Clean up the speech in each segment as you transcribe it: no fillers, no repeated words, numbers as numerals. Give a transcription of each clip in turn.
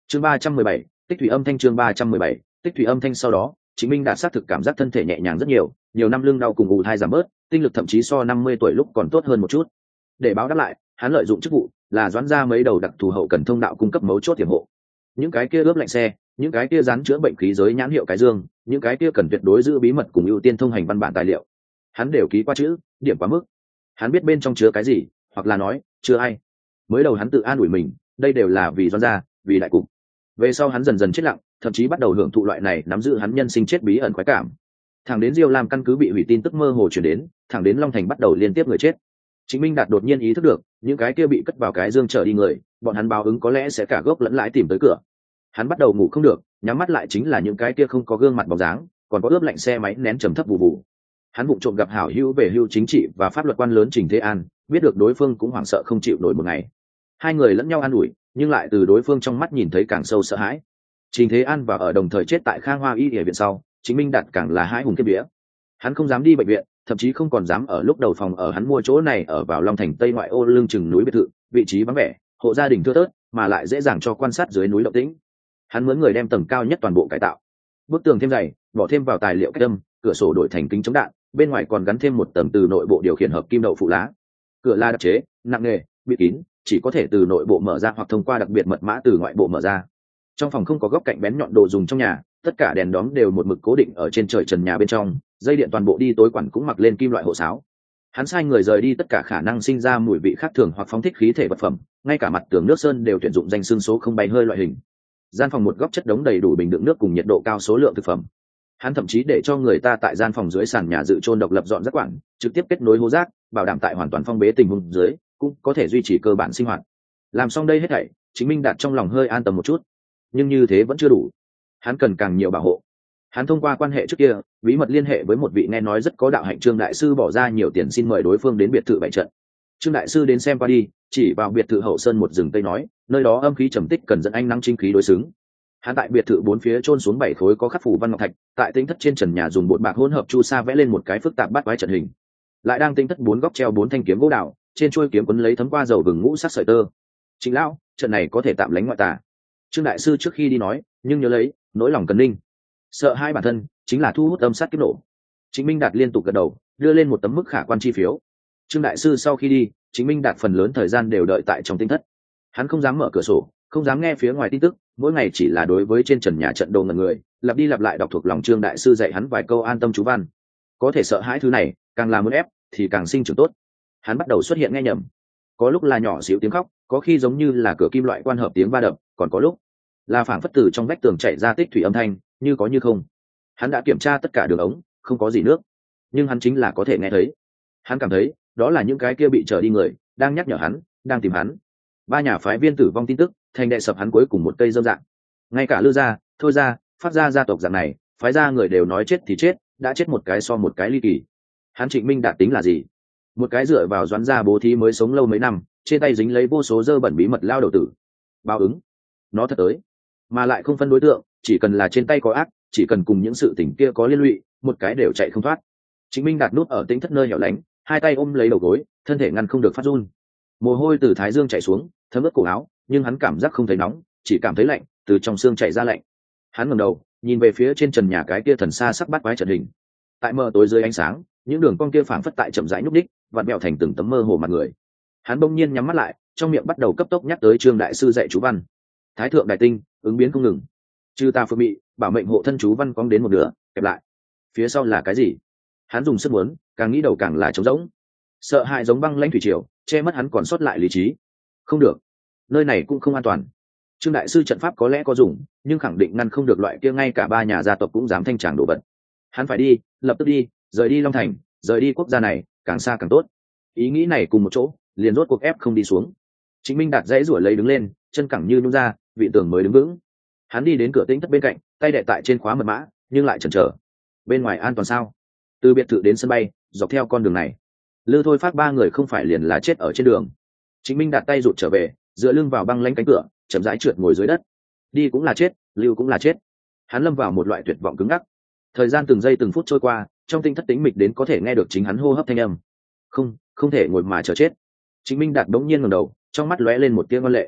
chương 317, tích thủy âm thanh. chương 317, tích thủy âm thanh. Sau đó Chính Minh Đạt xác thực cảm giác thân thể nhẹ nhàng rất nhiều năm lưng đau cùng ù thai giảm bớt, tinh lực thậm chí so 50 tuổi lúc còn tốt hơn một chút. Để báo đáp lại, hắn lợi dụng chức vụ là doãn ra mấy đầu đặc thù hậu cần thông đạo cung cấp mấu chốt tiềm hộ. Những cái kia ướp lạnh xe, những cái kia dán chữa bệnh khí giới nhãn hiệu cái dương, những cái kia cần tuyệt đối giữ bí mật cùng ưu tiên thông hành văn bản tài liệu, hắn đều ký qua chữ, điểm quá mức. Hắn biết bên trong chứa cái gì, hoặc là nói chưa ai. Mới đầu hắn tự an ủi mình, đây đều là vì doãn ra, vì đại cục. Về sau hắn dần dần chết lặng, thậm chí bắt đầu hưởng thụ loại này nắm giữ hắn nhân sinh chết bí ẩn khoái cảm. Thẳng đến Diêu Lam căn cứ bị hủy tin tức mơ hồ truyền đến, thẳng đến Long Thành bắt đầu liên tiếp người chết. Chính Minh Đạt đột nhiên ý thức được, những cái kia bị cất vào cái dương chở đi người, bọn hắn báo ứng có lẽ sẽ cả gốc lẫn lãi tìm tới cửa. Hắn bắt đầu ngủ không được, nhắm mắt lại chính là những cái kia không có gương mặt bóng dáng, còn có ướp lạnh xe máy nén trầm thấp vụ vụ. Hắn vụng trộm gặp hảo hữu về hưu chính trị và pháp luật quan lớn Trình Thế An, biết được đối phương cũng hoảng sợ không chịu nổi một ngày. Hai người lẫn nhau an ủi, nhưng lại từ đối phương trong mắt nhìn thấy càng sâu sợ hãi. Trình Thế An và ở đồng thời chết tại Khang Hoa Y Y viện sau, Chính Minh Đạt càng là hãi hùng kiếp vía. Hắn không dám đi bệnh viện, thậm chí không còn dám ở lúc đầu phòng ở hắn mua chỗ này ở vào Long Thành Tây ngoại ô lưng chừng núi biệt thự, vị trí vắng vẻ, hộ gia đình thưa thớt, mà lại dễ dàng cho quan sát dưới núi động tĩnh. Hắn mướn người đem tầng cao nhất toàn bộ cải tạo, bức tường thêm dày, bỏ thêm vào tài liệu cách âm, cửa sổ đổi thành kính chống đạn, bên ngoài còn gắn thêm một tầng từ nội bộ điều khiển hợp kim đậu phụ lá. Cửa la đặc chế, nặng nghề, bịt kín, chỉ có thể từ nội bộ mở ra hoặc thông qua đặc biệt mật mã từ ngoại bộ mở ra. Trong phòng không có góc cạnh bén nhọn đồ dùng trong nhà, tất cả đèn đóm đều một mực cố định ở trên trời trần nhà bên trong, dây điện toàn bộ đi tối quản cũng mặc lên kim loại hộ sáo. Hắn sai người rời đi tất cả khả năng sinh ra mùi vị khác thường hoặc phóng thích khí thể vật phẩm, ngay cả mặt tường nước sơn đều tuyển dụng danh xương số không bay hơi loại hình. Gian phòng một góc chất đống đầy đủ bình đựng nước cùng nhiệt độ cao số lượng thực phẩm. Hắn thậm chí để cho người ta tại gian phòng dưới sàn nhà dự trôn độc lập dọn rác quản, trực tiếp kết nối hố rác, bảo đảm tại hoàn toàn phong bế tình huống dưới cũng có thể duy trì cơ bản sinh hoạt. Làm xong đây hết thảy, Chính Minh Đạt trong lòng hơi an tâm một chút, nhưng như thế vẫn chưa đủ. Hắn cần càng nhiều bảo hộ. Hắn thông qua quan hệ trước kia bí mật liên hệ với một vị nghe nói rất có đạo hạnh Trương đại sư, bỏ ra nhiều tiền xin mời đối phương đến biệt thự bày trận. Trương đại sư đến xem qua đi, chỉ vào biệt thự hậu sơn một rừng tây nói, nơi đó âm khí trầm tích, cần dẫn ánh nắng chính khí đối xứng. Hắn tại biệt thự bốn phía chôn xuống 7 khối có khắc phủ văn ngọc thạch, tại tinh thất trên trần nhà dùng bột bạc hỗn hợp chu sa vẽ lên một cái phức tạp bát quái trận hình. Lại đang tinh thất 4 góc treo 4 thanh kiếm gỗ đào, trên chuôi kiếm quấn lấy thấm qua dầu vừng ngũ sắc sợi tơ. Chính lão, trận này có thể tạm lánh ngoại tà. Trương đại sư trước khi đi nói, nhưng nhớ lấy, nỗi lòng cần ninh. Sợ hai bản thân chính là thu hút âm sát kiếp nổ. Chính Minh Đạt liên tục gật đầu, đưa lên một tấm mức khả quan chi phiếu. Trương đại sư sau khi đi, Chính Minh Đạt phần lớn thời gian đều đợi tại trong tinh thất. Hắn không dám mở cửa sổ, không dám nghe phía ngoài tin tức, mỗi ngày chỉ là đối với trên trần nhà trận đồ ngần người, lặp đi lặp lại đọc thuộc lòng Trương đại sư dạy hắn vài câu an tâm chú văn. Có thể sợ hãi thứ này, càng là muốn ép thì càng sinh trưởng tốt. Hắn bắt đầu xuất hiện nghe nhầm, có lúc là nhỏ xíu tiếng khóc, có khi giống như là cửa kim loại quan hợp tiếng va đập, còn có lúc là phảng phất từ trong vách tường chảy ra tích thủy âm thanh, như có như không. Hắn đã kiểm tra tất cả đường ống, không có gì nước, nhưng hắn chính là có thể nghe thấy. Hắn cảm thấy đó là những cái kia bị trở đi người đang nhắc nhở hắn, đang tìm hắn. 3 nhà phái viên tử vong tin tức thành đệ sập hắn cuối cùng một cây dâm dạng. Ngay cả Lư gia, Thôi gia, Phát gia gia tộc dạng này phái gia người đều nói chết thì chết, đã chết một cái so một cái ly kỳ. Hắn Trịnh Minh Đạt tính là gì? Một cái dựa vào doãn gia bố thí mới sống lâu mấy năm, trên tay dính lấy vô số dơ bẩn bí mật lao đầu tử. Báo ứng, nó thật tới, mà lại không phân đối tượng, chỉ cần là trên tay có ác, chỉ cần cùng những sự tình kia có liên lụy, một cái đều chạy không thoát. Trịnh Minh Đạt nút ở tĩnh thất nơi hẻo lánh, hai tay ôm lấy đầu gối, thân thể ngăn không được phát run. Mồ hôi từ thái dương chảy xuống, thấm ướt cổ áo, nhưng hắn cảm giác không thấy nóng, chỉ cảm thấy lạnh, từ trong xương chảy ra lạnh. Hắn ngẩng đầu, nhìn về phía trên trần nhà cái kia thần xa sắc bát quái trận hình. Tại mờ tối dưới ánh sáng, những đường cong kia phảng phất tại chậm rãi nhúc đích, vặn vẹo thành từng tấm mơ hồ mặt người. Hắn bỗng nhiên nhắm mắt lại, trong miệng bắt đầu cấp tốc nhắc tới Trương đại sư dạy chú văn. Thái thượng đại tinh, ứng biến không ngừng. Chư ta phương bị, bảo mệnh hộ thân chú văn cong đến một nửa, kẹp lại. Phía sau là cái gì? Hắn dùng sức muốn, càng nghĩ đầu càng là trống rỗng. Sợ hãi giống băng lãnh thủy triều, che mất hắn còn sót lại lý trí. Không được, nơi này cũng không an toàn. Trương đại sư trận pháp có lẽ có dùng, nhưng khẳng định ngăn không được loại kia ngay cả 3 nhà gia tộc cũng dám thanh tràng đổ vật. Hắn phải đi, lập tức đi, rời đi Long Thành, rời đi quốc gia này, càng xa càng tốt. Ý nghĩ này cùng một chỗ, liền rốt cuộc ép không đi xuống. Chính Minh Đạt dãy rủa lấy đứng lên, chân cẳng như nhún ra, vị tường mới đứng vững. Hắn đi đến cửa tĩnh thất bên cạnh, tay đè tại trên khóa mật mã, nhưng lại chần chờ. Bên ngoài an toàn sao? Từ biệt thự đến sân bay, dọc theo con đường này, Lư Thôi Phát 3 người không phải liền là chết ở trên đường. Chính Minh Đạt tay rụt trở về, dựa lưng vào băng lãnh cánh cửa, chậm rãi trượt ngồi dưới đất. Đi cũng là chết, lưu cũng là chết. Hắn lâm vào một loại tuyệt vọng cứng ngắc. Thời gian từng giây từng phút trôi qua, trong tinh thất tĩnh mịch đến có thể nghe được chính hắn hô hấp thanh âm. Không thể ngồi mà chờ chết. Chính Minh Đạt đống nhiên ngẩng đầu, trong mắt lóe lên một tia ngoan lệ.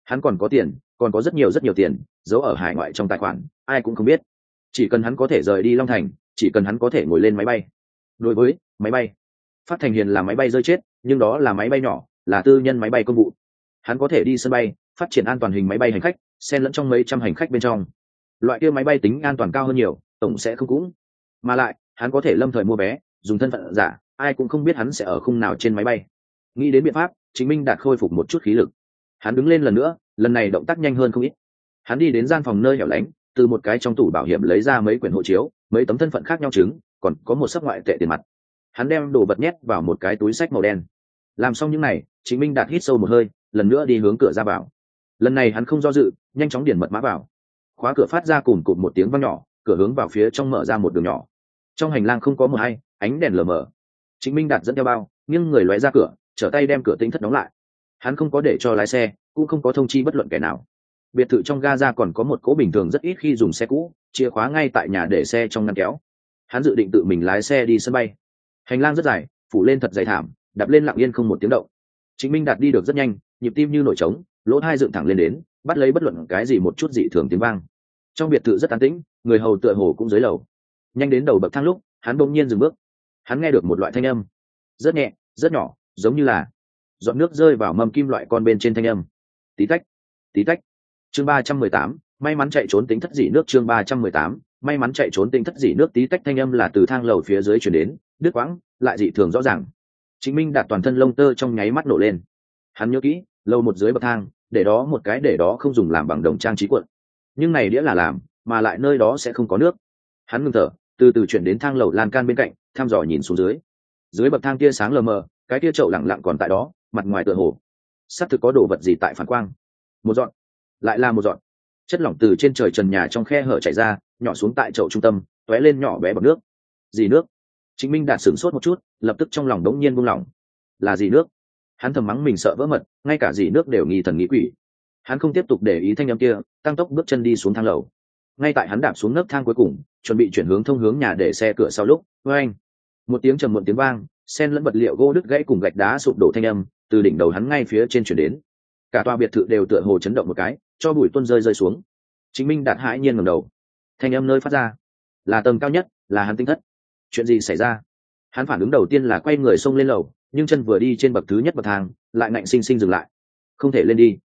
Hắn còn có tiền, còn có rất nhiều tiền giấu ở hải ngoại trong tài khoản, ai cũng không biết. Chỉ cần hắn có thể rời đi Long Thành, chỉ cần hắn có thể ngồi lên máy bay. Đối với máy bay, Phát Thành Hiền là máy bay rơi chết, nhưng đó là máy bay nhỏ, là tư nhân máy bay công vụ. Hắn có thể đi sân bay phát triển an toàn hình máy bay hành khách, xen lẫn trong mấy trăm hành khách bên trong. Loại kia máy bay tính an toàn cao hơn nhiều, tổng sẽ không cũng. Mà lại hắn có thể lâm thời mua vé, dùng thân phận giả, ai cũng không biết hắn sẽ ở khung nào trên máy bay. Nghĩ đến biện pháp, Trịnh Minh Đạt khôi phục một chút khí lực. Hắn đứng lên lần nữa, lần này động tác nhanh hơn không ít. Hắn đi đến gian phòng nơi hẻo lánh, từ một cái trong tủ bảo hiểm lấy ra mấy quyển hộ chiếu, mấy tấm thân phận khác nhau chứng, còn có một sấp ngoại tệ tiền mặt. Hắn đem đồ vật nhét vào một cái túi xách màu đen. Làm xong những này, Trịnh Minh Đạt hít sâu một hơi, lần nữa đi hướng cửa ra vào. Lần này hắn không do dự, nhanh chóng điền mật mã vào. Khóa cửa phát ra cùm cụm một tiếng vang nhỏ, cửa hướng vào phía trong mở ra một đường nhỏ. Trong hành lang không có mờ hay, ánh đèn lờ mờ. Trịnh Minh Đạt dẫn theo bao, nghiêng người lóe ra cửa, trở tay đem cửa Tĩnh Thất đóng lại. Hắn không có để cho lái xe, cũng không có thông chi bất luận kẻ nào. Biệt thự trong ga ra còn có một cỗ bình thường rất ít khi dùng xe cũ, chìa khóa ngay tại nhà để xe trong ngăn kéo. Hắn dự định tự mình lái xe đi sân bay. Hành lang rất dài, phủ lên thật dày thảm, đạp lên lặng yên không một tiếng động. Trịnh Minh Đạt đi được rất nhanh, nhịp tim như nổi trống, lỗ tai dựng thẳng lên đến, bắt lấy bất luận cái gì một chút dị thường tiếng vang. Trong biệt thự rất an tĩnh, người hầu tựa hồ cũng dưới lầu. Nhanh đến đầu bậc thang lúc, hắn bỗng nhiên dừng bước. Hắn nghe được một loại thanh âm, rất nhẹ, rất nhỏ, giống như là giọt nước rơi vào mâm kim loại con bên trên thanh âm. Tí tách, tí tách. Chương 318, may mắn chạy trốn Tĩnh Thất dị nước. Chương 318, may mắn chạy trốn Tĩnh Thất dị nước. Tí tách thanh âm là từ thang lầu phía dưới truyền đến, đứt quãng, lại dị thường rõ ràng. Trịnh Minh Đạt toàn thân lông tơ trong nháy mắt nổ lên. Hắn nhớ kỹ, lầu một dưới bậc thang, để đó một cái để đó không dùng làm bằng đồng trang trí cuộn. Nhưng này đĩa là làm, mà lại nơi đó sẽ không có nước. Hắn ngừng thở, từ từ chuyển đến thang lầu lan can bên cạnh, thăm dò nhìn xuống dưới. Dưới bậc thang tia sáng lờ mờ, cái tia chậu lặng lặng còn tại đó, mặt ngoài tựa hồ sắp thực có đồ vật gì tại phản quang. Một dọn, lại là một dọn. Chất lỏng từ trên trời trần nhà trong khe hở chảy ra, nhỏ xuống tại chậu trung tâm, tóe lên nhỏ bé bọt nước. Gì nước? Trịnh Minh Đạt sửng sốt một chút, lập tức trong lòng đống nhiên buông lỏng. Là gì nước? Hắn thầm mắng mình sợ vỡ mật, ngay cả gì nước đều nghi thần nghĩ quỷ. Hắn không tiếp tục để ý thanh âm kia, tăng tốc bước chân đi xuống thang lầu. Ngay tại hắn đạp xuống nấc thang cuối cùng, chuẩn bị chuyển hướng thông hướng nhà để xe cửa sau lúc, oeng, một tiếng trầm muộn tiếng vang, xen lẫn vật liệu gỗ đứt gãy cùng gạch đá sụp đổ thanh âm, từ đỉnh đầu hắn ngay phía trên chuyển đến. Cả tòa biệt thự đều tựa hồ chấn động một cái, cho bụi tuôn rơi xuống. Trịnh Minh Đạt hãi nhiên ngẩng đầu. Thanh âm nơi phát ra là tầng cao nhất, là hắn Tĩnh Thất. Chuyện gì xảy ra? Hắn phản ứng đầu tiên là quay người xông lên lầu, nhưng chân vừa đi trên bậc thứ nhất bậc thang, lại ngạnh sinh sinh dừng lại. Không thể lên đi.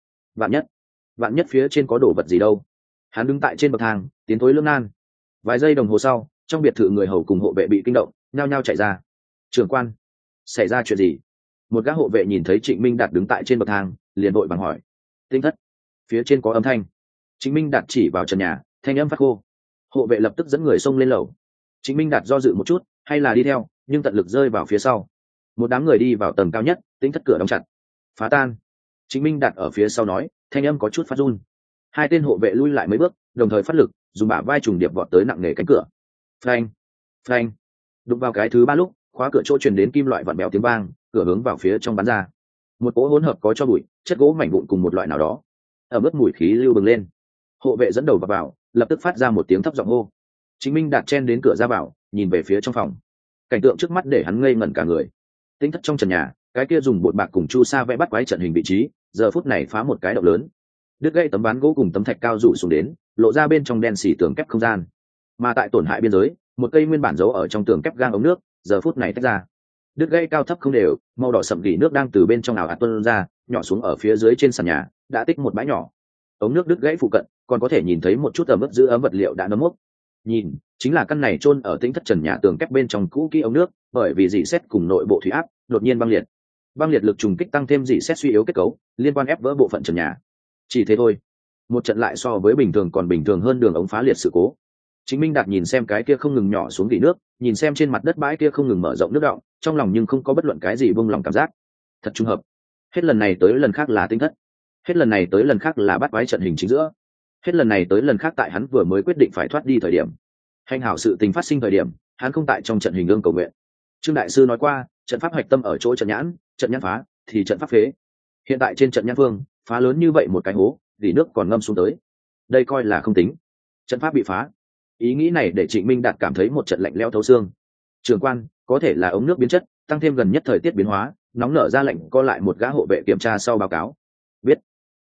Vạn nhất phía trên có đồ vật gì đâu. Hắn đứng tại trên bậc thang, tiến thối lưỡng nan. Vài giây đồng hồ sau, trong biệt thự người hầu cùng hộ vệ bị kinh động, nhao nhao chạy ra. Trưởng quan, xảy ra chuyện gì? Một gã hộ vệ nhìn thấy Trịnh Minh Đạt đứng tại trên bậc thang, liền vội vàng hỏi. Tĩnh Thất, phía trên có âm thanh. Trịnh Minh Đạt chỉ vào trần nhà, thanh âm phát khô. Hộ vệ lập tức dẫn người xông lên lầu. Trịnh Minh Đạt do dự một chút, hay là đi theo, nhưng tận lực rơi vào phía sau. Một đám người đi vào tầng cao nhất, Tĩnh Thất cửa đóng chặt. Phá tan. Trịnh Minh Đạt ở phía sau nói, thanh âm có chút phát run. Hai tên hộ vệ lui lại mấy bước, đồng thời phát lực, dùng bả vai trùng điệp vọt tới nặng nề cánh cửa. Phanh, phanh. Đụng vào cái thứ ba lúc, khóa cửa chỗ truyền đến kim loại vặn béo tiếng vang, cửa hướng vào phía trong bắn ra. Một cỗ hỗn hợp có cho bụi, chất gỗ mảnh vụn cùng một loại nào đó, ở mức mùi khí lưu bừng lên. Hộ vệ dẫn đầu vào, lập tức phát ra một tiếng thấp giọng hô. Trịnh Minh Đạt chen đến cửa ra vào, nhìn về phía trong phòng. Cảnh tượng trước mắt để hắn ngây ngẩn cả người. Tĩnh Thất trong trần nhà, cái kia dùng bột bạc cùng chu sa vẽ bắt quái trận hình vị trí, giờ phút này phá một cái động lớn. Đứt gãy tấm ván gỗ cùng tấm thạch cao rủ xuống đến, lộ ra bên trong đen xỉ tường kép không gian. Mà tại tổn hại biên giới, một cây nguyên bản giấu ở trong tường kép gang ống nước, giờ phút này tách ra. Đứt gãy cao thấp không đều, màu đỏ sậm gỉ nước đang từ bên trong ảo ạt tuôn ra, nhỏ xuống ở phía dưới trên sàn nhà, đã tích một bãi nhỏ. Ống nước đứt gãy phụ cận, còn có thể nhìn thấy một chút ẩm ướt giữ ấm vật liệu đã nấm mốc. Nhìn, chính là căn này chôn ở Tĩnh Thất trần nhà tường kép bên trong cũ kỹ ống nước, bởi vì rỉ sét cùng nội bộ thủy áp đột nhiên băng liệt. Băng liệt lực trùng kích tăng thêm rỉ sét suy yếu kết cấu, liên quan ép vỡ bộ phận trần nhà. Chỉ thế thôi, một trận lại so với bình thường còn bình thường hơn đường ống phá liệt sự cố. Chính Minh Đạt nhìn xem cái kia không ngừng nhỏ xuống gỉ nước, nhìn xem trên mặt đất bãi kia không ngừng mở rộng nước đọng, trong lòng nhưng không có bất luận cái gì buông lòng cảm giác. Thật trùng hợp, hết lần này tới lần khác là Tĩnh Thất, hết lần này tới lần khác là bắt quái trận hình chính giữa, hết lần này tới lần khác tại hắn vừa mới quyết định phải thoát đi thời điểm, hành hảo sự tình phát sinh thời điểm, hắn không tại trong trận hình ương cầu nguyện. Trương đại sư nói qua, trận pháp hạch tâm ở chỗ trận nhãn, trận nhãn phá thì trận pháp phế. Hiện tại trên trận nhãn phương phá lớn như vậy một cái hố, vì nước còn ngâm xuống tới, đây coi là không tính, trận pháp bị phá. Ý nghĩ này để Trịnh Minh Đạt cảm thấy một trận lạnh lẽo thấu xương. Trường quan, có thể là ống nước biến chất, tăng thêm gần nhất thời tiết biến hóa, nóng nở ra lệnh co lại một gã hộ vệ kiểm tra sau báo cáo. Biết.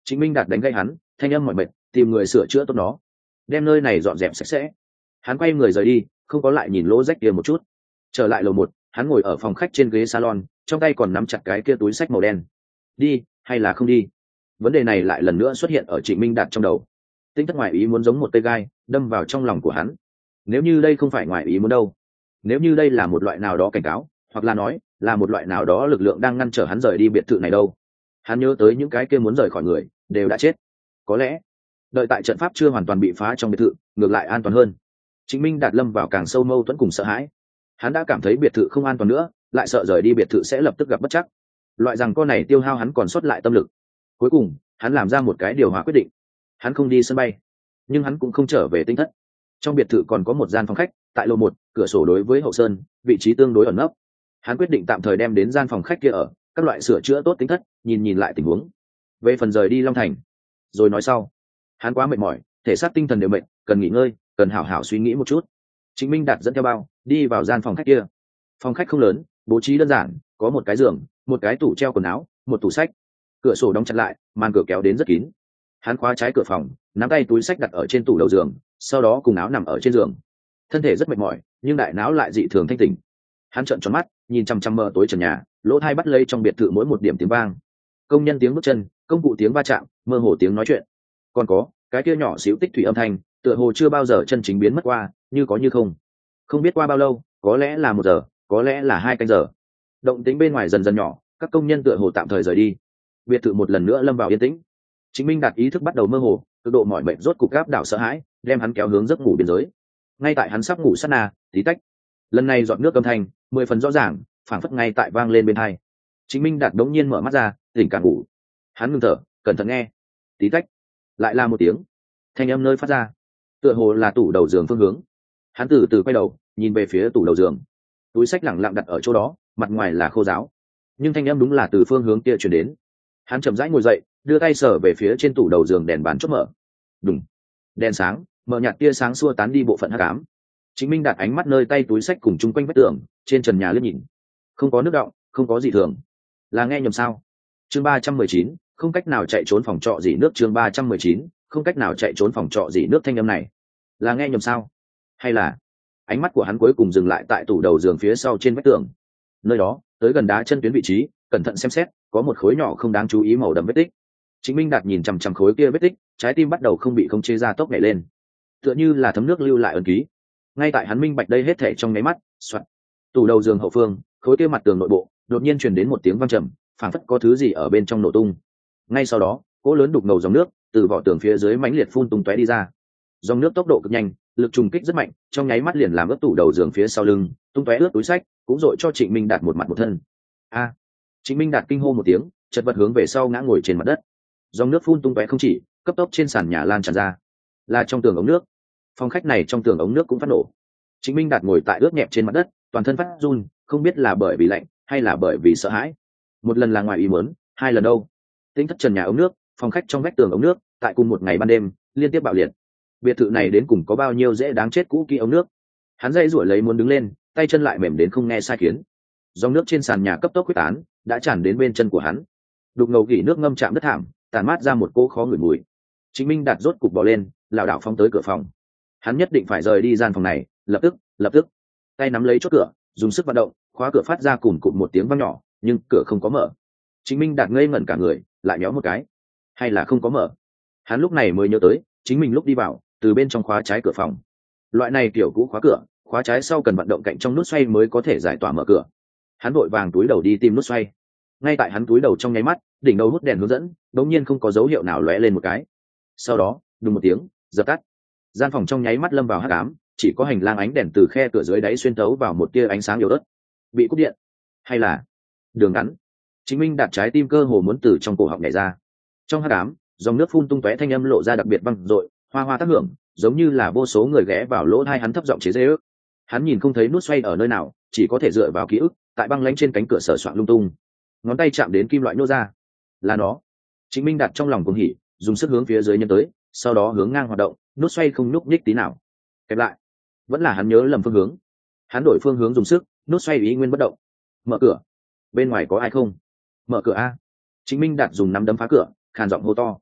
Trịnh Minh Đạt đánh gây hắn, thanh âm mỏi mệt, tìm người sửa chữa tốt nó, đem nơi này dọn dẹp sạch sẽ. Hắn quay người rời đi, không có lại nhìn lỗ rách kia một chút. Trở lại lầu 1, hắn ngồi ở phòng khách trên ghế salon, trong tay còn nắm chặt cái kia túi xách màu đen. Đi hay là không đi? Vấn đề này lại lần nữa xuất hiện ở Trịnh Minh Đạt trong đầu. Tinh thất ngoại ý muốn giống một cây gai đâm vào trong lòng của hắn. Nếu như đây không phải ngoại ý muốn đâu, nếu như đây là một loại nào đó cảnh cáo, hoặc là nói là một loại nào đó lực lượng đang ngăn trở hắn rời đi biệt thự này đâu. Hắn nhớ tới những cái kia muốn rời khỏi người đều đã chết. Có lẽ đợi tại trận pháp chưa hoàn toàn bị phá trong biệt thự ngược lại an toàn hơn. Trịnh Minh Đạt lâm vào càng sâu mâu thuẫn cùng sợ hãi. Hắn đã cảm thấy biệt thự không an toàn nữa, lại sợ rời đi biệt thự sẽ lập tức gặp bất trắc. Loại rằng con này tiêu hao hắn còn sót lại tâm lực. Cuối cùng hắn làm ra một cái điều hòa quyết định. Hắn không đi sân bay, nhưng hắn cũng không trở về tinh thất. Trong biệt thự còn có một gian phòng khách tại lầu 1, cửa sổ đối với hậu sơn, vị trí tương đối ẩn nấp. Hắn quyết định tạm thời đem đến gian phòng khách kia ở, các loại sửa chữa tốt tính thất, nhìn lại tình huống. Về phần rời đi Long Thành rồi nói sau. Hắn quá mệt mỏi, thể xác tinh thần đều mệt, cần nghỉ ngơi, cần hảo hảo suy nghĩ một chút. Trịnh Minh Đạt dẫn theo bao đi vào gian phòng khách kia. Phòng khách không lớn, bố trí đơn giản, có một cái giường, một cái tủ treo quần áo, một tủ sách. Cửa sổ đóng chặt lại, màn cửa kéo đến rất kín. Hắn khóa trái cửa phòng, nắm tay túi sách đặt ở trên tủ đầu giường, sau đó cùng áo nằm ở trên giường. Thân thể rất mệt mỏi, nhưng đại não lại dị thường thanh tỉnh. Hắn trợn tròn mắt, nhìn chăm chăm mờ tối trần nhà, lỗ tai bắt lấy trong biệt thự mỗi một điểm tiếng vang. Công nhân tiếng bước chân, công cụ tiếng va chạm, mơ hồ tiếng nói chuyện. Còn có cái kia nhỏ xíu tích thủy âm thanh, tựa hồ chưa bao giờ chân chính biến mất qua, như có như không. Không biết qua bao lâu, có lẽ là 1 giờ, có lẽ là 2 canh giờ. Động tĩnh bên ngoài dần dần nhỏ, các công nhân tựa hồ tạm thời rời đi. Biệt thự một lần nữa lâm vào yên tĩnh. Trịnh Minh Đạt ý thức bắt đầu mơ hồ, cực độ mỏi mệt rốt cục gáp đảo sợ hãi, đem hắn kéo hướng giấc ngủ biên giới. Ngay tại hắn sắp ngủ sát na, tí tách. Lần này giọt nước âm thanh 10 phần rõ ràng, phảng phất ngay tại vang lên bên tai. Trịnh Minh Đạt đống nhiên mở mắt ra, tỉnh cả ngủ. Hắn ngừng thở, cẩn thận nghe. Tí tách, lại là một tiếng. Thanh âm nơi phát ra, tựa hồ là tủ đầu giường phương hướng. Hắn từ từ quay đầu, nhìn về phía tủ đầu giường. Túi sách lẳng lặng đặt ở chỗ đó, mặt ngoài là khô ráo, nhưng thanh âm đúng là từ phương hướng kia truyền đến. Hắn chậm rãi ngồi dậy, đưa tay sờ về phía trên tủ đầu giường, đèn bàn chốt mở. Đùng, đèn sáng, mở nhạt tia sáng xua tán đi bộ phận hắc ám. Trịnh Minh đặt ánh mắt nơi tay túi sách cùng chung quanh vách tường, trên trần nhà liếc nhìn. Không có nước đọng, không có gì thường. Là nghe nhầm sao? Chương 319, không cách nào chạy trốn phòng trọ dỉ nước. Chương 319, không cách nào chạy trốn phòng trọ dỉ nước. Thanh âm này là nghe nhầm sao? Hay là... Ánh mắt của hắn cuối cùng dừng lại tại tủ đầu giường phía sau trên vách tường. Nơi đó, tới gần đá chân tuyến vị trí, cẩn thận xem xét, có một khối nhỏ không đáng chú ý màu đậm vết tích. Trịnh Minh Đạt nhìn chằm chằm khối kia vết tích, trái tim bắt đầu không bị khống chế ra tốc nhảy lên, tựa như là thấm nước lưu lại ấn ký. Ngay tại hắn minh bạch đây hết thể trong nháy mắt, soạt, tủ đầu giường hậu phương, khối kia mặt tường nội bộ đột nhiên truyền đến một tiếng vang trầm, phảng phất có thứ gì ở bên trong nổ tung. Ngay sau đó, cỗ lớn đục ngầu dòng nước từ vỏ tường phía dưới mãnh liệt phun tung tóe đi ra. Dòng nước tốc độ cực nhanh, lực trùng kích rất mạnh, trong nháy mắt liền làm ướt tủ đầu giường phía sau lưng, tung tóe ướt túi sách, cũng dội cho Trịnh Minh Đạt một mặt một thân. A! Trịnh Minh Đạt kinh hô một tiếng, chật vật hướng về sau ngã ngồi trên mặt đất. Dòng nước phun tung tóe không chỉ, cấp tốc trên sàn nhà lan tràn ra, là trong tường ống nước. Phòng khách này trong tường ống nước cũng phát nổ. Trịnh Minh Đạt ngồi tại ướt nhẹp trên mặt đất, toàn thân phát run, không biết là bởi vì lạnh hay là bởi vì sợ hãi. Một lần là ngoài ý muốn, 2 lần đâu? Tính thất trần nhà ống nước, phòng khách trong vách tường ống nước, tại cùng một ngày ban đêm liên tiếp bạo liệt. Biệt thự này đến cùng có bao nhiêu dễ đáng chết cũ kỹ ống nước. Hắn dây rủi lấy muốn đứng lên, tay chân lại mềm đến không nghe sai khiến. Dòng nước trên sàn nhà cấp tốc quyết tán, đã tràn đến bên chân của hắn. Đục ngầu gỉ nước ngâm chạm đất thảm, tàn mát ra một cỗ khó ngửi mùi. Trịnh Minh Đạt rốt cục bò lên, lảo đảo phóng tới cửa phòng. Hắn nhất định phải rời đi gian phòng này, lập tức. Tay nắm lấy chốt cửa, dùng sức vận động, khóa cửa phát ra cùn cụm một tiếng vang nhỏ, nhưng cửa không có mở. Trịnh Minh Đạt ngây ngẩn cả người, lại nhéo một cái, hay là không có mở. Hắn lúc này mới nhớ tới, chính mình lúc đi vào, từ bên trong khóa trái cửa phòng. Loại này kiểu cũ khóa cửa, khóa trái sau cần vận động cạnh trong nút xoay mới có thể giải tỏa mở cửa. Hắn vội vàng túi đầu đi tìm nút xoay. Ngay tại hắn túi đầu trong nháy mắt, đỉnh đầu hút đèn hướng dẫn đống nhiên không có dấu hiệu nào lóe lên một cái. Sau đó, đùng một tiếng, dập tắt. Gian phòng trong nháy mắt lâm vào hắc ám, chỉ có hành lang ánh đèn từ khe cửa dưới đáy xuyên thấu vào một tia ánh sáng yếu ớt. Bị cúp điện, hay là đường ngắn? Chính Minh Đạt trái tim cơ hồ muốn từ trong cổ họng nhảy ra. Trong hắc ám, dòng nước phun tung tóe, thanh âm lộ ra đặc biệt vang dội, hoa hoa tác hưởng, giống như là vô số người ghé vào lỗ tai hắn thấp giọng chế giễu. Hắn nhìn không thấy nút xoay ở nơi nào, chỉ có thể dựa vào ký ức, tại băng lãnh trên cánh cửa sờ soạn lung tung. Ngón tay chạm đến kim loại nô ra, là nó. Chính Minh Đạt trong lòng cuồng hỉ, dùng sức hướng phía dưới nhân tới, sau đó hướng ngang hoạt động, nút xoay không nhúc nhích tí nào. Kẹp lại, vẫn là hắn nhớ lầm phương hướng. Hắn đổi phương hướng dùng sức, nút xoay ý nguyên bất động. Mở cửa, bên ngoài có ai không? Mở cửa a! Chính Minh Đạt dùng nắm đấm phá cửa, khàn giọng hô to.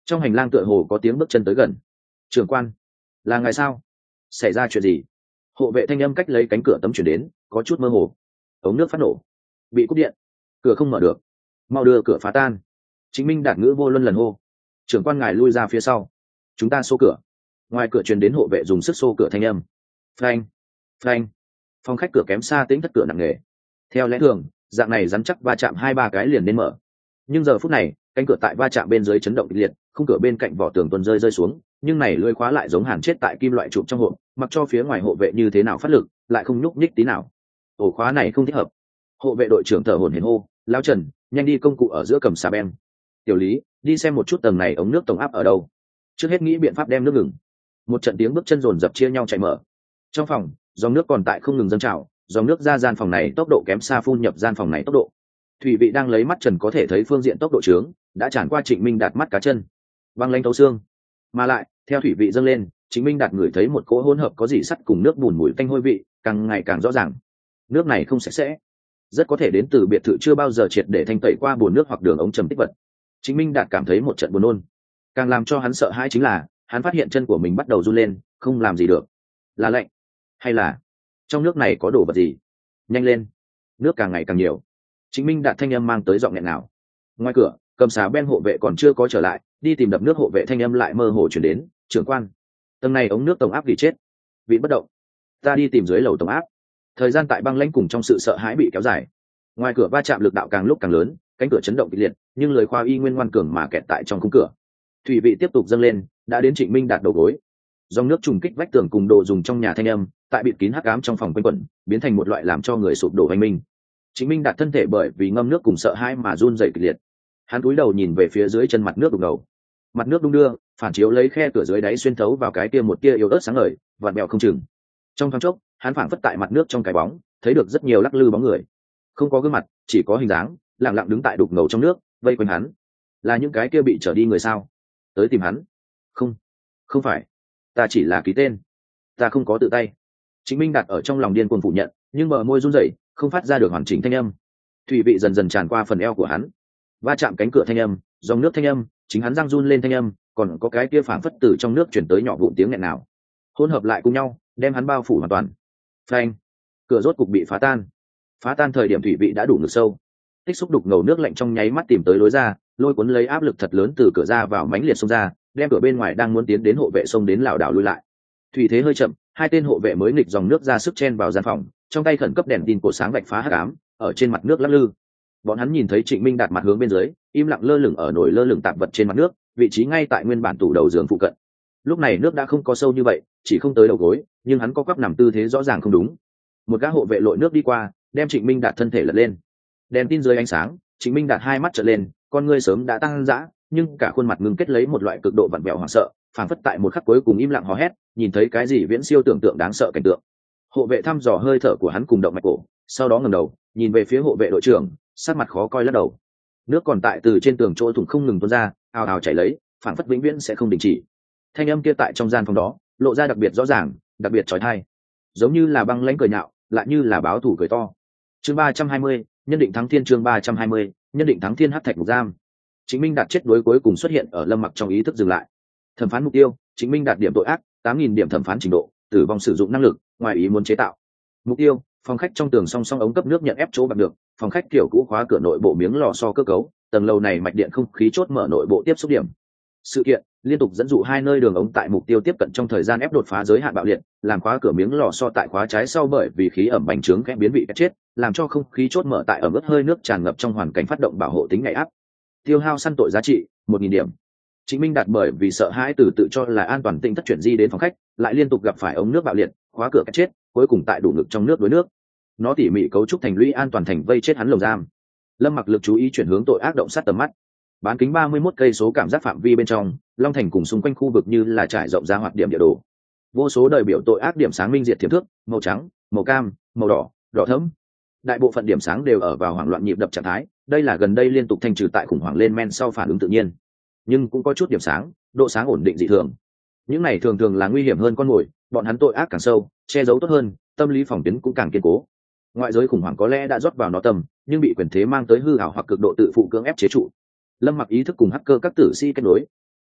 trong hành lang tựa hồ có tiếng bước chân tới gần. Trưởng quan, là ngài sao? Xảy ra chuyện gì? Hộ vệ thanh âm cách lấy cánh cửa tấm chuyển đến, có chút mơ hồ. Ống nước phát nổ, bị cúp điện, cửa không mở được, mau đưa cửa phá tan. Chính Minh Đạt ngữ vô luân lần hô. Trưởng quan ngài lui ra phía sau, chúng ta xô cửa. Ngoài cửa truyền đến hộ vệ dùng sức xô cửa thanh âm. Phanh, phanh. Phòng khách cửa kém xa tính thất cửa nặng nề. Theo lẽ thường, dạng này rắn chắc va chạm 2-3 cái liền nên mở. Nhưng giờ phút này, cánh cửa tại va chạm bên dưới chấn động kịch liệt, khung cửa bên cạnh vỏ tường tuần rơi xuống, nhưng này lưỡi khóa lại giống hàn chết tại kim loại trụ trong hộp, mặc cho phía ngoài hộ vệ như thế nào phát lực, lại không nhúc nhích tí nào. Ổ khóa này không thích hợp. Hộ vệ đội trưởng thở hổn hển hô, lão Trần, nhanh đi công cụ ở giữa cầm xà beng. Tiểu Lý, đi xem một chút tầng này ống nước tổng áp ở đâu. Trước hết nghĩ biện pháp đem nước ngừng. Một trận tiếng bước chân rồn rập chia nhau chạy mở. Trong phòng, dòng nước còn tại không ngừng dâng trào, dòng nước ra gian phòng này tốc độ kém xa phun nhập gian phòng này tốc độ. Thủy vị đang lấy mắt trần có thể thấy phương diện tốc độ trướng, đã tràn qua Trịnh Minh Đạt mắt cá chân, băng lanh thấu xương. Mà lại, theo thủy vị dâng lên, Trịnh Minh Đạt ngửi thấy một cỗ hỗn hợp có dỉ sắt cùng nước bùn mùi tanh hôi vị, càng ngày càng rõ ràng. Nước này không sạch sẽ, rất có thể đến từ biệt thự chưa bao giờ triệt để thanh tẩy qua bồn nước hoặc đường ống trầm tích vật. Trịnh Minh Đạt cảm thấy một trận buồn nôn. Càng làm cho hắn sợ hãi chính là, hắn phát hiện chân của mình bắt đầu run lên, không làm gì được. Là lạnh, hay là trong nước này có đồ vật gì? Nhanh lên, nước càng ngày càng nhiều. Trịnh Minh Đạt thanh âm mang tới giọng nghẹn nào. Ngoài cửa, cầm xà ben hộ vệ còn chưa có trở lại, đi tìm đập nước hộ vệ thanh âm lại mơ hồ chuyển đến. Trưởng quan, tầng này ống nước tổng áp gỉ chết, vị bất động. Ta đi tìm dưới lầu tổng áp. Thời gian tại băng lãnh cùng trong sự sợ hãi bị kéo dài. Ngoài cửa va chạm lực đạo càng lúc càng lớn, cánh cửa chấn động kịch liệt, nhưng lời khoa y nguyên ngoan cường mà kẹt tại trong khung cửa. Thủy vị tiếp tục dâng lên, đã đến Trịnh Minh Đạt đầu gối. Dòng nước trùng kích vách tường cùng đồ dùng trong nhà thanh âm, tại bịt kín hắc ám trong phòng quanh quẩn, biến thành một loại làm cho người sụp đổ hoành minh. Trịnh Minh Đạt thân thể bởi vì ngâm nước cùng sợ hãi mà run rẩy kịch liệt. Hắn cúi đầu nhìn về phía dưới chân mặt nước đục ngầu. Mặt nước đung đưa, phản chiếu lấy khe cửa dưới đáy xuyên thấu vào cái kia một tia yếu ớt sáng ngời, vặn bèo không chừng. Trong thoáng chốc, hắn phảng phất tại mặt nước trong cái bóng, thấy được rất nhiều lắc lư bóng người. Không có gương mặt, chỉ có hình dáng, lặng lặng đứng tại đục ngầu trong nước, vây quanh hắn. Là những cái kia bị trở đi người sao? Tới tìm hắn? Không, không phải. Ta chỉ là ký tên. Ta không có tự tay. Trịnh Minh Đạt ở trong lòng điên cuồng phủ nhận, nhưng bờ môi run rẩy, không phát ra được hoàn chỉnh thanh âm. Thủy vị dần dần tràn qua phần eo của hắn, va chạm cánh cửa thanh âm, dòng nước thanh âm, chính hắn răng run lên thanh âm, còn có cái kia phảng phất từ trong nước chuyển tới nhỏ vụn tiếng nghẹn nào, hỗn hợp lại cùng nhau, đem hắn bao phủ hoàn toàn. Phanh, cửa rốt cục bị phá tan. Phá tan thời điểm thủy vị đã đủ ngực sâu, tích xúc đục ngầu nước lạnh trong nháy mắt tìm tới lối ra, lôi cuốn lấy áp lực thật lớn từ cửa ra vào mãnh liệt xông ra, đem cửa bên ngoài đang muốn tiến đến hộ vệ xông đến lảo đảo lùi lại. Thủy thế hơi chậm, hai tên hộ vệ mới nghịch dòng nước ra sức chen vào gian phòng, trong tay khẩn cấp đèn tin cổ sáng vạch phá hắc ám, ở trên mặt nước lắc lư. Bọn hắn nhìn thấy Trịnh Minh Đạt mặt hướng bên dưới, im lặng lơ lửng ở nồi lơ lửng tạp vật trên mặt nước, vị trí ngay tại nguyên bản tủ đầu giường phụ cận. Lúc này nước đã không có sâu như vậy, chỉ không tới đầu gối, nhưng hắn có quắp nằm tư thế rõ ràng không đúng. Một gã hộ vệ lội nước đi qua, đem Trịnh Minh Đạt thân thể lật lên. Đèn tin dưới ánh sáng, Trịnh Minh Đạt hai mắt trợn lên, con ngươi sớm đã tăng dã, nhưng cả khuôn mặt ngưng kết lấy một loại cực độ vặn vẹo hoảng sợ, phảng phất tại một khắc cuối cùng im lặng hò hét, nhìn thấy cái gì viễn siêu tưởng tượng đáng sợ cảnh tượng. Hộ vệ thăm dò hơi thở của hắn cùng động mạch cổ, sau đó ngẩng đầu, nhìn về phía hộ vệ đội trưởng, sắc mặt khó coi lắc đầu. Nước còn tại từ trên tường chỗ thủng không ngừng tuôn ra, ào ào chảy lấy, phảng phất vĩnh viễn sẽ không đình chỉ. Thanh âm kia tại trong gian phòng đó, lộ ra đặc biệt rõ ràng, đặc biệt chói tai, giống như là băng lãnh cười nhạo, lại như là báo thù cười to. Chương 320, nhân định thắng thiên. Chương 320, nhân định thắng thiên. Hắc thạch ngục giam. Trịnh Minh Đạt chết đuối cuối cùng xuất hiện ở Lâm Mặc trong ý thức dừng lại. Thẩm phán mục tiêu, Trịnh Minh Đạt điểm tội ác 8.000 điểm, thẩm phán trình độ, tử vong sử dụng năng lực, ngoài ý muốn chế tạo. Mục tiêu, phòng khách trong tường song song ống cấp nước nhận ép chỗ bạc được, phòng khách kiểu cũ khóa cửa nội bộ miếng lò xo cơ cấu, tầng lầu này mạch điện không khí chốt mở nội bộ tiếp xúc điểm. Sự kiện liên tục dẫn dụ hai nơi đường ống tại mục tiêu tiếp cận trong thời gian ép đột phá giới hạn bạo liệt, làm khóa cửa miếng lò xo tại khóa trái sau bởi vì khí ẩm bành trướng kẽ biến bị chết, làm cho không khí chốt mở tại ẩm ướt hơi nước tràn ngập trong hoàn cảnh phát động bảo hộ tính ngày áp. Tiêu hao săn tội giá trị 1.000 điểm. Trịnh Minh Đạt bởi vì sợ hãi từ tự cho là an toàn tinh thất chuyển di đến phòng khách, lại liên tục gặp phải ống nước bạo liệt, khóa cửa chết, cuối cùng tại đủ ngực trong nước đuối nước. Nó tỉ mỉ cấu trúc thành lũy an toàn thành vây chết hắn lồng giam. Lâm Mặc lực chú ý chuyển hướng tội ác động sát tầm mắt. Bán kính 31 cây số cảm giác phạm vi bên trong, Long Thành cùng xung quanh khu vực như là trải rộng ra hoạt điểm địa đồ. Vô số đời biểu tội ác điểm sáng minh diệt thiểm thước, màu trắng, màu cam, màu đỏ, đỏ thẫm. Đại bộ phận điểm sáng đều ở vào hoảng loạn nhịp đập trạng thái, đây là gần đây liên tục thanh trừ tại khủng hoảng lên men sau phản ứng tự nhiên. Nhưng cũng có chút điểm sáng, độ sáng ổn định dị thường. Những này thường thường là nguy hiểm hơn con mồi, bọn hắn tội ác càng sâu, che giấu tốt hơn, tâm lý phòng tuyến cũng càng kiên cố. Ngoại giới khủng hoảng có lẽ đã rót vào nó tâm, nhưng bị quyền thế mang tới hư ảo hoặc cực độ tự phụ cưỡng ép chế trụ. Lâm Mặc ý thức cùng hacker các tử sĩ kết nối.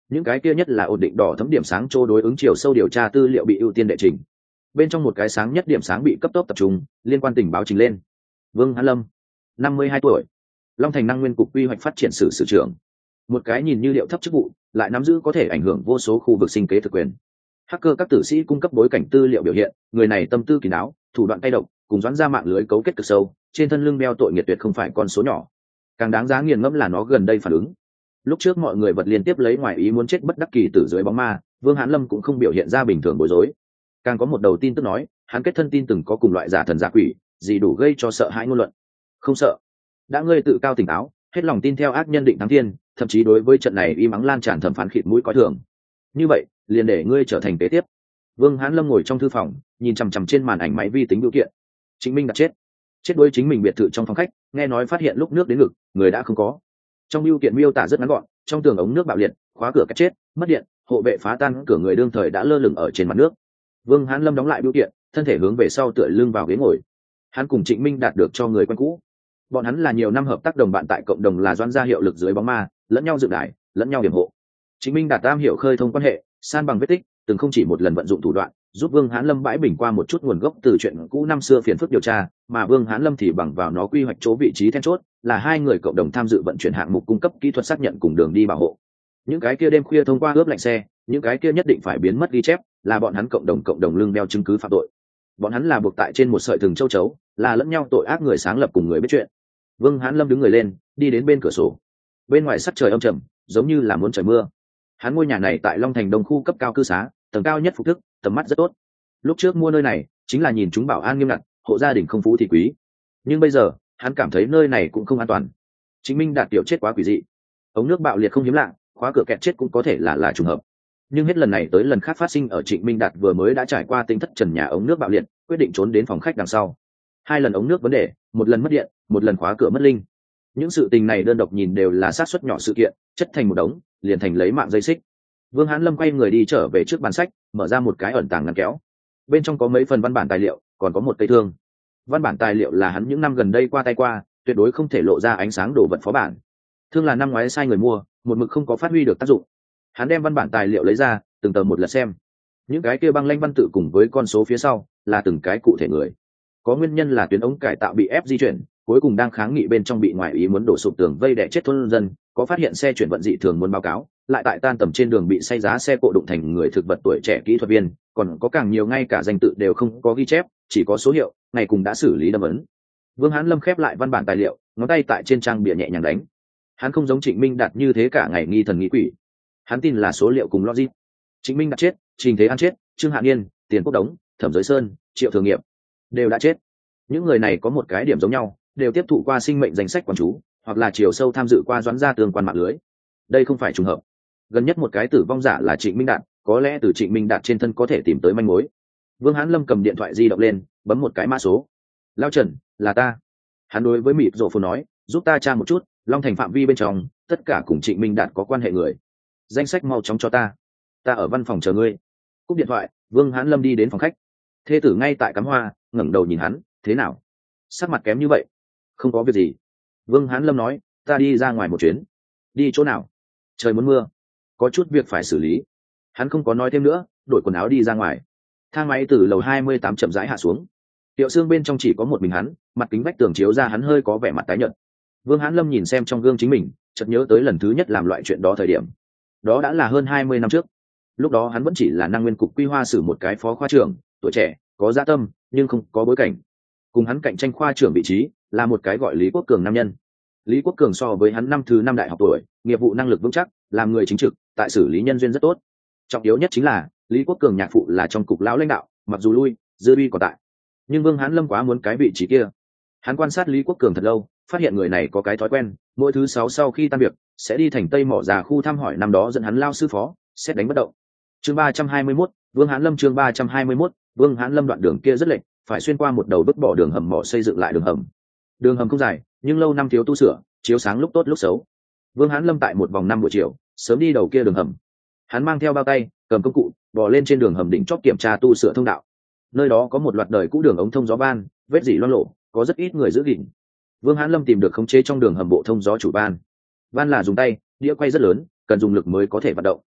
những cái kia nhất là ổn định đỏ thấm điểm sáng chỗ đối ứng chiều sâu điều tra tư liệu bị ưu tiên đệ trình. Bên trong một cái sáng nhất điểm sáng bị cấp tốc tập trung liên quan tình báo trình lên. Vương Hán Lâm, 52 tuổi, Long Thành năng nguyên cục quy hoạch phát triển sử trưởng, một cái nhìn như liệu thấp chức vụ lại nắm giữ có thể ảnh hưởng vô số khu vực sinh kế thực quyền. Hacker các tử sĩ cung cấp bối cảnh tư liệu biểu hiện, người này tâm tư kín đáo, thủ đoạn tay độc, cùng doãn ra mạng lưới cấu kết cực sâu, trên thân lưng đeo tội nghiệt tuyệt không phải con số nhỏ. Càng đáng giá nghiền ngẫm là nó gần đây phản ứng. Lúc trước mọi người vật liên tiếp lấy ngoài ý muốn chết bất đắc kỳ từ dưới bóng ma, Vương Hán Lâm cũng không biểu hiện ra bình thường bối rối. Càng có một đầu tin tức nói, hắn kết thân tin từng có cùng loại giả thần giả quỷ, gì đủ gây cho sợ hãi ngôn luận. Không sợ, đã ngươi tự cao tỉnh táo, hết lòng tin theo ác nhân định thắng thiên, thậm chí đối với trận này y mắng lan tràn thẩm phán khịt mũi coi thường. Như vậy, liền để ngươi trở thành kế tiếp. Vương Hán Lâm ngồi trong thư phòng, nhìn chằm chằm trên màn ảnh máy vi tính biểu kiện. Chính Minh đã chết đôi chính mình biệt thự trong phòng khách, nghe nói phát hiện lúc nước đến ngực, người đã không có. Trong biểu kiện miêu tả rất ngắn gọn, trong tường ống nước bạo liệt, khóa cửa cách chết, mất điện, hộ vệ phá tan cửa người đương thời đã lơ lửng ở trên mặt nước. Vương Hán Lâm đóng lại biểu kiện, thân thể hướng về sau tựa lưng vào ghế ngồi. Hắn cùng Trịnh Minh đạt được cho người quen cũ. Bọn hắn là nhiều năm hợp tác đồng bạn tại cộng đồng là doãn gia hiệu lực dưới bóng ma, lẫn nhau dựng đài, lẫn nhau điểm hộ. Trịnh Minh đạt am hiểu khơi thông quan hệ, san bằng vết tích, từng không chỉ một lần vận dụng thủ đoạn, giúp Vương Hán Lâm bãi bình qua một chút nguồn gốc từ chuyện cũ năm xưa phiền phức điều tra, mà Vương Hán Lâm thì bằng vào nó quy hoạch chỗ vị trí then chốt, là hai người cộng đồng tham dự vận chuyển hạng mục cung cấp kỹ thuật xác nhận cùng đường đi bảo hộ. Những cái kia đêm khuya thông qua ướp lạnh xe, những cái kia nhất định phải biến mất ghi chép, là bọn hắn cộng đồng lưng đeo chứng cứ phạm tội. Bọn hắn là buộc tại trên một sợi thừng châu chấu, là lẫn nhau tội ác người sáng lập cùng người biết chuyện. Vương Hán Lâm đứng người lên, đi đến bên cửa sổ. Bên ngoài sắc trời âm trầm, giống như là muốn trời mưa. Hắn ngôi nhà này tại Long Thành Đông khu cấp cao cư xá, tầng cao nhất phục thức, tầm mắt rất tốt. Lúc trước mua nơi này chính là nhìn chúng bảo an nghiêm ngặt, hộ gia đình không phú thì quý. Nhưng bây giờ, hắn cảm thấy nơi này cũng không an toàn. Chính Minh đạt tiểu chết quá quỷ dị. Ống nước bạo liệt không hiếm lạ, khóa cửa kẹt chết cũng có thể là trùng hợp. Nhưng hết lần này tới lần khác phát sinh ở Trịnh Minh Đạt vừa mới đã trải qua tính thất trần nhà ống nước bạo liệt, quyết định trốn đến phòng khách đằng sau. Hai lần ống nước vấn đề, một lần mất điện, một lần khóa cửa mất linh. Những sự tình này đơn độc nhìn đều là sát suất nhỏ sự kiện, chất thành một đống, liền thành lấy mạng dây xích. Vương Hán Lâm quay người đi trở về trước bàn sách, mở ra một cái ẩn tàng ngăn kéo. Bên trong có mấy phần văn bản tài liệu, còn có một cây thương. Văn bản tài liệu là hắn những năm gần đây qua tay qua, tuyệt đối không thể lộ ra ánh sáng đồ vật phó bản. Thương là năm ngoái sai người mua, một mực không có phát huy được tác dụng. Hắn đem văn bản tài liệu lấy ra, từng tờ một lật xem. Những cái kia băng lanh văn tự cùng với con số phía sau là từng cái cụ thể người. Có nguyên nhân là tuyến ống cải tạo bị ép di chuyển, cuối cùng đang kháng nghị bên trong bị ngoại ý muốn đổ sụp tường vây đè chết thôn dân, có phát hiện xe chuyển vận dị thường muốn báo cáo, lại tại tan tầm trên đường bị xay giá xe cộ đụng thành người thực vật tuổi trẻ kỹ thuật viên, còn có càng nhiều ngay cả danh tự đều không có ghi chép, chỉ có số hiệu, ngày cùng đã xử lý đâm ấn. Vương Hán Lâm khép lại văn bản tài liệu, ngón tay tại trên trang bìa nhẹ nhàng đánh. Hắn không giống Trịnh Minh Đạt như thế cả ngày nghi thần nghĩ quỷ. Hắn tin là số liệu cùng logic. Trịnh Minh Đạt chết, Trình Thế An chết, Trương Hạ Niên, Tiền Quốc Đống, Thẩm Giới Sơn, Triệu Thường Nghiệp đều đã chết. Những người này có một cái điểm giống nhau, đều tiếp thụ qua sinh mệnh danh sách quản chú, hoặc là chiều sâu tham dự qua doãn gia tương quan mạng lưới. Đây không phải trùng hợp. Gần nhất một cái tử vong giả là Trịnh Minh Đạt, có lẽ từ Trịnh Minh Đạt trên thân có thể tìm tới manh mối. Vương Hán Lâm cầm điện thoại di động lên, bấm một cái mã số. Lao Trần, là ta. Hắn đối với mịt rộ phồn nói, giúp ta tra một chút, Long Thành phạm vi bên trong, tất cả cùng Trịnh Minh Đạt có quan hệ người. Danh sách mau chóng cho ta. Ta ở văn phòng chờ ngươi. Cúp điện thoại, Vương Hán Lâm đi đến phòng khách. Thê tử ngay tại cắm hoa, ngẩng đầu nhìn hắn, thế nào? Sắc mặt kém như vậy? Không có việc gì. Vương Hán Lâm nói, ta đi ra ngoài một chuyến. Đi chỗ nào? Trời muốn mưa, có chút việc phải xử lý. Hắn không có nói thêm nữa, đổi quần áo đi ra ngoài. Thang máy từ lầu 28 chậm rãi hạ xuống. Tiệu xương bên trong chỉ có một mình hắn, mặt kính vách tường chiếu ra hắn hơi có vẻ mặt tái nhợt. Vương Hán Lâm nhìn xem trong gương chính mình, chợt nhớ tới lần thứ nhất làm loại chuyện đó thời điểm. Đó đã là hơn 20 năm trước. Lúc đó hắn vẫn chỉ là năng nguyên cục quy hoa sử một cái phó khoa trưởng, tuổi trẻ, có dã tâm, nhưng không có bối cảnh. Cùng hắn cạnh tranh khoa trưởng vị trí là một cái gọi Lý Quốc Cường nam nhân. Lý Quốc Cường so với hắn năm thứ 5 đại học tuổi, nghiệp vụ năng lực vững chắc, làm người chính trực, tại xử lý nhân duyên rất tốt. Trọng yếu nhất chính là Lý Quốc Cường nhạc phụ là trong cục lão lãnh đạo, mặc dù lui, dư uy còn tại. Nhưng Vương Hán Lâm quá muốn cái vị trí kia. Hắn quan sát Lý Quốc Cường thật lâu, phát hiện người này có cái thói quen, mỗi thứ 6 sau khi tan việc, sẽ đi thành Tây Mỏ Già khu thăm hỏi năm đó dẫn hắn lao sư phó, xét đánh bất động. Chương 321, Vương Hán Lâm chương 321, Vương Hán Lâm đoạn đường kia rất lệch, phải xuyên qua một đầu vứt bỏ đường hầm mỏ xây dựng lại đường hầm. Đường hầm không dài, nhưng lâu năm thiếu tu sửa, chiếu sáng lúc tốt lúc xấu. Vương Hán Lâm tại một vòng 5 buổi chiều, sớm đi đầu kia đường hầm. Hắn mang theo bao tay, cầm công cụ, bò lên trên đường hầm đỉnh chóp kiểm tra tu sửa thông đạo. Nơi đó có một loạt đời cũ đường ống thông gió van, vết rỉ loang lộ, có rất ít người giữ gìn. Vương Hán Lâm tìm được khống chế trong đường hầm bộ thông gió chủ van. Van là dùng tay, đĩa quay rất lớn, cần dùng lực mới có thể hoạt động.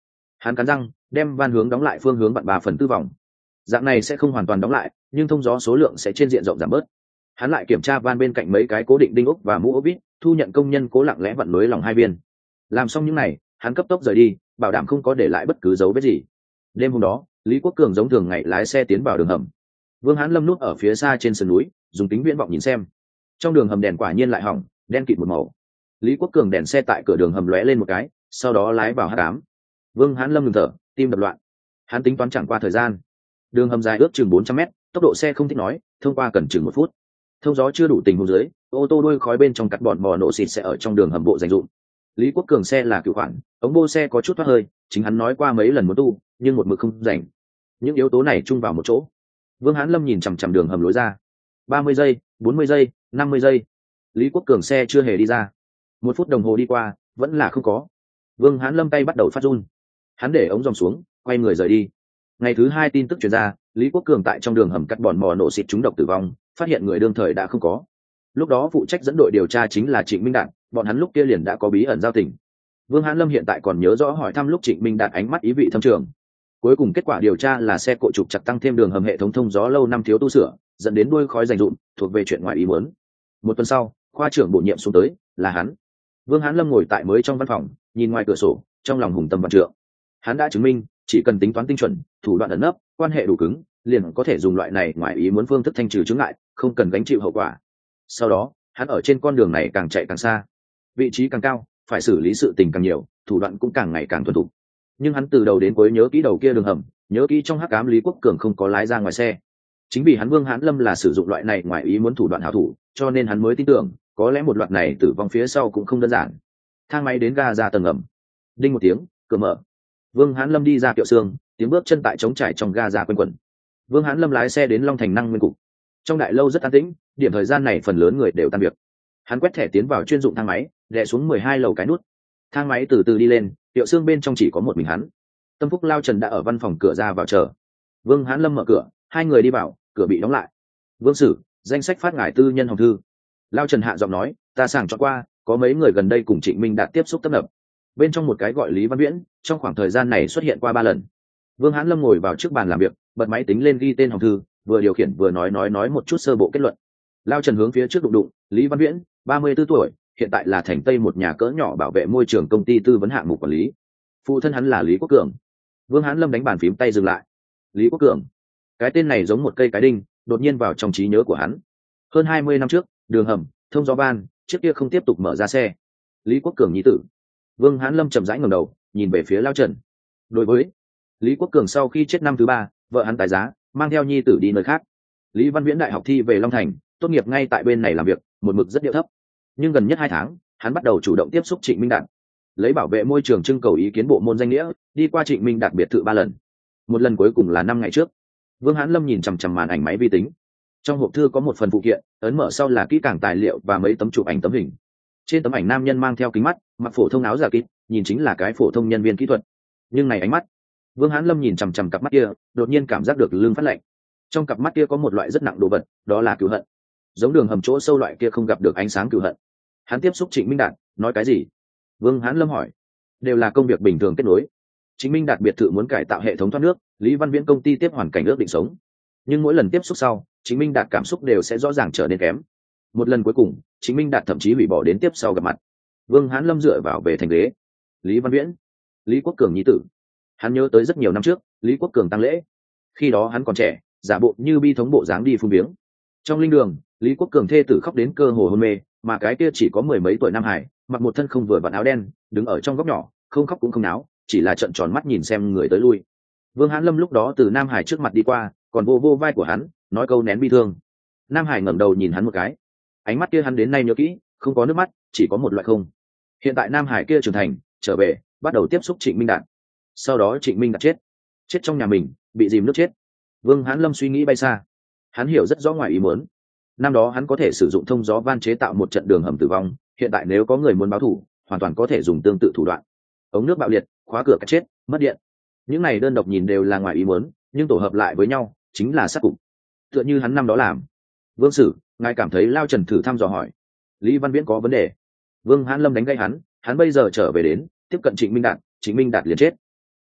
Hắn cắn răng đem van hướng đóng lại phương hướng vặn 3/4 vòng. Dạng này sẽ không hoàn toàn đóng lại, nhưng thông gió số lượng sẽ trên diện rộng giảm bớt. Hắn lại kiểm tra van bên cạnh mấy cái cố định đinh ốc và mũ ốc vít, thu nhận công nhân cố lặng lẽ vặn nối lòng hai viên. Làm xong những này, hắn cấp tốc rời đi, bảo đảm không có để lại bất cứ dấu vết gì. Đêm hôm đó, Lý Quốc Cường giống thường ngày lái xe tiến vào đường hầm. Vương Hán Lâm núp ở phía xa trên sườn núi, dùng kính viễn vọng nhìn xem. Trong đường hầm đèn quả nhiên lại hỏng, đen kịt một màu. Lý Quốc Cường đèn xe tại cửa đường hầm lóe lên một cái, sau đó lái vào hắc ám. Vương Hán Lâm ngừng thở, tim đập loạn. Hắn tính toán chẳng qua thời gian. Đường hầm dài ước chừng 400 mét, tốc độ xe không thích nói, thông qua cần chừng 1 phút. Thông gió chưa đủ tình huống dưới, ô tô đuôi khói bên trong cắt bọn bò nổ xịt sẽ ở trong đường hầm bộ dành dụng. Lý Quốc Cường xe là cựu khoản, ống bô xe có chút thoát hơi, chính hắn nói qua mấy lần muốn tu, nhưng một mực không rảnh. Những yếu tố này chung vào một chỗ. Vương Hán Lâm nhìn chằm chằm đường hầm lối ra. 30 giây, 40 giây, 50 giây. Lý Quốc Cường xe chưa hề đi ra. 1 phút đồng hồ đi qua, vẫn là không có. Vương Hán Lâm tay bắt đầu phát run. Hắn để ống dòng xuống, quay người rời đi. Ngày thứ 2 tin tức truyền ra, Lý Quốc Cường tại trong đường hầm cắt bọn mò nổ xịt trúng độc tử vong, phát hiện người đương thời đã không có. Lúc đó phụ trách dẫn đội điều tra chính là Trịnh Minh Đạt, bọn hắn lúc kia liền đã có bí ẩn giao tình. Vương Hán Lâm hiện tại còn nhớ rõ hỏi thăm lúc Trịnh Minh Đạt ánh mắt ý vị thâm trường. Cuối cùng kết quả điều tra là xe cộ trục chặt tăng thêm đường hầm hệ thống thông gió lâu năm thiếu tu sửa, dẫn đến đuôi khói dành dụm, thuộc về chuyện ngoài ý muốn. 1 tuần sau, khoa trưởng bổ nhiệm xuống tới, là hắn. Vương Hán Lâm ngồi tại mới trong văn phòng, nhìn ngoài cửa sổ, trong lòng hùng tâm vạn trượng. Hắn đã chứng minh, chỉ cần tính toán tinh chuẩn, thủ đoạn ẩn nấp, quan hệ đủ cứng, liền có thể dùng loại này ngoài ý muốn phương thức thanh trừ chướng ngại, không cần gánh chịu hậu quả. Sau đó, hắn ở trên con đường này càng chạy càng xa, vị trí càng cao, phải xử lý sự tình càng nhiều, thủ đoạn cũng càng ngày càng thuần thục. Nhưng hắn từ đầu đến cuối nhớ kỹ đầu kia đường hầm, nhớ kỹ trong hắc ám Lý Quốc Cường không có lái ra ngoài xe. Chính vì hắn Vương Hán Lâm là sử dụng loại này ngoài ý muốn thủ đoạn hảo thủ, cho nên hắn mới tin tưởng, có lẽ một loạt này tử vong phía sau cũng không đơn giản. Thang máy đến ga ra tầng ngầm. Đinh một tiếng, cửa mở. Vương Hán Lâm đi ra kiệu xương, tiếng bước chân tại trống trải trong ga ra quanh quẩn. Vương Hán Lâm lái xe đến Long Thành Năng Nguyên cục. Trong đại lâu rất an tĩnh, điểm thời gian này phần lớn người đều tan việc. Hắn quét thẻ tiến vào chuyên dụng thang máy, đè xuống 12 lầu cái nút. Thang máy từ từ đi lên, kiệu xương bên trong chỉ có một mình hắn. Tâm Phúc Lao Trần đã ở văn phòng cửa ra vào chờ. Vương Hán Lâm mở cửa, hai người đi vào, cửa bị đóng lại. Vương Sử, danh sách phát ngài tư nhân hồng thư. Lao Trần hạ giọng nói, ta sàng cho qua, có mấy người gần đây cùng Trịnh Minh Đạt tiếp xúc tấp nập. Bên trong một cái gọi Lý Văn Viễn, trong khoảng thời gian này xuất hiện qua 3 lần. Vương Hán Lâm ngồi vào trước bàn làm việc, bật máy tính lên ghi tên hồng thư, vừa điều khiển vừa nói một chút sơ bộ kết luận. Lao Trần hướng phía trước đụng, Lý Văn Viễn, 34 tuổi, hiện tại là thành Tây một nhà cỡ nhỏ bảo vệ môi trường công ty tư vấn hạng mục quản lý. Phụ thân hắn là Lý Quốc Cường. Vương Hán Lâm đánh bàn phím tay dừng lại. Lý Quốc Cường, cái tên này giống một cây cái đinh, đột nhiên vào trong trí nhớ của hắn. Hơn 20 năm trước, đường hầm, thông gió ban, trước kia không tiếp tục mở ra xe. Lý Quốc Cường nhi tử. Vương Hán Lâm chậm rãi ngẩng đầu, nhìn về phía Lao Trần. Đối với Lý Quốc Cường sau khi chết năm thứ 3, vợ hắn tái giá, mang theo nhi tử đi nơi khác. Lý Văn Viễn đại học thi về Long Thành, tốt nghiệp ngay tại bên này làm việc, một mực rất điệu thấp. Nhưng gần nhất 2 tháng, hắn bắt đầu chủ động tiếp xúc Trịnh Minh Đạt, lấy bảo vệ môi trường trưng cầu ý kiến bộ môn danh nghĩa, đi qua Trịnh Minh Đạt biệt thự 3 lần. Một lần cuối cùng là 5 ngày trước. Vương Hán Lâm nhìn chằm chằm màn ảnh máy vi tính. Trong hộp thư có một phần phụ kiện, ấn mở sau là kỹ càng tài liệu và mấy tấm chụp ảnh tấm hình. Trên tấm ảnh nam nhân mang theo kính mắt, mặc phổ thông áo giả kít, nhìn chính là cái phổ thông nhân viên kỹ thuật. Nhưng này ánh mắt, Vương Hán Lâm nhìn chằm chằm cặp mắt kia, đột nhiên cảm giác được lưng phát lạnh. Trong cặp mắt kia có một loại rất nặng đồ vật, đó là cừu hận. Giống đường hầm chỗ sâu loại kia không gặp được ánh sáng cừu hận. Hắn tiếp xúc Trịnh Minh Đạt, nói cái gì? Vương Hán Lâm hỏi. Đều là công việc bình thường kết nối. Trịnh Minh Đạt biệt thự muốn cải tạo hệ thống thoát nước, Lý Văn Viễn công ty tiếp hoàn cảnh ước định sống. Nhưng mỗi lần tiếp xúc sau, Trịnh Minh Đạt cảm xúc đều sẽ rõ ràng trở nên kém. Một lần cuối cùng, Trịnh Minh Đạt thậm chí hủy bỏ đến tiếp sau gặp mặt. Vương Hán Lâm dựa vào về thành ghế. Lý Văn Viễn, Lý Quốc Cường nhi tử. Hắn nhớ tới rất nhiều năm trước, Lý Quốc Cường tang lễ. Khi đó hắn còn trẻ, giả bộ như bi thống bộ dáng đi phun viếng. Trong linh đường, Lý Quốc Cường thê tử khóc đến cơ hồ hôn mê, mà cái kia chỉ có 10 mấy tuổi Nam Hải, mặc một thân không vừa vặn áo đen, đứng ở trong góc nhỏ, không khóc cũng không náo, chỉ là trợn tròn mắt nhìn xem người tới lui. Vương Hán Lâm lúc đó từ Nam Hải trước mặt đi qua, còn vô vô vai của hắn, nói câu nén bi thương. Nam Hải ngẩng đầu nhìn hắn một cái, ánh mắt kia hắn đến nay nhớ kỹ, không có nước mắt, chỉ có một loại không. Hiện tại Nam Hải kia trưởng thành, trở về, bắt đầu tiếp xúc Trịnh Minh Đạt. Sau đó Trịnh Minh Đạt chết trong nhà mình, bị dìm nước chết. Vương Hán Lâm suy nghĩ bay xa. Hắn hiểu rất rõ ngoài ý muốn. Năm đó hắn có thể sử dụng thông gió van chế tạo một trận đường hầm tử vong, hiện tại nếu có người muốn báo thù, hoàn toàn có thể dùng tương tự thủ đoạn. Ống nước bạo liệt, khóa cửa cắt chết, mất điện. Những này đơn độc nhìn đều là ngoài ý muốn, nhưng tổ hợp lại với nhau, chính là sát cục. Tựa như hắn năm đó làm. Vương Sử, ngài cảm thấy Lao Trần thử thăm dò hỏi. Lý Văn Viễn có vấn đề. Vương Hán Lâm đánh gây hắn bây giờ trở về đến, tiếp cận Trịnh Minh Đạt liền chết.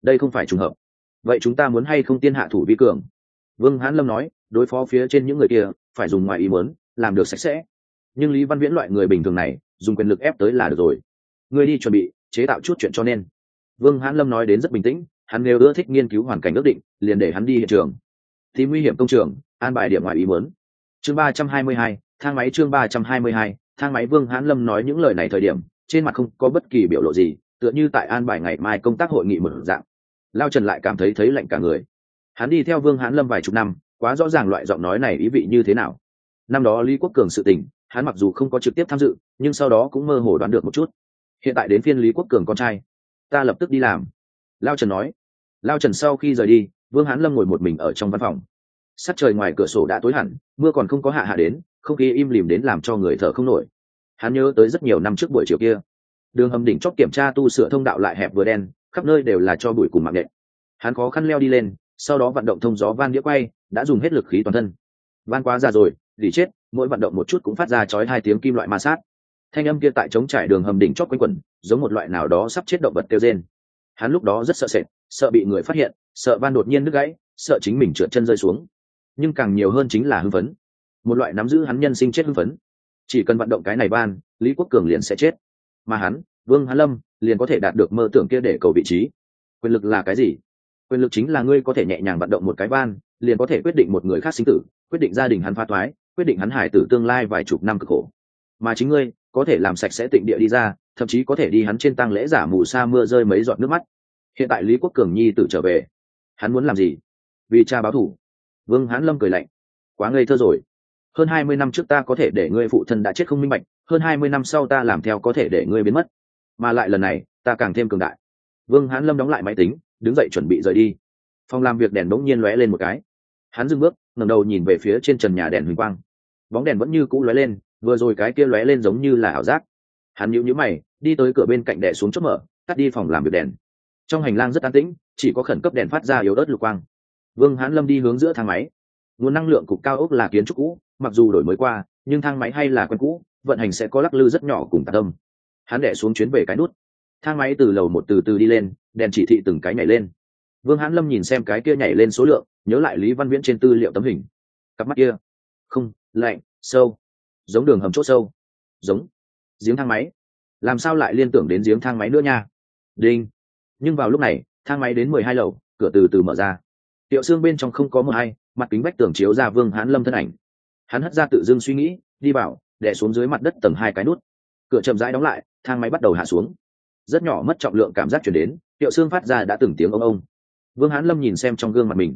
đây không phải trùng hợp. Vậy chúng ta muốn hay không tiên hạ thủ vi cường? Vương Hãn Lâm nói, đối phó phía trên những người kia phải dùng ngoài ý muốn, làm được sạch sẽ. Nhưng Lý Văn Viễn loại người bình thường này dùng quyền lực ép tới là được rồi. Ngươi đi chuẩn bị chế tạo chút chuyện cho nên. Vương Hãn Lâm nói đến rất bình tĩnh, hắn nếu ưa thích nghiên cứu hoàn cảnh ước định, liền để hắn đi hiện trường thì nguy hiểm công trường, an bài điểm ngoài ý muốn. Chương 322, thang máy. Chương 322, thang máy. Vương Hãn Lâm nói những lời này thời điểm trên mặt không có bất kỳ biểu lộ gì, tựa như tại an bài ngày mai công tác hội nghị một dạng. Lao Trần lại cảm thấy lạnh cả người. Hắn đi theo Vương Hãn Lâm vài chục năm, quá rõ ràng loại giọng nói này ý vị như thế nào. Năm đó Lý Quốc Cường sự tình, hắn mặc dù không có trực tiếp tham dự, nhưng sau đó cũng mơ hồ đoán được một chút. Hiện tại đến phiên Lý Quốc Cường con trai, ta lập tức đi làm. Lao Trần nói. Lao Trần sau khi rời đi, Vương Hãn Lâm ngồi một mình ở trong văn phòng. Sắc trời ngoài cửa sổ đã tối hẳn, mưa còn không có hạ đến, không khí im lìm đến làm cho người thở không nổi. Hắn nhớ tới rất nhiều năm trước buổi chiều kia, đường hầm đỉnh chót kiểm tra tu sửa thông đạo lại hẹp vừa đen, khắp nơi đều là cho bụi cùng mạng nhện. Hắn khó khăn leo đi lên, sau đó vận động thông gió van đĩa quay, đã dùng hết lực khí toàn thân. Van quá già rồi, lì chết, mỗi vận động một chút cũng phát ra chói hai tiếng kim loại ma sát. Thanh âm kia tại trống trải đường hầm đỉnh chót quanh quẩn, giống một loại nào đó sắp chết động vật kêu rên. Hắn lúc đó rất sợ sệt, sợ bị người phát hiện, sợ van đột nhiên đứt gãy, sợ chính mình trượt chân rơi xuống. Nhưng càng nhiều hơn chính là hưng phấn, một loại nắm giữ hắn nhân sinh chết hưng phấn. Chỉ cần vận động cái này van, Lý Quốc Cường liền sẽ chết, mà hắn, Vương Hãn Lâm, liền có thể đạt được mơ tưởng kia để cầu vị trí. Quyền lực là cái gì? Quyền lực chính là ngươi có thể nhẹ nhàng vận động một cái van, liền có thể quyết định một người khác sinh tử, quyết định gia đình hắn phá thoái, quyết định hắn hải tử tương lai vài chục năm cực khổ. Mà chính ngươi có thể làm sạch sẽ tịnh địa đi ra, thậm chí có thể đi hắn trên tang lễ giả mù sa mưa rơi mấy giọt nước mắt. Hiện tại Lý Quốc Cường nhi tử trở về, hắn muốn làm gì? Vì cha báo thù. Vương Hãn Lâm cười lạnh, quá ngây thơ rồi. Hơn 20 năm trước ta có thể để ngươi phụ thân đã chết không minh bạch, hơn 20 năm sau ta làm theo có thể để ngươi biến mất, mà lại lần này ta càng thêm cường đại. Vương Hãn Lâm đóng lại máy tính, đứng dậy chuẩn bị rời đi. Phòng làm việc đèn bỗng nhiên lóe lên một cái, hắn dừng bước, ngẩng đầu nhìn về phía trên trần nhà đèn huỳnh quang. Bóng đèn vẫn như cũ lóe lên, vừa rồi cái kia lóe lên giống như là ảo giác. Hắn nhíu mày, đi tới cửa bên cạnh đè xuống chốt mở, tắt đi phòng làm việc đèn. Trong hành lang rất an tĩnh, chỉ có khẩn cấp đèn phát ra yếu ớt lục quang. Vương Hãn Lâm đi hướng giữa thang máy. Nguồn năng lượng cục cao ốc là kiến trúc cũ, mặc dù đổi mới qua, nhưng thang máy hay là quen cũ, vận hành sẽ có lắc lư rất nhỏ cùng tạp âm. Hắn đè xuống chuyến về cái nút, thang máy từ lầu một từ từ đi lên, đèn chỉ thị từng cái nhảy lên. Vương Hãn Lâm nhìn xem cái kia nhảy lên số lượng, nhớ lại Lý Văn Viễn trên tư liệu tấm hình. Cặp mắt kia, không, lạnh, sâu, giống đường hầm chỗ sâu, giống giếng thang máy. Làm sao lại liên tưởng đến giếng thang máy nữa nha? Đinh. Nhưng vào lúc này, thang máy đến 12 lầu, cửa từ từ mở ra. Tiệu xương bên trong không có một ai, mặt kính vách tường chiếu ra Vương Hãn Lâm thân ảnh. Hắn hất ra tự dưng suy nghĩ, đi vào, đè xuống dưới mặt đất tầng 2 cái nút. Cửa chậm rãi đóng lại, thang máy bắt đầu hạ xuống. Rất nhỏ mất trọng lượng cảm giác truyền đến, tiệu xương phát ra đã từng tiếng ông ông. Vương Hãn Lâm nhìn xem trong gương mặt mình,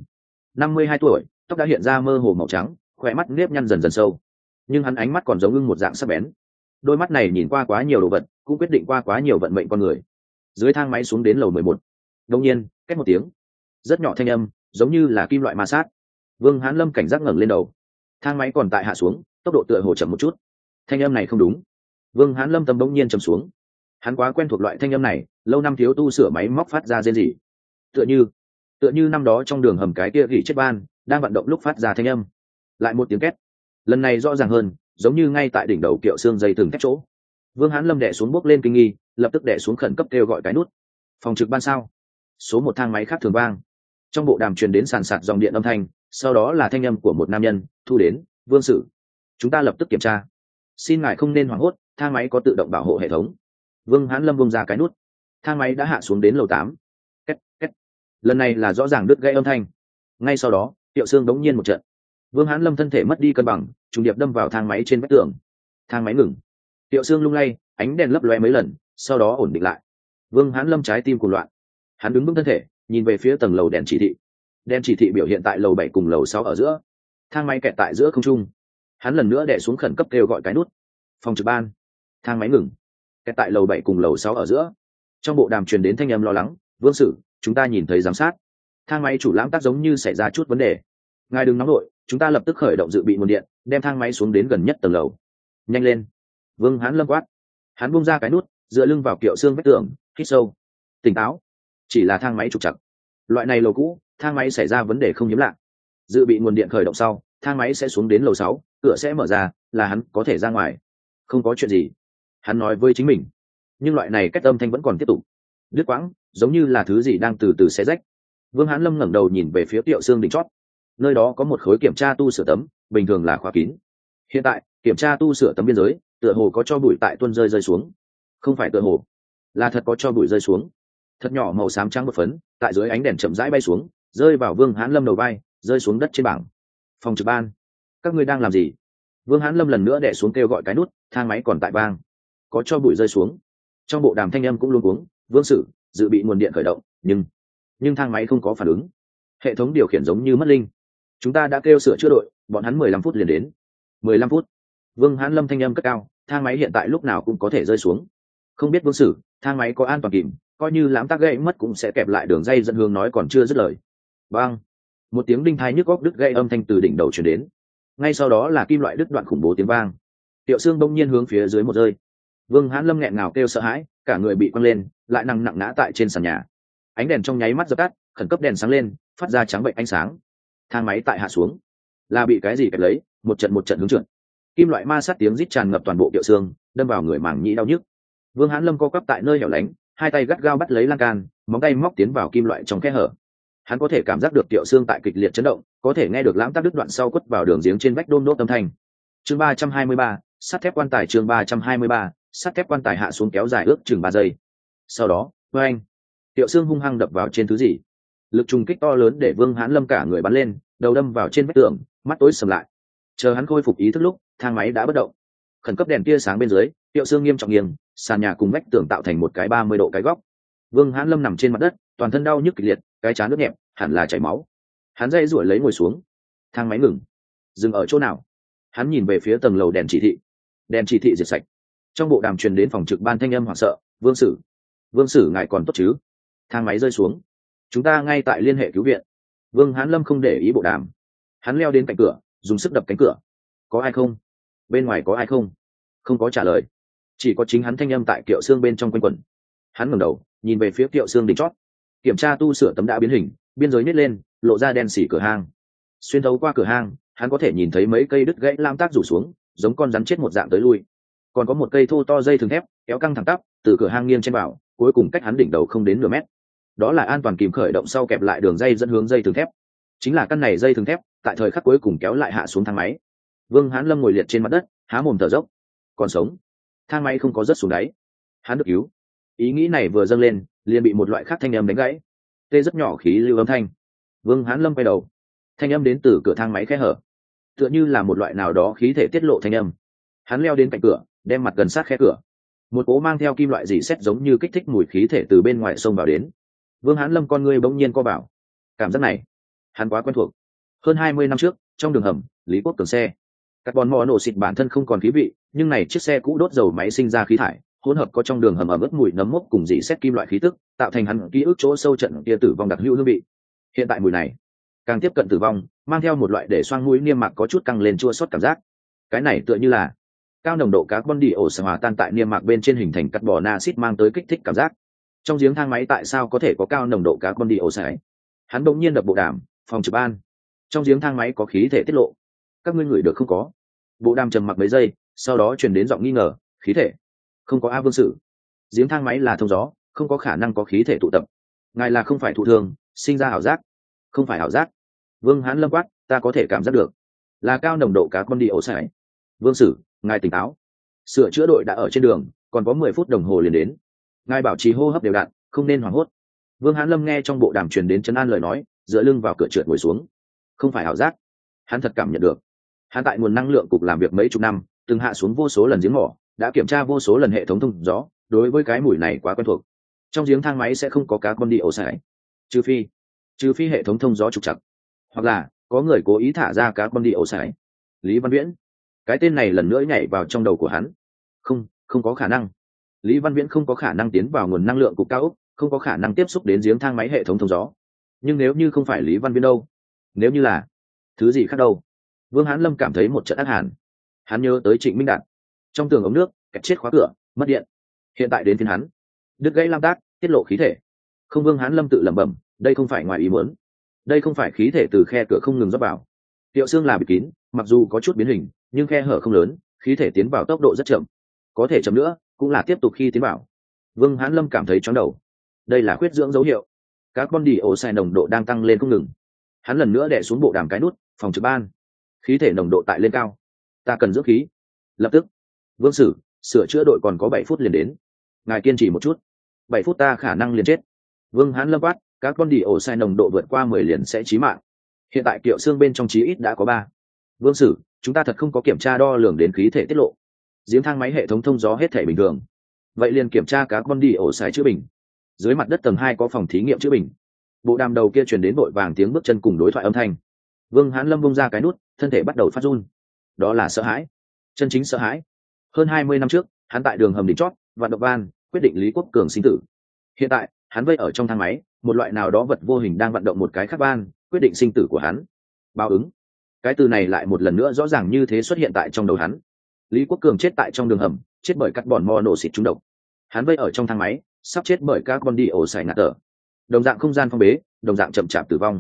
52 tuổi, tóc đã hiện ra mơ hồ màu trắng, khỏe mắt nếp nhăn dần dần sâu, nhưng hắn ánh mắt còn giống ưng một dạng sắc bén. Đôi mắt này nhìn qua quá nhiều đồ vật, cũng quyết định qua quá nhiều vận mệnh con người. Dưới thang máy xuống đến lầu 11, đột nhiên két một tiếng rất nhỏ thanh âm, giống như là kim loại ma sát. Vương Hãn Lâm cảnh giác ngẩng lên đầu, thang máy còn tại hạ xuống, tốc độ tựa hồ chậm một chút. Thanh âm này không đúng. Vương Hãn Lâm tâm bỗng nhiên trầm xuống. Hắn quá quen thuộc loại thanh âm này, lâu năm thiếu tu sửa máy móc phát ra rên rỉ, tựa như năm đó trong đường hầm cái kia gỉ chết ban đang vận động lúc phát ra thanh âm. Lại một tiếng két, lần này rõ ràng hơn, giống như ngay tại đỉnh đầu kiệu xương dây từng cách chỗ. Vương Hãn Lâm đè xuống bốc lên kinh nghi, lập tức đè xuống khẩn cấp kêu gọi cái nút. Phòng trực ban sao? Số một thang máy khác thường vang. Trong bộ đàm truyền đến sàn sạt dòng điện âm thanh, sau đó là thanh âm của một nam nhân, thu đến, Vương Sử. Chúng ta lập tức kiểm tra. Xin ngài không nên hoảng hốt, thang máy có tự động bảo hộ hệ thống. Vương Hãn Lâm bung ra cái nút. Thang máy đã hạ xuống đến lầu 8. Két, két. Lần này là rõ ràng đứt gãy âm thanh. Ngay sau đó, Tiệu Xương đống nhiên một trận. Vương Hãn Lâm thân thể mất đi cân bằng, trùng điệp đâm vào thang máy trên vách tường. Thang máy ngừng. Tiệu Xương lung lay, ánh đèn lấp lóe mấy lần, sau đó ổn định lại. Vương Hãn Lâm trái tim cuồng loạn. Hắn đứng vững thân thể, nhìn về phía tầng lầu đèn chỉ thị. Đèn chỉ thị biểu hiện tại lầu 7 cùng lầu 6 ở giữa. Thang máy kẹt tại giữa không trung. Hắn lần nữa đè xuống khẩn cấp kêu gọi cái nút. Phòng trực ban. Thang máy ngừng. Kẹt tại lầu 7 cùng lầu 6 ở giữa. Trong bộ đàm truyền đến thanh âm lo lắng, Vương Sử, chúng ta nhìn thấy giám sát. Thang máy chủ lãng tác giống như xảy ra chút vấn đề. Ngài đừng nóng nổi, chúng ta lập tức khởi động dự bị nguồn điện, đem thang máy xuống đến gần nhất tầng lầu. Nhanh lên. Vương Hãn Lâm quát. Hắn buông ra cái nút, dựa lưng vào kiệu xương vách tường, hít sâu. Tỉnh táo. Chỉ là thang máy trục trặc. Loại này lầu cũ, thang máy xảy ra vấn đề không hiếm lạ. Dự bị nguồn điện khởi động sau, thang máy sẽ xuống đến lầu 6, cửa sẽ mở ra, là hắn có thể ra ngoài. Không có chuyện gì, hắn nói với chính mình. Nhưng loại này cách âm thanh vẫn còn tiếp tục. Đứt quãng, giống như là thứ gì đang từ từ xé rách. Vương Hãn Lâm ngẩng đầu nhìn về phía Tiệu Xương đỉnh chót, nơi đó có một khối kiểm tra tu sửa tấm, bình thường là khóa kín. Hiện tại kiểm tra tu sửa tấm biên giới tựa hồ có cho bụi tại tuôn rơi xuống. Không phải tựa hồ, là thật có cho bụi rơi xuống. Thật nhỏ màu xám trắng một phấn tại dưới ánh đèn chậm rãi bay xuống, rơi vào Vương Hãn Lâm đầu vai, rơi xuống đất trên bảng. Phòng trực ban, các ngươi đang làm gì? Vương Hãn Lâm lần nữa đè xuống kêu gọi cái nút, thang máy còn tại vang, có cho bụi rơi xuống. Trong bộ đàm thanh âm cũng luống cuống, Vương Sử dự bị nguồn điện khởi động, nhưng thang máy không có phản ứng, hệ thống điều khiển giống như mất linh. Chúng ta đã kêu sửa chữa đội, bọn hắn 15 phút liền đến. 15 phút? Vương Hãn Lâm thanh âm cất cao, thang máy hiện tại lúc nào cũng có thể rơi xuống. Không biết Vương Sử, thang máy có an toàn kìm, coi như lãm tác gãy mất cũng sẽ kẹp lại đường dây dẫn hướng nói còn chưa dứt lời. Bang! Một tiếng đinh thai nhức óc đứt gãy âm thanh từ đỉnh đầu truyền đến. Ngay sau đó là kim loại đứt đoạn khủng bố tiếng vang. Tiệu Xương bỗng nhiên hướng phía dưới một rơi. Vương Hãn Lâm nghẹn ngào kêu sợ hãi, cả người bị quăng lên, lại nặng nặng ngã tại trên sàn nhà. Ánh đèn trong nháy mắt dập tắt, khẩn cấp đèn sáng lên, phát ra trắng bệnh ánh sáng. Thang máy tại hạ xuống, là bị cái gì kẹp lấy, một trận hướng trượt. Kim loại ma sát tiếng rít tràn ngập toàn bộ Tiệu Xương, đâm vào người màng nhĩ đau nhức. Vương Hãn Lâm co quắp tại nơi hẻo lánh, hai tay gắt gao bắt lấy lan can, móng tay móc tiến vào kim loại trong khe hở. Hắn có thể cảm giác được Tiệu Xương tại kịch liệt chấn động, có thể nghe được lãm tác đứt đoạn sau quất vào đường giếng trên vách đôn đốt âm thanh. Chương 323, sắt thép quan tài. Chương 323, sắt thép quan tài hạ xuống kéo dài ước chừng 3 giây. Sau đó, oeng, Tiệu Xương hung hăng đập vào trên thứ gì. Lực trùng kích to lớn để Vương Hãn Lâm cả người bắn lên, đầu đâm vào trên vách tường, mắt tối sầm lại. Chờ hắn khôi phục ý thức lúc, thang máy đã bất động. Khẩn cấp đèn tia sáng bên dưới, Tiệu Xương nghiêm trọng nghiêng, sàn nhà cùng vách tường tạo thành một cái 30 độ cái góc. Vương Hãn Lâm nằm trên mặt đất, toàn thân đau nhức kịch liệt, cái trán nước nhẹp, hẳn là chảy máu. Hắn dây duỗi lấy ngồi xuống. Thang máy ngừng. Dừng ở chỗ nào? Hắn nhìn về phía tầng lầu đèn chỉ thị. Đèn chỉ thị diệt sạch. Trong bộ đàm truyền đến phòng trực ban thanh âm hoảng sợ, "Vương Sử, Vương Sử ngài còn tốt chứ?" Thang máy rơi xuống. "Chúng ta ngay tại liên hệ cứu viện." Vương Hãn Lâm không để ý bộ đàm. Hắn leo đến cạnh cửa, dùng sức đập cánh cửa. "Có ai không? Bên ngoài có ai không?" Không có trả lời. Chỉ có chính hắn thanh âm tại Kiệu Xương bên trong quanh quẩn. Hắn ngẩng đầu, nhìn về phía Kiệu Xương đỉnh chót. Kiểm tra tu sửa tấm đã biến hình, biên giới nít lên, lộ ra đen xỉ cửa hang. Xuyên thấu qua cửa hang, hắn có thể nhìn thấy mấy cây đứt gãy lam tác rủ xuống, giống con rắn chết một dạng tới lui. Còn có một cây thô to dây thừng thép kéo căng thẳng tắp từ cửa hang nghiêng trên vào, cuối cùng cách hắn đỉnh đầu không đến nửa mét. Đó là an toàn kìm khởi động sau kẹp lại đường dây dẫn hướng dây thừng thép. Chính là căn này dây thừng thép tại thời khắc cuối cùng kéo lại hạ xuống thang máy. Vương Hãn Lâm ngồi liệt trên mặt đất, há mồm thở dốc. Còn sống. Thang máy không có rớt xuống đáy. Hắn được cứu. Ý nghĩ này vừa dâng lên, liền bị một loại khác thanh âm đánh gãy. Tê rất nhỏ khí lưu âm thanh. Vương Hãn Lâm quay đầu. Thanh âm đến từ cửa thang máy khe hở, tựa như là một loại nào đó khí thể tiết lộ thanh âm. Hắn leo đến cạnh cửa, đem mặt gần sát khe cửa. Một cỗ mang theo kim loại rỉ sét giống như kích thích mùi khí thể từ bên ngoài xông vào đến. Vương Hãn Lâm con ngươi bỗng nhiên co bảo. Cảm giác này, hắn quá quen thuộc. Hơn 20 năm trước, trong đường hầm, Lý Quốc Cường xe, carbon monoxide bản thân không còn khí vị, nhưng này chiếc xe cũ đốt dầu máy sinh ra khí thải, hỗn hợp có trong đường hầm ẩm ướt mùi nấm mốc cùng rỉ sét kim loại khí tức, tạo thành hắn ký ức chỗ sâu trận kia tử vong đặc hữu hương vị. Hiện tại mùi này càng tiếp cận tử vong, mang theo một loại để xoang mũi niêm mạc có chút căng lên chua xót cảm giác. Cái này tựa như là cao nồng độ carbon dioxide hòa tan tại niêm mạc bên trên hình thành carbon acid mang tới kích thích cảm giác. Trong giếng thang máy tại sao có thể có cao nồng độ carbon dioxide? Hắn bỗng nhiên đập bộ đàm, "Phòng trực ban, trong giếng thang máy có khí thể tiết lộ, các ngươi ngửi được không có?" Bộ đàm trầm mặc mấy giây, sau đó truyền đến giọng nghi ngờ, "Khí thể? Không có a Vương Sử. Giếng thang máy là thông gió, không có khả năng có khí thể tụ tập. Ngài là không phải thụ thương, sinh ra ảo giác?" "Không phải ảo giác." Vương Hãn Lâm quát, "Ta có thể cảm giác được, là cao nồng độ carbon dioxide." "Vương Sử, ngài tỉnh táo. Sửa chữa đội đã ở trên đường, còn có 10 phút đồng hồ liền đến. Ngài bảo trì hô hấp đều đặn, không nên hoảng hốt." Vương Hãn Lâm nghe trong bộ đàm truyền đến trấn an lời nói, dựa lưng vào cửa trượt ngồi xuống. Không phải ảo giác, hắn thật cảm nhận được. Hắn tại nguồn năng lượng cục làm việc mấy chục năm, từng hạ xuống vô số lần giếng mỏ, đã kiểm tra vô số lần hệ thống thông gió, đối với cái mùi này quá quen thuộc. Trong giếng thang máy sẽ không có carbon dioxide, trừ phi hệ thống thông gió trục trặc, hoặc là có người cố ý thả ra carbon dioxide. Lý Văn Viễn, cái tên này lần nữa nhảy vào trong đầu của hắn. Không có khả năng. Lý Văn Viễn không có khả năng tiến vào nguồn năng lượng cục cao ốc, không có khả năng tiếp xúc đến giếng thang máy hệ thống thông gió. Nhưng nếu như không phải Lý Văn Viễn đâu? Nếu như là thứ gì khác đâu? Vương Hãn Lâm cảm thấy một trận ác hàn. Hắn nhớ tới Trịnh Minh Đạt, trong tường ống nước kẹt chết khóa cửa, mất điện. Hiện tại đến phiên hắn, đứt gãy lam tác, tiết lộ khí thể. Không, Vương Hãn Lâm tự lẩm bẩm, đây không phải ngoài ý muốn, đây không phải khí thể từ khe cửa không ngừng rót vào. Tiệu xương là bịt kín, mặc dù có chút biến hình, nhưng khe hở không lớn, khí thể tiến vào tốc độ rất chậm, có thể chậm nữa cũng là tiếp tục khi tiến vào. Vương Hãn Lâm cảm thấy chóng đầu. đây là khuyết dưỡng dấu hiệu. Carbon dioxide nồng độ đang tăng lên không ngừng. Hắn lần nữa đè xuống bộ đàm cái nút phòng trực ban. Khí thể nồng độ tại lên cao, ta cần dưỡng khí. Lập tức. Vương Sử, sửa chữa đội còn có 7 phút liền đến, ngài kiên trì một chút. 7 phút ta khả năng liền chết. Vương Hán Lâm quát, carbon dioxide nồng độ vượt qua 10 liền sẽ chí mạng. Hiện tại Kiệu Xương bên trong chí ít đã có 3. Vương Sử, chúng ta thật không có kiểm tra đo lường đến khí thể tiết lộ. Giếng thang máy hệ thống thông gió hết thể bình thường. Vậy liền kiểm tra carbon dioxide chữa bình. Dưới mặt đất tầng 2 có phòng thí nghiệm chữa bình. Bộ đàm đầu kia truyền đến vội vàng tiếng bước chân cùng đối thoại âm thanh. Vương Hán Lâm bung ra cái nút, thân thể bắt đầu phát run. Đó là sợ hãi, chân chính sợ hãi. Hơn 20 năm trước, hắn tại đường hầm đỉnh chót, vận động van, quyết định Lý Quốc Cường sinh tử. Hiện tại, hắn vây ở trong thang máy, một loại nào đó vật vô hình đang vận động một cái khác van, quyết định sinh tử của hắn. Báo ứng. Cái từ này lại một lần nữa rõ ràng như thế xuất hiện tại trong đầu hắn. Lý Quốc Cường chết tại trong đường hầm, chết bởi carbon monoxide trúng độc. Hắn vây ở trong thang máy, sắp chết bởi carbon dioxide ngạt thở. Đồng dạng không gian phong bế, đồng dạng chậm chạp tử vong.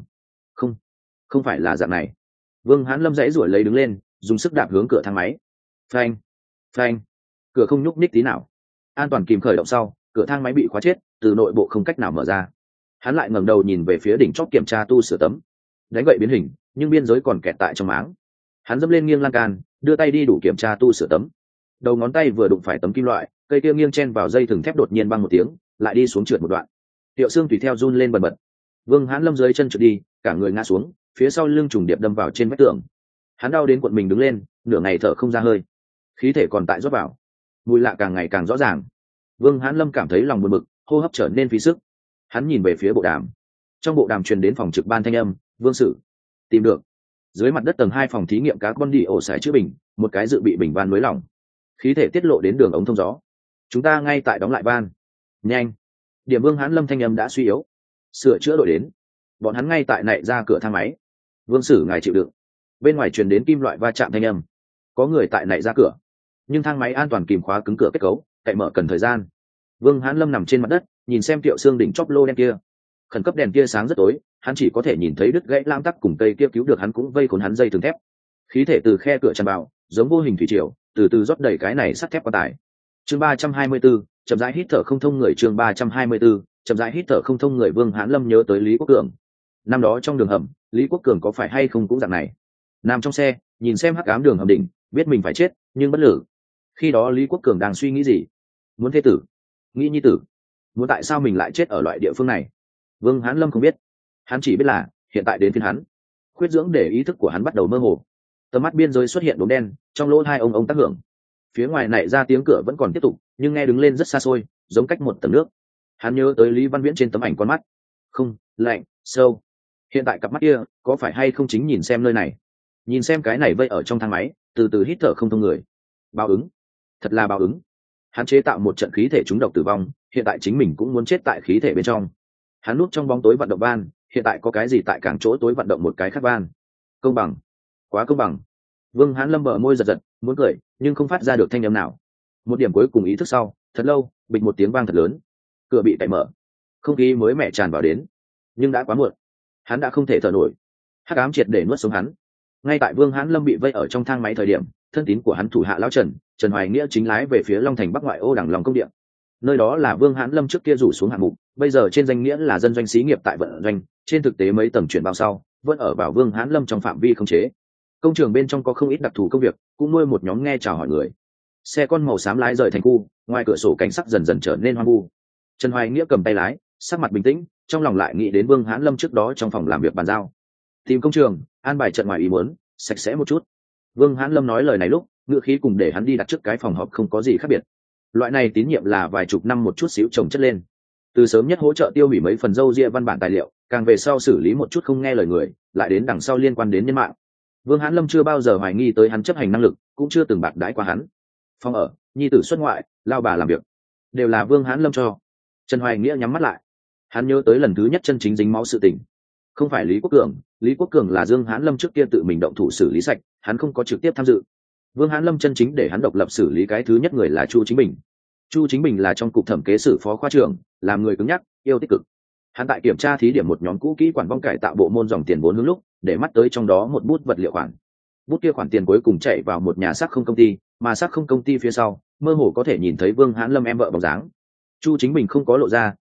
Không phải là dạng này. Vương Hán Lâm dãy rủi lấy đứng lên, dùng sức đạp hướng cửa thang máy. Phanh, phanh. Cửa không nhúc nhích tí nào. An toàn kìm khởi động sau, cửa thang máy bị khóa chết, từ nội bộ không cách nào mở ra. Hắn lại ngẩng đầu nhìn về phía đỉnh chóp kiểm tra tu sửa tấm. Đánh gậy biến hình, nhưng biên giới còn kẹt tại trong máng. Hắn dẫm lên nghiêng lan can, đưa tay đi đủ kiểm tra tu sửa tấm. Đầu ngón tay vừa đụng phải tấm kim loại, cây kia nghiêng chen vào dây thừng thép đột nhiên băng một tiếng, lại đi xuống trượt một đoạn. Tiệu Xương tùy theo run lên bần bật. Vương Hán Lâm dưới chân trượt đi, cả người ngã xuống, phía sau lưng trùng điệp đâm vào trên vách tường. Hắn đau đến cuộn mình đứng lên, nửa ngày thở không ra hơi. Khí thể còn tại rót vào, mùi lạ càng ngày càng rõ ràng. Vương Hán Lâm cảm thấy lòng buồn bực, hô hấp trở nên phí sức. Hắn nhìn về phía bộ đàm. Trong bộ đàm truyền đến phòng trực ban thanh âm, Vương Sử, tìm được. Dưới mặt đất tầng 2 phòng thí nghiệm carbon dioxide chữa bình, một cái dự bị bình van nối lỏng. Khí thể tiết lộ đến đường ống thông gió. Chúng ta ngay tại đóng lại van. Nhanh. Điểm Vương Hán Lâm thanh âm đã suy yếu. Sửa chữa đội đến. Bọn hắn ngay tại nạy ra cửa thang máy. Vương Sử ngài chịu đựng. Bên ngoài truyền đến kim loại va chạm thanh âm. Có người tại nạy ra cửa, nhưng thang máy an toàn kìm khóa cứng cửa kết cấu, cậy mở cần thời gian. Vương Hán Lâm nằm trên mặt đất, nhìn xem Tiệu Xương đỉnh chóp lô đen kia. Khẩn cấp đèn tia sáng rất tối, hắn chỉ có thể nhìn thấy đứt gãy lam tắc cùng cây kia cứu được hắn cũng vây khốn hắn dây thừng thép. Khí thể từ khe cửa tràn vào, giống vô hình thủy triều, từ từ rót đầy cái này sắt thép quan tài. Chương 324, chậm rãi hít thở không thông người. Chương 324, chậm rãi hít thở không thông người. Vương Hán Lâm nhớ tới Lý Quốc Cường. Năm đó trong đường hầm, Lý Quốc Cường có phải hay không cũng dạng này. Nằm trong xe, nhìn xem hắc ám đường hầm đỉnh, biết mình phải chết, nhưng bất lực. Khi đó Lý Quốc Cường đang suy nghĩ gì? Muốn thế tử, nghĩ nhi tử, muốn tại sao mình lại chết ở loại địa phương này? Vương Hán Lâm không biết, hắn chỉ biết là hiện tại đến phiên hắn. Khuyết dưỡng để ý thức của hắn bắt đầu mơ hồ. Tầm mắt biên giới xuất hiện đốm đen, trong lỗ hai ông tác hưởng. Phía ngoài nảy ra tiếng cửa vẫn còn tiếp tục, nhưng nghe đứng lên rất xa xôi, giống cách một tầng nước. Hắn nhớ tới Lý Văn Viễn trên tấm ảnh con mắt, không, lạnh, sâu. Hiện tại cặp mắt kia có phải hay không chính nhìn xem nơi này, nhìn xem cái này vây ở trong thang máy, từ từ hít thở không thông người. Báo ứng, thật là báo ứng. Hắn chế tạo một trận khí thể trúng độc tử vong, hiện tại chính mình cũng muốn chết tại khí thể bên trong. Hắn núp trong bóng tối vận động van, hiện tại có cái gì tại cảng chỗ tối vận động một cái khác van. Công bằng, quá công bằng. Vương Hán Lâm bờ môi giật giật, muốn cười nhưng không phát ra được thanh âm nào. Một điểm cuối cùng ý thức sau, thật lâu, bịch một tiếng vang thật lớn, cửa bị cậy mở, không khí mới mẻ tràn vào đến, nhưng đã quá muộn. Hắn đã không thể thở nổi, hắc ám triệt để nuốt sống hắn. Ngay tại Vương Hán Lâm bị vây ở trong thang máy thời điểm, thân tín của hắn thủ hạ lão Trần Hoài Nghĩa chính lái về phía Long Thành Bắc ngoại ô đằng lòng công điện. Nơi đó là Vương Hán Lâm trước kia rủ xuống hạng mục, bây giờ trên danh nghĩa là dân doanh xí nghiệp tại vận doanh, trên thực tế mấy tầng chuyển bao sau, vẫn ở vào Vương Hán Lâm trong phạm vi không chế. Công trường bên trong có không ít đặc thù công việc, cũng nuôi một nhóm nghe chào hỏi người. Xe con màu xám lái rời thành khu, ngoài cửa sổ cảnh sắc dần dần trở nên hoang vu. Trần Hoài Nghĩa cầm tay lái, sắc mặt bình tĩnh, trong lòng lại nghĩ đến Vương Hán Lâm trước đó trong phòng làm việc bàn giao. Tìm công trường, an bài trận ngoài ý muốn, sạch sẽ một chút. Vương Hán Lâm nói lời này lúc, ngựa khí cùng để hắn đi đặt trước cái phòng họp không có gì khác biệt. Loại này tín nhiệm là vài chục năm một chút xíu chồng chất lên. Từ sớm nhất hỗ trợ tiêu hủy mấy phần dâu ria văn bản tài liệu, càng về sau xử lý một chút không nghe lời người, lại đến đằng sau liên quan đến nhân mạng. Vương Hán Lâm chưa bao giờ hoài nghi tới hắn chấp hành năng lực, cũng chưa từng bạc đãi qua hắn. Phòng ở, nhi tử xuất ngoại, lao bà làm việc, đều là Vương Hán Lâm cho. Trần Hoài Nghĩa nhắm mắt lại, hắn nhớ tới lần thứ nhất chân chính dính máu sự tình. Không phải Lý Quốc Cường là Dương Hán Lâm trước kia tự mình động thủ xử lý sạch, hắn không có trực tiếp tham dự. Vương Hán Lâm chân chính để hắn độc lập xử lý cái thứ nhất người là Chu Chính Bình. Chu Chính Bình là trong cục thẩm kế sử phó khoa trưởng, làm người cứng nhắc, yêu tích cực. Hắn tại kiểm tra thí điểm một nhóm cũ kỹ quản vong cải tạo bộ môn dòng tiền vốn hướng lúc, để mắt tới trong đó một bút vật liệu khoản. Bút kia khoản tiền cuối cùng chạy vào một nhà xác không công ty, mà xác không công ty phía sau, mơ hồ có thể nhìn thấy Vương Hán Lâm em vợ bóng dáng. Chu Chính Bình không có lộ ra,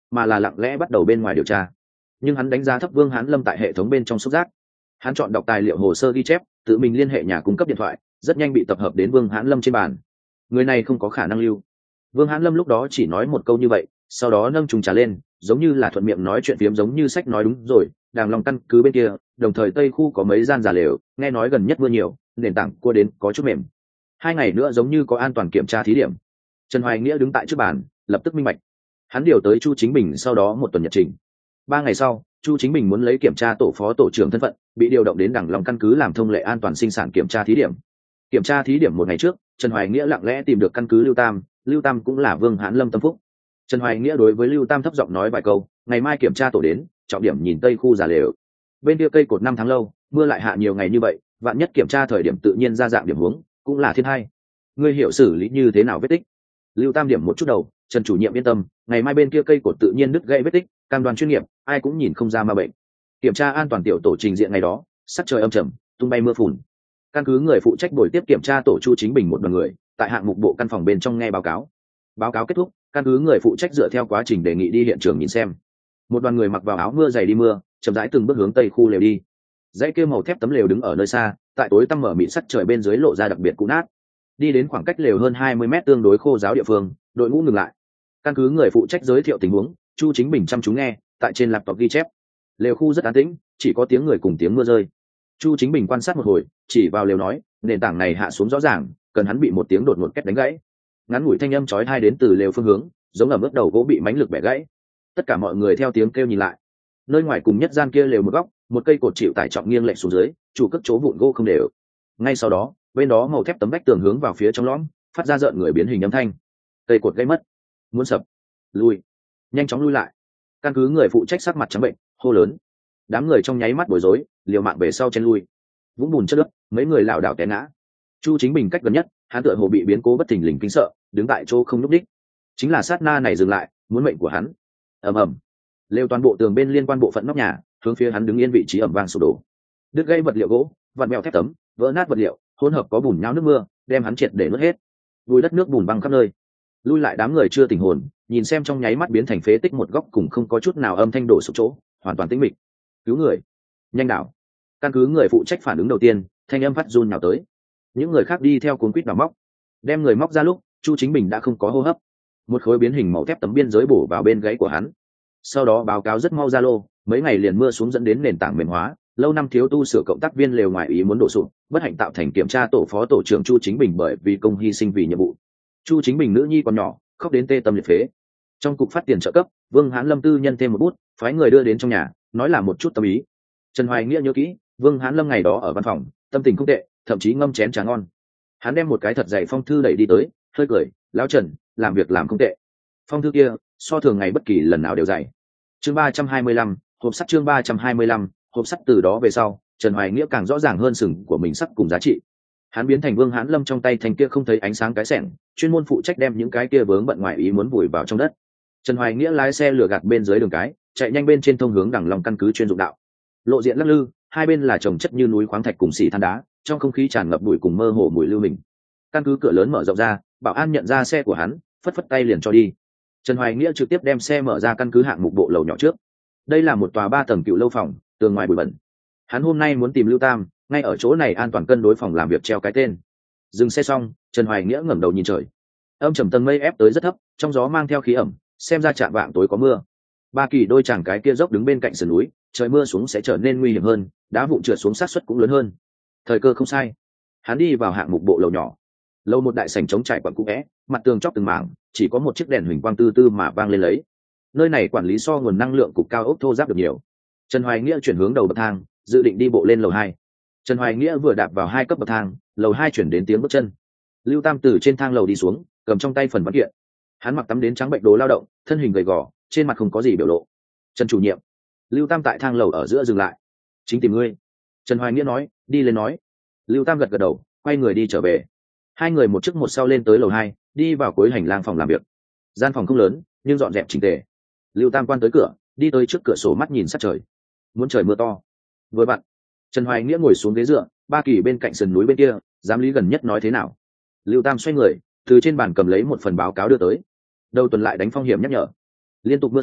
mà là lặng lẽ bắt đầu bên ngoài điều tra. Nhưng hắn đánh giá thấp Vương Hán Lâm tại hệ thống bên trong xúc giác. Hắn chọn đọc tài liệu hồ sơ ghi chép, tự mình liên hệ nhà cung cấp điện thoại, rất nhanh bị tập hợp đến Vương Hán Lâm trên bàn. Người này không có khả năng lưu. Vương Hán Lâm lúc đó chỉ nói một câu như vậy, sau đó nâng trùng trà lên, giống như là thuận miệng nói chuyện phiếm, giống như sách nói đúng rồi. Đàng Long căn cứ bên kia, đồng thời Tây khu có mấy gian giả lều, nghe nói gần nhất mưa nhiều, nền tảng cua đến có chút mềm. 2 ngày nữa giống như có an toàn kiểm tra thí điểm. Trần Hoài Nghĩa đứng tại trước bàn, lập tức minh bạch. Hắn điều tới Chu Chính Bình sau đó một tuần nhật trình. 3 ngày sau, Chu Chính Bình muốn lấy kiểm tra tổ phó tổ trưởng thân phận, bị điều động đến Đàng Long căn cứ làm thông lệ an toàn sinh sản kiểm tra thí điểm. Kiểm tra thí điểm một ngày trước, Trần Hoài Nghĩa lặng lẽ tìm được căn cứ Lưu Tam cũng là Vương Hán Lâm tâm phúc. Trần Hoài Nghĩa đối với Lưu Tam thấp giọng nói vài câu, ngày mai kiểm tra tổ đến, trọng điểm nhìn tây khu giả lều. Bên kia cây cột 5 tháng lâu, mưa lại hạ nhiều ngày như vậy, vạn nhất kiểm tra thời điểm tự nhiên ra dạng điểm huống, cũng là thiên hai. Ngươi hiểu xử lý như thế nào vết tích? Lưu Tam điểm một chút đầu, Trần chủ nhiệm yên tâm, ngày mai bên kia cây cột tự nhiên đứt gãy vết tích, cam đoan chuyên nghiệp, ai cũng nhìn không ra ma bệnh. Kiểm tra an toàn tiểu tổ trình diện ngày đó, sắc trời âm trầm, tung bay mưa phùn. Căn cứ người phụ trách buổi tiếp kiểm tra tổ Chu Chính Bình một đoàn người, tại hạng mục bộ căn phòng bên trong nghe báo cáo. Báo cáo kết thúc, căn cứ người phụ trách dựa theo quá trình đề nghị đi hiện trường nhìn xem. Một đoàn người mặc vào áo mưa dày đi mưa, chậm rãi từng bước hướng tây khu lều đi. Dãy kia màu thép tấm lều đứng ở nơi xa, tại tối tăm mở mịt sắc trời bên dưới lộ ra đặc biệt cũ nát. Đi đến khoảng cách lều hơn 20 mét tương đối khô giáo địa phương, đội ngũ ngừng lại. Căn cứ người phụ trách giới thiệu tình huống, Chu Chính Bình chăm chú nghe, tại trên laptop ghi chép. Lều khu rất an tĩnh, chỉ có tiếng người cùng tiếng mưa rơi. Chu Chính Bình quan sát một hồi, chỉ vào lều nói, nền tảng này hạ xuống rõ ràng, cần hắn bị một tiếng đột ngột két đánh gãy. Ngắn ngủi thanh âm chói tai đến từ lều phương hướng, giống ở mức đầu gỗ bị mãnh lực bẻ gãy. Tất cả mọi người theo tiếng kêu nhìn lại. Nơi ngoài cùng nhất gian kia lều một góc, một cây cột chịu tải trọng nghiêng lệch xuống dưới, chủ cất chỗ vụn gỗ không đều. Ngay sau đó, bên đó màu thép tấm vách tường hướng vào phía trong lõm, phát ra rợn người biến hình âm thanh. Cây cột gãy mất, muốn sập, lui, nhanh chóng lui lại. Căn cứ người phụ trách sắc mặt trắng bệnh, hô lớn. Đám người trong nháy mắt bối rối, liều mạng về sau chen lui. Vũng bùn chất đất, mấy người lảo đảo té ngã. Chu Chính Bình cách gần nhất, hắn tựa hồ bị biến cố bất thình lình kinh sợ, đứng tại chỗ không nhúc đích. Chính là sát na này dừng lại, muốn mệnh của hắn. Ầm ầm, lều toàn bộ tường bên liên quan bộ phận nóc nhà, hướng phía hắn đứng yên vị trí ầm vang sụp đổ. Đứt gãy vật liệu gỗ, vặn mèo thép tấm, vỡ nát vật liệu, hỗn hợp có bùn nhão nước mưa, đem hắn triệt để nuốt hết. Vùi đất nước bùn văng khắp nơi. Lui lại đám người chưa tỉnh hồn, nhìn xem trong nháy mắt biến thành phế tích một góc cùng không có chút nào âm thanh đổ sụp chỗ, hoàn toàn tĩnh mịch. Cứu người, nhanh đảo. Căn cứ người phụ trách phản ứng đầu tiên, thanh âm phát run nhào tới. Những người khác đi theo cuốn quýt vào móc. Đem người móc ra lúc, Chu Chính Bình đã không có hô hấp. Một khối biến hình màu thép tấm biên giới bổ vào bên gáy của hắn. Sau đó báo cáo rất mau ra lô, mấy ngày liền mưa xuống dẫn đến nền tảng mềm hóa, lâu năm thiếu tu sửa cộng tác viên lều ngoài ý muốn đổ sụp, bất hạnh tạo thành kiểm tra tổ phó tổ trưởng Chu Chính Bình bởi vì công hy sinh vì nhiệm vụ. Chu Chính Bình nữ nhi còn nhỏ, khóc đến tê tâm liệt phế. Trong cục phát tiền trợ cấp, Vương Hán Lâm tư nhân thêm một bút, phái người đưa đến trong nhà, nói là một chút tâm ý. Trần Hoài Nghĩa nhớ kỹ, Vương Hán Lâm ngày đó ở văn phòng, tâm tình không tệ, thậm chí ngâm chén trà ngon. Hắn đem một cái thật dày phong thư đẩy đi tới, hơi cười, lão Trần, làm việc làm không tệ. Phong thư kia, so thường ngày bất kỳ lần nào đều dày. Chương 325, hộp sắt. Chương 325, hộp sắt. Từ đó về sau, Trần Hoài Nghĩa càng rõ ràng hơn sừng của mình sắc cùng giá trị. Hắn biến thành Vương Hán Lâm trong tay thành kia không thấy ánh sáng cái xẻng, chuyên môn phụ trách đem những cái kia vướng bận ngoài ý muốn vùi vào trong đất. Trần Hoài Nghĩa lái xe lừa gạt bên dưới đường cái, chạy nhanh bên trên thông hướng Đàng Long căn cứ chuyên dụng đạo. Lộ diện lắc lư, hai bên là trồng chất như núi khoáng thạch cùng xỉ than đá, trong không khí tràn ngập bụi cùng mơ hồ mùi lưu mình. Căn cứ cửa lớn mở rộng ra, bảo an nhận ra xe của hắn, phất phất tay liền cho đi. Trần Hoài Nghĩa trực tiếp đem xe mở ra căn cứ hạng mục bộ lầu nhỏ trước. Đây là một tòa 3 tầng cựu lâu phòng, tường ngoài bụi bẩn. Hắn hôm nay muốn tìm Lưu Tam, ngay ở chỗ này an toàn cân đối phòng làm việc treo cái tên. Dừng xe xong, Trần Hoài Nghĩa ngẩng đầu nhìn trời. Âm trầm tầng mây ép tới rất thấp, trong gió mang theo khí ẩm, xem ra chạm vạng tối có mưa. Ba Kỳ đôi chàng cái kia dốc đứng bên cạnh sườn núi, trời mưa xuống sẽ trở nên nguy hiểm hơn, đá vụn trượt xuống sát suất cũng lớn hơn. Thời cơ không sai. Hắn đi vào hạng mục bộ lầu nhỏ. Lầu một đại sảnh trống trải quặng cũ vẽ, mặt tường chóc từng mảng, chỉ có một chiếc đèn huỳnh quang tư tư mà vang lên lấy. Nơi này quản lý so nguồn năng lượng cục cao ốc thô ráp được nhiều. Trần Hoài Nghĩa chuyển hướng đầu bậc thang, dự định đi bộ lên lầu 2. Trần Hoài Nghĩa vừa đạp vào 2 cấp bậc thang, lầu 2 chuyển đến tiếng bước chân. Lưu Tam từ trên thang lầu đi xuống, cầm trong tay phần văn kiện. Hắn mặc tắm đến trắng bệnh đồ lao động, thân hình gầy gò, trên mặt không có gì biểu lộ. Trần chủ nhiệm. Lưu Tam tại thang lầu ở giữa dừng lại. Chính tìm ngươi. Trần Hoài Nghĩa nói, đi lên nói. Lưu Tam gật gật đầu, quay người đi trở về. Hai người một trước một sau lên tới lầu 2, đi vào cuối hành lang phòng làm việc. Gian phòng không lớn, nhưng dọn dẹp chỉnh tề. Lưu Tam quan tới cửa, đi tới trước cửa sổ mắt nhìn sát trời. Muốn trời mưa to. Vừa vặn. Trần Hoài Nghĩa ngồi xuống ghế dựa, Ba Kỳ bên cạnh sườn núi bên kia, giám lý gần nhất nói thế nào. Lưu Tam xoay người, từ trên bàn cầm lấy một phần báo cáo đưa tới. Đầu tuần lại đánh phong hiểm nhắc nhở. Liên tục mưa xuống,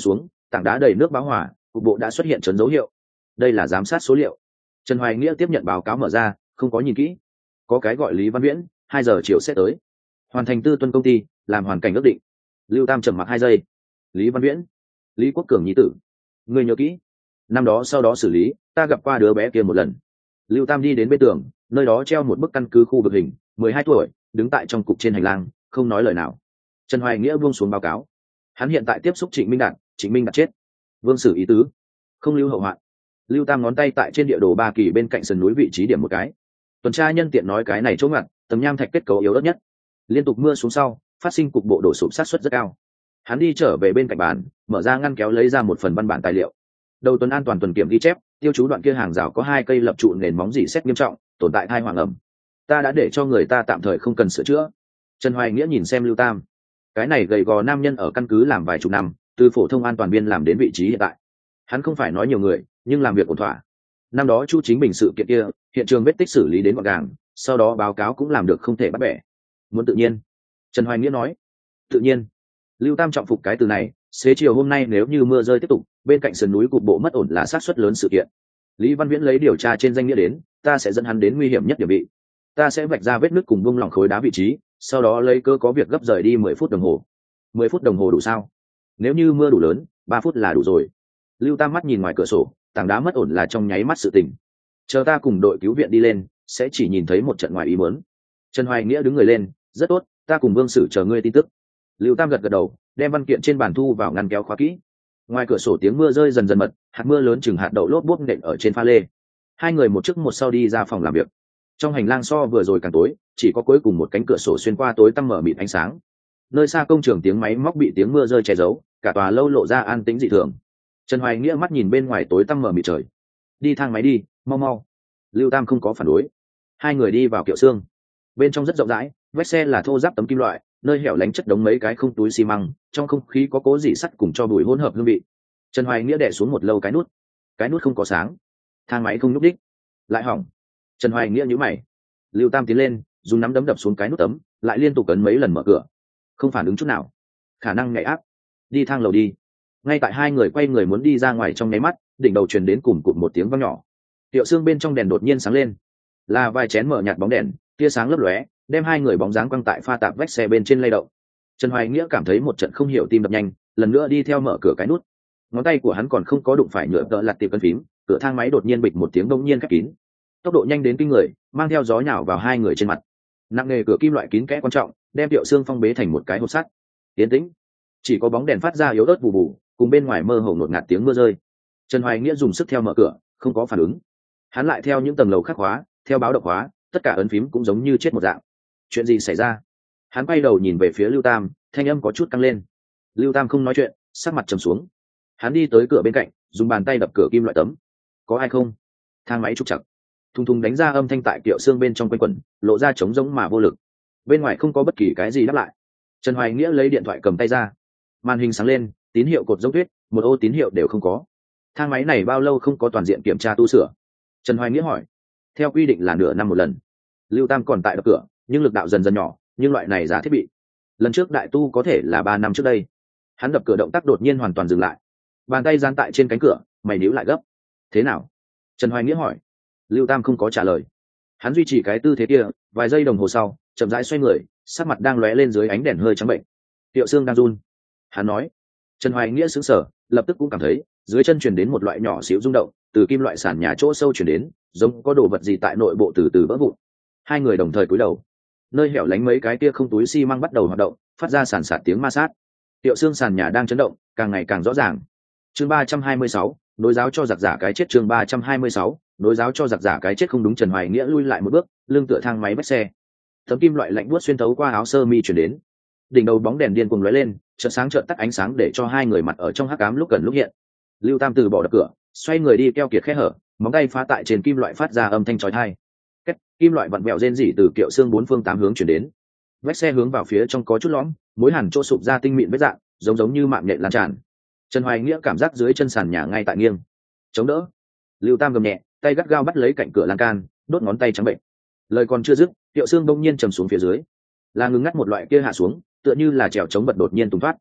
tảng đá đầy nước báo hỏa, cục bộ đã xuất hiện chấn dấu hiệu. Đây là giám sát số liệu. Trần Hoài Nghĩa tiếp nhận báo cáo mở ra, không có nhìn kỹ. Có cái gọi Lý Văn Viễn, 2 giờ chiều sẽ tới. Hoàn thành tư tuân công ty, làm hoàn cảnh ước định. Lưu Tam trầm mặc 2 giây. Lý Văn Viễn, Lý Quốc Cường nhi tử. Người nhớ kỹ. Năm đó sau đó xử lý, ta gặp qua đứa bé kia một lần. Lưu Tam đi đến bên tường, nơi đó treo một bức căn cứ khu vực hình, 12 tuổi, đứng tại trong cục trên hành lang, không nói lời nào. Trần Hoài Nghĩa buông xuống báo cáo. Hắn hiện tại tiếp xúc Trịnh Minh Đạt chết. Vương Sử ý tứ, không lưu hậu hoạn. Lưu Tam ngón tay tại trên địa đồ Ba Kỳ bên cạnh sườn núi vị trí điểm một cái. Tuần tra nhân tiện nói cái này chỗ ngặt, tấm nham thạch kết cấu yếu ớt nhất. Liên tục mưa xuống sau, phát sinh cục bộ đổ sụp sát suất rất cao. Hắn đi trở về bên cạnh bàn, mở ra ngăn kéo lấy ra một phần văn bản tài liệu. Đầu tuần an toàn tuần kiểm ghi chép, tiêu chú đoạn kia hàng rào có 2 cây lập trụ nền móng rỉ sét nghiêm trọng, tồn tại thai hoàng ẩm. Ta đã để cho người ta tạm thời không cần sửa chữa. Trần Hoài Nghĩa nhìn xem Lưu Tam. Cái này gầy gò nam nhân ở căn cứ làm vài chục năm, từ phổ thông an toàn viên làm đến vị trí hiện tại. Hắn không phải nói nhiều người, nhưng làm việc ổn thỏa. Năm đó Chu Chính Bình sự kiện kia, hiện trường vết tích xử lý đến gọn gàng, sau đó báo cáo cũng làm được không thể bắt bẻ. Muốn tự nhiên. Trần Hoài Nghĩa nói. Tự nhiên. Lưu Tam trọng phục cái từ này, xế chiều hôm nay nếu như mưa rơi tiếp tục, bên cạnh sườn núi cục bộ mất ổn là xác suất lớn sự kiện. Lý Văn Viễn lấy điều tra trên danh nghĩa đến, ta sẽ dẫn hắn đến nguy hiểm nhất địa vị. Ta sẽ vạch ra vết nứt cùng bung lỏng khối đá vị trí, sau đó lấy cơ có việc gấp rời đi 10 phút đồng hồ. 10 phút đồng hồ đủ sao? Nếu như mưa đủ lớn, 3 phút là đủ rồi. Lưu Tam mắt nhìn ngoài cửa sổ, tảng đá mất ổn là trong nháy mắt sự tình. Chờ ta cùng đội cứu viện đi lên, sẽ chỉ nhìn thấy một trận ngoài ý muốn. Trần Hoài Nghĩa đứng người lên, rất tốt, ta cùng Vương Sử chờ ngươi tin tức. Lưu Tam gật gật đầu, đem văn kiện trên bàn thu vào ngăn kéo khóa kỹ. Ngoài cửa sổ tiếng mưa rơi dần dần mật, hạt mưa lớn chừng hạt đậu lốp bốp nện ở trên pha lê. Hai người một trước một sau đi ra phòng làm việc. Trong hành lang so vừa rồi càng tối, chỉ có cuối cùng một cánh cửa sổ xuyên qua tối tăm mở mịt ánh sáng. Nơi xa công trường tiếng máy móc bị tiếng mưa rơi che giấu, cả tòa lâu lộ ra an tĩnh dị thường. Trần Hoài Nghĩa mắt nhìn bên ngoài tối tăm mở mịt trời. Đi thang máy đi, mau mau. Lưu Tam không có phản đối. Hai người đi vào kiệu xương. Bên trong rất rộng rãi, vách xe là thô ráp tấm kim loại, nơi hẻo lánh chất đống mấy cái không túi xi măng, trong không khí có cố dỉ sắt cùng cho bụi hỗn hợp hương vị. Trần Hoài Nghĩa đè xuống một lâu cái nút không có sáng, thang máy không nhúc đích, lại hỏng. Trần Hoài Nghĩa nhíu mày. Lưu Tam tiến lên, dùng nắm đấm đập xuống cái nút tấm, lại liên tục ấn mấy lần mở cửa, không phản ứng chút nào, khả năng nhạy áp. Đi thang lầu đi. Ngay tại hai người quay người muốn đi ra ngoài trong nháy mắt, đỉnh đầu truyền đến cùng cụt một tiếng vang nhỏ. Tiệu xương bên trong đèn đột nhiên sáng lên, là vài chén mở nhạt bóng đèn, tia sáng lấp lóe, đem hai người bóng dáng quăng tại pha tạp vách xe bên trên lay động. Trần Hoài Nghĩa cảm thấy một trận không hiểu tim đập nhanh, lần nữa đi theo mở cửa cái nút. Ngón tay của hắn còn không có đụng phải nhựa tợ lặt tiệp cân phím, cửa thang máy đột nhiên bịch một tiếng đông nhiên khép kín. Tốc độ nhanh đến kinh người, mang theo gió nhào vào hai người trên mặt. Nặng nề cửa kim loại kín kẽ quan trọng, đem Tiệu xương phong bế thành một cái hộp sắt. Yên tĩnh, chỉ có bóng đèn phát ra yếu ớt bù bù, cùng bên ngoài mơ hồ ngột ngạt tiếng mưa rơi. Trần Hoài Nghĩa dùng sức theo mở cửa, không có phản ứng. Hắn lại theo những tầng lầu khắc khóa, theo báo động khóa, tất cả ấn phím cũng giống như chết một dạng. Chuyện gì xảy ra? Hắn quay đầu nhìn về phía Lưu Tam, thanh âm có chút căng lên. Lưu Tam không nói chuyện, sắc mặt trầm xuống. Hắn đi tới cửa bên cạnh, dùng bàn tay đập cửa kim loại tấm. Có ai không? Thang máy trục chặt. Thùng thùng đánh ra âm thanh tại kiệu xương bên trong quanh quẩn, lộ ra trống rỗng mà vô lực. Bên ngoài không có bất kỳ cái gì đáp lại. Trần Hoài Nghĩa lấy điện thoại cầm tay ra. Màn hình sáng lên, tín hiệu cột giống tuyết, một ô tín hiệu đều không có. Thang máy này bao lâu không có toàn diện kiểm tra tu sửa? Trần Hoài Nghĩa hỏi. Theo quy định là nửa năm một lần. Lưu Tam còn tại đập cửa, nhưng lực đạo dần dần nhỏ, nhưng loại này giả thiết bị. Lần trước đại tu có thể là 3 năm trước đây. Hắn đập cửa động tác đột nhiên hoàn toàn dừng lại. Bàn tay dán tại trên cánh cửa, mày níu lại gấp. Thế nào? Trần Hoài Nghĩa hỏi. Lưu Tam không có trả lời. Hắn duy trì cái tư thế kia, vài giây đồng hồ sau, chậm rãi xoay người, sắc mặt đang lóe lên dưới ánh đèn hơi trắng bệnh. Tiệu xương đang run. Hắn nói. Trần Hoài Nghĩa sững sờ, lập tức cũng cảm thấy dưới chân truyền đến một loại nhỏ xíu rung động, từ kim loại sàn nhà chỗ sâu truyền đến, giống có đồ vật gì tại nội bộ từ từ vỡ vụn. Hai người đồng thời cúi đầu. Nơi hẻo lánh mấy cái kia không túi xi măng bắt đầu hoạt động, phát ra sàn sạt tiếng ma sát. Tiệu xương sàn nhà đang chấn động, càng ngày càng rõ ràng. Chương 326, nối giáo cho giặc giả cái chết. Chương 326, nối giáo cho giặc giả cái chết. Không đúng. Trần Hoài Nghĩa lui lại một bước, lưng tựa thang máy bách xe. Tấm kim loại lạnh buốt xuyên thấu qua áo sơ mi truyền đến. Đỉnh đầu bóng đèn điên cuồng lóe lên, chợt sáng chợt tắt ánh sáng để cho hai người mặt ở trong hắc ám lúc gần lúc hiện. Lưu Tam từ bỏ đập cửa, xoay người đi keo kiệt khe hở, móng tay phá tại trên kim loại phát ra âm thanh chói tai. Két, kim loại vặn vẹo rên rỉ từ kiệu xương 4 phương 8 hướng chuyển đến. Vách xe hướng vào phía trong có chút lõm, mối hàn chỗ sụp ra tinh mịn vết dạng, giống như mạng nhện lan tràn. Trần Hoài Nghĩa cảm giác dưới chân sàn nhà ngay tại nghiêng. Chống đỡ. Lưu Tam gầm nhẹ, tay gắt gao bắt lấy cạnh cửa lan can, đốt ngón tay trắng bệnh. Lời còn chưa dứt, kiệu xương bỗng nhiên trầm xuống phía dưới. Là ngừng ngắt một loại kia hạ xuống, tựa như là trèo chống vật đột nhiên tung thoát.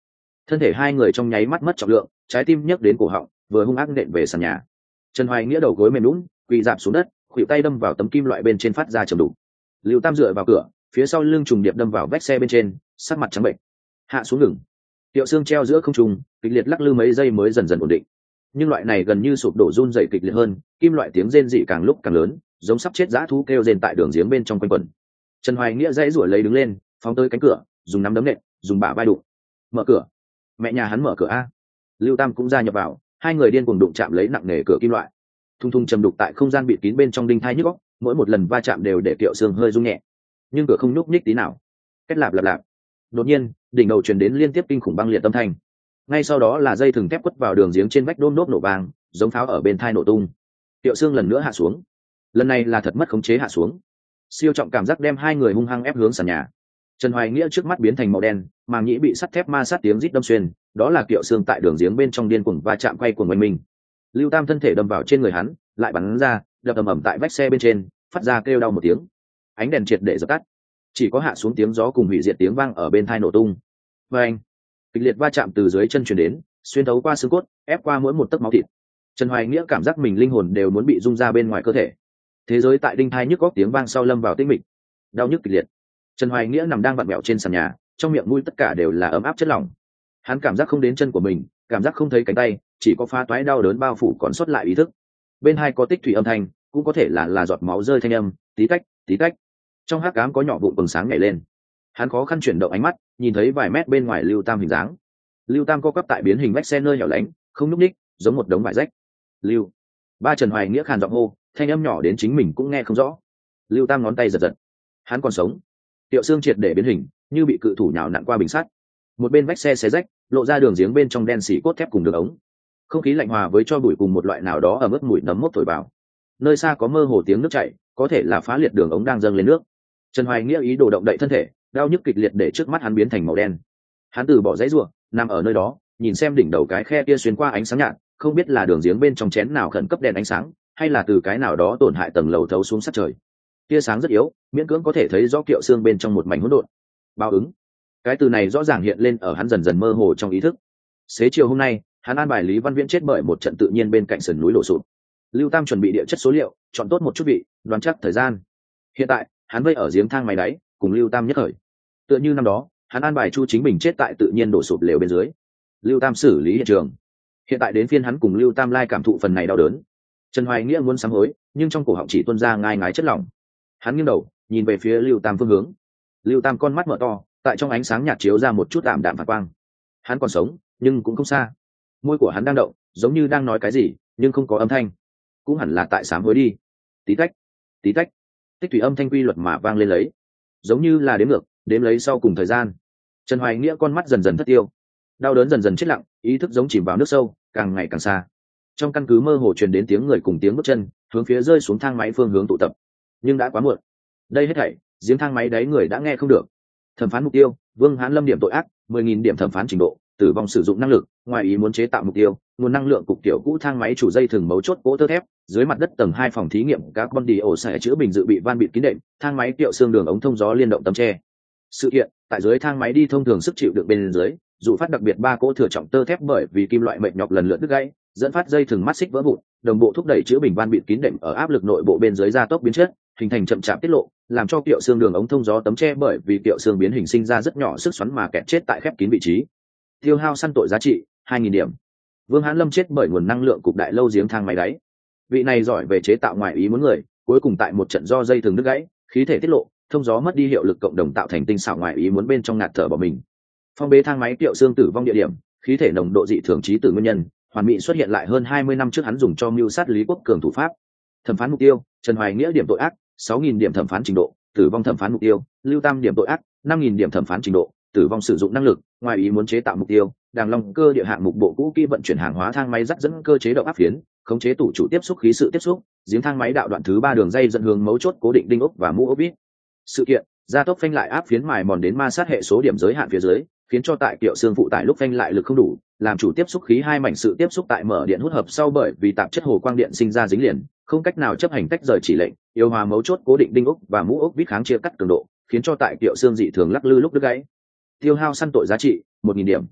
Thân thể hai người trong nháy mắt mất trọng lượng, trái tim nhấc đến cổ họng, vừa hung ác nện về sàn nhà. Trần Hoài Nghĩa đầu gối mềm lún, quỳ rạp xuống đất, khuỷu tay đâm vào tấm kim loại bên trên phát ra trầm đục. Lưu Tam dựa vào cửa, phía sau lưng trùng điệp đâm vào vách xe bên trên, sắc mặt trắng bệnh. Hạ xuống ngừng. Tiệu xương treo giữa không trung, kịch liệt lắc lư mấy giây mới dần dần ổn định. Nhưng loại này gần như sụp đổ run rẩy kịch liệt hơn, kim loại tiếng rên rỉ càng lúc càng lớn, giống sắp chết dã thú kêu rên tại đường giếng bên trong quanh quẩn. Trần Hoài Nghĩa dãy rủa lấy đứng lên, phóng tới cánh cửa, dùng nắm đấm nện, dùng bả vai đụng. Mở cửa. Mẹ nhà hắn mở cửa a. Lưu Tam cũng ra nhập vào, hai người điên cuồng đụng chạm lấy nặng nề cửa kim loại. Thung thung trầm đục tại không gian bịt kín bên trong đinh thai nhức óc, mỗi một lần va chạm đều để Tiệu xương hơi rung nhẹ. Nhưng cửa không nhúc nhích tí nào. Kết lạp lạp lạp. Đột nhiên, đỉnh đầu truyền đến liên tiếp kinh khủng băng liệt âm thanh. Ngay sau đó là dây thừng thép quất vào đường giếng trên vách đôm đốp nổ vang, giống pháo ở bên thai nổ tung. Tiệu xương lần nữa hạ xuống. Lần này là thật mất khống chế hạ xuống. Siêu trọng cảm giác đem hai người hung hăng ép hướng sàn nhà. Trần Hoài Nghĩa trước mắt biến thành màu đen, màng nhĩ bị sắt thép ma sát tiếng rít đâm xuyên, đó là Tiệu xương tại đường giếng bên trong điên cuồng va chạm quay cuồng quanh mình. Lưu Tam thân thể đâm vào trên người hắn, lại bắn ra, đập ầm ầm tại vách xe bên trên, phát ra kêu đau một tiếng. Ánh đèn triệt để dập tắt, chỉ có hạ xuống tiếng gió cùng hủy diệt tiếng vang ở bên tai nổ tung. Và anh, kịch liệt va chạm từ dưới chân truyền đến, xuyên thấu qua xương cốt, ép qua mỗi một tấc máu thịt. Trần Hoài Nghĩa cảm giác mình linh hồn đều muốn bị rung ra bên ngoài cơ thể. Thế giới tại đinh thai nhức góc tiếng vang sau lâm vào tĩnh mịch, đau nhức kịch liệt. Trần Hoài Nghĩa nằm đang vặn vẹo trên sàn nhà, trong miệng mũi tất cả đều là ấm áp chất lỏng. Hắn cảm giác không đến chân của mình, cảm giác không thấy cánh tay, chỉ có phá toái đau đớn bao phủ còn sót lại ý thức. Bên hai có tích thủy âm thanh, cũng có thể là giọt máu rơi thanh âm, tí tách, tí tách. Trong hắc ám có nhỏ vụn bừng sáng nhảy lên. Hắn khó khăn chuyển động ánh mắt, nhìn thấy vài mét bên ngoài Lưu Tam hình dáng. Lưu Tam co quắp tại biến hình vách xe nơi hẻo lánh, không nhúc nhích, giống một đống vải rách. Lưu. Ba Trần Hoài Nghĩa khàn giọng hô, thanh âm nhỏ đến chính mình cũng nghe không rõ. Lưu Tam ngón tay giật giật. Hắn còn sống. Tiệu xương triệt để biến hình, như bị cự thủ nhào nặn qua bình sắt. Một bên vách xe xé rách, lộ ra đường giếng bên trong đen xỉ cốt thép cùng đường ống. Không khí lạnh hòa với cho bụi cùng một loại nào đó ở mức mùi nấm mốc thổi vào. Nơi xa có mơ hồ tiếng nước chảy, có thể là phá liệt đường ống đang dâng lên nước. Trần Hoài Nghĩa ý đồ động đậy thân thể, đau nhức kịch liệt để trước mắt hắn biến thành màu đen. Hắn từ bỏ dãy rủa, nằm ở nơi đó, nhìn xem đỉnh đầu cái khe kia xuyên qua ánh sáng nhạt, không biết là đường giếng bên trong chén nào khẩn cấp đèn ánh sáng, hay là từ cái nào đó tổn hại tầng lầu thấu xuống sát trời. Tia sáng rất yếu, miễn cưỡng có thể thấy rõ Kiệu xương bên trong một mảnh hỗn độn. Báo ứng. Cái từ này rõ ràng hiện lên ở hắn dần dần mơ hồ trong ý thức. Xế chiều hôm nay, hắn an bài Lý Văn Viễn chết bởi một trận tự nhiên bên cạnh sườn núi đổ sụp. Lưu Tam chuẩn bị địa chất số liệu, chọn tốt một chút vị, đoán chắc thời gian. Hiện tại, hắn vây ở giếng thang máy đáy, cùng Lưu Tam nhất khởi. Tựa như năm đó, hắn an bài Chu Chính Bình chết tại tự nhiên đổ sụp lều bên dưới. Lưu Tam xử lý hiện trường. Hiện tại đến phiên hắn cùng Lưu Tam Lai cảm thụ phần này đau đớn. Trần Hoài Nghĩa muốn sám hối, nhưng trong cổ họng chỉ tuôn ra ngai ngái chất lỏng. Hắn nghiêng đầu, nhìn về phía Lưu Tam phương hướng. Lưu Tam con mắt mở to, tại trong ánh sáng nhạt chiếu ra một chút tạm đạm phản quang. Hắn còn sống, nhưng cũng không xa. Môi của hắn đang động, giống như đang nói cái gì, nhưng không có âm thanh. Cũng hẳn là tại sám hối đi. Tí tách, tí tách. Tích thủy âm thanh quy luật mà vang lên lấy, giống như là đếm ngược, đếm lấy sau cùng thời gian. Trần Hoài Nghĩa con mắt dần dần thất tiêu, đau đớn dần dần chết lặng, ý thức giống chìm vào nước sâu, càng ngày càng xa. Trong căn cứ mơ hồ truyền đến tiếng người cùng tiếng bước chân, hướng phía rơi xuống thang máy phương hướng tụ tập. Nhưng đã quá muộn. Đây hết thảy, giếng thang máy đấy người đã nghe không được. Thẩm phán mục tiêu, Vương Hán Lâm điểm tội ác, 10.000 điểm thẩm phán trình độ, tử vong sử dụng năng lực, ngoài ý muốn chế tạo mục tiêu, nguồn năng lượng cục tiểu cũ thang máy chủ dây thừng mấu chốt cỗ tơ thép, dưới mặt đất tầng 2 phòng thí nghiệm các con đi ổ xẻ chữa bình dự bị van bịt kín đệm, thang máy tiệu xương đường ống thông gió liên động tấm tre. Sự kiện, tại dưới thang máy đi thông thường sức chịu đựng bên dưới, dụ phát đặc biệt 3 cỗ thừa trọng tơ thép bởi vì kim loại mệt nhọc lần lượt đứt gãy, dẫn phát dây thừng mắt xích vỡ vụn, đồng bộ thúc đẩy chữa bình van bịt kín đệm ở áp lực nội bộ bên dưới gia tốc biến chất, hình thành chậm chạp tiết lộ, làm cho kiệu xương đường ống thông gió tấm tre bởi vì kiệu xương biến hình sinh ra rất nhỏ sức xoắn mà kẹt chết tại khép kín vị trí. Tiêu hao săn tội giá trị 2.000 điểm. Vương Hán Lâm chết bởi nguồn năng lượng cục đại lâu giếng thang máy đáy. Vị này giỏi về chế tạo ngoại ý muốn người, cuối cùng tại một trận do dây thừng đứt gãy, khí thể tiết lộ, thông gió mất đi hiệu lực cộng đồng tạo thành tinh xảo ngoại ý muốn bên trong ngạt thở bỏ mình. Phong bế thang máy kiệu xương tử vong địa điểm, khí thể nồng độ dị thường trí tử nguyên nhân, hoàn mỹ xuất hiện lại hơn 20 năm trước hắn dùng cho mưu sát Lý Quốc Cường thủ pháp. Thẩm phán mục tiêu, Trần Hoài Nghĩa điểm tội ác, 6.000 điểm thẩm phán trình độ, tử vong thẩm phán mục tiêu, Lưu Tam điểm tội ác, 5.000 điểm thẩm phán trình độ, tử vong sử dụng năng lực, ngoài ý muốn chế tạo mục tiêu, Đàng Long cơ địa hạng mục bộ cũ kỹ vận chuyển hàng hóa thang máy dắt dẫn cơ chế động áp phiến, khống chế tủ chủ tiếp xúc khí sự tiếp xúc, giếng thang máy đạo đoạn thứ 3 đường dây dẫn hướng mấu chốt cố định đinh ốc và mũ ốc vít. Sự kiện, gia tốc phanh lại áp phiến mài mòn đến ma sát hệ số điểm giới hạn phía dưới, khiến cho tại kiệu xương phụ tải lúc phanh lại lực không đủ, làm chủ tiếp xúc khí hai mảnh sự tiếp xúc tại mở điện hút hợp sau bởi vì tạp chất hồ quang điện sinh ra dính liền, không cách nào chấp hành tách rời chỉ lệnh, yếu hòa mấu chốt cố định đinh ốc và mũ ốc vít kháng chia cắt cường độ, khiến cho tại kiệu xương dị thường lắc lư lúc đứt gãy. Tiêu hao săn tội giá trị 1.000 điểm.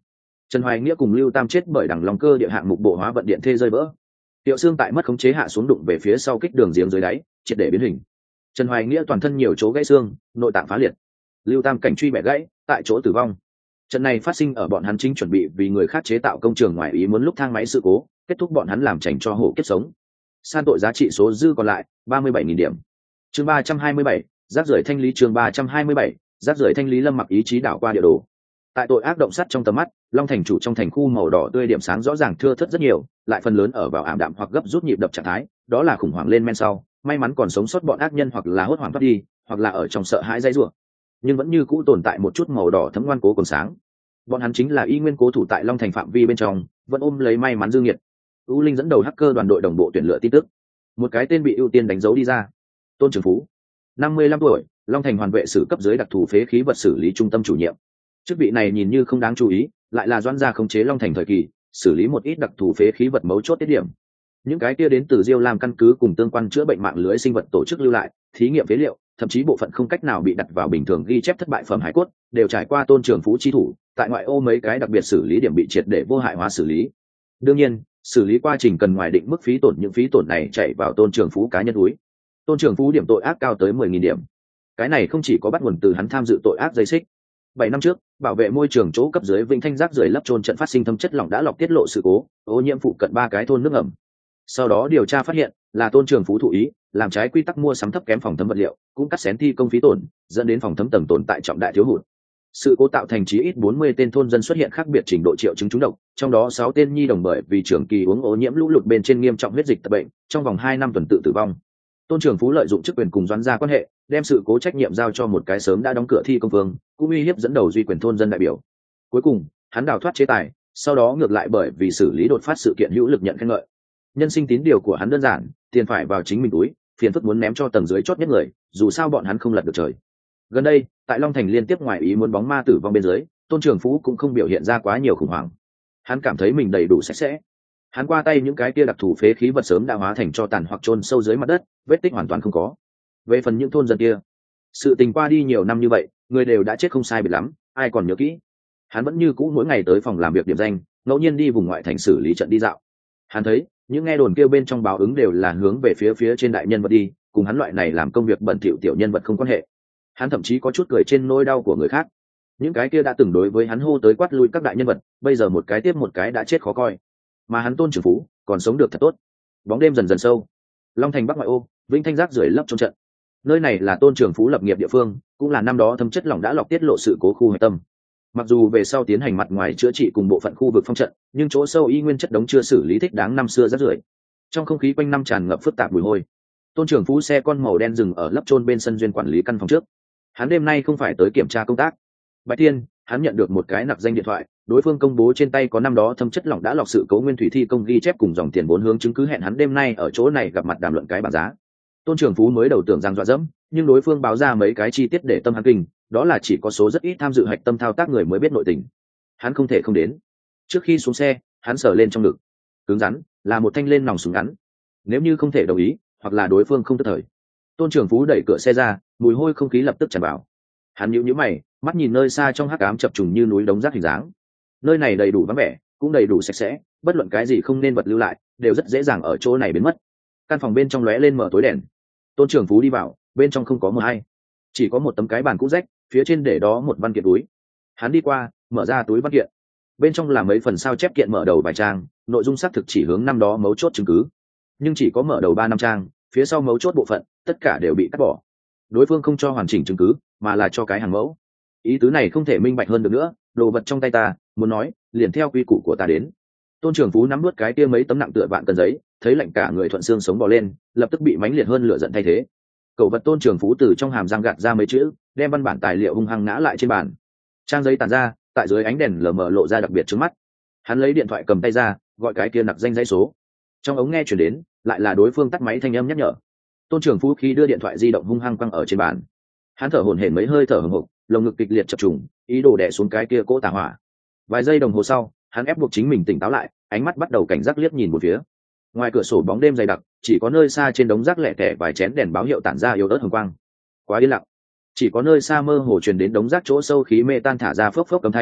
Trần Hoài Nghĩa cùng Lưu Tam chết bởi đằng lòng cơ địa hạng mục bộ hóa vận điện thê rơi vỡ. Tiệu xương tại mất khống chế hạ xuống đụng về phía sau kích đường giếng dưới đáy, triệt để biến hình. Trần Hoài Nghĩa toàn thân nhiều chỗ gãy xương, nội tạng phá liệt. Lưu Tam cảnh truy bẻ gãy, tại chỗ tử vong. Trận này phát sinh ở bọn hắn chính chuẩn bị vì người khác chế tạo công trường ngoài ý muốn lúc thang máy sự cố, kết thúc bọn hắn làm chảnh cho hổ kiếp sống. San tội giá trị số dư còn lại 37.000 điểm. Chương 327, rác rưởi thanh lý. Chương 327, rác rưởi thanh lý. Lâm Mặc ý chí đảo qua địa đồ. Tại tội ác động sắt trong tầm mắt, Long Thành chủ trong thành khu màu đỏ tươi điểm sáng rõ ràng thưa thớt rất nhiều, lại phần lớn ở vào ảm đạm hoặc gấp rút nhịp đập trạng thái, đó là khủng hoảng lên men sau, may mắn còn sống sót bọn ác nhân hoặc là hốt hoảng thoát đi, hoặc là ở trong sợ hãi dãy rủa. Nhưng vẫn như cũ tồn tại một chút màu đỏ thấm ngoan cố còn sáng. Bọn hắn chính là y nguyên cố thủ tại Long Thành phạm vi bên trong, vẫn ôm lấy may mắn dư nghiệt. U Linh dẫn đầu hacker đoàn đội đồng bộ tuyển lựa tin tức. Một cái tên bị ưu tiên đánh dấu đi ra. Tôn Trường Phú, 55 tuổi, Long Thành hoàn vệ sử cấp dưới đặc thù phế khí vật xử lý trung tâm chủ nhiệm. Chức vị này nhìn như không đáng chú ý, lại là doãn gia khống chế Long Thành thời kỳ, xử lý một ít đặc thù phế khí vật mấu chốt tiết điểm. Những cái kia đến từ Diêu Lam căn cứ cùng tương quan chữa bệnh mạng lưới sinh vật tổ chức lưu lại, thí nghiệm phế liệu, thậm chí bộ phận không cách nào bị đặt vào bình thường ghi chép thất bại phẩm hải cốt, đều trải qua Tôn Trường Phú chi thủ, tại ngoại ô mấy cái đặc biệt xử lý điểm bị triệt để vô hại hóa xử lý. Đương nhiên, xử lý quá trình cần ngoài định mức phí tổn, những phí tổn này chạy vào Tôn Trường Phú cá nhân túi. Tôn Trường Phú điểm tội ác cao tới 10.000 điểm. Cái này không chỉ có bắt nguồn từ hắn tham dự tội ác dây xích. 7 năm trước, bảo vệ môi trường chỗ cấp dưới Vĩnh Thanh rác rưởi lấp trôn trận phát sinh thâm chất lỏng đã lọc tiết lộ sự cố, ô nhiễm phụ cận 3 cái thôn nước ngầm. Sau đó điều tra phát hiện là Tôn Trường Phú thụ ý làm trái quy tắc mua sắm thấp kém phòng thấm vật liệu, cũng cắt xén thi công phí tổn, dẫn đến phòng thấm tầng tồn tại trọng đại thiếu hụt. Sự cố tạo thành chí ít 40 tên thôn dân xuất hiện khác biệt trình độ triệu chứng trúng độc, trong đó 6 tên nhi đồng bởi vì trường kỳ uống ô nhiễm lũ lụt bên trên nghiêm trọng huyết dịch tật bệnh, trong vòng 2 năm tuần tự tử vong. Tôn Trường Phú lợi dụng chức quyền cùng doãn gia quan hệ, đem sự cố trách nhiệm giao cho một cái sớm đã đóng cửa thi công phương, cũng uy hiếp dẫn đầu duy quyền thôn dân đại biểu. Cuối cùng, hắn đào thoát chế tài, sau đó ngược lại bởi vì xử lý đột phát sự kiện hữu lực nhận khen ngợi. Nhân sinh tín điều của hắn đơn giản, tiền phải vào chính mình túi, phiền phức muốn ném cho tầng dưới chót nhất người, dù sao bọn hắn không lật được trời. Gần đây, tại Long Thành liên tiếp ngoài ý muốn bóng ma tử vong bên dưới, Tôn Trường Phú cũng không biểu hiện ra quá nhiều khủng hoảng. Hắn cảm thấy mình đầy đủ sạch sẽ. Hắn qua tay những cái kia đặc thù phế khí vật sớm đã hóa thành tro tàn hoặc chôn sâu dưới mặt đất, vết tích hoàn toàn không có. Về phần những thôn dân kia, sự tình qua đi nhiều năm như vậy, người đều đã chết không sai biệt lắm, ai còn nhớ kỹ. Hắn vẫn như cũ mỗi ngày tới phòng làm việc điểm danh, ngẫu nhiên đi vùng ngoại thành xử lý trận đi dạo. Hắn thấy những nghe đồn kêu bên trong báo ứng đều là hướng về phía trên đại nhân vật đi, cùng hắn loại này làm công việc bẩn thỉu tiểu nhân vật không quan hệ. Hắn thậm chí có chút cười trên nỗi đau của người khác. Những cái kia đã từng đối với hắn hô tới quát lui các đại nhân vật, bây giờ một cái tiếp một cái đã chết khó coi, mà hắn Tôn Trường Phú còn sống được thật tốt. Bóng đêm dần dần sâu, Long Thành Bắc ngoại ô, Vĩnh Thanh rác rưởi lấp trong trận. Nơi này là Tôn Trường Phú lập nghiệp địa phương, cũng là năm đó thâm chất lỏng đã lọc tiết lộ sự cố khu hạch tâm. Mặc dù về sau tiến hành mặt ngoài chữa trị cùng bộ phận khu vực phong trận, nhưng chỗ sâu y nguyên chất đống chưa xử lý thích đáng năm xưa rác rưởi. Trong không khí quanh năm tràn ngập phức tạp mùi hôi. Tôn Trường Phú xe con màu đen dừng ở lấp trôn bên sân duyên quản lý căn phòng trước. Hắn đêm nay không phải tới kiểm tra công tác. Bạch Thiên, hắn nhận được một cái nặc danh điện thoại, đối phương công bố trên tay có năm đó thâm chất lỏng đã lọc sự cố nguyên thủy thi công ghi chép cùng dòng tiền vốn hướng chứng cứ, hẹn hắn đêm nay ở chỗ này gặp mặt đàm luận cái bảng giá. Tôn Trường Phú mới đầu tưởng rằng dọa dẫm, nhưng đối phương báo ra mấy cái chi tiết để tâm hắn kinh, đó là chỉ có số rất ít tham dự hạch tâm thao tác người mới biết nội tình. Hắn không thể không đến. Trước khi xuống xe, hắn sờ lên trong ngực, cứng rắn là một thanh lên nòng súng ngắn. Nếu như không thể đồng ý, hoặc là đối phương không tức thời, Tôn Trường Phú đẩy cửa xe ra, mùi hôi không khí lập tức tràn vào. Hắn nhíu mày, mắt nhìn nơi xa trong hắc ám chập trùng như núi đống rác hình dáng. Nơi này đầy đủ vắng vẻ, cũng đầy đủ sạch sẽ, bất luận cái gì không nên vật lưu lại, đều rất dễ dàng ở chỗ này biến mất. Căn phòng bên trong lóe lên mở tối đèn. Tôn Trường Phú đi vào, bên trong không có mờ hay, chỉ có một tấm cái bàn cũ rách, phía trên để đó một văn kiện túi. Hắn đi qua, mở ra túi văn kiện. Bên trong là mấy phần sao chép kiện mở đầu vài trang, nội dung xác thực chỉ hướng năm đó mấu chốt chứng cứ, nhưng chỉ có mở đầu 3 năm trang, phía sau mấu chốt bộ phận tất cả đều bị cắt bỏ. Đối phương không cho hoàn chỉnh chứng cứ, mà là cho cái hàng mẫu. Ý tứ này không thể minh bạch hơn được nữa, đồ vật trong tay ta, muốn nói liền theo quy củ của ta đến. Tôn Trường Phú nắm nuốt cái kia mấy tấm nặng tựa vạn cân giấy, thấy lạnh cả người thuận xương sống bò lên, lập tức bị mãnh liệt hơn lửa giận thay thế. Cậu vật Tôn Trường Phú từ trong hàm răng gạt ra mấy chữ, đem văn bản tài liệu hung hăng ngã lại trên bàn. Trang giấy tản ra, tại dưới ánh đèn lờ mờ lộ ra đặc biệt trước mắt. Hắn lấy điện thoại cầm tay ra, gọi cái kia nặc danh dãy số. Trong ống nghe chuyển đến, lại là đối phương tắt máy thanh âm nhắc nhở. Tôn Trường Phú khi đưa điện thoại di động hung hăng quăng ở trên bàn. Hắn thở hổn hển mấy hơi thở hổn hộc, lồng ngực kịch liệt chập trùng, ý đồ đè xuống cái kia cỗ tà hỏa. Vài giây đồng hồ sau, hắn ép buộc chính mình tỉnh táo lại, ánh mắt bắt đầu cảnh giác liếc nhìn một phía. Ngoài cửa sổ bóng đêm dày đặc, chỉ có nơi xa trên đống rác lẻ tẻ vài chén đèn báo hiệu tản ra yếu ớt hồng quang. Quá yên lặng, chỉ có nơi xa mơ hồ truyền đến đống rác chỗ sâu khí mê tan thả ra phốc phốc âm thanh,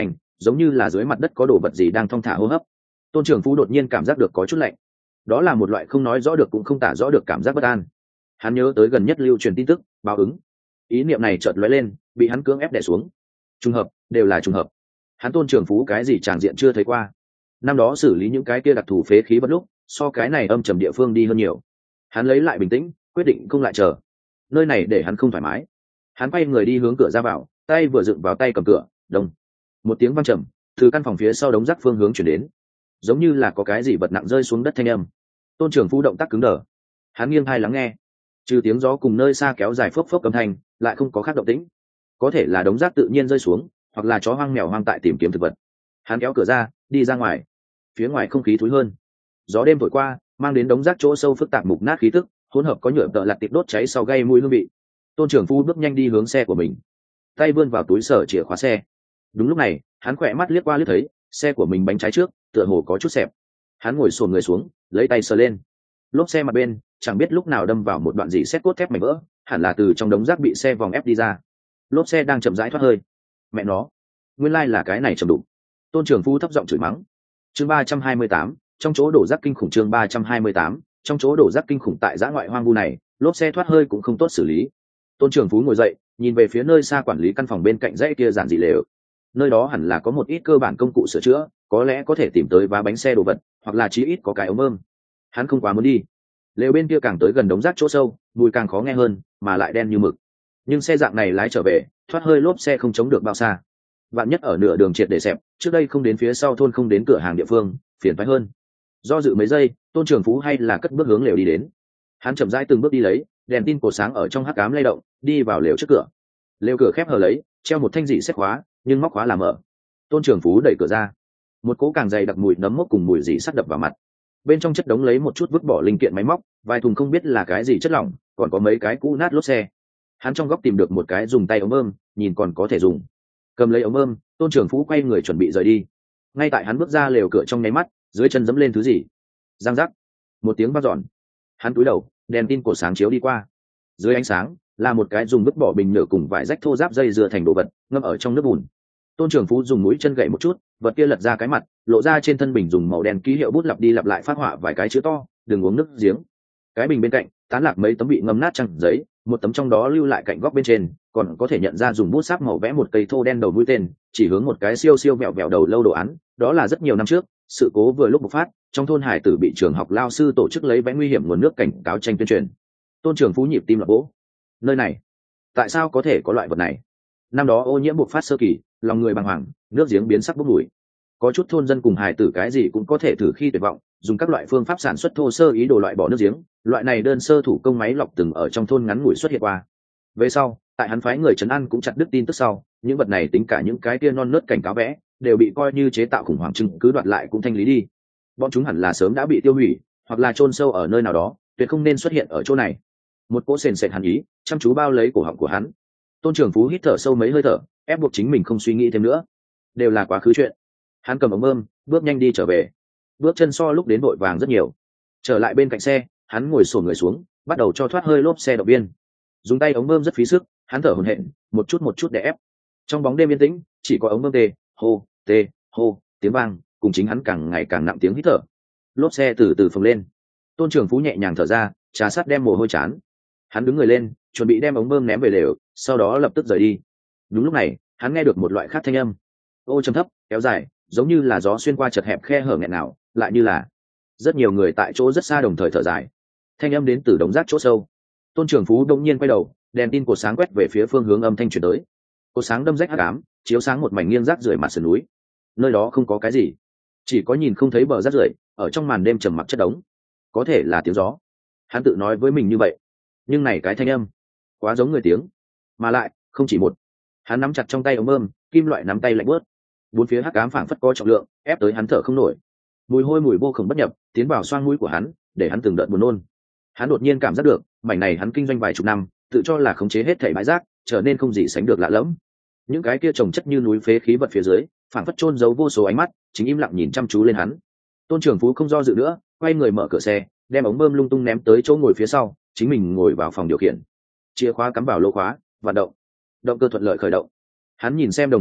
giống như là dưới mặt đất có đồ vật gì đang thong thả hô hấp. Tôn Trường Phú đột nhiên cảm giác được có chút lạnh, đó là một loại không nói rõ được cũng không tả rõ được cảm giác bất an. Hắn nhớ tới gần nhất lưu truyền tin tức báo ứng, ý niệm này chợt lóe lên, bị hắn cưỡng ép đè xuống. Trùng hợp, đều là trùng hợp. Hắn Tôn Trường Phú cái gì tràng diện chưa thấy qua, năm đó xử lý những cái kia đặc thù phế khí vật lúc so cái này âm trầm địa phương đi hơn nhiều. Hắn lấy lại bình tĩnh, quyết định không lại chờ nơi này để hắn không thoải mái. Hắn quay người đi hướng cửa ra vào, tay vừa dựng vào tay cầm cửa, đông một tiếng vang trầm từ căn phòng phía sau đống rác phương hướng chuyển đến, giống như là có cái gì vật nặng rơi xuống đất thanh âm. Tôn Trường Phú động tác cứng đờ, hắn nghiêng tai lắng nghe, trừ tiếng gió cùng nơi xa kéo dài phốc phốc âm thanh lại không có khác động tĩnh. Có thể là đống rác tự nhiên rơi xuống, hoặc là chó hoang mèo hoang tại tìm kiếm thực vật. Hắn kéo cửa ra đi ra ngoài, phía ngoài không khí thúi hơn, gió đêm thổi qua mang đến đống rác chỗ sâu phức tạp mục nát khí tức, hỗn hợp có nhựa tợ lặt tiệp đốt cháy sau gây mùi hương vị. Tôn Trường Phú bước nhanh đi hướng xe của mình, tay vươn vào túi sở chìa khóa xe. Đúng lúc này hắn khỏe mắt liếc qua liếc thấy xe của mình bánh trái trước tựa hồ có chút xẹp. Hắn ngồi xổm người xuống, lấy tay sờ lên lốp xe mặt bên, chẳng biết lúc nào đâm vào một đoạn dỉ sét cốt thép mảnh vỡ, hẳn là từ trong đống rác bị xe vòng ép đi ra. Lốp xe đang chậm rãi thoát hơi. Mẹ nó, nguyên lai là cái này chầm đụng. Tôn Trường Phú thấp giọng chửi mắng. Chương 328, trong chỗ đổ rác kinh khủng. Chương 328, trong chỗ đổ rác kinh khủng. Tại dã ngoại hoang vu này, lốp xe thoát hơi cũng không tốt xử lý. Tôn Trường Phú ngồi dậy, nhìn về phía nơi xa quản lý căn phòng bên cạnh dãy kia giản dị lều. Nơi đó hẳn là có một ít cơ bản công cụ sửa chữa, có lẽ có thể tìm tới vá bánh xe đồ vật, hoặc là chí ít có cái ống bơm. Hắn không quá muốn đi. Lều bên kia càng tới gần đống rác chỗ sâu, mùi càng khó nghe hơn, mà lại đen như mực. Nhưng xe dạng này lái trở về, thoát hơi lốp xe không chống được bao xa. Vạn nhất ở nửa đường triệt để xẹp, trước đây không đến phía sau thôn không đến cửa hàng địa phương, phiền phức hơn. Do dự mấy giây, Tôn Trường Phú hay là cất bước hướng lều đi đến. Hắn chậm rãi từng bước đi lấy, đèn tin cột sáng ở trong hắc ám lay động, đi vào lều trước cửa. Lều cửa khép hờ lấy, treo một thanh dị xét khóa, nhưng móc khóa là mở. Tôn Trường Phú đẩy cửa ra, một cỗ càng dày đặc mùi nấm mốc cùng mùi dị sắt đập vào mặt. Bên trong chất đống lấy một chút vứt bỏ linh kiện máy móc, vài thùng không biết là cái gì chất lỏng, còn có mấy cái cũ nát lốp xe. Hắn trong góc tìm được một cái dùng tay ống bơm, nhìn còn có thể dùng. Cầm lấy ống bơm, Tôn Trường Phú quay người chuẩn bị rời đi. Ngay tại hắn bước ra lều cửa trong nháy mắt, dưới chân giẫm lên thứ gì, răng rắc, một tiếng vang dọn. Hắn cúi đầu, đèn tin cổ sáng chiếu đi qua. Dưới ánh sáng là một cái dùng vứt bỏ bình nhựa cùng vải rách thô ráp dây dưa thành đồ vật, ngâm ở trong nước bùn. Tôn Trường Phú dùng mũi chân gậy một chút, vật kia lật ra cái mặt, lộ ra trên thân bình dùng màu đen ký hiệu bút lặp đi lặp lại phát họa vài cái chữ to: đừng uống nước giếng. Cái bình bên cạnh tán lạc mấy tấm bị ngâm nát trang giấy, một tấm trong đó lưu lại cạnh góc bên trên còn có thể nhận ra dùng bút sáp màu vẽ một cây thô đen đầu mũi tên, chỉ hướng một cái siêu siêu vẹo vẹo đầu lâu đồ án. Đó là rất nhiều năm trước, sự cố vừa lúc bộc phát, trong thôn hải tử bị trường học lao sư tổ chức lấy vẽ nguy hiểm nguồn nước cảnh cáo tranh tuyên truyền. Tôn Trường Phú nhịp tim lập bỗ. Nơi này, tại sao có thể có loại vật này? Năm đó ô nhiễm bộc phát sơ kỳ, lòng người bàng hoàng, nước giếng biến sắc bốc mùi. Có chút thôn dân cùng hải tử cái gì cũng có thể thử khi tuyệt vọng, dùng các loại phương pháp sản xuất thô sơ ý đồ loại bỏ nước giếng. Loại này đơn sơ thủ công máy lọc từng ở trong thôn ngắn ngủi xuất hiện qua. Về sau, tại hắn phái người trấn an cũng chặt đứt tin tức sau, những vật này tính cả những cái kia non nớt cảnh cáo vẽ đều bị coi như chế tạo khủng hoảng chứng cứ đoạt lại cũng thanh lý đi. Bọn chúng hẳn là sớm đã bị tiêu hủy, hoặc là chôn sâu ở nơi nào đó, tuyệt không nên xuất hiện ở chỗ này. Một cỗ sền sệt hàn ý chăm chú bao lấy cổ họng của hắn. Tôn Trường Phú hít thở sâu mấy hơi thở, ép buộc chính mình không suy nghĩ thêm nữa, đều là quá khứ chuyện. Hắn cầm ống bơm, bước nhanh đi trở về. Bước chân so lúc đến vội vàng rất nhiều. Trở lại bên cạnh xe, hắn ngồi xổm người xuống, bắt đầu cho thoát hơi lốp xe động viên. Dùng tay ống bơm rất phí sức, hắn thở hổn hển, một chút để ép. Trong bóng đêm yên tĩnh, chỉ có ống bơm tê hô tiếng vang, cùng chính hắn càng ngày càng nặng tiếng hít thở. Lốp xe từ từ phồng lên. Tôn Trường Phú nhẹ nhàng thở ra, trà sát đem mồ hôi chán. Hắn đứng người lên, chuẩn bị đem ống bơm ném về lều, sau đó lập tức rời đi. Đúng lúc này, hắn nghe được một loại khác thanh âm, ô trầm thấp, kéo dài, giống như là gió xuyên qua chật hẹp khe hở nghẹn nào, lại như là rất nhiều người tại chỗ rất xa đồng thời thở dài. Thanh âm đến từ đống rác chỗ sâu. Tôn Trường Phú đông nhiên quay đầu, đèn tin cột sáng quét về phía phương hướng âm thanh truyền tới. Cột sáng đâm rách hắc ám, chiếu sáng một mảnh nghiêng rác rưởi mặt sườn núi. Nơi đó không có cái gì, chỉ có nhìn không thấy bờ rác rưởi ở trong màn đêm trầm mặc chất đống. Có thể là tiếng gió, hắn tự nói với mình như vậy. Nhưng này cái thanh âm quá giống người tiếng, mà lại không chỉ một. Hắn nắm chặt trong tay ống bơm, kim loại nắm tay lạnh bớt. Bốn phía hắc ám phảng phất có trọng lượng, ép tới hắn thở không nổi. Mùi hôi mùi vô cùng bất nhập tiến vào xoang mũi của hắn, để hắn từng đợt buồn nôn. Hắn đột nhiên cảm giác được, mảnh này hắn kinh doanh vài chục năm, tự cho là khống chế hết thảy bãi rác, trở nên không gì sánh được lạ lẫm. Những cái kia trồng chất như núi phế khí vật phía dưới, phảng phất chôn giấu vô số ánh mắt, chính im lặng nhìn chăm chú lên hắn. Tôn Trường Phú không do dự nữa, quay người mở cửa xe, đem ống bơm lung tung ném tới chỗ ngồi phía sau, chính mình ngồi vào phòng điều khiển. Chìa khóa cắm vào lỗ khóa, vận động. Động cơ thuận lợi khởi động. Hắn nhìn xem đồng hồ đo,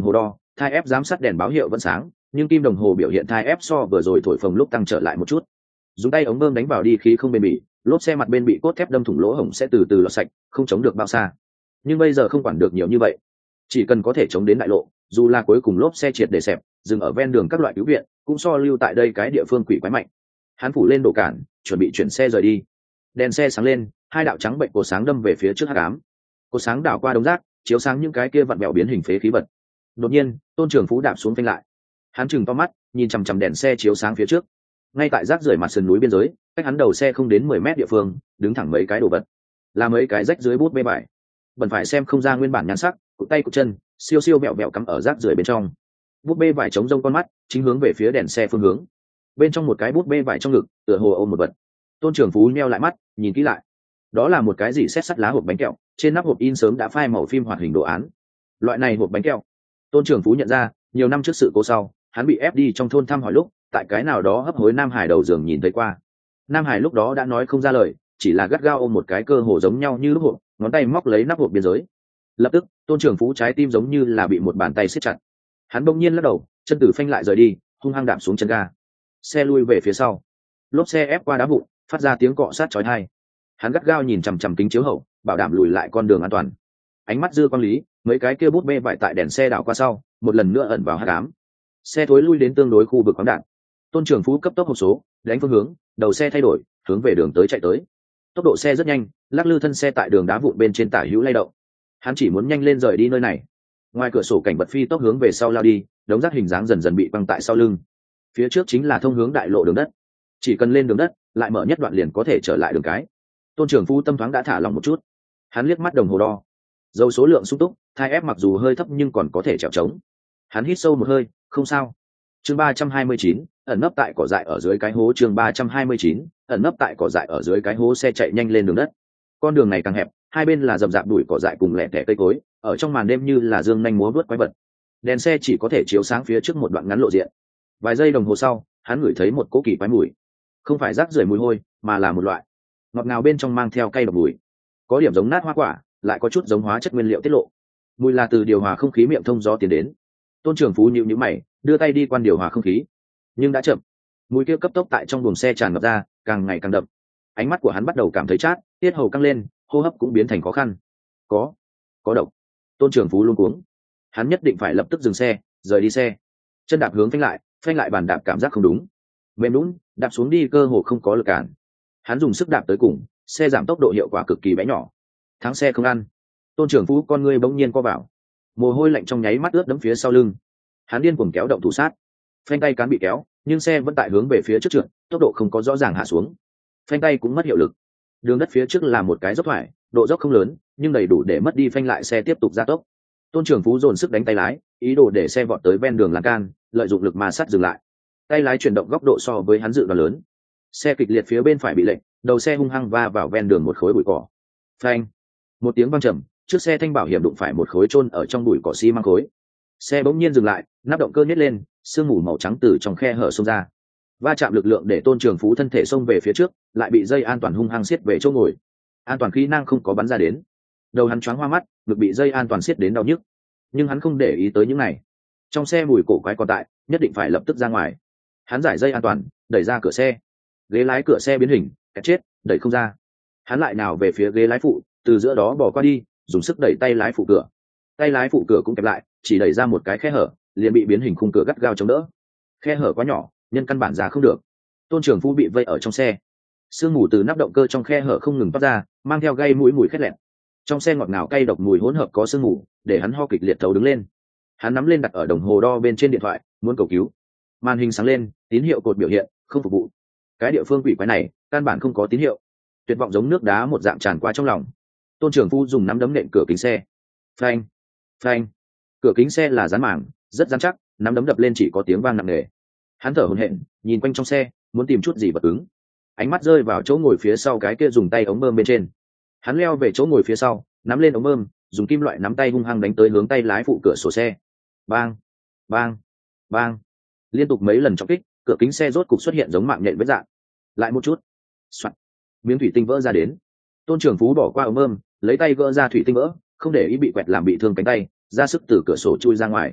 thai ép giám sát đèn báo hiệu vẫn sáng, nhưng kim đồng hồ biểu hiện thai ép so vừa rồi thổi phồng lúc tăng trở lại một chút. Dùng tay ống bơm đánh vào đi khí không bền bỉ, lốp xe mặt bên bị cốt thép đâm thủng lỗ hổng sẽ từ từ lọt sạch, không chống được bao xa. Nhưng bây giờ không quản được nhiều như vậy, chỉ cần có thể chống đến đại lộ, dù là cuối cùng lốp xe triệt để xẹp, dừng ở ven đường các loại cứu viện, cũng so lưu tại đây cái địa phương quỷ quái mạnh. Hắn phủ lên đồ cản, chuẩn bị chuyển xe rời đi. Đèn xe sáng lên, hai đạo trắng bệnh cột sáng đâm về phía trước hắc ám. Cột sáng đảo qua đống rác, chiếu sáng những cái kia vặn vẹo biến hình phế khí vật. Đột nhiên, Tôn Trường Phú đạp xuống phanh lại. Hắn chừng to mắt, nhìn chằm chằm đèn xe chiếu sáng phía trước. Ngay tại rác rưởi mặt sườn núi biên giới, cách hắn đầu xe không đến 10 mét địa phương, đứng thẳng mấy cái đồ vật. Là mấy cái rách dưới bút bê vải. Bẩn phải xem không ra nguyên bản nhan sắc, cụt tay cụt chân, siêu siêu vẹo vẹo cắm ở rác rưởi bên trong. Bút bê vải chống rông con mắt, chính hướng về phía đèn xe phương hướng. Bên trong một cái bút bê vải trong ngực, tựa hồ ôm một vật. Tôn Trường Phú nheo lại mắt, nhìn kỹ lại. Đó là một cái gì xét sắt lá hộp bánh kẹo, trên nắp hộp in sớm đã phai màu phim hoạt hình đồ án. Loại này hộp bánh kẹo, Tôn Trường Phú nhận ra, nhiều năm trước sự cố sau, hắn bị ép đi trong thôn thăm hỏi lúc, tại cái nào đó hấp hối Nam Hải đầu giường nhìn thấy qua. Nam Hải lúc đó đã nói không ra lời, chỉ là gắt gao ôm một cái cơ hồ giống nhau như lúc hộp, ngón tay móc lấy nắp hộp biên giới. Lập tức, Tôn Trường Phú trái tim giống như là bị một bàn tay siết chặt. Hắn bỗng nhiên lắc đầu, chân từ phanh lại rời đi, hung hăng đạp xuống chân ga. Xe lui về phía sau, lốp xe ép qua đá vụn, phát ra tiếng cọ sát chói tai. Hắn gắt gao nhìn chằm chằm kính chiếu hậu, bảo đảm lùi lại con đường an toàn. Ánh mắt dư quang lý, mấy cái kia bút bê vải tại đèn xe đảo qua sau, một lần nữa ẩn vào hắc ám. Xe thối lui đến tương đối khu vực khoáng đạn. Tôn Trường Phú cấp tốc hộp số, đánh phương hướng, đầu xe thay đổi, hướng về đường tới chạy tới. Tốc độ xe rất nhanh, lắc lư thân xe tại đường đá vụn bên trên tả hữu lay động. Hắn chỉ muốn nhanh lên rời đi nơi này. Ngoài cửa sổ cảnh vật phi tốc hướng về sau lao đi, đống rác hình dáng dần dần bị băng tại sau lưng. Phía trước chính là thông hướng đại lộ đường đất. Chỉ cần lên đường đất, lại mở nhất đoạn liền có thể trở lại đường cái. Tôn Trường Phú tâm thoáng đã thả lòng một chút. Hắn liếc mắt đồng hồ đo, dầu số lượng sung túc, thai ép mặc dù hơi thấp nhưng còn có thể trèo trống. Hắn hít sâu một hơi, không sao. Chương 329, ẩn nấp tại cỏ dại ở dưới cái hố. Chương 329, ẩn nấp tại cỏ dại ở dưới cái hố. Xe chạy nhanh lên đường đất. Con đường này càng hẹp, hai bên là rậm rạp bụi cỏ dại cùng lẻ tẻ cây cối, ở trong màn đêm như là dương nhanh múa vớt quái vật. Đèn xe chỉ có thể chiếu sáng phía trước một đoạn ngắn lộ diện. Vài giây đồng hồ sau, hắn ngửi thấy một cỗ kỳ quái mùi. Không phải rác rưởi mùi hôi, mà là một loại ngọt ngào bên trong mang theo cay độc mùi, có điểm giống nát hoa quả, lại có chút giống hóa chất nguyên liệu tiết lộ. Mùi là từ điều hòa không khí miệng thông gió tiến đến. Tôn Trường Phú nhíu nhíu mày, đưa tay đi quan điều hòa không khí, nhưng đã chậm. Mùi kia cấp tốc tại trong buồng xe tràn ngập ra, càng ngày càng đậm. Ánh mắt của hắn bắt đầu cảm thấy chát, tiết hầu căng lên, hô hấp cũng biến thành khó khăn. Có độc. Tôn Trường Phú luống cuống. Hắn nhất định phải lập tức dừng xe, rời đi xe. Chân đạp hướng phanh lại bàn đạp cảm giác không đúng, mềm lún, đạp xuống đi cơ hồ không có lực cản. Hắn dùng sức đạp tới cùng, xe giảm tốc độ hiệu quả cực kỳ bé nhỏ. Thắng xe không ăn. Tôn Trường Phú con ngươi bỗng nhiên co vào, mồ hôi lạnh trong nháy mắt ướt đẫm phía sau lưng. Hắn điên cuồng kéo động thủ sát, phanh tay cán bị kéo, nhưng xe vẫn tại hướng về phía trước trượt, tốc độ không có rõ ràng hạ xuống. Phanh tay cũng mất hiệu lực. Đường đất phía trước là một cái dốc thoải, độ dốc không lớn, nhưng đầy đủ để mất đi phanh lại xe tiếp tục gia tốc. Tôn Trường Phú dồn sức đánh tay lái, ý đồ để xe vọt tới ven đường lan can, lợi dụng lực ma sát dừng lại. Tay lái chuyển động góc độ so với hắn dự đoán lớn. Xe kịch liệt phía bên phải bị lệch, đầu xe hung hăng va vào ven đường một khối bụi cỏ. Phanh! Một tiếng vang trầm, trước xe thanh bảo hiểm đụng phải một khối chôn ở trong bụi cỏ xi măng khối. Xe bỗng nhiên dừng lại, nắp động cơ nhếch lên, sương mù màu trắng từ trong khe hở xông ra. Va chạm lực lượng để Tôn Trường Phú thân thể xông về phía trước, lại bị dây an toàn hung hăng siết về chỗ ngồi. An toàn khí năng không có bắn ra đến. Đầu hắn choáng hoa mắt, ngực bị dây an toàn siết đến đau nhức. Nhưng hắn không để ý tới những này. Trong xe mùi cổ quái còn tại, nhất định phải lập tức ra ngoài. Hắn giải dây an toàn, đẩy ra cửa xe. Ghế lái cửa xe biến hình, kẹt chết, đẩy không ra. Hắn lại nào về phía ghế lái phụ, từ giữa đó bỏ qua đi, dùng sức đẩy tay lái phụ cửa. Tay lái phụ cửa cũng kẹp lại, chỉ đẩy ra một cái khe hở, liền bị biến hình khung cửa gắt gao chống đỡ. Khe hở quá nhỏ, nhân căn bản ra không được. Tôn Trường Phú bị vây ở trong xe. Sương mù từ nắp động cơ trong khe hở không ngừng toát ra, mang theo gây mũi mùi khét lẹt. Trong xe ngọt ngào cay độc mùi hỗn hợp có sương mù, để hắn ho kịch liệt thấu đứng lên. Hắn nắm lên đặt ở đồng hồ đo bên trên điện thoại, muốn cầu cứu. Màn hình sáng lên, tín hiệu cột biểu hiện không phục vụ. Cái địa phương quỷ quái này căn bản không có tín hiệu. Tuyệt vọng giống nước đá một dạng tràn qua trong lòng. Tôn Trường Phú dùng nắm đấm nện cửa kính xe. Phanh, phanh. Cửa kính xe là dán màng, rất dán chắc, nắm đấm đập lên chỉ có tiếng vang nặng nề. Hắn thở hổn hển, nhìn quanh trong xe, muốn tìm chút gì vật cứng. Ánh mắt rơi vào chỗ ngồi phía sau cái kia dùng tay ống bơm bên trên. Hắn leo về chỗ ngồi phía sau, nắm lên ống bơm, dùng kim loại nắm tay hung hăng đánh tới hướng tay lái phụ cửa sổ xe. Bang, bang, bang. Liên tục mấy lần trọng kích, cửa kính xe rốt cục xuất hiện giống mạng nhện vết dạn. Lại một chút. Soạt. Miếng thủy tinh vỡ ra đến. Tôn Trường Phú bỏ qua ống bơm, lấy tay gỡ ra thủy tinh vỡ, không để ý bị quẹt làm bị thương cánh tay, ra sức từ cửa sổ chui ra ngoài.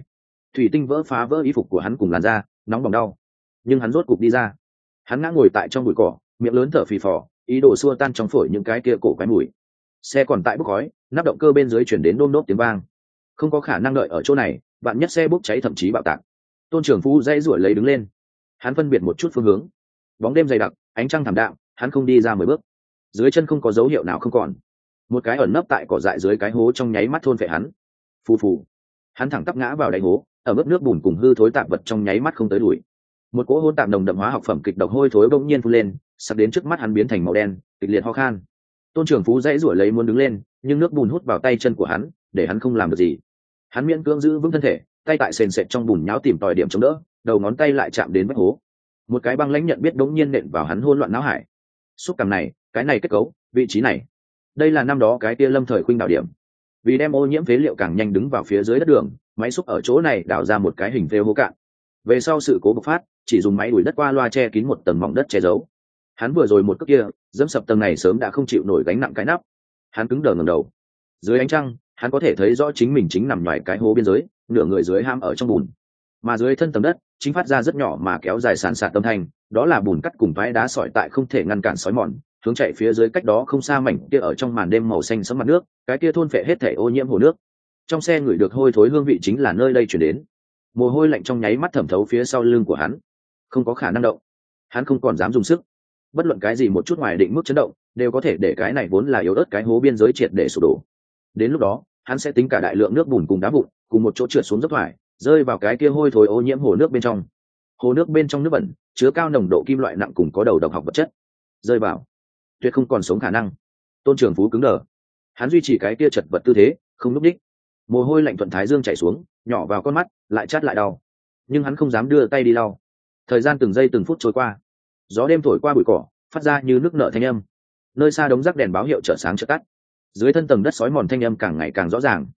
thủy tinh vỡ phá vỡ y phục của hắn cùng làn da, nóng bỏng đau. Nhưng hắn rốt cục đi ra. Hắn ngã ngồi tại trong bụi cỏ, miệng lớn thở phì phò, ý đồ xua tan trong phổi những cái kia cổ quái mùi. Xe còn tại bốc khói, nắp động cơ bên dưới chuyển đến đôm đốp tiếng vang. Không có khả năng đợi ở chỗ này, vạn nhất xe bốc cháy thậm chí bạo tạc. Tôn Trường Phú dãy ruổi lấy đứng lên. Hắn phân biệt một chút phương hướng. Bóng đêm dày đặc, ánh trăng thảm đạm, hắn không đi ra 10 bước. Dưới chân không có dấu hiệu nào không còn. Một cái ẩn nấp tại cỏ dại dưới cái hố trong nháy mắt thôn phệ hắn. Phù phù. Hắn thẳng tắp ngã vào đáy hố, ở mức nước bùn cùng hư thối tạp vật trong nháy mắt không tới đuổi. Một cỗ hỗn tạp nồng đậm hóa học phẩm kịch độc hôi thối bỗng nhiên phun lên, sắp đến trước mắt hắn biến thành màu đen, kịch liệt ho khan. Tôn Trường Phú dãy ruổi lấy muốn đứng lên, nhưng nước bùn hút vào tay chân của hắn, để hắn không làm được gì. Hắn miễn cưỡng giữ vững thân thể, tay tại sền sệt trong bùn nhão tìm tòi điểm chống đỡ, đầu ngón tay lại chạm đến vách hố. Một cái băng lãnh nhận biết đống nhiên nện vào hắn hỗn loạn não hải. Xúc cảm này, cái này kết cấu, vị trí này, đây là năm đó cái kia Lâm Thời Khuynh đảo điểm. Vì đem ô nhiễm phế liệu càng nhanh đứng vào phía dưới đất đường, máy xúc ở chỗ này đào ra một cái hình phêu hố cạn. Về sau sự cố bộc phát, chỉ dùng máy đuổi đất qua loa che kín một tầng mỏng đất che giấu. Hắn vừa rồi một cước kia, dẫm sập tầng này sớm đã không chịu nổi gánh nặng cái nắp. Hắn cứng đờ ngẩng đầu. Dưới ánh trăng, hắn có thể thấy rõ chính mình chính nằm ngoài cái hố biên giới, nửa người dưới ham ở trong bùn. Mà dưới thân tầng đất, chính phát ra rất nhỏ mà kéo dài sàn sạt âm thanh, đó là bùn cắt cùng vãi đá sỏi tại không thể ngăn cản sói mòn, hướng chạy phía dưới cách đó không xa mảnh kia ở trong màn đêm màu xanh sẫm mặt nước, cái kia thôn phệ hết thể ô nhiễm hồ nước. Trong xe ngửi được hôi thối hương vị chính là nơi đây truyền đến. Mồ hôi lạnh trong nháy mắt thẩm thấu phía sau lưng của hắn. Không có khả năng động. Hắn không còn dám dùng sức. Bất luận cái gì một chút ngoài định mức chấn động, đều có thể để cái này vốn là yếu ớt cái hố biên giới triệt để sụp đổ. Đến lúc đó, hắn sẽ tính cả đại lượng nước bùn cùng đá vụn, cùng một chỗ trượt xuống dốc thoải, rơi vào cái kia hôi thối ô nhiễm hồ nước bên trong. Hồ nước bên trong nước bẩn, chứa cao nồng độ kim loại nặng cùng có đầu độc học vật chất. Rơi vào, tuyệt không còn sống khả năng. Tôn Trường Phú cứng đờ. Hắn duy trì cái kia chật vật tư thế, không lúc đích. Mồ hôi lạnh thuận thái dương chảy xuống, nhỏ vào con mắt, lại chát lại đau. Nhưng hắn không dám đưa tay đi lau. Thời gian từng giây từng phút trôi qua. Gió đêm thổi qua bụi cỏ, phát ra như nước nợ thanh âm. Nơi xa đống rác đèn báo hiệu chợ sáng chợ tắt. Dưới thân tầng đất sói mòn thanh âm càng ngày càng rõ ràng.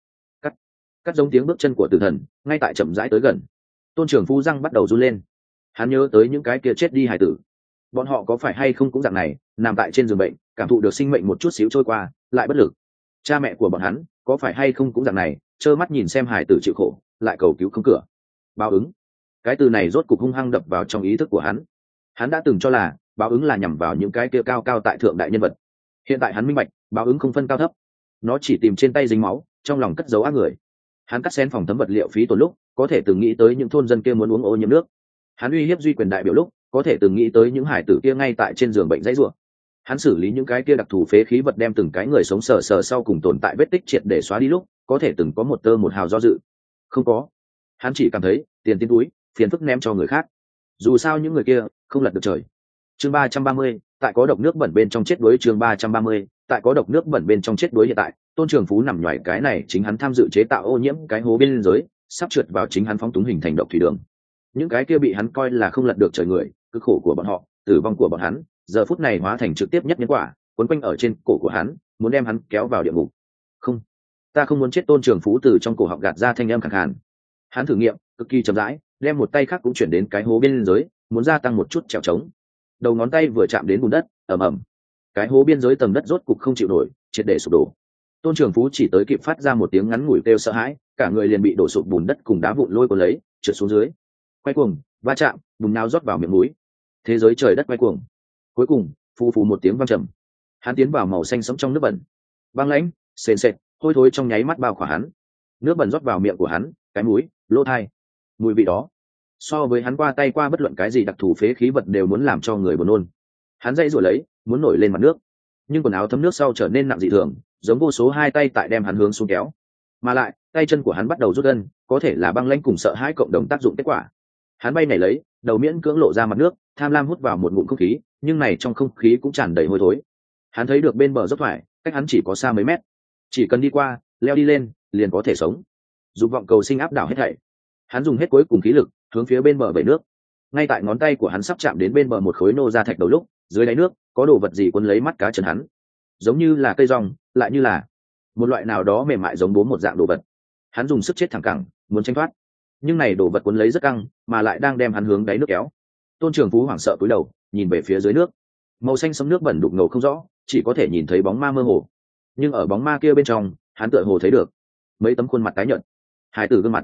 Cắt giống tiếng bước chân của tử thần, ngay tại chậm rãi tới gần. Tôn Trường Phú răng bắt đầu run lên. Hắn nhớ tới những cái kia chết đi hài tử. Bọn họ có phải hay không cũng dạng này, nằm tại trên giường bệnh, cảm thụ được sinh mệnh một chút xíu trôi qua, lại bất lực. Cha mẹ của bọn hắn có phải hay không cũng dạng này, trơ mắt nhìn xem hài tử chịu khổ, lại cầu cứu không cửa. Báo ứng, cái từ này rốt cục hung hăng đập vào trong ý thức của hắn. Hắn đã từng cho là báo ứng là nhằm vào những cái kia cao cao tại thượng đại nhân vật. Hiện tại hắn minh bạch, báo ứng không phân cao thấp, nó chỉ tìm trên tay dính máu, trong lòng cất giấu ác người. Hắn cắt xén phòng thấm vật liệu phí tổn lúc, có thể từng nghĩ tới những thôn dân kia muốn uống ô nhiễm nước. Hắn uy hiếp duy quyền đại biểu lúc, có thể từng nghĩ tới những hải tử kia ngay tại trên giường bệnh dãy rủa. Hắn xử lý những cái kia đặc thù phế khí vật đem từng cái người sống sờ sờ sau cùng tồn tại vết tích triệt để xóa đi lúc, có thể từng có một tơ một hào do dự. Không có. Hắn chỉ cảm thấy tiền tiến túi, phiền phức ném cho người khác. Dù sao những người kia không lật được trời. Chương 330, tại có độc nước bẩn bên trong chết đuối. Chương 330, tại có độc nước bẩn bên trong chết đuối. Hiện tại, Tôn Trường Phú nằm ngoài cái này chính hắn tham dự chế tạo ô nhiễm cái hố biên giới, sắp trượt vào chính hắn phóng túng hình thành độc thủy đường. Những cái kia bị hắn coi là không lật được trời người, cực khổ của bọn họ, tử vong của bọn hắn, giờ phút này hóa thành trực tiếp nhất nhân quả, quấn quanh ở trên cổ của hắn, muốn đem hắn kéo vào địa ngục. Không, ta không muốn chết. Tôn Trường Phú từ trong cổ họng gạt ra thanh âm khàn khàn. Hắn thử nghiệm, cực kỳ chậm rãi, đem một tay khác cũng chuyển đến cái hố biên giới, muốn gia tăng một chút trèo trống. Đầu ngón tay vừa chạm đến bùn đất, ầm ầm, cái hố biên giới tầng đất rốt cục không chịu nổi, triệt để sụp đổ. Tôn Trường Phú chỉ tới kịp phát ra một tiếng ngắn ngủi kêu sợ hãi, cả người liền bị đổ sụp bùn đất cùng đá vụn lôi cuốn lấy, trượt xuống dưới. Quay cuồng, va chạm, bùn nhão rót vào miệng mũi. Thế giới trời đất quay cuồng. Cuối cùng, phù phù một tiếng vang trầm. Hắn tiến vào màu xanh sẫm trong nước bẩn. Băng lãnh, sền sệt, hôi thối trong nháy mắt bao khỏa hắn. Nước bẩn rót vào miệng của hắn, cái mũi, lỗ tai. Mùi vị đó, so với hắn qua tay qua bất luận cái gì đặc thù phế khí vật đều muốn làm cho người buồn nôn. Hắn dây rồi lấy, muốn nổi lên mặt nước, nhưng quần áo thấm nước sau trở nên nặng dị thường, giống vô số hai tay tại đem hắn hướng xuống kéo. Mà lại, tay chân của hắn bắt đầu rút gân, có thể là băng lãnh cùng sợ hãi cộng đồng tác dụng kết quả. Hắn bay nhảy lấy, đầu miễn cưỡng lộ ra mặt nước, tham lam hút vào một ngụm không khí, nhưng này trong không khí cũng tràn đầy hôi thối. Hắn thấy được bên bờ dốc thoải, cách hắn chỉ có xa mấy mét, chỉ cần đi qua, leo đi lên, liền có thể sống. Dục vọng cầu sinh áp đảo hết thảy. Hắn dùng hết cuối cùng khí lực, hướng phía bên bờ vẩy nước. Ngay tại ngón tay của hắn sắp chạm đến bên bờ một khối nô ra thạch đầu lúc, dưới đáy nước có đồ vật gì quấn lấy mắt cá chân hắn, giống như là cây rong, lại như là một loại nào đó mềm mại giống bốm một dạng đồ vật. Hắn dùng sức chết thẳng cẳng, muốn tránh thoát, nhưng này đồ vật quấn lấy rất căng, mà lại đang đem hắn hướng đáy nước kéo. Tôn Trường Phú hoảng sợ cúi đầu, nhìn về phía dưới nước. Màu xanh sẫm nước bẩn đục ngầu không rõ, chỉ có thể nhìn thấy bóng ma mơ hồ. Nhưng ở bóng ma kia bên trong, hắn tựa hồ thấy được mấy tấm khuôn mặt tái nhợt, hài tử gương mặt.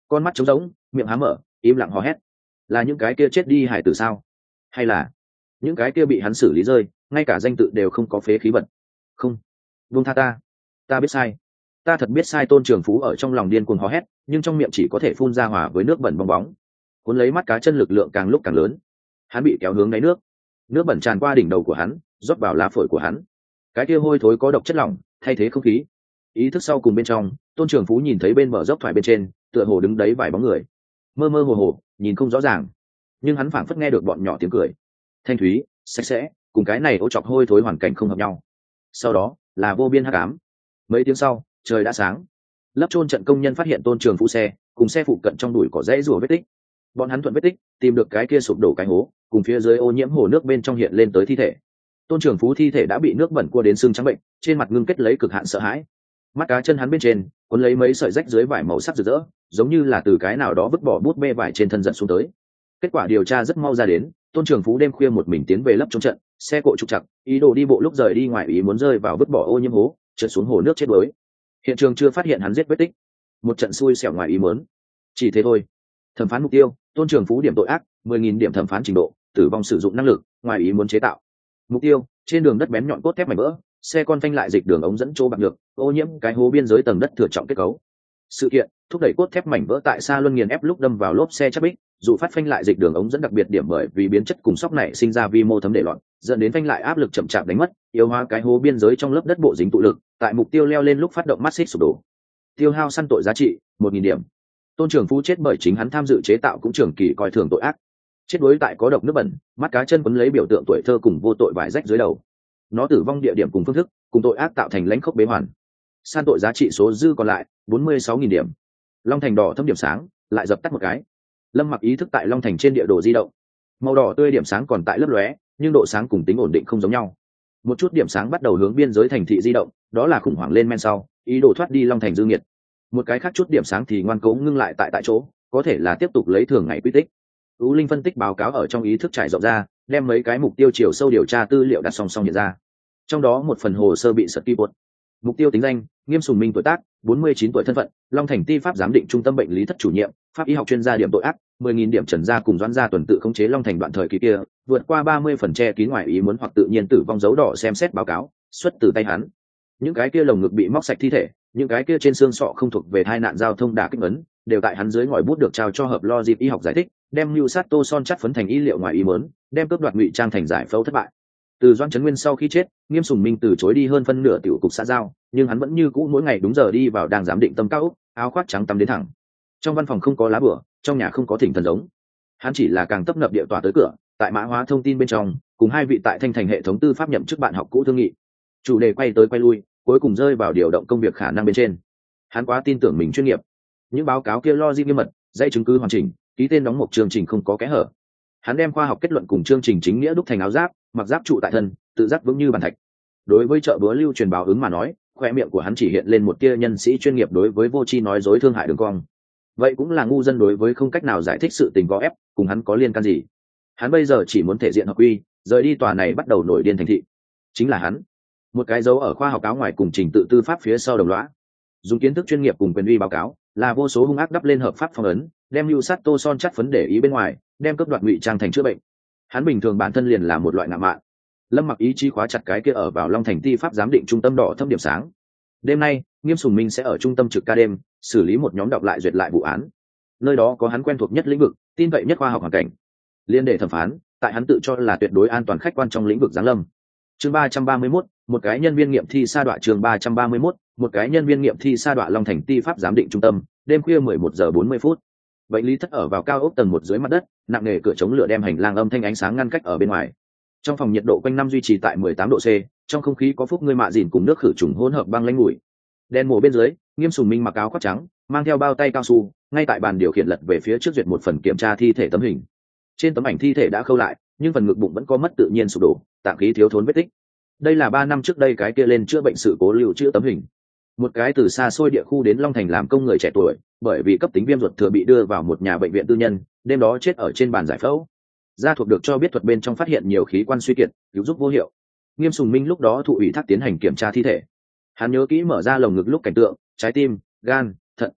con mắt trống rỗng, miệng há mở, im lặng hò hét. Là những cái kia chết đi hải tử sao? Hay là những cái kia bị hắn xử lý rơi, ngay cả danh tự đều không có phế khí vật? Không, buông tha ta, ta biết sai, ta thật biết sai. Tôn Trường Phú ở trong lòng điên cuồng hò hét, nhưng trong miệng chỉ có thể phun ra hòa với nước bẩn bong bóng. Cuốn lấy mắt cá chân lực lượng càng lúc càng lớn, hắn bị kéo hướng đáy nước, nước bẩn tràn qua đỉnh đầu của hắn, rót vào lá phổi của hắn. Cái kia hôi thối có độc chất lỏng thay thế không khí. Ý thức sau cùng bên trong, Tôn Trường Phú nhìn thấy bên bờ dốc thoải bên trên tựa hồ đứng đấy vài bóng người, mơ mơ hồ hồ nhìn không rõ ràng, nhưng hắn phảng phất nghe được bọn nhỏ tiếng cười thanh thúy sạch sẽ, cùng cái này ô chọc hôi thối hoàn cảnh không hợp nhau. Sau đó là vô biên hắc ám. Mấy tiếng sau, trời đã sáng. Lấp chôn trận công nhân phát hiện Tôn Trường Phú xe cùng xe phụ cận trong đùi cỏ rễ rùa vết tích. Bọn hắn thuận vết tích tìm được cái kia sụp đổ cái hố, cùng phía dưới ô nhiễm hồ nước bên trong hiện lên tới thi thể. Tôn Trường Phú thi thể đã bị nước bẩn cua đến xương trắng bệnh, trên mặt ngưng kết lấy cực hạn sợ hãi. Mắt cá chân hắn bên trên cuốn lấy mấy sợi rách dưới vải màu sắc rực rỡ, giống như là từ cái nào đó vứt bỏ bút bê vải trên thân giật xuống tới. Kết quả điều tra rất mau ra đến, Tôn Trường Phú đêm khuya một mình tiến về lấp trong trận, xe cộ trục trặc, ý đồ đi bộ lúc rời đi ngoài ý muốn rơi vào vứt bỏ ô nhiễm hố, trượt xuống hồ nước chết đuối. Hiện trường chưa phát hiện hắn giết vết tích, một trận xui xẻo ngoài ý muốn. Chỉ thế thôi. Thẩm phán mục tiêu, Tôn Trường Phú điểm tội ác 10.000 điểm thẩm phán trình độ, tử vong sử dụng năng lực, ngoài ý muốn chế tạo. Mục tiêu, trên đường đất bén nhọn cốt thép mảnh vỡ, xe con phanh lại dịch đường ống dẫn chỗ bạc được, ô nhiễm cái hố biên giới tầng đất thừa trọng kết cấu. Sự kiện, thúc đẩy cốt thép mảnh vỡ tại xa luân nghiền ép lúc đâm vào lốp xe chắc bích, dù phát phanh lại dịch đường ống dẫn đặc biệt điểm bởi vì biến chất cùng sóc này sinh ra vi mô thấm để loạn, dẫn đến phanh lại áp lực chậm chạp đánh mất, yếu hóa cái hố biên giới trong lớp đất bộ dính tụ lực, tại mục tiêu leo lên lúc phát động mắt xích sụp đổ. Tiêu hao săn tội giá trị 1.000 điểm. Tôn Trường Phú chết bởi chính hắn tham dự chế tạo cũng trường kỳ coi thường tội ác. Chết đuối tại có độc nước bẩn, mắt cá chân quấn lấy biểu tượng tuổi thơ cùng vô tội vải rách dưới đầu. Nó tử vong địa điểm cùng phương thức, cùng tội ác tạo thành lãnh khốc bế hoàn. San tội giá trị số dư còn lại 46.000 điểm. Long Thành đỏ thâm điểm sáng, lại dập tắt một cái. Lâm Mặc ý thức tại Long Thành trên địa đồ di động. Màu đỏ tươi điểm sáng còn tại lấp lóe, nhưng độ sáng cùng tính ổn định không giống nhau. Một chút điểm sáng bắt đầu hướng biên giới thành thị di động, đó là khủng hoảng lên men sau, ý đồ thoát đi Long Thành dư nghiệt. Một cái khác chút điểm sáng thì ngoan cố ngưng lại tại chỗ, có thể là tiếp tục lấy thường ngày quy tích. Ú Linh phân tích báo cáo ở trong ý thức trải rộng ra, đem mấy cái mục tiêu chiều sâu điều tra tư liệu đặt song song hiện ra. Trong đó một phần hồ sơ bị sật ký bột. Mục tiêu tính danh: Nghiêm Sùng Minh, tuổi tác 49 tuổi, thân phận Long Thành Ti pháp giám định trung tâm bệnh lý thất chủ nhiệm, pháp y học chuyên gia, điểm tội ác 10.000 điểm. Trần Gia cùng Doãn Gia tuần tự khống chế Long Thành đoạn thời kỳ kia, vượt qua 30 phần che kín ngoài ý muốn hoặc tự nhiên tử vong dấu đỏ xem xét báo cáo, xuất từ tay hắn. Những cái kia lồng ngực bị móc sạch thi thể, những cái kia trên xương sọ không thuộc về tai nạn giao thông đả kích ấn, đều tại hắn dưới ngòi bút được trao cho hợp lo dịp y học giải thích, đem lưu sát tô son chắt phấn thành y liệu ngoài ý muốn, đem cướp đoạt ngụy trang thành giải phẫu thất bại. Từ Doãn Trấn Nguyên sau khi chết, Nghiêm Sùng Minh từ chối đi hơn phân nửa tiểu cục xã giao, nhưng hắn vẫn như cũ mỗi ngày đúng giờ đi vào đang giám định tâm cao ốc, áo khoác trắng tắm đến thẳng. Trong văn phòng không có lá bửa, trong nhà không có thỉnh thần giống. Hắn chỉ là càng tấp nập địa tòa tới cửa, tại mã hóa thông tin bên trong, cùng hai vị tại Thanh Thành hệ thống tư pháp nhậm chức bạn học cũ thương nghị. Chủ đề quay tới quay lui, cuối cùng rơi vào điều động công việc khả năng bên trên. Hắn quá tin tưởng mình chuyên nghiệp. Những báo cáo kia logic nghiêm mật, dãy chứng cứ hoàn chỉnh, ký tên đóng một chương trình không có kẽ hở. Hắn đem khoa học kết luận cùng chương trình chính nghĩa đúc thành áo giáp, mặc giáp trụ tại thân, tự giác vững như bàn thạch. Đối với chợ búa lưu truyền báo ứng mà nói, khoe miệng của hắn chỉ hiện lên một tia nhân sĩ chuyên nghiệp đối với vô tri nói dối thương hại đường cong. Vậy cũng là ngu dân đối với không cách nào giải thích sự tình gò ép, cùng hắn có liên can gì? Hắn bây giờ chỉ muốn thể diện hợp quy, rời đi tòa này bắt đầu nổi điên thành thị. Chính là hắn, một cái dấu ở khoa học áo ngoài cùng trình tự tư pháp phía sau đồng lõa, dùng kiến thức chuyên nghiệp cùng quyền uy báo cáo, là vô số hung ác đắp lên hợp pháp phong ấn, đem lưu sát tô son chắt phấn để ý bên ngoài, đem cướp đoạt ngụy trang thành chữa bệnh. Hắn bình thường bản thân liền là một loại ngạo mạn. Lâm Mặc ý chí khóa chặt cái kia ở vào Long Thành Ti pháp giám định trung tâm đỏ thâm điểm sáng. Đêm nay, Nghiêm Sùng Minh sẽ ở trung tâm trực ca đêm, xử lý một nhóm đọc lại duyệt lại vụ án. Nơi đó có hắn quen thuộc nhất lĩnh vực, tin cậy nhất khoa học hoàn cảnh. Liên để thẩm phán, tại hắn tự cho là tuyệt đối an toàn khách quan trong lĩnh vực giáng lâm. Chương 331, một cái nhân viên nghiệm thi sa đọa. Chương 331, một cái nhân viên nghiệm thi sa đọa. Long Thành Ti pháp giám định trung tâm, đêm khuya 11 giờ 40 phút. Bệnh lý thất ở vào cao ốc tầng 1 dưới mặt đất, nặng nề cửa chống lửa đem hành lang âm thanh ánh sáng ngăn cách ở bên ngoài. Trong phòng nhiệt độ quanh năm duy trì tại 18 độ C, trong không khí có phúc ngươi mạ dìn cùng nước khử trùng hỗn hợp băng lãnh mùi. Đen mồ bên dưới, Nghiêm Sùng Minh mặc áo khoác trắng, mang theo bao tay cao su, ngay tại bàn điều khiển lật về phía trước duyệt một phần kiểm tra thi thể tấm hình. Trên tấm ảnh thi thể đã khâu lại, nhưng phần ngực bụng vẫn có mất tự nhiên sụp đổ, tạng khí thiếu thốn vết tích. Đây là 3 năm trước đây cái kia lên chữa bệnh sự cố lưu trữ tấm hình. Một cái từ xa xôi địa khu đến Long Thành làm công người trẻ tuổi, bởi vì cấp tính viêm ruột thừa bị đưa vào một nhà bệnh viện tư nhân, đêm đó chết ở trên bàn giải phẫu. Gia thuộc được cho biết thuật bên trong phát hiện nhiều khí quan suy kiệt, cứu giúp vô hiệu. Nghiêm Sùng Minh lúc đó thụ ủy thác tiến hành kiểm tra thi thể. Hắn nhớ kỹ mở ra lồng ngực lúc cảnh tượng, trái tim, gan, thận.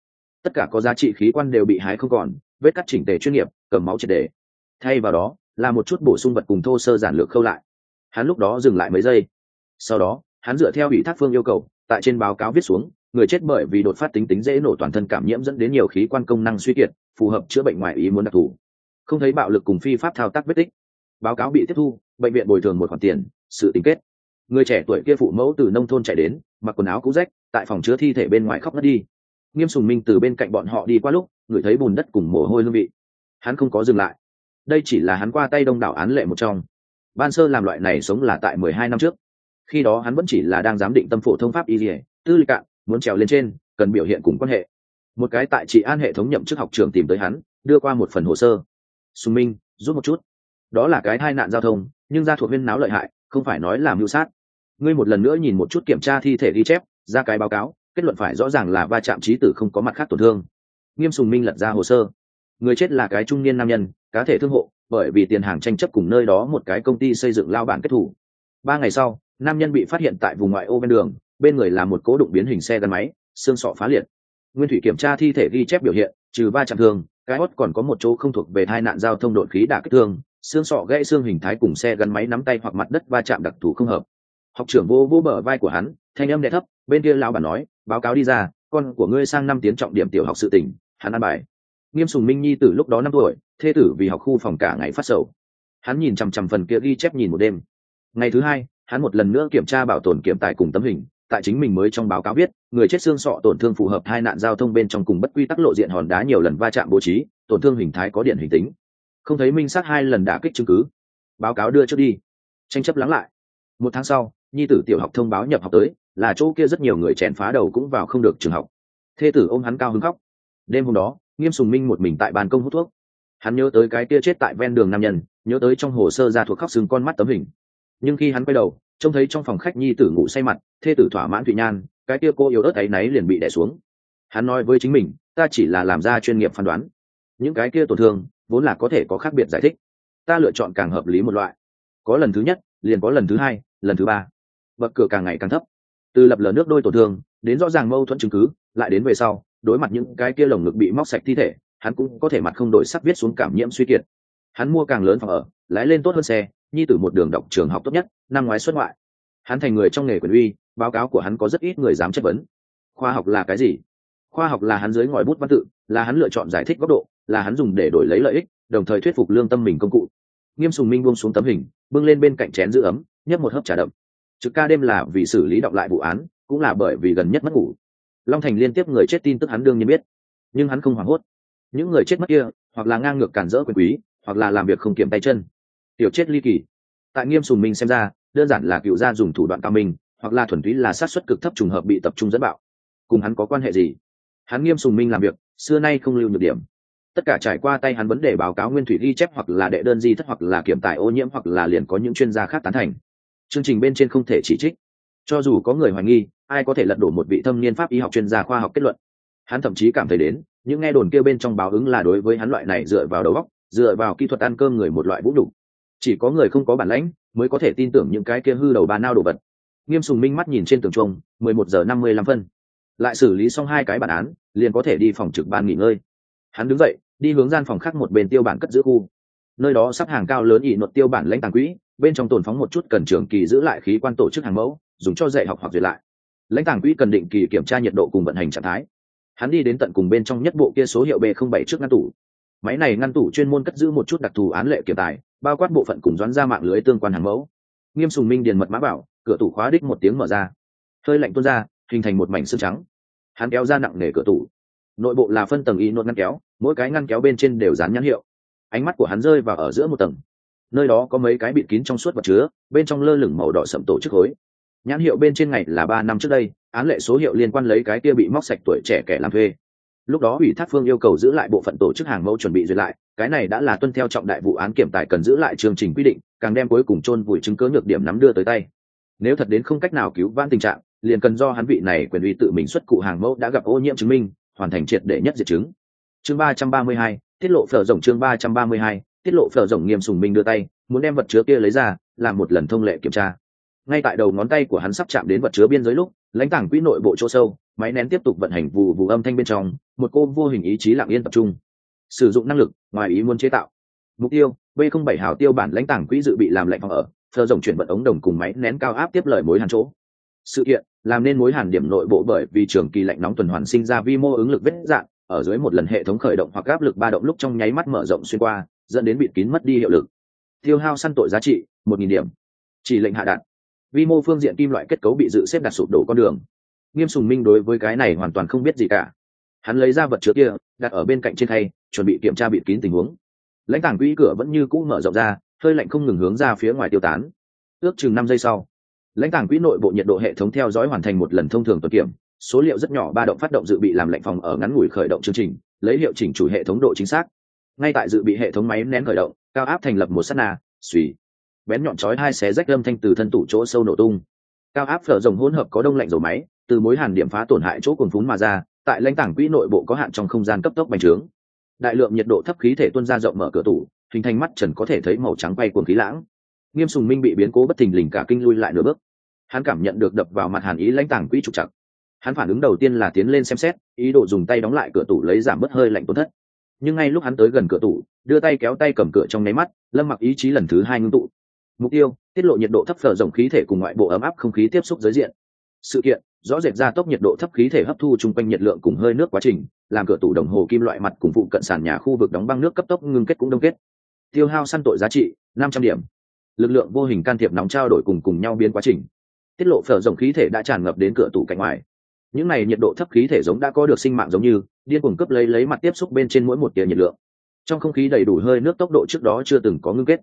tất cả có giá trị khí quan đều bị hái không còn, vết cắt chỉnh tề chuyên nghiệp, cầm máu triệt để. Thay vào đó là một chút bổ sung vật cùng thô sơ giản lược khâu lại. Hắn lúc đó dừng lại mấy giây, sau đó hắn dựa theo ủy thác phương yêu cầu, tại trên báo cáo viết xuống người chết bởi vì đột phát tính dễ nổ toàn thân cảm nhiễm dẫn đến nhiều khí quan công năng suy kiệt, phù hợp chữa bệnh ngoài ý muốn đặc thù, không thấy bạo lực cùng phi pháp thao tác vết tích. Báo cáo bị tiếp thu, bệnh viện bồi thường một khoản tiền. Sự tính kết, người trẻ tuổi kia phụ mẫu từ nông thôn chạy đến, mặc quần áo cũ rách, tại phòng chứa thi thể bên ngoài khóc ngất đi. Nghiêm Sùng Minh từ bên cạnh bọn họ đi qua lúc ngửi thấy bùn đất cùng mồ hôi hương vị. Hắn không có dừng lại. Đây chỉ là hắn qua tay đông đảo án lệ một trong. Ban sơ làm loại này sống là tại 12 năm trước. Khi đó hắn vẫn chỉ là đang giám định tâm phổ thông pháp y liề, tư lịch cạn, muốn trèo lên trên cần biểu hiện cùng quan hệ. Một cái tại trị an hệ thống nhậm chức học trường tìm tới hắn, đưa qua một phần hồ sơ. Sùng Minh, giúp một chút. Đó là cái tai nạn giao thông, nhưng gia thuộc huyên náo lợi hại, không phải nói là mưu sát. Ngươi một lần nữa nhìn một chút kiểm tra thi thể ghi chép, ra cái báo cáo, kết luận phải rõ ràng là va chạm chí tử, không có mặt khác tổn thương. Nghiêm Sùng Minh lật ra hồ sơ. Người chết là cái trung niên nam nhân, cá thể thương hộ, bởi vì tiền hàng tranh chấp cùng nơi đó một cái công ty xây dựng lao bản kết thủ. 3 ngày sau, nam nhân bị phát hiện tại vùng ngoại ô ven đường, bên người là một cố đụng biến hình xe gắn máy, xương sọ phá liệt. Nguyên thủy kiểm tra thi thể ghi chép biểu hiện, trừ va chạm thương, cái hốt còn có một chỗ không thuộc về tai nạn giao thông đột khí đả kích thương, xương sọ gãy xương hình thái cùng xe gắn máy nắm tay hoặc mặt đất va chạm đặc thù không hợp. Học trưởng vô bờ vai của hắn, thanh âm đè thấp, bên kia lão bản nói, báo cáo đi ra, con của ngươi sang 5 tiến trọng điểm tiểu học sự tình, hắn ăn bài. Nghiêm Sùng Minh nhi tử lúc đó 5 tuổi, thê tử vì học khu phòng cả ngày phát sầu. Hắn nhìn chằm chằm phần kia ghi chép nhìn một đêm. Ngày thứ hai, hắn một lần nữa kiểm tra bảo tồn kiểm tài cùng tấm hình, tại chính mình mới trong báo cáo viết, người chết xương sọ tổn thương phù hợp hai nạn giao thông bên trong cùng bất quy tắc lộ diện hòn đá nhiều lần va chạm bố trí, tổn thương hình thái có điển hình tính, không thấy minh xác 2 lần đả kích chứng cứ. Báo cáo đưa trước đi. Tranh chấp lắng lại. 1 tháng sau, nhi tử tiểu học thông báo nhập học tới, là chỗ kia rất nhiều người chèn phá đầu cũng vào không được trường học. Thê tử ôm hắn cao hứng khóc. Đêm hôm đó, Nghiêm Sùng Minh một mình tại ban công hút thuốc. Hắn nhớ tới cái kia chết tại ven đường nam nhân, nhớ tới trong hồ sơ ra thuộc khóc sưng con mắt tấm hình. Nhưng khi hắn quay đầu, trông thấy trong phòng khách nhi tử ngủ say mặt, thê tử thỏa mãn thụy nhan, cái kia cô yếu ớt ấy náy liền bị đè xuống. Hắn nói với chính mình, ta chỉ là làm ra chuyên nghiệp phán đoán, những cái kia tổn thương vốn là có thể có khác biệt giải thích, ta lựa chọn càng hợp lý một loại. Có lần thứ nhất, liền có lần thứ hai, lần thứ ba, bậc cửa càng ngày càng thấp. Từ lập lờ nước đôi tổn thương đến rõ ràng mâu thuẫn chứng cứ, lại đến về sau đối mặt những cái kia lồng ngực bị móc sạch thi thể, hắn cũng có thể mặt không đổi sắc viết xuống cảm nhiễm suy kiệt. Hắn mua càng lớn phòng ở, lái lên tốt hơn xe, nhi tử một đường đọc trường học tốt nhất, năm ngoái xuất ngoại. Hắn thành người trong nghề quyền uy, báo cáo của hắn có rất ít người dám chất vấn. Khoa học là cái gì? Khoa học là hắn dưới ngòi bút văn tự, là hắn lựa chọn giải thích góc độ, là hắn dùng để đổi lấy lợi ích, đồng thời thuyết phục lương tâm mình công cụ. Nghiêm Sùng Minh buông xuống tấm hình, bưng lên bên cạnh chén giữ ấm, nhấp một hớp trà đậm. Trực ca đêm là vì xử lý đọc lại vụ án, cũng là bởi vì gần nhất mất ngủ. Long Thành liên tiếp người chết tin tức hắn đương nhiên biết, nhưng hắn không hoảng hốt. Những người chết mất kia, hoặc là ngang ngược cản rỡ quyền quý, hoặc là làm việc không kiệm tay chân. Tiểu chết ly kỳ. Tại Nghiêm Sùng Minh xem ra, đơn giản là cựu gia dùng thủ đoạn cao minh, hoặc là thuần túy là sát suất cực thấp trùng hợp bị tập trung dẫn bạo. Cùng hắn có quan hệ gì? Hắn Nghiêm Sùng Minh làm việc xưa nay không lưu nhược điểm. Tất cả trải qua tay hắn vấn đề báo cáo nguyên thủy ghi chép, hoặc là đệ đơn di thất, hoặc là kiểm tài ô nhiễm, hoặc là liền có những chuyên gia khác tán thành. Chương trình bên trên không thể chỉ trích. Cho dù có người hoài nghi, ai có thể lật đổ một vị thâm niên pháp y học chuyên gia khoa học kết luận. Hắn thậm chí cảm thấy đến những nghe đồn kia bên trong báo ứng là đối với hắn loại này dựa vào đầu óc, dựa vào kỹ thuật ăn cơm người một loại vũ nhục. Chỉ có người không có bản lãnh mới có thể tin tưởng những cái kia hư đầu bà nao đồ vật. Nghiêm Sùng Minh mắt nhìn trên tường chuông, 11:55, lại xử lý xong 2 cái bản án, liền có thể đi phòng trực ban nghỉ ngơi. Hắn đứng dậy, đi hướng gian phòng khác một bên tiêu bản cất giữ khu. Nơi đó sắp hàng cao lớn ỷ luật tiêu bản lãnh tàng quỹ, bên trong tồn phóng một chút cần trường kỳ giữ lại khí quan tổ chức hàng mẫu, dùng cho dạy học hoặc duyệt lại. Lãnh tàng quỹ cần định kỳ kiểm tra nhiệt độ cùng vận hành trạng thái. Hắn đi đến tận cùng bên trong nhất bộ kia số hiệu B07 trước ngăn tủ. Máy này ngăn tủ chuyên môn cất giữ một chút đặc thù án lệ kiểm tài, bao quát bộ phận cùng doán ra mạng lưới tương quan hàng mẫu. Nghiêm Sùng Minh điền mật mã bảo, cửa tủ khóa đích một tiếng mở ra, hơi lạnh tuôn ra, hình thành một mảnh xương trắng. Hắn kéo ra nặng nề cửa tủ, nội bộ là phân tầng y nốt ngăn kéo, mỗi cái ngăn kéo bên trên đều dán nhãn hiệu. Ánh mắt của hắn rơi vào ở giữa một tầng, nơi đó có mấy cái bịt kín trong suốt vật chứa, bên trong lơ lửng màu đỏ sẫm tổ chức khối. Nhãn hiệu bên trên ngày là 3 năm trước đây, án lệ số hiệu liên quan lấy cái kia bị móc sạch tuổi trẻ kẻ làm thuê. Lúc đó ủy thác phương yêu cầu giữ lại bộ phận tổ chức hàng mẫu chuẩn bị duyệt lại, cái này đã là tuân theo trọng đại vụ án kiểm tài cần giữ lại chương trình quy định, càng đem cuối cùng chôn vùi chứng cứ nhược điểm nắm đưa tới tay. Nếu thật đến không cách nào cứu vãn tình trạng, liền cần do hắn vị này quyền uy tự mình xuất cụ hàng mẫu đã gặp ô nhiễm chứng minh, hoàn thành triệt để nhất diệt chứng. Chương 332, tiết lộ phở rộng. Chương 332, tiết lộ phở rộng. Nghiêm Sùng Minh đưa tay muốn đem vật chứa kia lấy ra, làm một lần thông lệ kiểm tra. Ngay tại đầu ngón tay của hắn sắp chạm đến vật chứa biên giới lúc, lãnh tàng quỹ nội bộ chỗ sâu, máy nén tiếp tục vận hành vù vù âm thanh bên trong, một cô vô hình ý chí lặng yên tập trung, sử dụng năng lực ngoài ý muốn chế tạo. Mục tiêu B07 hào tiêu bản lãnh tàng quỹ dự bị làm lạnh phòng ở, phờ rộng chuyển vận ống đồng cùng máy nén cao áp tiếp lời mối hàn chỗ. Sự kiện làm nên mối hàn điểm nội bộ bởi vì trường kỳ lạnh nóng tuần hoàn sinh ra vi mô ứng lực vết dạn, ở dưới một lần hệ thống khởi động hoặc áp lực ba động lúc trong nháy mắt mở rộng xuyên qua, dẫn đến bịt kín mất đi hiệu lực. Tiêu hao săn tội giá trị 1.000 điểm. Chỉ lệnh hạ đạn. Vi mô phương diện kim loại kết cấu bị dự xếp đặt sụp đổ con đường. Nghiêm Sùng Minh đối với cái này hoàn toàn không biết gì cả. Hắn lấy ra vật chứa kia, đặt ở bên cạnh trên khay, chuẩn bị kiểm tra bịt kín tình huống. Lãnh tàng quỹ cửa vẫn như cũ mở rộng ra, hơi lạnh không ngừng hướng ra phía ngoài tiêu tán. Ước chừng 5 giây sau, lãnh tàng quỹ nội bộ nhiệt độ hệ thống theo dõi hoàn thành một lần thông thường tuần kiểm, số liệu rất nhỏ ba động phát động dự bị làm lạnh phòng ở ngắn ngủi khởi động chương trình, lấy hiệu chỉnh chủ hệ thống độ chính xác. Ngay tại dự bị hệ thống máy nén khởi động, cao áp thành lập một sát na, xùy, bén nhọn chói hai xé rách âm thanh từ thân tủ chỗ sâu nổ tung. Cao áp phở rồng hỗn hợp có đông lạnh dầu máy, từ mối hàn điểm phá tổn hại chỗ cuồn phún mà ra, tại lãnh tàng quỹ nội bộ có hạn trong không gian cấp tốc bành trướng. Đại lượng nhiệt độ thấp khí thể tuôn ra rộng mở cửa tủ, hình thành mắt trần có thể thấy màu trắng bay cuồng khí lãng. Nghiêm Sùng Minh bị biến cố bất thình lình cả kinh lui lại nửa bước. Hắn cảm nhận được đập vào mặt hàn ý lãnh tàng quỹ trục trặc. Hắn phản ứng đầu tiên là tiến lên xem xét, ý đồ dùng tay đóng lại cửa tủ lấy giảm bớt hơi lạnh tổn thất. Nhưng ngay lúc hắn tới gần cửa tủ, đưa tay kéo tay cầm cửa trong nháy mắt, Lâm Mặc ý chí lần thứ hai ngưng tụ. Mục tiêu tiết lộ nhiệt độ thấp phở rộng khí thể cùng ngoại bộ ấm áp không khí tiếp xúc giới diện. Sự kiện rõ rệt gia tốc nhiệt độ thấp khí thể hấp thu chung quanh nhiệt lượng cùng hơi nước quá trình, làm cửa tủ đồng hồ kim loại mặt cùng phụ cận sàn nhà khu vực đóng băng nước cấp tốc ngưng kết cũng đông kết. Tiêu hao săn tội giá trị 500 điểm. Lực lượng vô hình can thiệp nóng trao đổi cùng nhau biến quá trình. Tiết lộ phở rộng khí thể đã tràn ngập đến cửa tủ cạnh ngoài. Những này nhiệt độ thấp khí thể giống đã có được sinh mạng giống như điên cuồng cấp lấy mặt tiếp xúc bên trên mỗi một tia nhiệt lượng. Trong không khí đầy đủ hơi nước tốc độ trước đó chưa từng có ngưng kết.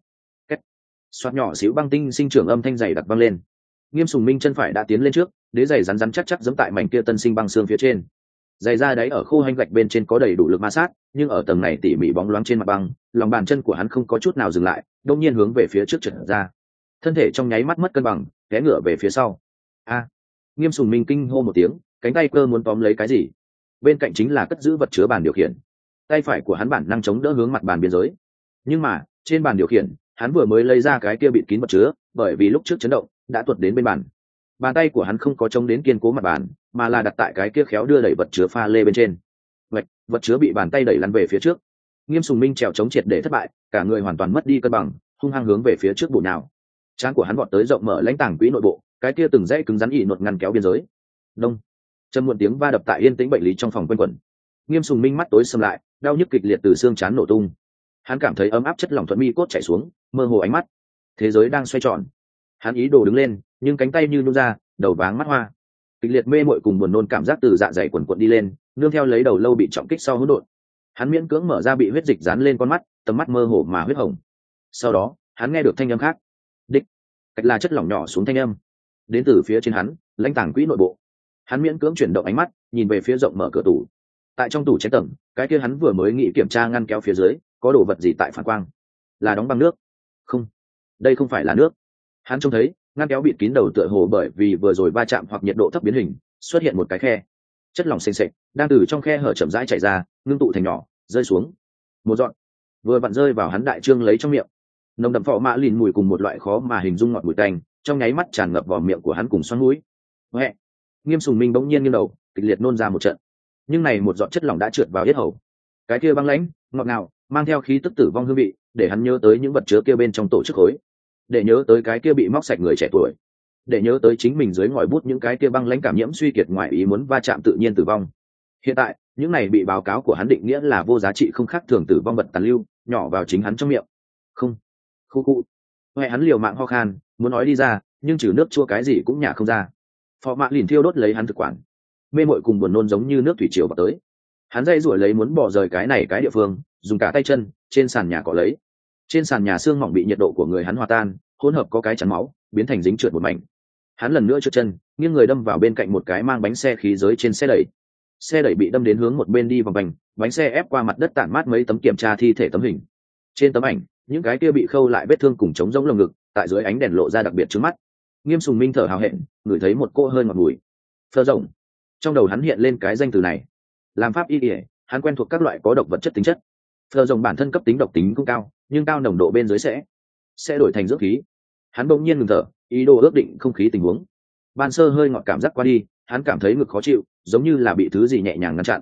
Xoát nhỏ xíu băng tinh sinh trưởng âm thanh dày đặc vang lên. Nghiêm Sùng Minh chân phải đã tiến lên trước, đế giày rắn rắn chắc chắc giẫm tại mảnh kia tân sinh băng xương phía trên. Giày da đáy ở khô hanh gạch bên trên có đầy đủ lực ma sát, nhưng ở tầng này tỉ mỉ bóng loáng trên mặt băng, lòng bàn chân của hắn không có chút nào dừng lại, đột nhiên hướng về phía trước trượt ra. Thân thể trong nháy mắt mất cân bằng, té ngửa về phía sau. A! Nghiêm Sùng Minh kinh hô một tiếng, cánh tay cơ muốn tóm lấy cái gì. Bên cạnh chính là cất giữ vật chứa bàn điều khiển. Tay phải của hắn bản năng chống đỡ hướng mặt bàn biên giới. Nhưng mà, trên bàn điều khiển, hắn vừa mới lấy ra cái kia bịt kín vật chứa, bởi vì lúc trước chấn động đã tuột đến bên bàn. Bàn tay của hắn không có chống đến kiên cố mặt bàn, mà là đặt tại cái kia khéo đưa đẩy vật chứa pha lê bên trên. Vật chứa bị bàn tay đẩy lăn về phía trước. Nghiêm Sùng Minh trèo chống triệt để thất bại, cả người hoàn toàn mất đi cân bằng, hung hăng hướng về phía trước bổ nhào. Trán của hắn vọt tới rộng mở lãnh tàng quỹ nội bộ, cái kia từng dãy cứng rắn ỉ nột ngăn kéo biên giới. Đông. Trầm muộn tiếng va đập tại yên tĩnh bệnh lý trong phòng quanh quẩn. Nghiêm Sùng Minh mắt tối sầm lại, đau nhức kịch liệt từ xương trán nổ tung. Hắn cảm thấy ấm áp chất lỏng thuận mi cốt chảy xuống, mơ hồ ánh mắt. Thế giới đang xoay tròn. Hắn ý đồ đứng lên, nhưng cánh tay như nôn ra, đầu váng mắt hoa. Kịch liệt mê mội cùng buồn nôn cảm giác từ dạ dày quần quần đi lên, nương theo lấy đầu lâu bị trọng kích sau hỗn độn. Hắn miễn cưỡng mở ra bị huyết dịch dán lên con mắt, tầm mắt mơ hồ mà huyết hồng. Sau đó, hắn nghe được thanh âm khác. Đích, cách là chất lỏng nhỏ xuống thanh âm. Đến từ phía trên hắn, lãnh tàng quỹ nội bộ. Hắn miễn cưỡng chuyển động ánh mắt, nhìn về phía rộng mở cửa tủ. Tại trong tủ chén tầng, cái kia hắn vừa mới nghĩ kiểm tra ngăn kéo phía dưới, có đồ vật gì tại phản quang? Là đóng băng nước? Không, đây không phải là nước. Hắn trông thấy ngăn kéo bịt kín đầu tựa hồ bởi vì vừa rồi va chạm hoặc nhiệt độ thấp biến hình, xuất hiện một cái khe. Chất lỏng sền sệt đang từ trong khe hở chậm rãi chảy ra, ngưng tụ thành nhỏ, rơi xuống. Một giọt, vừa vặn rơi vào hắn đại trương lấy trong miệng. Nồng đậm phọ mã lìn mùi cùng một loại khó mà hình dung ngọt mùi tanh, trong nháy mắt tràn ngập vào miệng của hắn cùng xoắn mũi. Huệ. Nghiêm Sùng Minh bỗng nhiên nghiêng đầu, kịch liệt nôn ra một trận. Nhưng này một giọt chất lỏng đã trượt vào yết hầu. Cái kia băng lãnh, ngọt ngào, mang theo khí tức tử vong hương vị, để hắn nhớ tới những vật chứa kia bên trong tổ chức khối, để nhớ tới cái kia bị móc sạch người trẻ tuổi, để nhớ tới chính mình dưới ngòi bút những cái kia băng lãnh cảm nhiễm suy kiệt ngoài ý muốn va chạm tự nhiên tử vong. Hiện tại, những này bị báo cáo của hắn định nghĩa là vô giá trị không khác thường tử vong vật tàn lưu, nhỏ vào chính hắn trong miệng. Không. Khu khu. Huệ hắn liều mạng ho khan, muốn nói đi ra, nhưng trừ nước chua cái gì cũng nhả không ra. Phò mạ lìn thiêu đốt lấy hắn thực quản. Mê mội cùng buồn nôn giống như nước thủy triều vào tới. Hắn dây rủi lấy muốn bỏ rời cái này cái địa phương, dùng cả tay chân trên sàn nhà cọ lấy. Trên sàn nhà xương mỏng bị nhiệt độ của người hắn hòa tan, hỗn hợp có cái chắn máu, biến thành dính trượt một mảnh. Hắn lần nữa trượt chân, nghiêng người đâm vào bên cạnh một cái mang bánh xe khí giới trên xe đẩy. Xe đẩy bị đâm đến hướng một bên đi vòng vành, bánh xe ép qua mặt đất tản mát mấy tấm kiểm tra thi thể tấm hình. Trên tấm ảnh, những cái kia bị khâu lại vết thương cùng chống giống lồng ngực, tại dưới ánh đèn lộ ra đặc biệt trước mắt. Nghiêm Sùng Minh thở hào hẹn, ngửi thấy một cô hơi ngọt mùi. Phơ rộng. Trong đầu hắn hiện lên cái danh từ này. Làm pháp y y, hắn quen thuộc các loại có độc vật chất tính chất. Phơ rộng bản thân cấp tính độc tính cũng cao, nhưng cao nồng độ bên dưới sẽ đổi thành dưỡng khí. Hắn bỗng nhiên ngừng thở, ý đồ ước định không khí tình huống. Ban sơ hơi ngọt cảm giác qua đi, hắn cảm thấy ngực khó chịu, giống như là bị thứ gì nhẹ nhàng ngăn chặn.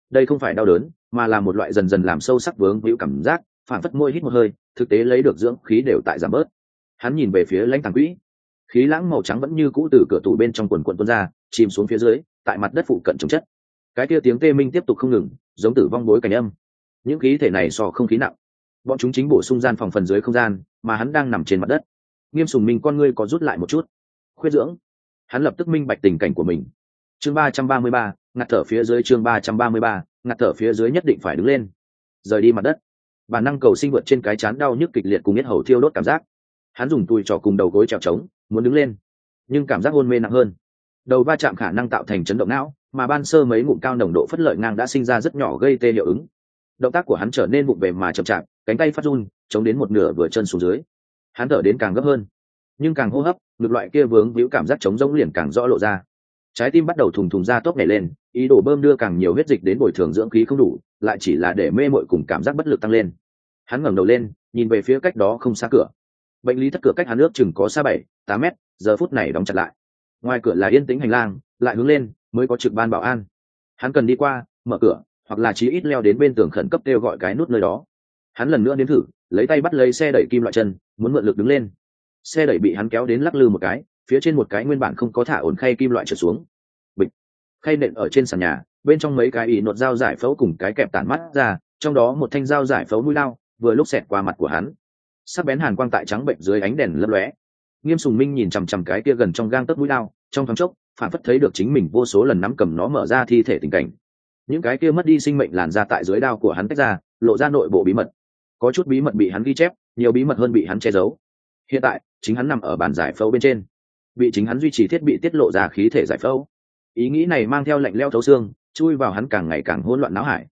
đây không phải đau đớn mà là một loại dần dần làm sâu sắc vướng víu cảm giác, phản phất môi hít một hơi, thực tế lấy được dưỡng khí đều tại giảm bớt. Hắn nhìn về phía lãnh tàng quỹ, khí lãng màu trắng vẫn như cũ từ cửa tủ bên trong quần quần tuôn ra, chìm xuống phía dưới, tại mặt đất phụ cận chống chất. Cái kia tiếng tê minh tiếp tục không ngừng, giống tử vong bối cảnh âm. Những khí thể này so không khí nặng, bọn chúng chính bổ sung gian phòng phần dưới không gian, mà hắn đang nằm trên mặt đất. Nghiêm Sùng Minh con ngươi có rút lại một chút. Khuyết dưỡng. Hắn lập tức minh bạch tình cảnh của mình. Chương 333, ngạt thở phía dưới, chương 333, ngạt thở phía dưới nhất định phải đứng lên. Rời đi mặt đất. Bản năng cầu sinh vượt trên cái chán đau nhức kịch liệt cùng yết hầu thiêu đốt cảm giác. Hắn dùng tùi trò cùng đầu gối trèo trống, muốn đứng lên, nhưng cảm giác hôn mê nặng hơn. Đầu va chạm khả năng tạo thành chấn động não, mà ban sơ mấy ngụm cao nồng độ phất lợi ngang đã sinh ra rất nhỏ gây tê hiệu ứng. Động tác của hắn trở nên vụng về mà chậm chạp, cánh tay phát run, chống đến một nửa vừa chân xuống dưới. Hắn thở đến càng gấp hơn, nhưng càng hô hấp, ngược loại kia vướng víu cảm giác trống rỗng liền càng rõ lộ ra. Trái tim bắt đầu thùng thùng ra tốc nhảy lên, ý đồ bơm đưa càng nhiều huyết dịch đến bồi thường dưỡng khí không đủ, lại chỉ là để mê mội cùng cảm giác bất lực tăng lên. Hắn ngẩng đầu lên, nhìn về phía cách đó không xa cửa. Bệnh lý thất cửa cách hắn ước chừng có xa 7-8 mét, giờ phút này đóng chặt lại. Ngoài cửa là yên tĩnh hành lang, lại hướng lên mới có trực ban bảo an. Hắn cần đi qua, mở cửa, hoặc là chí ít leo đến bên tường khẩn cấp kêu gọi cái nút nơi đó. Hắn lần nữa nếm thử, lấy tay bắt lấy xe đẩy kim loại chân, muốn mượn lực đứng lên. Xe đẩy bị hắn kéo đến lắc lư một cái, phía trên một cái nguyên bản không có thả ổn khay kim loại trượt xuống. Bịch. Khay nện ở trên sàn nhà, bên trong mấy cái ỉ nột dao giải phẫu cùng cái kẹp tản mắt ra, trong đó một thanh dao giải phẫu mũi lao vừa lúc xẹt qua mặt của hắn. Sắc bén hàn quang tại trắng bệnh dưới ánh đèn lấp lóe. Nghiêm Sùng Minh nhìn chằm chằm cái kia gần trong gang tấc mũi lao, trong thoáng chốc phản phất thấy được chính mình vô số lần nắm cầm nó mở ra thi thể tình cảnh. Những cái kia mất đi sinh mệnh làn ra tại dưới đao của hắn tách ra, lộ ra nội bộ bí mật. Có chút bí mật bị hắn ghi chép, nhiều bí mật hơn bị hắn che giấu. Hiện tại chính hắn nằm ở bàn giải phẫu bên trên, bị chính hắn duy trì thiết bị tiết lộ ra khí thể giải phẫu. Ý nghĩ này mang theo lạnh lẽo thấu xương, chui vào hắn càng ngày càng hỗn loạn não hải.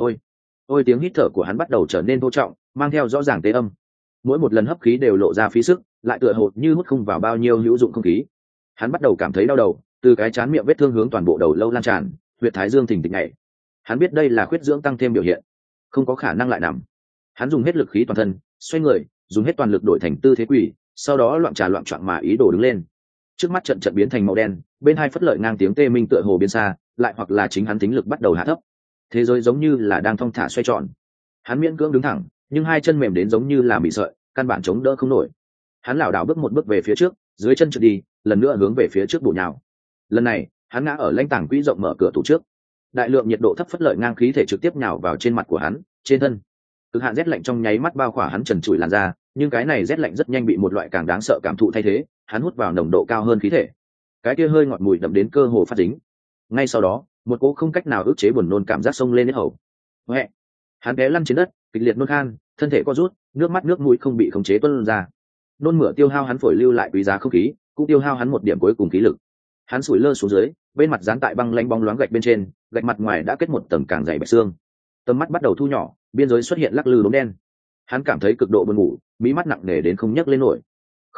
Ôi tiếng hít thở của hắn bắt đầu trở nên vô trọng, mang theo rõ ràng tế âm. Mỗi một lần hấp khí đều lộ ra phí sức, lại tựa hồ như hút không vào bao nhiêu hữu dụng không khí. Hắn bắt đầu cảm thấy đau đầu, từ cái chán miệng vết thương hướng toàn bộ đầu lâu lan tràn, huyệt thái dương thình thịch nhảy. Hắn biết đây là khuyết dưỡng tăng thêm biểu hiện, không có khả năng lại nằm. Hắn dùng hết lực khí toàn thân, xoay người, dùng hết toàn lực đổi thành tư thế quỷ, sau đó loạn trà loạn choạng mà ý đồ đứng lên. Trước mắt trận biến thành màu đen, bên hai phất lợi ngang tiếng tê minh tựa hồ biến xa, lại hoặc là chính hắn tính lực bắt đầu hạ thấp. Thế giới giống như là đang thong thả xoay tròn. Hắn miễn cưỡng đứng thẳng, nhưng hai chân mềm đến giống như là bị sợi, căn bản chống đỡ không nổi. Hắn lảo đảo bước một bước về phía trước, dưới chân trượt đi, lần nữa hướng về phía trước bổ nhào. Lần này, hắn ngã ở lãnh tàng quỹ rộng mở cửa tủ trước. Đại lượng nhiệt độ thấp phất lợi ngang khí thể trực tiếp nhào vào trên mặt của hắn, trên thân. Cực hạn rét lạnh trong nháy mắt bao khỏa hắn trần trụi làn da, nhưng cái này rét lạnh rất nhanh bị một loại càng đáng sợ cảm thụ thay thế, hắn hút vào nồng độ cao hơn khí thể. Cái kia hơi ngọt mùi đậm đến cơ hồ phát dính. Ngay sau đó, một cỗ không cách nào ức chế buồn nôn cảm giác xông lên hết hầu. Huệ. Hắn té lăn trên đất, kịch liệt nôn khan, thân thể co rút, nước mắt nước mũi không bị khống chế tuôn ra. Nôn mửa tiêu hao hắn phổi lưu lại quý giá không khí, cũng tiêu hao hắn một điểm cuối cùng khí lực. Hắn sủi lơ xuống dưới, bên mặt dán tại băng lanh bóng loáng gạch bên trên, gạch mặt ngoài đã kết một tầng càng dày bạch xương. Tầm mắt bắt đầu thu nhỏ, biên giới xuất hiện lắc lư đốm đen. Hắn cảm thấy cực độ buồn ngủ, mí mắt nặng nề đến không nhấc lên nổi.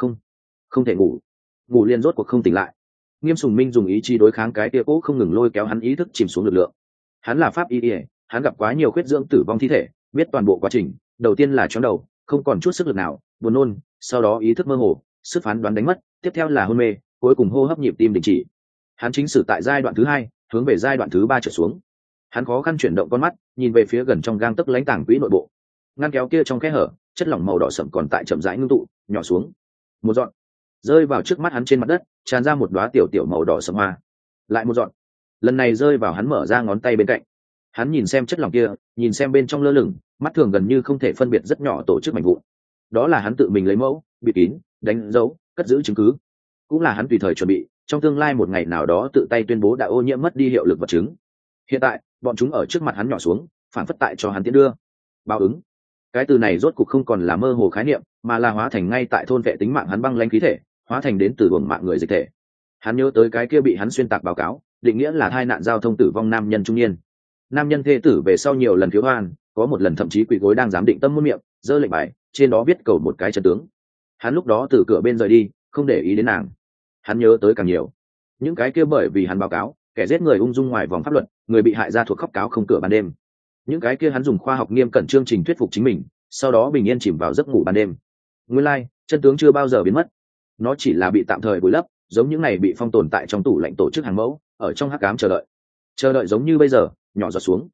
Không thể ngủ. Ngủ liền rốt cuộc không tỉnh lại. Nghiêm Sùng Minh dùng ý chí đối kháng cái kia cố không ngừng lôi kéo hắn ý thức chìm xuống lực lượng. Hắn là pháp y, hắn gặp quá nhiều khuyết dưỡng tử vong thi thể, biết toàn bộ quá trình. Đầu tiên là chóng đầu, không còn chút sức lực nào, buồn nôn, sau đó ý thức mơ hồ, sức phán đoán đánh mất, tiếp theo là hôn mê, cuối cùng hô hấp nhịp tim đình chỉ. Hắn chính sử tại giai đoạn thứ 2, hướng về giai đoạn thứ 3 trở xuống. Hắn khó khăn chuyển động con mắt, nhìn về phía gần trong gang tấc lãnh tàng quỹ nội bộ. Ngăn kéo kia trong khe hở, chất lỏng màu đỏ sậm còn tại chậm rãi ngưng tụ, nhỏ xuống. Một giọt rơi vào trước mắt hắn trên mặt đất, tràn ra một đóa tiểu tiểu màu đỏ sậm hoa. Lại một giọt, lần này rơi vào hắn mở ra ngón tay bên cạnh. Hắn nhìn xem chất lỏng kia, nhìn xem bên trong lơ lửng, mắt thường gần như không thể phân biệt rất nhỏ tổ chức mảnh vụn. Đó là hắn tự mình lấy mẫu, bịt kín, đánh dấu, cất giữ chứng cứ, cũng là hắn tùy thời chuẩn bị trong tương lai một ngày nào đó tự tay tuyên bố đã ô nhiễm mất đi hiệu lực vật chứng. Hiện tại bọn chúng ở trước mặt hắn nhỏ xuống, phản phất tại cho hắn tiến đưa. Báo ứng, cái từ này rốt cục không còn là mơ hồ khái niệm, mà là hóa thành ngay tại thôn vệ tính mạng hắn băng lãnh khí thể, hóa thành đến từ luồng mạng người dịch thể. Hắn nhớ tới cái kia bị hắn xuyên tạc báo cáo, định nghĩa là tai nạn giao thông tử vong nam nhân trung niên. Nam nhân thê tử về sau nhiều lần thiếu oan, có một lần thậm chí quỳ gối đang giám định tâm muôn miệng, giơ lệnh bài, trên đó viết cầu một cái chân tướng. Hắn lúc đó từ cửa bên rời đi, không để ý đến nàng. Hắn nhớ tới càng nhiều những cái kia bởi vì hắn báo cáo kẻ giết người ung dung ngoài vòng pháp luật, người bị hại ra thuộc khóc cáo không cửa ban đêm. Những cái kia hắn dùng khoa học nghiêm cẩn chương trình thuyết phục chính mình, sau đó bình yên chìm vào giấc ngủ ban đêm. Nguyên lai, chân tướng chưa bao giờ biến mất, nó chỉ là bị tạm thời bồi lấp, giống những này bị phong tồn tại trong tủ lạnh tổ chức hàng mẫu, ở trong hắc ám chờ đợi giống như bây giờ, nhỏ giọt xuống,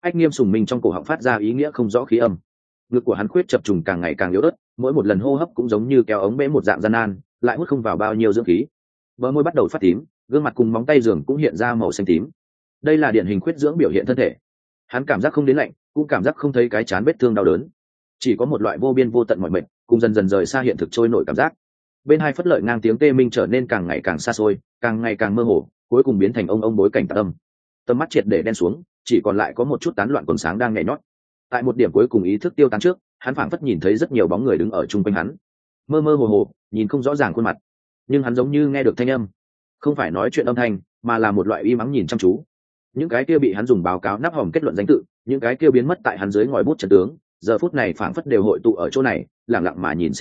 Ách Nghiêm Sùng Minh trong cổ họng phát ra ý nghĩa không rõ khí âm. Ngực của hắn khuyết chập trùng càng ngày càng yếu ớt, mỗi một lần hô hấp cũng giống như kéo ống bể một dạng gian nan, lại hút không vào bao nhiêu dưỡng khí. Bờ môi bắt đầu phát tím, gương mặt cùng móng tay giường cũng hiện ra màu xanh tím. Đây là điển hình khuyết dưỡng biểu hiện thân thể. Hắn cảm giác không đến lạnh, cũng cảm giác không thấy cái chán vết thương đau đớn, chỉ có một loại vô biên vô tận mỏi mệt, cùng dần dần rời xa hiện thực trôi nổi cảm giác. Bên hai phất lợi ngang tiếng tê minh trở nên càng ngày càng xa xôi, càng ngày càng mơ hồ, cuối cùng biến thành ông bối cảnh tạc âm. Tầm mắt triệt để đen xuống, chỉ còn lại có một chút tán loạn quần sáng đang nhảy nhót. Tại một điểm cuối cùng ý thức tiêu tán trước, hắn phảng phất nhìn thấy rất nhiều bóng người đứng ở chung quanh hắn, mơ mơ hồ hồ, nhìn không rõ ràng khuôn mặt, nhưng hắn giống như nghe được thanh âm, không phải nói chuyện âm thanh, mà là một loại im ắng nhìn chăm chú. Những cái kia bị hắn dùng báo cáo nắp hòm kết luận danh tự, những cái kia biến mất tại hắn dưới ngòi bút trận tướng, giờ phút này phảng phất đều hội tụ ở chỗ này, lặng lặng mà nhìn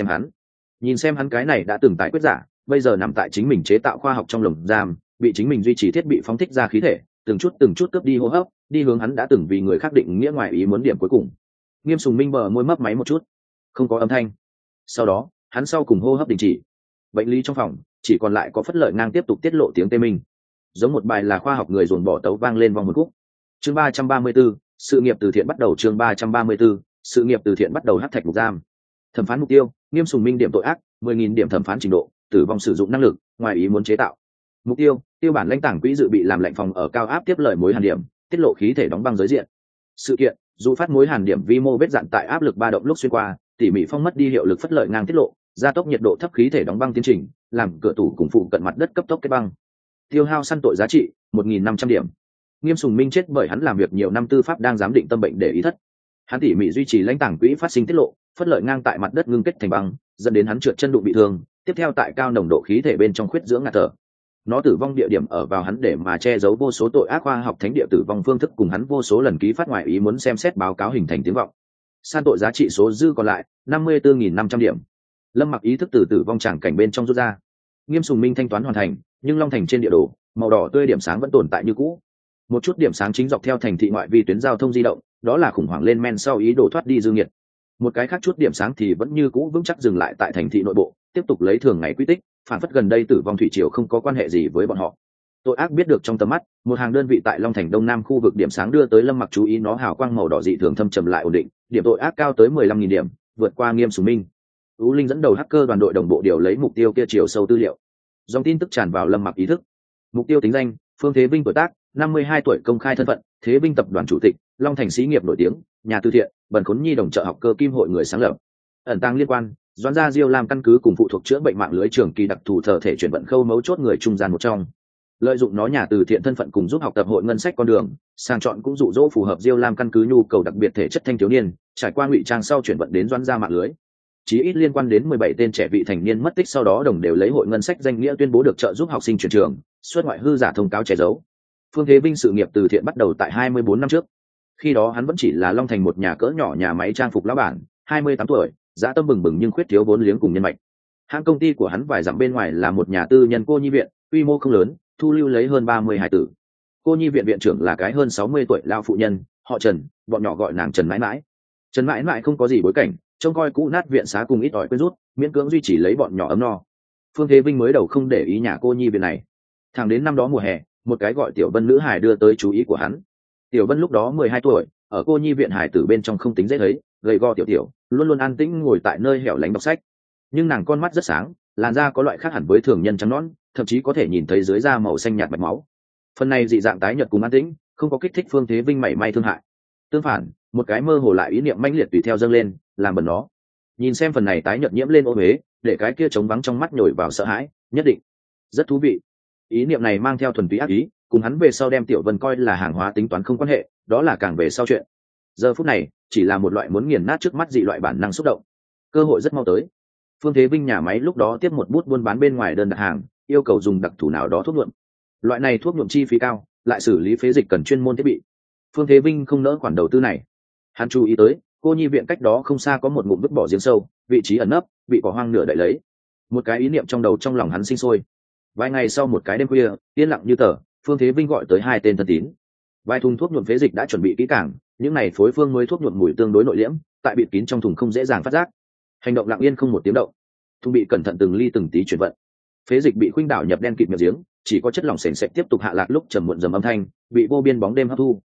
xem hắn cái này đã từng tại quyết giả, bây giờ nằm tại chính mình chế tạo khoa học trong lồng giam, bị chính mình duy trì thiết bị phóng thích ra khí thể, từng chút cướp đi hô hấp, đi hướng hắn đã từng vì người khác định nghĩa ngoài ý muốn điểm cuối cùng. Nghiêm Sùng Minh bờ môi mấp máy một chút, không có âm thanh. Sau đó, hắn sau cùng hô hấp đình chỉ. Bệnh lý trong phòng chỉ còn lại có phất lợi ngang tiếp tục tiết lộ tiếng tê minh, giống một bài là khoa học người dồn bỏ tấu vang lên vòng một khúc. Chương 334, sự nghiệp từ thiện bắt đầu. Chương 334, sự nghiệp từ thiện bắt đầu. Hắc thạch mục giam. Thẩm phán mục tiêu: Nghiêm Sùng Minh điểm tội ác 10.000 điểm, thẩm phán trình độ tử vong sử dụng năng lực ngoài ý muốn chế tạo. Mục tiêu: tiêu bản lãnh tảng quỹ dự bị làm lệnh phòng ở cao áp tiếp lời mối hàn điểm, tiết lộ khí thể đóng băng giới diện. Sự kiện: dụ phát mối hàn điểm vi mô vết dạn tại áp lực ba động lúc xuyên qua, tỉ mỉ phong mất đi hiệu lực phất lợi ngang tiết lộ, gia tốc nhiệt độ thấp khí thể đóng băng tiến trình, làm cửa tủ cùng phụ cận mặt đất cấp tốc kết băng. Tiêu hao săn tội giá trị 1.500 điểm. Nghiêm Sùng Minh chết bởi hắn làm việc nhiều năm tư pháp đang giám định tâm bệnh để ý thất. Hắn tỉ mỉ duy trì lãnh tảng quỹ phát sinh tiết lộ, phất lợi ngang tại mặt đất ngưng kết thành băng, dẫn đến hắn trượt chân đụng bị thương, tiếp theo tại cao nồng độ khí thể bên trong khuyết dưỡng ngạt thở. Nó tử vong địa điểm ở vào hắn để mà che giấu vô số tội ác khoa học thánh địa tử vong phương thức cùng hắn vô số lần ký phát ngoại ý muốn xem xét báo cáo hình thành tiếng vọng. San tội giá trị số dư còn lại 54.500 điểm. Lâm Mặc ý thức từ tử vong tràng cảnh bên trong rút ra. Nghiêm Sùng Minh thanh toán hoàn thành, nhưng Long Thành trên địa đồ, màu đỏ tươi điểm sáng vẫn tồn tại như cũ. Một chút điểm sáng chính dọc theo thành thị ngoại vi tuyến giao thông di động, đó là khủng hoảng lên men sau ý đồ thoát đi dư nghiệt. Một cái khác chút điểm sáng thì vẫn như cũ vững chắc dừng lại tại thành thị nội bộ, tiếp tục lấy thường ngày quy tích, phản phất gần đây tử vong thủy triều không có quan hệ gì với bọn họ. Tội ác biết được trong tầm mắt, một hàng đơn vị tại Long Thành Đông Nam khu vực điểm sáng đưa tới Lâm Mặc chú ý, nó hào quang màu đỏ dị thường thâm trầm lại ổn định, điểm tội ác cao tới 15.000 điểm, vượt qua Nghiêm Sùng Minh. Ú Linh dẫn đầu hacker đoàn đội đồng bộ điều lấy mục tiêu kia chiều sâu tư liệu. Dòng tin tức tràn vào Lâm Mặc ý thức. Mục tiêu tính danh: Phương Thế Vinh, tuổi tác 52 tuổi, công khai thân phận Thế Vinh tập đoàn chủ tịch, Long Thành xí nghiệp nổi tiếng, nhà từ thiện, bần khốn nhi đồng trợ học cơ kim hội người sáng lập. Ẩn tàng liên quan: Doãn gia Diêu làm căn cứ cùng phụ thuộc chữa bệnh mạng lưới trường kỳ đặc thù thờ thể chuyển vận khâu mấu chốt người trung gian một trong. Lợi dụng nó nhà từ thiện thân phận cùng giúp học tập hội ngân sách con đường, sàng chọn cũng dụ dỗ phù hợp Diêu làm căn cứ nhu cầu đặc biệt thể chất thanh thiếu niên, trải qua ngụy trang sau chuyển vận đến Doãn gia mạng lưới. Chí ít liên quan đến 17 tên trẻ vị thành niên mất tích, sau đó đồng đều lấy hội ngân sách danh nghĩa tuyên bố được trợ giúp học sinh chuyển trường, xuất ngoại hư giả thông cáo che giấu. Phương Thế Vinh sự nghiệp từ thiện bắt đầu tại 24 năm trước. Khi đó hắn vẫn chỉ là Long Thành một nhà cỡ nhỏ nhà máy trang phục lão bản, 28 tuổi, dã tâm bừng bừng nhưng khuyết thiếu vốn liếng cùng nhân mạch. Hãng công ty của hắn vài dặm bên ngoài là một nhà tư nhân cô nhi viện, quy mô không lớn, thu lưu lấy hơn 30 hài tử. Cô nhi viện viện trưởng là cái hơn 60 tuổi lao phụ nhân, họ Trần, bọn nhỏ gọi nàng Trần mãi mãi. Trần mãi mãi không có gì bối cảnh, trông coi cũ nát viện xá cùng ít ỏi quên rút, miễn cưỡng duy trì lấy bọn nhỏ ấm no. Phương Thế Vinh mới đầu không để ý nhà cô nhi viện này. Thẳng đến năm đó mùa hè, một cái gọi Tiểu Vân nữ hài đưa tới chú ý của hắn. Tiểu Vân lúc đó 12 tuổi, ở cô nhi viện hải tử bên trong không tính dễ thấy, gầy go tiểu tiểu, luôn luôn an tĩnh ngồi tại nơi hẻo lánh đọc sách. Nhưng nàng con mắt rất sáng, làn da có loại khác hẳn với thường nhân trắng nõn, thậm chí có thể nhìn thấy dưới da màu xanh nhạt mạch máu. Phần này dị dạng tái nhợt cùng an tĩnh, không có kích thích Phương Thế Vinh mảy may thương hại. Tương phản, một cái mơ hồ lại ý niệm mãnh liệt tùy theo dâng lên, làm bẩn nó. Nhìn xem phần này tái nhợt nhiễm lên ô uế, để cái kia trống vắng trong mắt nhồi vào sợ hãi, nhất định rất thú vị. Ý niệm này mang theo thuần túy ác ý, cùng hắn về sau đem Tiểu Vân coi là hàng hóa tính toán không quan hệ, đó là càng về sau chuyện. Giờ phút này chỉ là một loại muốn nghiền nát trước mắt dị loại bản năng xúc động. Cơ hội rất mau tới. Phương Thế Vinh nhà máy lúc đó tiếp một bút buôn bán bên ngoài đơn đặt hàng, yêu cầu dùng đặc thù nào đó thuốc nhuộm. Loại này thuốc nhuộm chi phí cao, lại xử lý phế dịch cần chuyên môn thiết bị. Phương Thế Vinh không nỡ khoản đầu tư này. Hắn chú ý tới, cô nhi viện cách đó không xa có một ngụm vứt bỏ giếng sâu, vị trí ẩn nấp, bị cỏ hoang nửa đậy lấy. Một cái ý niệm trong đầu trong lòng hắn sinh sôi. Vài ngày sau một cái đêm khuya, yên lặng như tờ, Phương Thế Vinh gọi tới hai tên thân tín. Vài thùng thuốc nhuộm phế dịch đã chuẩn bị kỹ càng, những này phối phương mới thuốc nhuộm mùi tương đối nội liễm, tại bịt kín trong thùng không dễ dàng phát giác. Hành động lặng yên không một tiếng động. Thùng bị cẩn thận từng ly từng tí chuyển vận. Phế dịch bị khuynh đảo nhập đen kịt miệng giếng, chỉ có chất lỏng sền sệt tiếp tục hạ lạc lúc trầm muộn rầm âm thanh, bị vô biên bóng đêm hấp thu.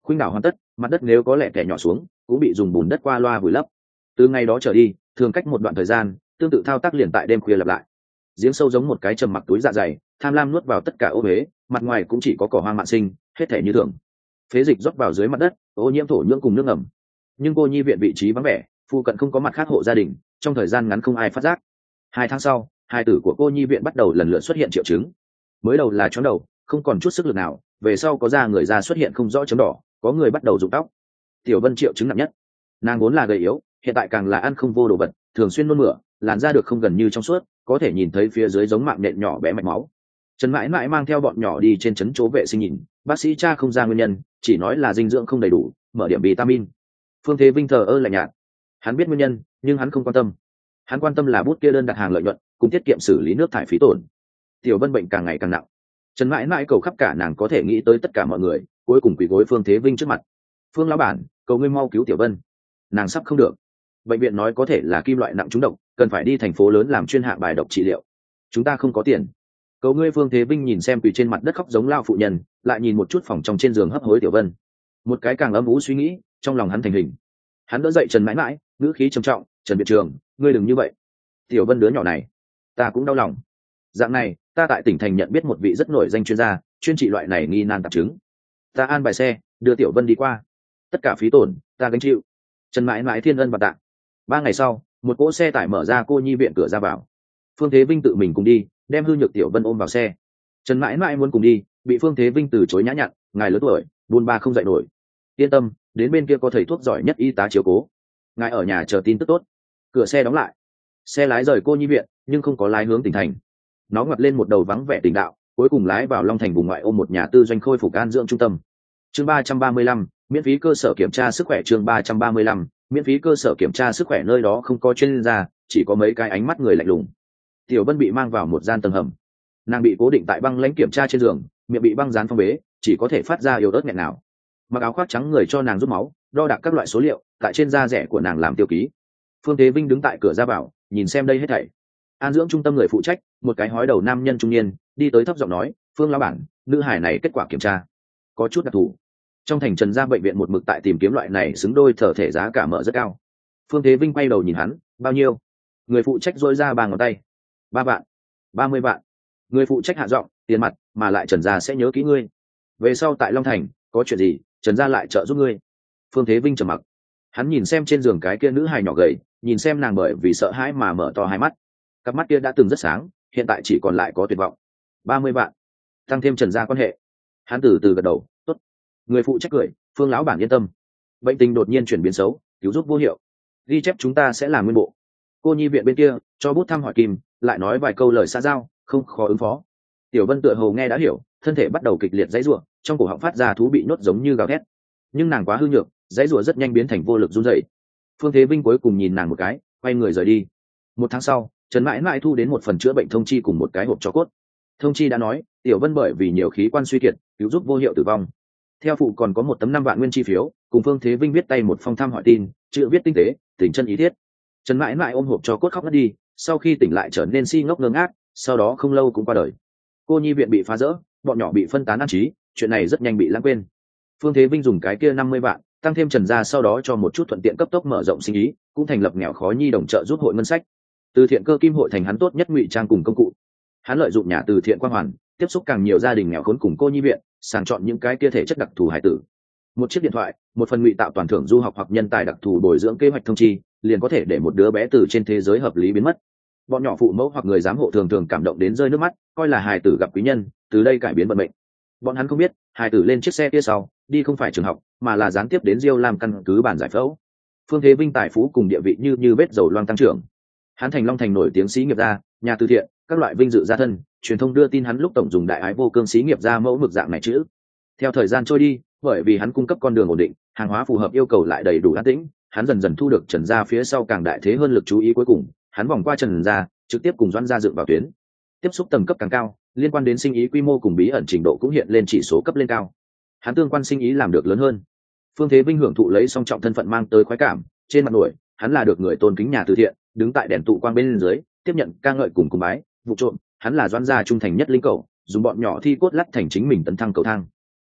khuynh đảo hoàn tất, mặt đất nếu có lẻ tẻ nhỏ xuống cũng bị dùng bùn đất qua loa vùi lấp. Từ ngày đó trở đi, thường cách một đoạn thời gian tương tự thao tác liền tại đêm khuya lặp lại. Giếng sâu giống một cái trầm mặc túi dạ dày, tham lam nuốt vào tất cả ô huế, mặt ngoài cũng chỉ có cỏ hoang mạn sinh, hết thể như thường. Phế dịch rót vào dưới mặt đất, ô nhiễm thổ nhưỡng cùng nước ngầm. Nhưng cô nhi viện vị trí vắng vẻ, phụ cận không có mặt khác hộ gia đình, trong thời gian ngắn không ai phát giác. 2 tháng sau, hai tử của cô nhi viện bắt đầu lần lượt xuất hiện triệu chứng. Mới đầu là chóng đầu, không còn chút sức lực nào, về sau có da người da xuất hiện không rõ chấm đỏ, có người bắt đầu rụng tóc. Tiểu Vân triệu chứng nặng nhất. Nàng vốn là gầy yếu, hiện tại càng là ăn không vô đồ vật, thường xuyên nôn mửa, làn da được không gần như trong suốt, có thể nhìn thấy phía dưới giống mạng nhện nhỏ bé mạch máu. Trần mãi mãi mang theo bọn nhỏ đi trên trấn chỗ vệ sinh nhìn, bác sĩ tra không ra nguyên nhân, chỉ nói là dinh dưỡng không đầy đủ, mở điểm vitamin. Phương Thế Vinh thờ ơ lạnh nhạt. Hắn biết nguyên nhân, nhưng hắn không quan tâm. Hắn quan tâm là bút kia đơn đặt hàng lợi nhuận, cũng tiết kiệm xử lý nước thải phí tổn. Tiểu Vân bệnh càng ngày càng nặng. Trần mãi mãi cầu khắp cả nàng có thể nghĩ tới tất cả mọi người, cuối cùng quỳ gối Phương Thế Vinh trước mặt. Phương lão bản, cầu ngươi mau cứu Tiểu Vân, nàng sắp không được. Bệnh viện nói có thể là kim loại nặng trúng độc, cần phải đi thành phố lớn làm chuyên hạng bài độc trị liệu. Chúng ta không có tiền. Cầu ngươi. Phương Thế Vinh nhìn xem quỳ trên mặt đất khóc giống lao phụ nhân, lại nhìn một chút phòng trong trên giường hấp hối Tiểu Vân. Một cái càng ấm ú suy nghĩ trong lòng hắn thành hình. Hắn đỡ dậy Trần mãi mãi, ngữ khí trầm trọng, Trần viện trường, ngươi đừng như vậy. Tiểu Vân đứa nhỏ này, ta cũng đau lòng. Dạng này, ta tại tỉnh thành nhận biết một vị rất nổi danh chuyên gia, chuyên trị loại này nghi nan tạp chứng. Ta an bài xe đưa Tiểu Vân đi qua, tất cả phí tổn ta gánh chịu. Trần mãi mãi thiên ân và tạ. 3 ngày sau, một cỗ xe tải mở ra cô nhi viện cửa ra vào. Phương Thế Vinh tự mình cùng đi, đem hư nhược Tiểu Vân ôm vào xe. Trần mãi mãi muốn cùng đi, bị Phương Thế Vinh từ chối nhã nhặn, ngài lớn tuổi, buôn ba không dậy nổi. Yên tâm, đến bên kia có thầy thuốc giỏi nhất y tá chiếu cố. Ngài ở nhà chờ tin tức tốt. Cửa xe đóng lại. Xe lái rời cô nhi viện, nhưng không có lái hướng tỉnh thành. Nó ngoặt lên một đầu vắng vẻ tỉnh đạo, cuối cùng lái vào Long Thành vùng ngoại ô một nhà tư doanh khôi phục an dưỡng trung tâm. Chương 335, miễn phí cơ sở kiểm tra sức khỏe. Chương 335, miễn phí cơ sở kiểm tra sức khỏe. Nơi đó không có chuyên gia, chỉ có mấy cái ánh mắt người lạnh lùng. Tiểu Vân bị mang vào một gian tầng hầm. Nàng bị cố định tại băng lãnh kiểm tra trên giường, miệng bị băng dán phong bế, chỉ có thể phát ra yếu ớt nghẹn nào. Mặc áo khoác trắng người cho nàng rút máu, đo đạc các loại số liệu, tại trên da rẻ của nàng làm tiêu ký. Phương Thế Vinh đứng tại cửa ra vào, nhìn xem đây hết thảy. An dưỡng trung tâm người phụ trách, một cái hói đầu nam nhân trung niên, đi tới thấp giọng nói, Phương lão bản, nữ hải này kết quả kiểm tra có chút đặc thù. Trong thành Trần gia bệnh viện một mực tại tìm kiếm loại này xứng đôi thở thể, giá cả mở rất cao. Phương Thế Vinh quay đầu nhìn hắn, bao nhiêu? Người phụ trách dỗi ra 3 ngón tay. 3 vạn. 30 vạn. Người phụ trách hạ giọng, tiền mặt, mà lại Trần gia sẽ nhớ kỹ ngươi. Về sau tại Long Thành có chuyện gì, Trần gia lại trợ giúp ngươi. Phương Thế Vinh trầm mặc. Hắn nhìn xem trên giường cái kia nữ hài nhỏ gầy, nhìn xem nàng bởi vì sợ hãi mà mở to hai mắt. Cặp mắt kia đã từng rất sáng, hiện tại chỉ còn lại có tuyệt vọng. 30 vạn, tăng thêm Trần gia quan hệ. Hắn từ từ gật đầu, tốt. Người phụ trách cười, Phương lão bản yên tâm. Bệnh tình đột nhiên chuyển biến xấu, cứu giúp vô hiệu. Ghi chép chúng ta sẽ làm nguyên bộ. Cô nhi viện bên kia cho bút thăm hỏi Kim, lại nói vài câu lời xã giao, không khó ứng phó. Tiểu Vân tựa hồ nghe đã hiểu, thân thể bắt đầu kịch liệt giãy giụa, trong cổ họng phát ra thú bị nhốt giống như gào thét. Nhưng nàng quá hư nhược, giãy giụa rất nhanh biến thành vô lực run rẩy. Phương Thế Vinh cuối cùng nhìn nàng một cái, quay người rời đi. 1 tháng sau, Trần mãi mãi thu đến một phần chữa bệnh thông chi cùng một cái hộp tro cốt. Thông chi đã nói, Tiểu Vân bởi vì nhiều khí quan suy kiệt, cứu giúp vô hiệu tử vong. Theo phụ còn có 1 tấm 5 vạn nguyên chi phiếu, cùng Phương Thế Vinh viết tay một phong thăm hỏi tin, chữ viết tinh tế, tình chân ý thiết. Trần mãi mãi ôm hộp tro cốt khóc ngất đi, sau khi tỉnh lại trở nên si ngốc ngơ ngác, sau đó không lâu cũng qua đời. Cô nhi viện bị phá rỡ, bọn nhỏ bị phân tán an trí, chuyện này rất nhanh bị lãng quên. Phương Thế Vinh dùng cái kia 50 vạn, tăng thêm Trần gia sau đó cho một chút thuận tiện cấp tốc mở rộng sinh ý, cũng thành lập nghèo khó nhi đồng trợ giúp hội ngân sách. Từ thiện cơ kim hội thành hắn tốt nhất ngụy trang cùng công cụ. Hắn lợi dụng nhà từ thiện quang hoàn, tiếp xúc càng nhiều gia đình nghèo khốn cùng cô nhi viện, sàng chọn những cái kia thể chất đặc thù hải tử. Một chiếc điện thoại, một phần ngụy tạo toàn thưởng du học hoặc nhân tài đặc thù bồi dưỡng kế hoạch thông chi, liền có thể để một đứa bé từ trên thế giới hợp lý biến mất. Bọn nhỏ phụ mẫu hoặc người giám hộ thường thường cảm động đến rơi nước mắt, coi là hài tử gặp quý nhân, từ đây cải biến vận mệnh. Bọn hắn không biết, hài tử lên chiếc xe kia sau, đi không phải trường học, mà là gián tiếp đến Diêu Lam căn cứ bản giải phẫu. Phương Thế Vinh tài phú cùng địa vị như vết dầu loang tăng trưởng. Hắn thành Long Thành nổi tiếng xí nghiệp gia, nhà từ thiện, các loại vinh dự gia thân, truyền thông đưa tin hắn lúc tổng dùng đại ái vô cương xí nghiệp gia mẫu mực dạng này chữ. Theo thời gian trôi đi, bởi vì hắn cung cấp con đường ổn định, hàng hóa phù hợp yêu cầu lại đầy đủ an tĩnh, hắn dần dần thu được Trần gia phía sau càng đại thế hơn lực chú ý. Cuối cùng, hắn vòng qua Trần gia, trực tiếp cùng Doãn gia dựng vào tuyến. Tiếp xúc tầng cấp càng cao, liên quan đến sinh ý quy mô cùng bí ẩn trình độ cũng hiện lên chỉ số cấp lên cao. Hắn tương quan sinh ý làm được lớn hơn. Phương Thế Vinh hưởng thụ lấy song trọng thân phận mang tới khoái cảm, trên mặt nổi, hắn là được người tôn kính nhà từ thiện, đứng tại đèn tụ quang bên dưới, tiếp nhận ca ngợi cùng cung bái, vụ trộm, hắn là Doãn gia trung thành nhất linh cầu, dùng bọn nhỏ thi cốt lắt thành chính mình tấn thăng cầu thang.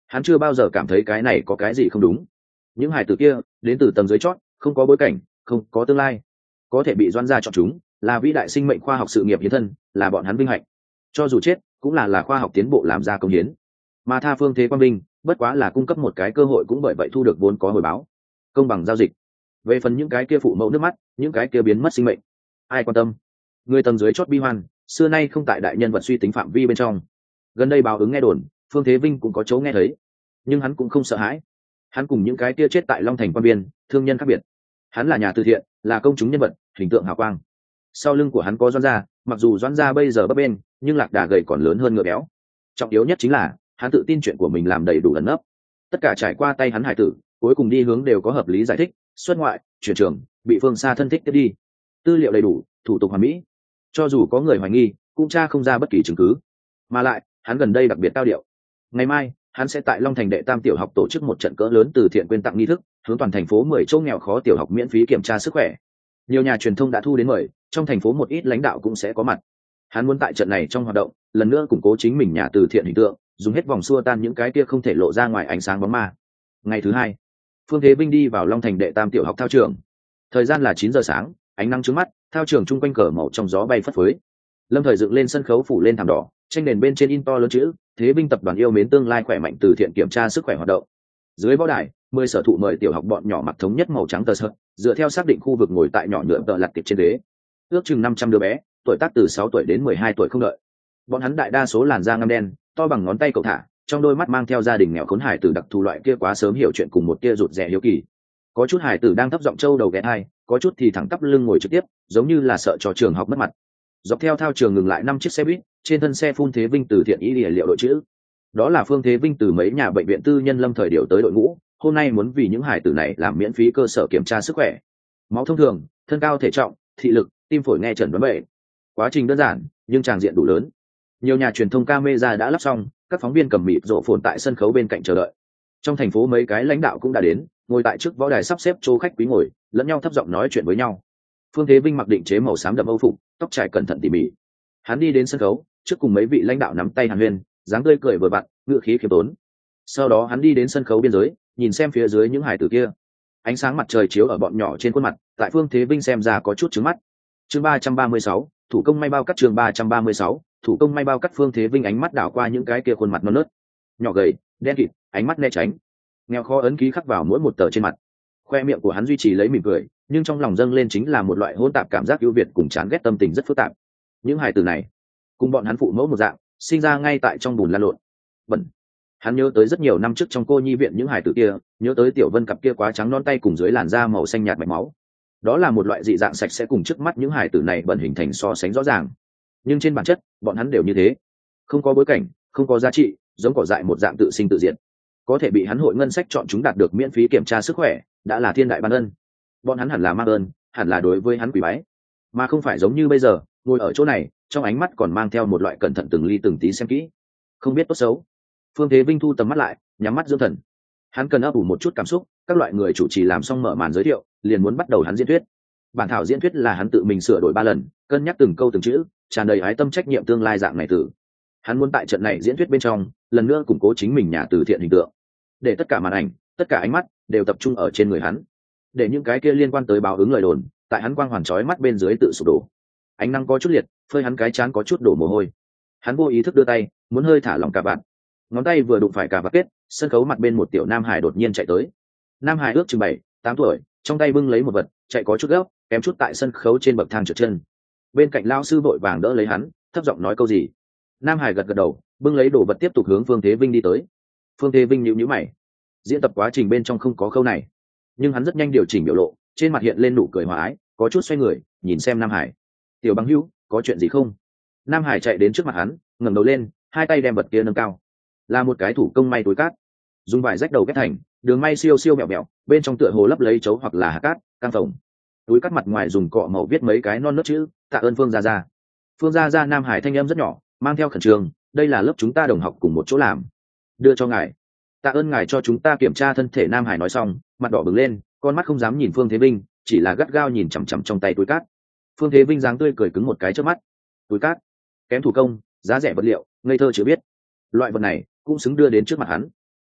Hắn chưa bao giờ cảm thấy cái này có cái gì không đúng. Những hài tử kia đến từ tầng dưới chót, không có bối cảnh, không có tương lai, có thể bị Doãn gia chọn chúng, là vĩ đại sinh mệnh khoa học sự nghiệp hiến thân, là bọn hắn vinh hạnh. Cho dù chết cũng là khoa học tiến bộ làm ra công hiến. Mà tha Phương Thế Quang Vinh bất quá là cung cấp một cái cơ hội, cũng bởi vậy thu được vốn có hồi báo, công bằng giao dịch. Về phần những cái kia phụ mẫu nước mắt, những cái kia biến mất sinh mệnh, ai quan tâm. Người tầng dưới chót bi hoan xưa nay không tại đại nhân vật suy tính phạm vi bên trong. Gần đây báo ứng nghe đồn, Phương Thế Vinh cũng có chỗ nghe thấy, nhưng hắn cũng không sợ hãi. Hắn cùng những cái kia chết tại Long Thành quan biên thương nhân khác biệt, hắn là nhà từ thiện, là công chúng nhân vật, hình tượng hào quang. Sau lưng của hắn có Doãn gia, mặc dù Doãn gia bây giờ bấp bênh, nhưng lạc đà gầy còn lớn hơn ngựa béo. Trọng yếu nhất chính là hắn tự tin chuyện của mình làm đầy đủ ẩn nấp. Tất cả trải qua tay hắn hải tử, cuối cùng đi hướng đều có hợp lý giải thích, xuất ngoại, chuyển trường, bị phương xa thân thích tiếp đi. Tư liệu đầy đủ, thủ tục hoàn mỹ. Cho dù có người hoài nghi, cũng tra không ra bất kỳ chứng cứ. Mà lại, hắn gần đây đặc biệt cao điệu. Ngày mai, hắn sẽ tại Long Thành đệ tam tiểu học tổ chức một trận cỡ lớn từ thiện quyên tặng nghi thức, hướng toàn thành phố 10 chỗ nghèo khó tiểu học miễn phí kiểm tra sức khỏe. Nhiều nhà truyền thông đã thu đến mời, trong thành phố một ít lãnh đạo cũng sẽ có mặt. Hắn muốn tại trận này trong hoạt động, lần nữa củng cố chính mình nhà từ thiện hình tượng, dùng hết vòng xua tan những cái kia không thể lộ ra ngoài ánh sáng bóng ma. Ngày thứ hai, Phương Thế Vinh đi vào Long Thành đệ tam tiểu học thao trường. Thời gian là 9 giờ sáng, ánh nắng chói mắt, thao trường chung quanh cờ màu trong gió bay phất phới. Lâm Thời dựng lên sân khấu phủ lên thảm đỏ, tranh nền bên trên in to lớn chữ Thế Vinh tập đoàn yêu mến tương lai khỏe mạnh từ thiện kiểm tra sức khỏe hoạt động. Dưới võ đài, 10 sở thụ mời tiểu học bọn nhỏ mặc thống nhất màu trắng tờ sợt, dựa theo xác định khu vực ngồi tại nhỏ nhựa tợ lặt tiệp trên ghế. Ước chừng 500 đứa bé, tuổi tác từ 6 tuổi đến 12 tuổi không đợi. Bọn hắn đại đa số làn da ngăm đen, to bằng ngón tay cậu thả, trong đôi mắt mang theo gia đình nghèo khốn hải tử đặc thù loại kia quá sớm hiểu chuyện cùng một kia rụt rè hiếu kỳ. Có chút hải tử đang thấp giọng trâu đầu ghé thai, có chút thì thẳng tắp lưng ngồi trực tiếp, giống như là sợ cho trường học mất mặt. Dọc theo thao trường ngừng lại 5 chiếc xe buýt, trên thân xe phun Thế Vinh từ thiện ý địa liệu đội chữ. Đó là Phương Thế Vinh từ mấy nhà bệnh viện tư nhân lâm thời điều tới đội ngũ, hôm nay muốn vì những hải tử này làm miễn phí cơ sở kiểm tra sức khỏe. Máu thông thường, thân cao thể trọng, thị lực, tim phổi nghe chẩn đoán bệnh. Quá trình đơn giản, nhưng tràng diện đủ lớn. Nhiều nhà truyền thông camera đã lắp xong, các phóng viên cầm mịt rộ phồn tại sân khấu bên cạnh chờ đợi. Trong thành phố mấy cái lãnh đạo cũng đã đến, ngồi tại trước võ đài sắp xếp chỗ khách quý ngồi, lẫn nhau thấp giọng nói chuyện với nhau. Phương Thế Vinh mặc định chế màu xám đậm âu phục, tóc trải cẩn thận tỉ mỉ. Hắn đi đến sân khấu, trước cùng mấy vị lãnh đạo nắm tay hàn huyên, dáng tươi cười vừa vặn, ngựa khí khiêm tốn. Sau đó hắn đi đến sân khấu biên giới, nhìn xem phía dưới những hải tử kia. Ánh sáng mặt trời chiếu ở bọn nhỏ trên khuôn mặt, tại Phương Thế Vinh xem ra có chút trứng mắt. Chương 336, thủ công may bao cắt. Chương 336, thủ công may bao cắt. Phương Thế Vinh ánh mắt đảo qua những cái kia khuôn mặt non nớt, nhỏ gầy, đen kịt, ánh mắt né tránh, nghèo khó ấn ký khắc vào mỗi một tờ trên mặt. Khoe miệng của hắn duy trì lấy mỉm cười, nhưng trong lòng dâng lên chính là một loại hỗn tạp cảm giác ưu việt cùng chán ghét, tâm tình rất phức tạp. Những hài tử này, cùng bọn hắn phụ mẫu một dạng, sinh ra ngay tại trong bùn lăn lộn. Bẩn. Hắn nhớ tới rất nhiều năm trước trong cô nhi viện những hài tử kia, nhớ tới Tiểu Vân cặp kia quá trắng non tay cùng dưới làn da màu xanh nhạt mạch máu. Đó là một loại dị dạng sạch sẽ cùng trước mắt những hài tử này bẩn hình thành so sánh rõ ràng. Nhưng trên bản chất, bọn hắn đều như thế, không có bối cảnh, không có giá trị, giống cỏ dại một dạng tự sinh tự diệt. Có thể bị hắn hội ngân sách chọn chúng đạt được miễn phí kiểm tra sức khỏe, đã là thiên đại ban ân. Bọn hắn hẳn là mang ơn, hẳn là đối với hắn quý bái, mà không phải giống như bây giờ ngồi ở chỗ này, trong ánh mắt còn mang theo một loại cẩn thận từng ly từng tí xem kỹ, không biết tốt xấu. Phương Thế Vinh thu tầm mắt lại, nhắm mắt dưỡng thần. Hắn cần ấp ủ một chút cảm xúc, các loại người chủ trì làm xong mở màn giới thiệu, liền muốn bắt đầu hắn diễn thuyết. Bản thảo diễn thuyết là hắn tự mình sửa đổi 3 lần, cân nhắc từng câu từng chữ, tràn đầy ái tâm trách nhiệm tương lai dạng này tử. Hắn muốn tại trận này diễn thuyết bên trong, lần nữa củng cố chính mình nhà từ thiện hình tượng, để tất cả màn ảnh, tất cả ánh mắt đều tập trung ở trên người hắn, để những cái kia liên quan tới báo ứng lời đồn, tại hắn quang hoàn chói mắt bên dưới tự sụp đổ. Ánh nắng có chút liệt, phơi hắn cái trán có chút đổ mồ hôi. Hắn vô ý thức đưa tay, muốn hơi thả lỏng cà vạt. Ngón tay vừa đụng phải cà vạt kết, sân khấu mặt bên một tiểu nam hải đột nhiên chạy tới. Nam hải ước chừng 7-8 tuổi, trong tay bưng lấy một vật, chạy có chút gấp, kém chút tại sân khấu trên bậc thang trượt chân. Bên cạnh lão sư vội vàng đỡ lấy hắn, thấp giọng nói câu gì. Nam hải gật gật đầu, bưng lấy đồ vật tiếp tục hướng Phương Thế Vinh đi tới. Phương Thế Vinh nhíu nhíu mày. Diễn tập quá trình bên trong không có khâu này, nhưng hắn rất nhanh điều chỉnh biểu lộ, trên mặt hiện lên nụ cười hòa ái, có chút xoay người nhìn xem Nam Hải. Tiểu bằng hữu, có chuyện gì không? Nam Hải chạy đến trước mặt hắn, ngẩng đầu lên, hai tay đem vật kia nâng cao, là một cái thủ công may túi cát, dùng vải rách đầu ghép thành, đường may siêu siêu mẹo mẹo, bên trong tựa hồ lấp lấy chấu hoặc là hạt cát, căng phồng. Túi cát mặt ngoài dùng cọ màu viết mấy cái non nớt chữ, tạ ơn Phương Gia Gia. Phương Gia Gia. Nam Hải thanh âm rất nhỏ, mang theo khẩn trương, đây là lớp chúng ta đồng học cùng một chỗ làm, đưa cho ngài. Tạ ơn ngài cho chúng ta kiểm tra thân thể. Nam Hải nói xong, mặt đỏ bừng lên, con mắt không dám nhìn Phương Thế Vinh, chỉ là gắt gao nhìn chằm chằm trong tay túi cát. Phương Thế Vinh dáng tươi cười cứng một cái trước mắt. Túi cát, kém thủ công, giá rẻ vật liệu, ngây thơ chưa biết, loại vật này cũng xứng đưa đến trước mặt hắn.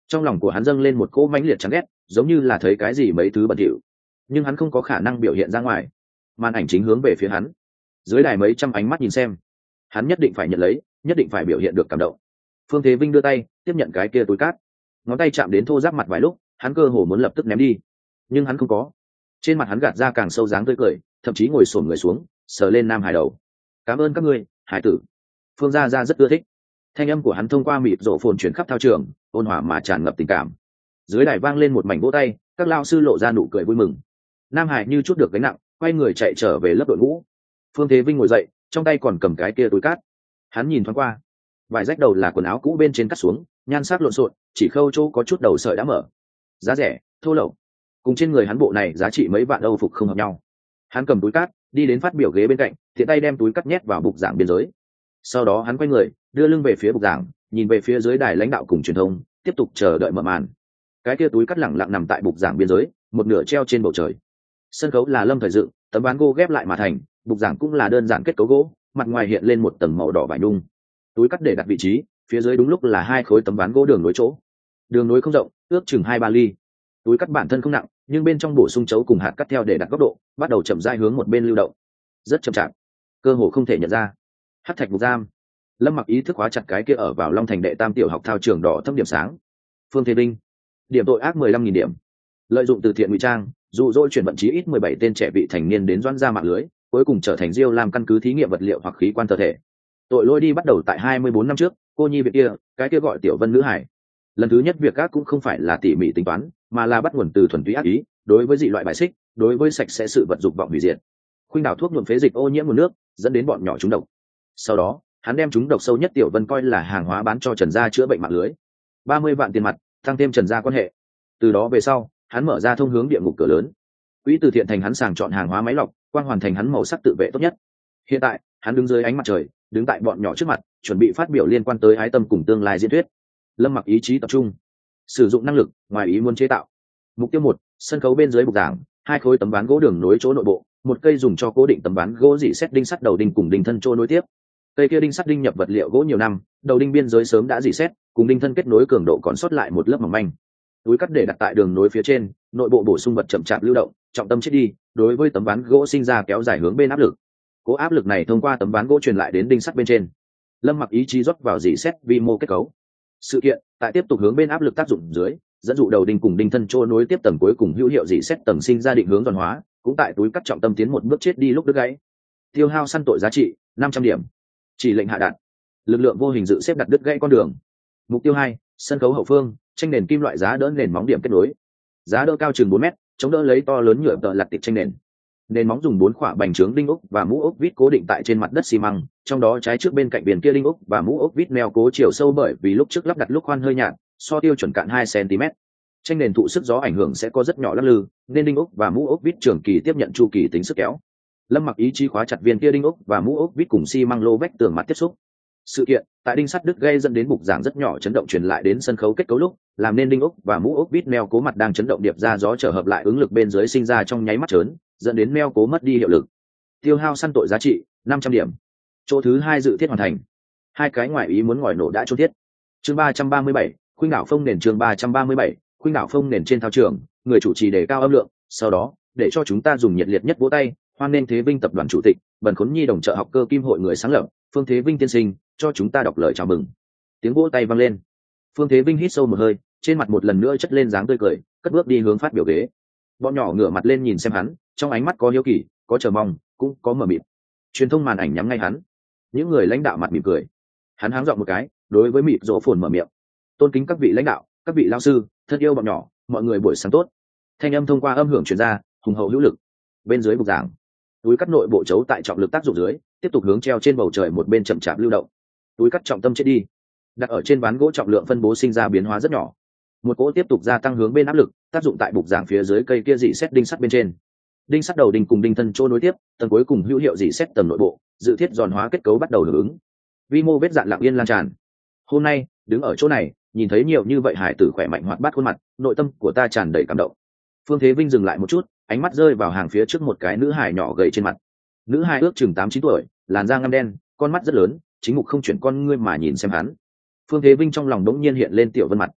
Trong lòng của hắn dâng lên một cỗ mãnh liệt chán ghét, giống như là thấy cái gì mấy thứ bẩn thỉu, nhưng hắn không có khả năng biểu hiện ra ngoài. Màn ảnh chính hướng về phía hắn, dưới đài mấy trăm ánh mắt nhìn xem, hắn nhất định phải nhận lấy, nhất định phải biểu hiện được cảm động. Phương Thế Vinh đưa tay tiếp nhận cái kia túi cát, ngón tay chạm đến thô ráp mặt vài lúc, hắn cơ hồ muốn lập tức ném đi, nhưng hắn không có. Trên mặt hắn gạt ra càng sâu dáng tươi cười, thậm chí ngồi xổm người xuống sờ lên Nam Hải đầu. Cảm ơn các ngươi, hải tử. Phương gia gia rất ưa thích. Thanh âm của hắn thông qua mịt rộ phồn chuyển khắp thao trường, ôn hòa mà tràn ngập tình cảm. Dưới đài vang lên một mảnh vỗ tay, các lao sư lộ ra nụ cười vui mừng. Nam Hải như chút được gánh nặng, quay người chạy trở về lớp đội ngũ. Phương Thế Vinh ngồi dậy, trong tay còn cầm cái kia túi cát. Hắn nhìn thoáng qua, vải rách đầu là quần áo cũ bên trên cắt xuống, nhan sắc lộn xộn, chỉ khâu chỗ có chút đầu sợi đã mở. Giá rẻ, thô lậu, cùng trên người hắn bộ này giá trị mấy vạn Âu phục không hợp nhau. Hắn cầm túi cát, đi đến phát biểu ghế bên cạnh, tiện tay đem túi cát nhét vào bục giảng biên giới. Sau đó hắn quay người, đưa lưng về phía bục giảng, nhìn về phía dưới đài lãnh đạo cùng truyền thông, tiếp tục chờ đợi mở màn. Cái kia túi cát lẳng lặng nằm tại bục giảng biên giới, một nửa treo trên bầu trời. Sân khấu là lâm thời dựng, tấm ván gỗ ghép lại mà thành, bục giảng cũng là đơn giản kết cấu gỗ, mặt ngoài hiện lên một tầng màu đỏ vải nhung. Túi cát để đặt vị trí, phía dưới đúng lúc là hai khối tấm ván gỗ đường nối chỗ. Đường nối không rộng, ước chừng 2-3 ly. Túi cát bản thân không nặng, nhưng bên trong bổ sung chấu cùng hạt cắt theo để đặt góc độ, bắt đầu chậm rãi hướng một bên lưu động. Rất chậm chạp, cơ hồ không thể nhận ra. Hắc thạch ngục giam. Lâm Mặc ý thức hóa chặt cái kia ở vào Long Thành đệ tam tiểu học thao trường đỏ thâm điểm sáng. Phương Thế Vinh, điểm tội ác 15.000 điểm. Lợi dụng từ thiện ngụy trang, dụ dỗ chuyển vận chí ít 17 tên trẻ vị thành niên đến doãn ra mạng lưới, cuối cùng trở thành Diêu làm căn cứ thí nghiệm vật liệu hoặc khí quan cơ thể. Tội lỗi đi bắt đầu tại 24 năm trước, cô nhi việc kia, cái kia gọi Tiểu Vân nữ hải. Lần thứ nhất việc ác cũng không phải là tỉ mỉ tính toán, mà là bắt nguồn từ thuần túy ác ý, đối với dị loại bài xích, đối với sạch sẽ sự vật dục vọng hủy diệt. Khuynh đảo thuốc nhuộm phế dịch ô nhiễm nguồn nước, dẫn đến bọn nhỏ trúng độc. Sau đó, hắn đem chúng độc sâu nhất Tiểu Vân coi là hàng hóa bán cho Trần gia chữa bệnh mạng lưới. 30 vạn tiền mặt, tăng thêm Trần gia quan hệ. Từ đó về sau, hắn mở ra thông hướng địa ngục cửa lớn. Quỹ từ thiện thành hắn sàng chọn hàng hóa máy lọc, quang hoàn thành hắn màu sắc tự vệ tốt nhất. Hiện tại, hắn đứng dưới ánh mặt trời, đứng tại bọn nhỏ trước mặt, chuẩn bị phát biểu liên quan tới ái tâm cùng tương lai diễn thuyết. Lâm Mặc ý chí tập trung, sử dụng năng lực ngoài ý muốn chế tạo. Mục tiêu 1, sân khấu bên dưới bục giảng, hai khối tấm ván gỗ đường nối chỗ nội bộ, một cây dùng cho cố định tấm ván gỗ dỉ xét đinh sắt đầu đinh cùng đinh thân chỗ nối tiếp. Cây kia đinh sắt đinh nhập vật liệu gỗ nhiều năm, đầu đinh biên giới sớm đã dỉ xét, cùng đinh thân kết nối cường độ còn sót lại một lớp mỏng manh. Túi cắt để đặt tại đường nối phía trên, nội bộ bổ sung vật chậm chạp lưu động, trọng tâm chết đi, đối với tấm ván gỗ sinh ra kéo dài hướng bên áp lực. Cố áp lực này thông qua tấm ván gỗ truyền lại đến đinh sắt bên trên. Lâm Mặc ý chí rót vào dỉ xét vi mô kết cấu. Sự kiện tại tiếp tục hướng bên áp lực tác dụng dưới, dẫn dụ đầu đinh cùng đinh thân trôi nối tiếp tầng cuối cùng hữu hiệu dỉ xét tầng sinh ra định hướng toàn hóa, cũng tại túi cắt trọng tâm tiến một bước chết đi lúc đứt gãy. Tiêu hao săn tội giá trị 500 điểm. Chỉ lệnh hạ đạn. Lực lượng vô hình dự xếp đặt đứt gãy con đường. Mục tiêu 2, sân khấu hậu phương, tranh nền kim loại giá đỡ nền móng điểm kết nối. Giá đỡ cao chừng 4 mét, chống đỡ lấy to lớn nhựa tợ lặt tiệp tranh nền. Nền móng dùng 4 khỏa bành trướng đinh ốc và mũ ốc vít cố định tại trên mặt đất xi măng, trong đó trái trước bên cạnh viền kia đinh ốc và mũ ốc vít neo cố chiều sâu bởi vì lúc trước lắp đặt lúc khoan hơi nhạt, so tiêu chuẩn cạn 2 cm. Tranh nền thụ sức gió ảnh hưởng sẽ có rất nhỏ lắc lư, nên đinh ốc và mũ ốc vít trường kỳ tiếp nhận chu kỳ tính sức kéo. Lâm Mặc ý chí khóa chặt viên kia đinh ốc và mũ ốc vít cùng xi măng lô vách tường mặt tiếp xúc. Sự kiện tại đinh sắt đứt gây dẫn đến bục giảng rất nhỏ chấn động truyền lại đến sân khấu kết cấu lúc, làm nên đinh ốc và mũ ốc vít neo cố mặt đang chấn động điệp ra gió trở hợp lại ứng lực bên dưới sinh ra trong nháy mắt chớn, dẫn đến neo cố mất đi hiệu lực. Tiêu hao săn tội giá trị 500 điểm. Chỗ thứ 2 dự thiết hoàn thành. Hai cái ngoại ý muốn ngòi nổ đã chốt thiết. Chương 337, khuynh đảo phông nền. Chương 337, khuynh đảo phông nền. Trên thao trường, người chủ trì đề cao âm lượng, sau đó để cho chúng ta dùng nhiệt liệt nhất vỗ tay, hoan nghênh Thế Vinh tập đoàn chủ tịch, Bần Khốn Nhi đồng trợ học cơ kim hội người sáng lập, Phương Thế Vinh tiên sinh, cho chúng ta đọc lời chào mừng. Tiếng vỗ tay vang lên. Phương Thế Vinh hít sâu một hơi, trên mặt một lần nữa chất lên dáng tươi cười, cất bước đi hướng phát biểu ghế. Bọn nhỏ ngửa mặt lên nhìn xem hắn, trong ánh mắt có hiếu kỳ, có chờ mong, cũng có mờ mịt. Truyền thông màn ảnh nhắm ngay hắn. Những người lãnh đạo mặt mỉm cười. Hắn háng giọng một cái, đối với mịt rộ phồn mở miệng. Tôn kính các vị lãnh đạo, các vị lao sư, thân yêu bọn nhỏ, mọi người buổi sáng tốt. Thanh âm thông qua âm hưởng truyền ra, hùng hậu hữu lực. Bên dưới bục giảng, túi cắt nội bộ chấu tại trọng lực tác dụng dưới, tiếp tục hướng treo trên bầu trời một bên chậm chạp lưu động. Túi cắt trọng tâm chết đi, đặt ở trên ván gỗ trọng lượng phân bố sinh ra biến hóa rất nhỏ. Một cỗ tiếp tục gia tăng hướng bên áp lực, tác dụng tại bục giảng phía dưới cây kia dị xét đinh sắt bên trên. Đinh sắt đầu đinh cùng đinh thân chỗ nối tiếp, tầng cuối cùng hữu hiệu dị xét tầng nội bộ, dự thiết giòn hóa kết cấu bắt đầu hưởng ứng. Vi mô vết dạn lặng yên lan tràn. Hôm nay, đứng ở chỗ này, nhìn thấy nhiều như vậy hải tử khỏe mạnh hoạt bát khuôn mặt, nội tâm của ta tràn đầy cảm động. Phương Thế Vinh dừng lại một chút, ánh mắt rơi vào hàng phía trước một cái nữ hài nhỏ gầy trên mặt. Nữ hài ước chừng 8-9 tuổi, làn da ngăm đen, con mắt rất lớn, chính mục không chuyển con ngươi mà nhìn xem hắn. Phương Thế Vinh trong lòng đống nhiên hiện lên Tiểu Vân mặt.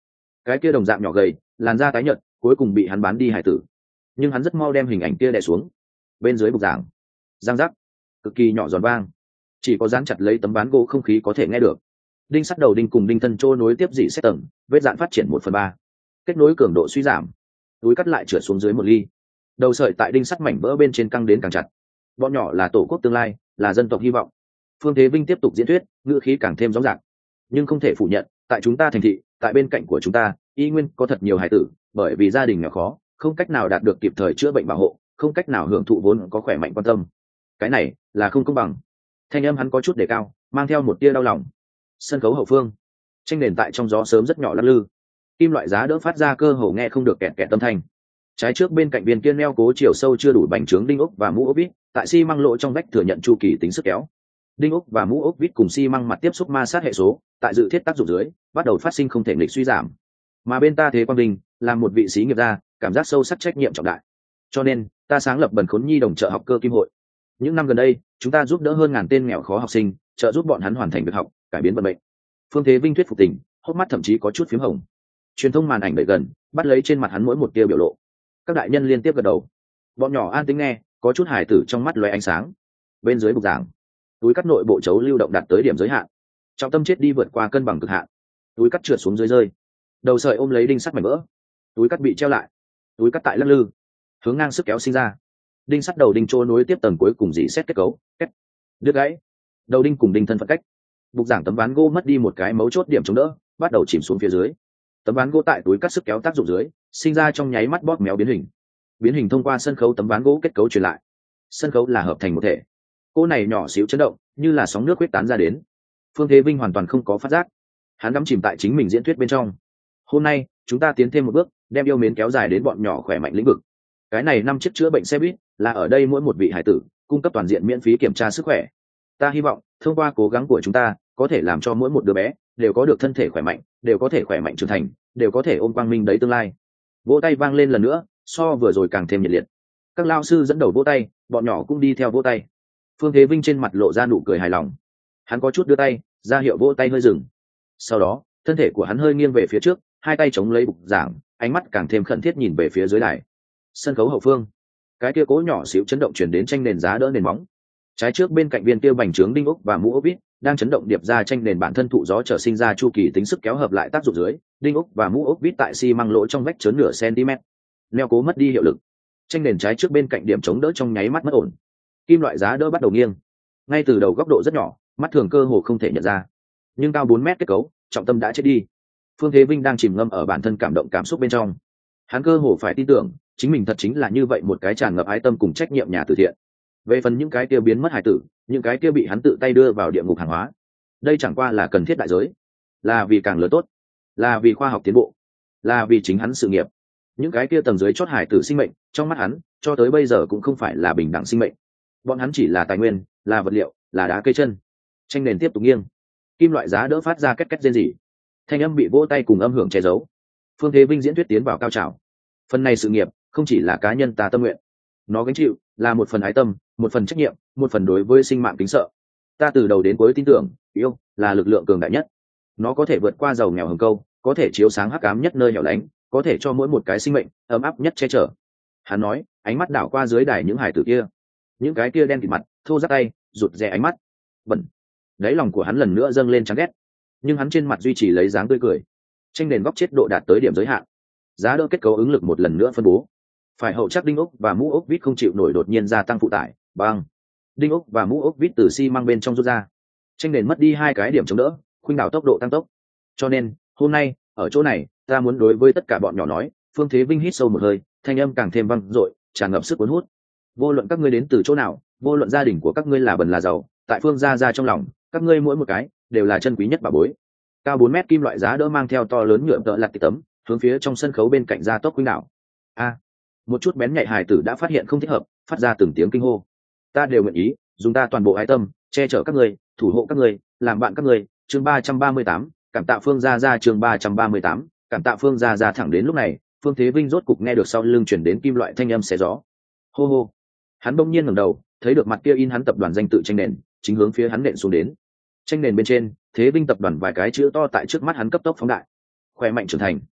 cái kia đồng dạng nhỏ gầy, làn da tái nhợt, cuối cùng bị hắn bán đi hải tử. Nhưng hắn rất mau đem hình ảnh kia đè xuống. Bên dưới bục giảng, giang giác, cực kỳ nhỏ giòn vang, chỉ có dán chặt lấy tấm ván gỗ không khí có thể nghe được. Đinh sắt đầu đinh cùng đinh thân trôi nối tiếp dị xét tầng, vết dạn phát triển 1/3, kết nối cường độ suy giảm, túi cắt lại trượt xuống dưới 1 ly. Đầu sợi tại đinh sắt mảnh vỡ bên trên căng đến càng chặt. Bọn nhỏ là tổ quốc tương lai, là dân tộc hy vọng. Phương Thế Vinh tiếp tục diễn thuyết, ngữ khí càng thêm rõ ràng. Nhưng không thể phủ nhận, tại chúng ta thành thị, tại bên cạnh của chúng ta, y nguyên có thật nhiều hải tử, bởi vì gia đình nghèo khó, không cách nào đạt được kịp thời chữa bệnh bảo hộ, không cách nào hưởng thụ vốn có khỏe mạnh quan tâm. Cái này là không công bằng. Thanh âm hắn có chút đề cao, mang theo một tia đau lòng. Sân khấu hậu phương, tranh nền tại trong gió sớm rất nhỏ lắc lư, kim loại giá đỡ phát ra cơ hồ nghe không được kẹt kẹt âm thanh. Trái trước bên cạnh viên kia neo cố chiều sâu chưa đủ bành trướng đinh ốc và mũ ốc vít, tại xi măng lỗ trong vách thừa nhận chu kỳ tính sức kéo. Đinh ốc và mũ ốc vít cùng xi măng mặt tiếp xúc ma sát hệ số, tại dự thiết tác dụng dưới, bắt đầu phát sinh không thể nghịch suy giảm. Mà bên ta Thế Quang Đình, là một vị sĩ nghiệp gia, cảm giác sâu sắc trách nhiệm trọng đại. Cho nên, ta sáng lập Bần Khốn Nhi đồng trợ học cơ kim hội. Những năm gần đây, chúng ta giúp đỡ hơn ngàn tên nghèo khó học sinh, trợ giúp bọn hắn hoàn thành việc học, cải biến vận mệnh. Phương Thế Vinh thuyết phục tình, hốc mắt thậm chí có chút phím hồng. Truyền thông màn ảnh đợi gần, bắt lấy trên mặt hắn mỗi một tia biểu lộ. Các đại nhân liên tiếp gật đầu. Bọn nhỏ an tĩnh nghe, có chút hài tử trong mắt lóe ánh sáng. Bên dưới bục giảng, túi cắt nội bộ chấu lưu động đạt tới điểm giới hạn, trọng tâm chết đi vượt qua cân bằng cực hạn. Túi cắt trượt xuống dưới rơi, đầu sợi ôm lấy đinh sắt mảnh vỡ. Túi cắt bị treo lại, túi cắt tại lắc lư, hướng ngang sức kéo sinh ra. Đinh sắt đầu đinh trôi nối tiếp tầng cuối cùng dỉ xét kết cấu, kết đứt gãy. Đầu đinh cùng đinh thân phận cách. Bục giảng tấm ván gỗ mất đi một cái mấu chốt điểm chống đỡ, bắt đầu chìm xuống phía dưới. Tấm ván gỗ tại túi cắt sức kéo tác dụng dưới, sinh ra trong nháy mắt bóp méo biến hình thông qua sân khấu tấm ván gỗ kết cấu truyền lại. Sân khấu là hợp thành một thể, cỗ này nhỏ xíu chấn động như là sóng nước quyết tán ra đến. Phương Thế Vinh hoàn toàn không có phát giác, hắn đắm chìm tại chính mình diễn thuyết bên trong. Hôm nay chúng ta tiến thêm một bước, đem yêu mến kéo dài đến bọn nhỏ khỏe mạnh lĩnh vực. Cái này 5 chiếc chữa bệnh xe buýt là ở đây mỗi một vị hải tử cung cấp toàn diện miễn phí kiểm tra sức khỏe. Ta hy vọng thông qua cố gắng của chúng ta có thể làm cho mỗi một đứa bé đều có được thân thể khỏe mạnh, đều có thể khỏe mạnh trưởng thành, đều có thể ôm quang minh đấy tương lai. Vỗ tay vang lên lần nữa, so vừa rồi càng thêm nhiệt liệt. Các lao sư dẫn đầu vỗ tay, bọn nhỏ cũng đi theo vỗ tay. Phương Thế Vinh trên mặt lộ ra nụ cười hài lòng. Hắn có chút đưa tay ra hiệu vỗ tay hơi dừng. Sau đó thân thể của hắn hơi nghiêng về phía trước, hai tay chống lấy bục giảng, ánh mắt càng thêm khẩn thiết nhìn về phía dưới đài. Sân khấu hậu phương, cái kia cố nhỏ xíu chấn động chuyển đến tranh nền giá đỡ nền móng. Trái trước bên cạnh viên kia bành trướng đinh ốc và mũ ốc vít đang chấn động điệp ra tranh nền bản thân thụ gió trở sinh ra chu kỳ tính sức kéo hợp lại tác dụng dưới, đinh ốc và mũ ốc vít tại xi măng lỗ trong vách chớn nửa cm, neo cố mất đi hiệu lực. Tranh nền trái trước bên cạnh điểm chống đỡ trong nháy mắt mất ổn, kim loại giá đỡ bắt đầu nghiêng. Ngay từ đầu góc độ rất nhỏ, mắt thường cơ hồ không thể nhận ra, nhưng cao 4 mét kết cấu, trọng tâm đã chết đi. Phương Thế Vinh đang chìm ngâm ở bản thân cảm động cảm xúc bên trong. Hắn cơ hồ phải tin tưởng chính mình thật chính là như vậy một cái tràn ngập ái tâm cùng trách nhiệm nhà từ thiện. Về phần những cái kia biến mất hải tử, những cái kia bị hắn tự tay đưa vào địa ngục hàng hóa, đây chẳng qua là cần thiết đại giới, là vì càng lớn tốt, là vì khoa học tiến bộ, là vì chính hắn sự nghiệp. Những cái kia tầng dưới chót hải tử sinh mệnh, trong mắt hắn cho tới bây giờ cũng không phải là bình đẳng sinh mệnh, bọn hắn chỉ là tài nguyên, là vật liệu, là đá cây chân. Tranh nền tiếp tục nghiêng, kim loại giá đỡ phát ra két két rên rỉ, thanh âm bị vỗ tay cùng âm hưởng che giấu. Phương Thế Vinh diễn thuyết tiến vào cao trào. Phần này sự nghiệp không chỉ là cá nhân ta tâm nguyện, nó gánh chịu là một phần ái tâm, một phần trách nhiệm, một phần đối với sinh mạng kính sợ. Ta từ đầu đến cuối tin tưởng yêu là lực lượng cường đại nhất, nó có thể vượt qua giàu nghèo hừng câu, có thể chiếu sáng hắc ám nhất nơi hẻo lánh, có thể cho mỗi một cái sinh mệnh ấm áp nhất che chở. Hắn nói, ánh mắt đảo qua dưới đài những hải tử kia, những cái kia đen kịt mặt, thô ráp tay, rụt rè ánh mắt bẩn. Đáy lòng của hắn lần nữa dâng lên chán ghét, nhưng hắn trên mặt duy trì lấy dáng tươi cười. Tranh nền góc chết độ đạt tới điểm giới hạn, giá đỡ kết cấu ứng lực một lần nữa phân bố. Phải hậu chắc đinh ốc và mũ ốc vít không chịu nổi đột nhiên gia tăng phụ tải, băng. Đinh ốc và mũ ốc vít từ xi măng bên trong rút ra. Tranh nền mất đi 2 cái điểm chống đỡ, khuynh đảo tốc độ tăng tốc. Cho nên, hôm nay, ở chỗ này, ta muốn đối với tất cả bọn nhỏ nói. Phương Thế Vinh hít sâu một hơi, thanh âm càng thêm vang dội, tràn ngập sức cuốn hút. Vô luận các ngươi đến từ chỗ nào, vô luận gia đình của các ngươi là bần là giàu, tại Phương gia trong lòng, các ngươi mỗi một cái đều là chân quý nhất bảo bối. Cao 4 mét kim loại giá đỡ mang theo to lớn nhựa tợ lặt tấm, hướng phía trong sân khấu bên cạnh gia tốc khuynh đảo. Một chút bén nhạy hài tử đã phát hiện không thích hợp, phát ra từng tiếng kinh hô. Ta đều nguyện ý dùng ta toàn bộ ái tâm che chở các ngươi, thủ hộ các ngươi, làm bạn các ngươi. Chương 338, cảm tạ Phương gia. Chương 338, cảm tạ Phương gia. Thẳng đến lúc này, Phương Thế Vinh rốt cục nghe được sau lưng chuyển đến kim loại thanh âm xé gió. Hô hô. Hắn bỗng nhiên ngẩng đầu, thấy được mặt kia in hắn tập đoàn danh tự tranh nền, chính hướng phía hắn nện xuống đến. Tranh nền bên trên, Thế Vinh tập đoàn vài cái chữ to tại trước mắt hắn cấp tốc phóng đại. Khỏe mạnh trưởng thành,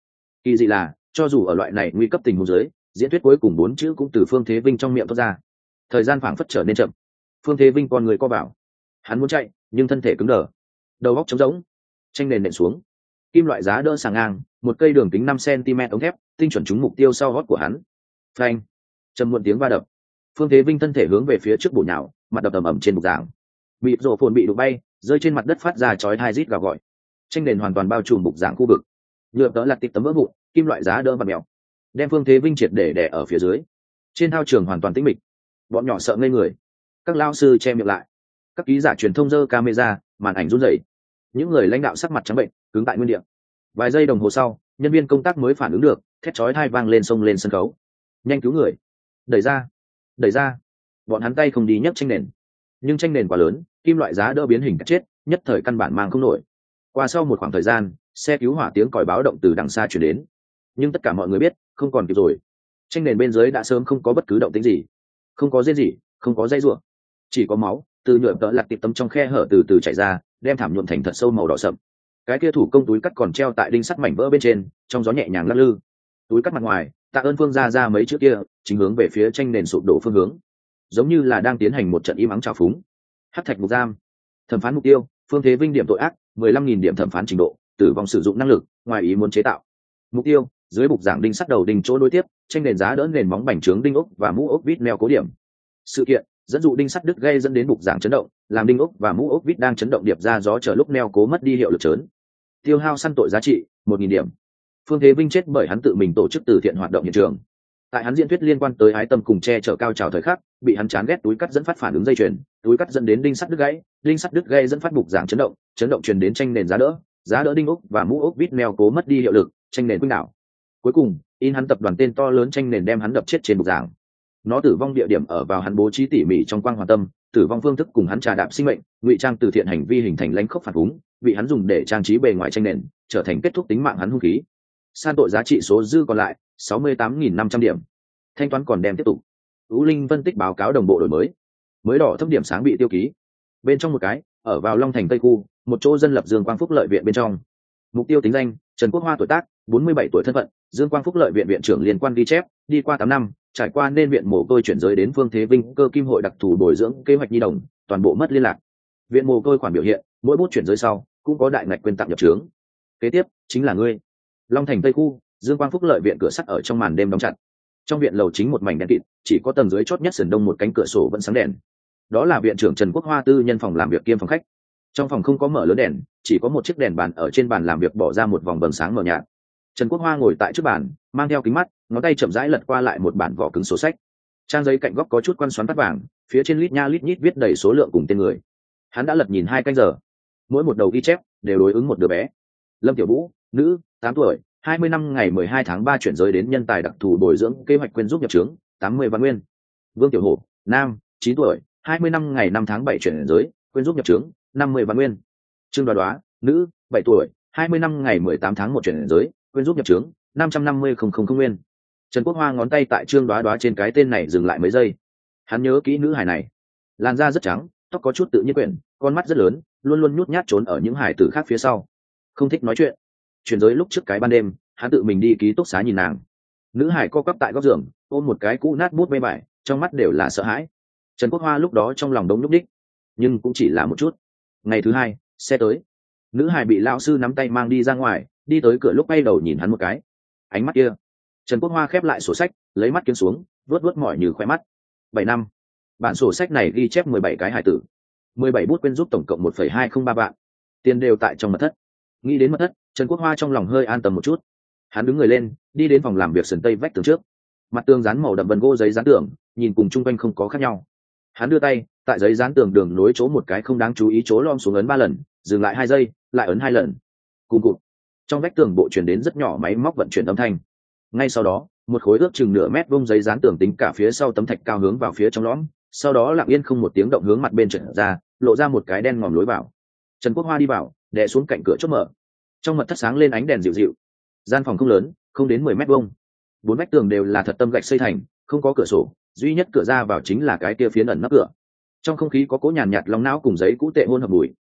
Kỳ dị là cho dù ở loại này nguy cấp tình huống dưới, diễn thuyết cuối cùng 4 chữ cũng từ Phương Thế Vinh trong miệng thoát ra. Thời gian phảng phất trở nên chậm. Phương Thế Vinh con người co vào, hắn muốn chạy nhưng thân thể cứng đờ, đầu óc trống rỗng. Tranh nền nện xuống, kim loại giá đỡ sàng ngang, một cây đường kính 5 cm ống thép tinh chuẩn trúng mục tiêu sau gót của hắn. Phanh! Trầm muộn tiếng va đập. Phương Thế Vinh thân thể hướng về phía trước bổ nhào, mặt đập ầm ầm trên bục giảng. Bịp rổ phồn bị đụng bay, rơi trên mặt đất phát ra chói tai rít gào gọi. Tranh nền hoàn toàn bao trùm bục giảng khu vực. Nhựa đỡ lật tịp tấm vỡ vụn, kim loại giá đỡ vặn mèo, đem Phương Thế Vinh triệt để đè ở phía dưới. Trên thao trường hoàn toàn tĩnh mịch, bọn nhỏ sợ ngây người. Các lao sư che miệng lại, các ký giả truyền thông giơ camera, màn ảnh run rẩy. Những người lãnh đạo sắc mặt trắng bệnh, cứng tại nguyên địa. Vài giây đồng hồ sau, nhân viên công tác mới phản ứng được, thét chói tai vang lên xông lên sân khấu. Nhanh cứu người! Đẩy ra! Đẩy ra! Bọn hắn tay không đi nhấc tranh nền, nhưng tranh nền quá lớn, kim loại giá đỡ biến hình cắt chết, nhất thời căn bản mang không nổi. Qua sau một khoảng thời gian, xe cứu hỏa tiếng còi báo động từ đằng xa truyền đến, nhưng tất cả mọi người biết không còn kịp rồi. Tranh nền bên dưới đã sớm không có bất cứ động tĩnh gì, không có rên gì, không có dây rủa, chỉ có máu từ nhựa tợ lặt tiệp tấm trong khe hở từ từ chảy ra, đem thảm nhuộm thành thật sâu màu đỏ sậm. Cái kia thủ công túi cắt còn treo tại đinh sắt mảnh vỡ bên trên, trong gió nhẹ nhàng lắc lư. Túi cắt mặt ngoài, tạ ơn Phương ra mấy chữ kia chính hướng về phía tranh nền sụp đổ phương hướng, giống như là đang tiến hành một trận im ắng trào phúng. Hắc thạch ngục giam, thẩm phán mục tiêu Phương Thế Vinh điểm tội ác 15.000 điểm thẩm phán trình độ, tử vong sử dụng năng lực ngoài ý muốn chế tạo. Mục tiêu dưới bục giảng đinh sắt đầu đinh chỗ đối tiếp, tranh nền giá đỡ nền móng bành trướng đinh ốc và mũ ốc vít neo cố điểm. Sự kiện dẫn dụ đinh sắt đứt gây dẫn đến bục giảng chấn động, làm đinh ốc và mũ ốc vít đang chấn động điệp ra gió chờ lúc neo cố mất đi hiệu lực chớn. Tiêu hao săn tội giá trị 1.000 điểm. Phương Thế Vinh chết bởi hắn tự mình tổ chức từ thiện hoạt động hiện trường. Tại hắn diễn thuyết liên quan tới ái tâm cùng che chở cao trào thời khắc, bị hắn chán ghét túi cắt dẫn phát phản ứng dây chuyền, túi cắt dẫn đến đinh sắt đứt gãy, đinh sắt đứt gãy dẫn phát bục giảng chấn động truyền đến tranh nền giá đỡ đinh ốc và mũ ốc vít neo cố mất đi hiệu lực, tranh nền quýnh đảo. Cuối cùng, in hắn tập đoàn tên to lớn tranh nền đem hắn đập chết trên bục giảng. Nó tử vong địa điểm ở vào hắn bố trí tỉ mỉ trong quang hoàn tâm, tử vong phương thức cùng hắn trà đạp sinh mệnh, ngụy trang từ thiện hành vi hình thành lãnh khốc phản ứng, bị hắn dùng để trang trí bề ngoài tranh nền, trở thành kết thúc tính mạng hắn hung khí. San tội giá trị số dư còn lại 68.500 điểm. Thanh toán còn đem tiếp tục. Ú Linh phân tích báo cáo đồng bộ đổi mới đỏ thấp điểm sáng bị tiêu ký. Bên trong một cái, ở vào Long Thành Tây khu, một chỗ dân lập Dương Quang Phúc Lợi viện bên trong. Mục tiêu tính danh: Trần Quốc Hoa, tuổi tác 47 tuổi, thân phận Dương Quang Phúc Lợi viện viện trưởng liên quan ghi chép, đi qua 8 năm, trải qua nên viện mồ côi chuyển giới đến Phương Thế Vinh cơ kim hội đặc thù bồi dưỡng kế hoạch nhi đồng, toàn bộ mất liên lạc. Viện mồ côi khoản biểu hiện, mỗi bút chuyển giới sau cũng có đại ngạch quyên tặng nhập trướng. Kế tiếp chính là ngươi. Long Thành Tây khu, Dương Quang Phúc Lợi viện cửa sắt ở trong màn đêm đóng chặt. Trong viện lầu chính một mảnh đen kịt, chỉ có tầng dưới chót nhất sườn đông một cánh cửa sổ vẫn sáng đèn. Đó là viện trưởng Trần Quốc Hoa tư nhân phòng làm việc kiêm phòng khách. Trong phòng không có mở lớn đèn, chỉ có một chiếc đèn bàn ở trên bàn làm việc bỏ ra một vòng vầng sáng mờ nhạt. Trần Quốc Hoa ngồi tại trước bàn, mang theo kính mắt, ngón tay chậm rãi lật qua lại một bản vỏ cứng sổ sách. Trang giấy cạnh góc có chút quan xoắn tắt vàng, phía trên lít nha lít nhít viết đầy số lượng cùng tên người. Hắn đã lật nhìn 2 canh giờ, mỗi một đầu ghi chép đều đối ứng một đứa bé. Lâm Tiểu Vũ, nữ, 8 tuổi, 20 năm ngày 12 tháng 3 chuyển giới đến nhân tài đặc thù bồi dưỡng kế hoạch quyên giúp nhập trướng, 80 vạn nguyên. Vương Tiểu Hổ, nam, 9 tuổi, 20 năm ngày 5 tháng 7 chuyển giới, quyên giúp nhập trướng, 50 vạn nguyên. Trương Đoá Đoá, nữ, 7 tuổi, 20 năm ngày 18 tháng 1 chuyển giới, quyên giúp nhập trướng, 550.000 nguyên. Trần Quốc Hoa ngón tay tại Trương Đoá Đoá trên cái tên này dừng lại mấy giây. Hắn nhớ kỹ nữ hài này, làn da rất trắng, tóc có chút tự nhiên quyển, con mắt rất lớn, luôn luôn nhút nhát trốn ở những hài tử khác phía sau, không thích nói chuyện. Chuyển giới lúc trước cái ban đêm, hắn tự mình đi ký túc xá nhìn nàng. Nữ hải co quắp tại góc giường, ôm một cái cũ nát bút bê vải, trong mắt đều là sợ hãi. Trần Quốc Hoa lúc đó trong lòng đống nhúc đích, nhưng cũng chỉ là một chút. Ngày thứ 2, xe tới. Nữ hải bị lão sư nắm tay mang đi ra ngoài, đi tới cửa lúc bay đầu nhìn hắn một cái. Ánh mắt kia. Trần Quốc Hoa khép lại sổ sách, lấy mắt kiếm xuống, vuốt mỏi như khóe mắt. 7 năm. Bản sổ sách này ghi chép 17 cái hải tử, 17 bút quyên giúp tổng cộng 1,203 vạn. Tiền đều tại trong mật thất. Nghĩ đến mật thất, Trần Quốc Hoa trong lòng hơi an tâm một chút. Hắn đứng người lên, đi đến phòng làm việc sườn tây vách tường trước. Mặt tường dán màu đậm vân gỗ giấy dán tường, nhìn cùng chung quanh không có khác nhau. Hắn đưa tay, tại giấy dán tường đường nối chỗ một cái không đáng chú ý chỗ lom xuống ấn 3 lần, dừng lại 2 giây, lại ấn 2 lần. Cùng cụt. Trong vách tường bộ truyền đến rất nhỏ máy móc vận chuyển âm thanh. Ngay sau đó, một khối ước chừng nửa mét vuông giấy dán tường tính cả phía sau tấm thạch cao hướng vào phía trong lõm, sau đó lặng yên không một tiếng động hướng mặt bên trượt ra, lộ ra một cái đen ngòm lối vào. Trần Quốc Hoa đi vào, đè xuống cạnh cửa chốt mở. Trong mật thất sáng lên ánh đèn dịu dịu. Gian phòng không lớn, không đến 10 mét vuông. 4 vách tường đều là thật tâm gạch xây thành, không có cửa sổ, duy nhất cửa ra vào chính là cái kia phiến ẩn nắp cửa. Trong không khí có cỗ nhàn nhạt long não cùng giấy cũ tệ hôn hợp mùi.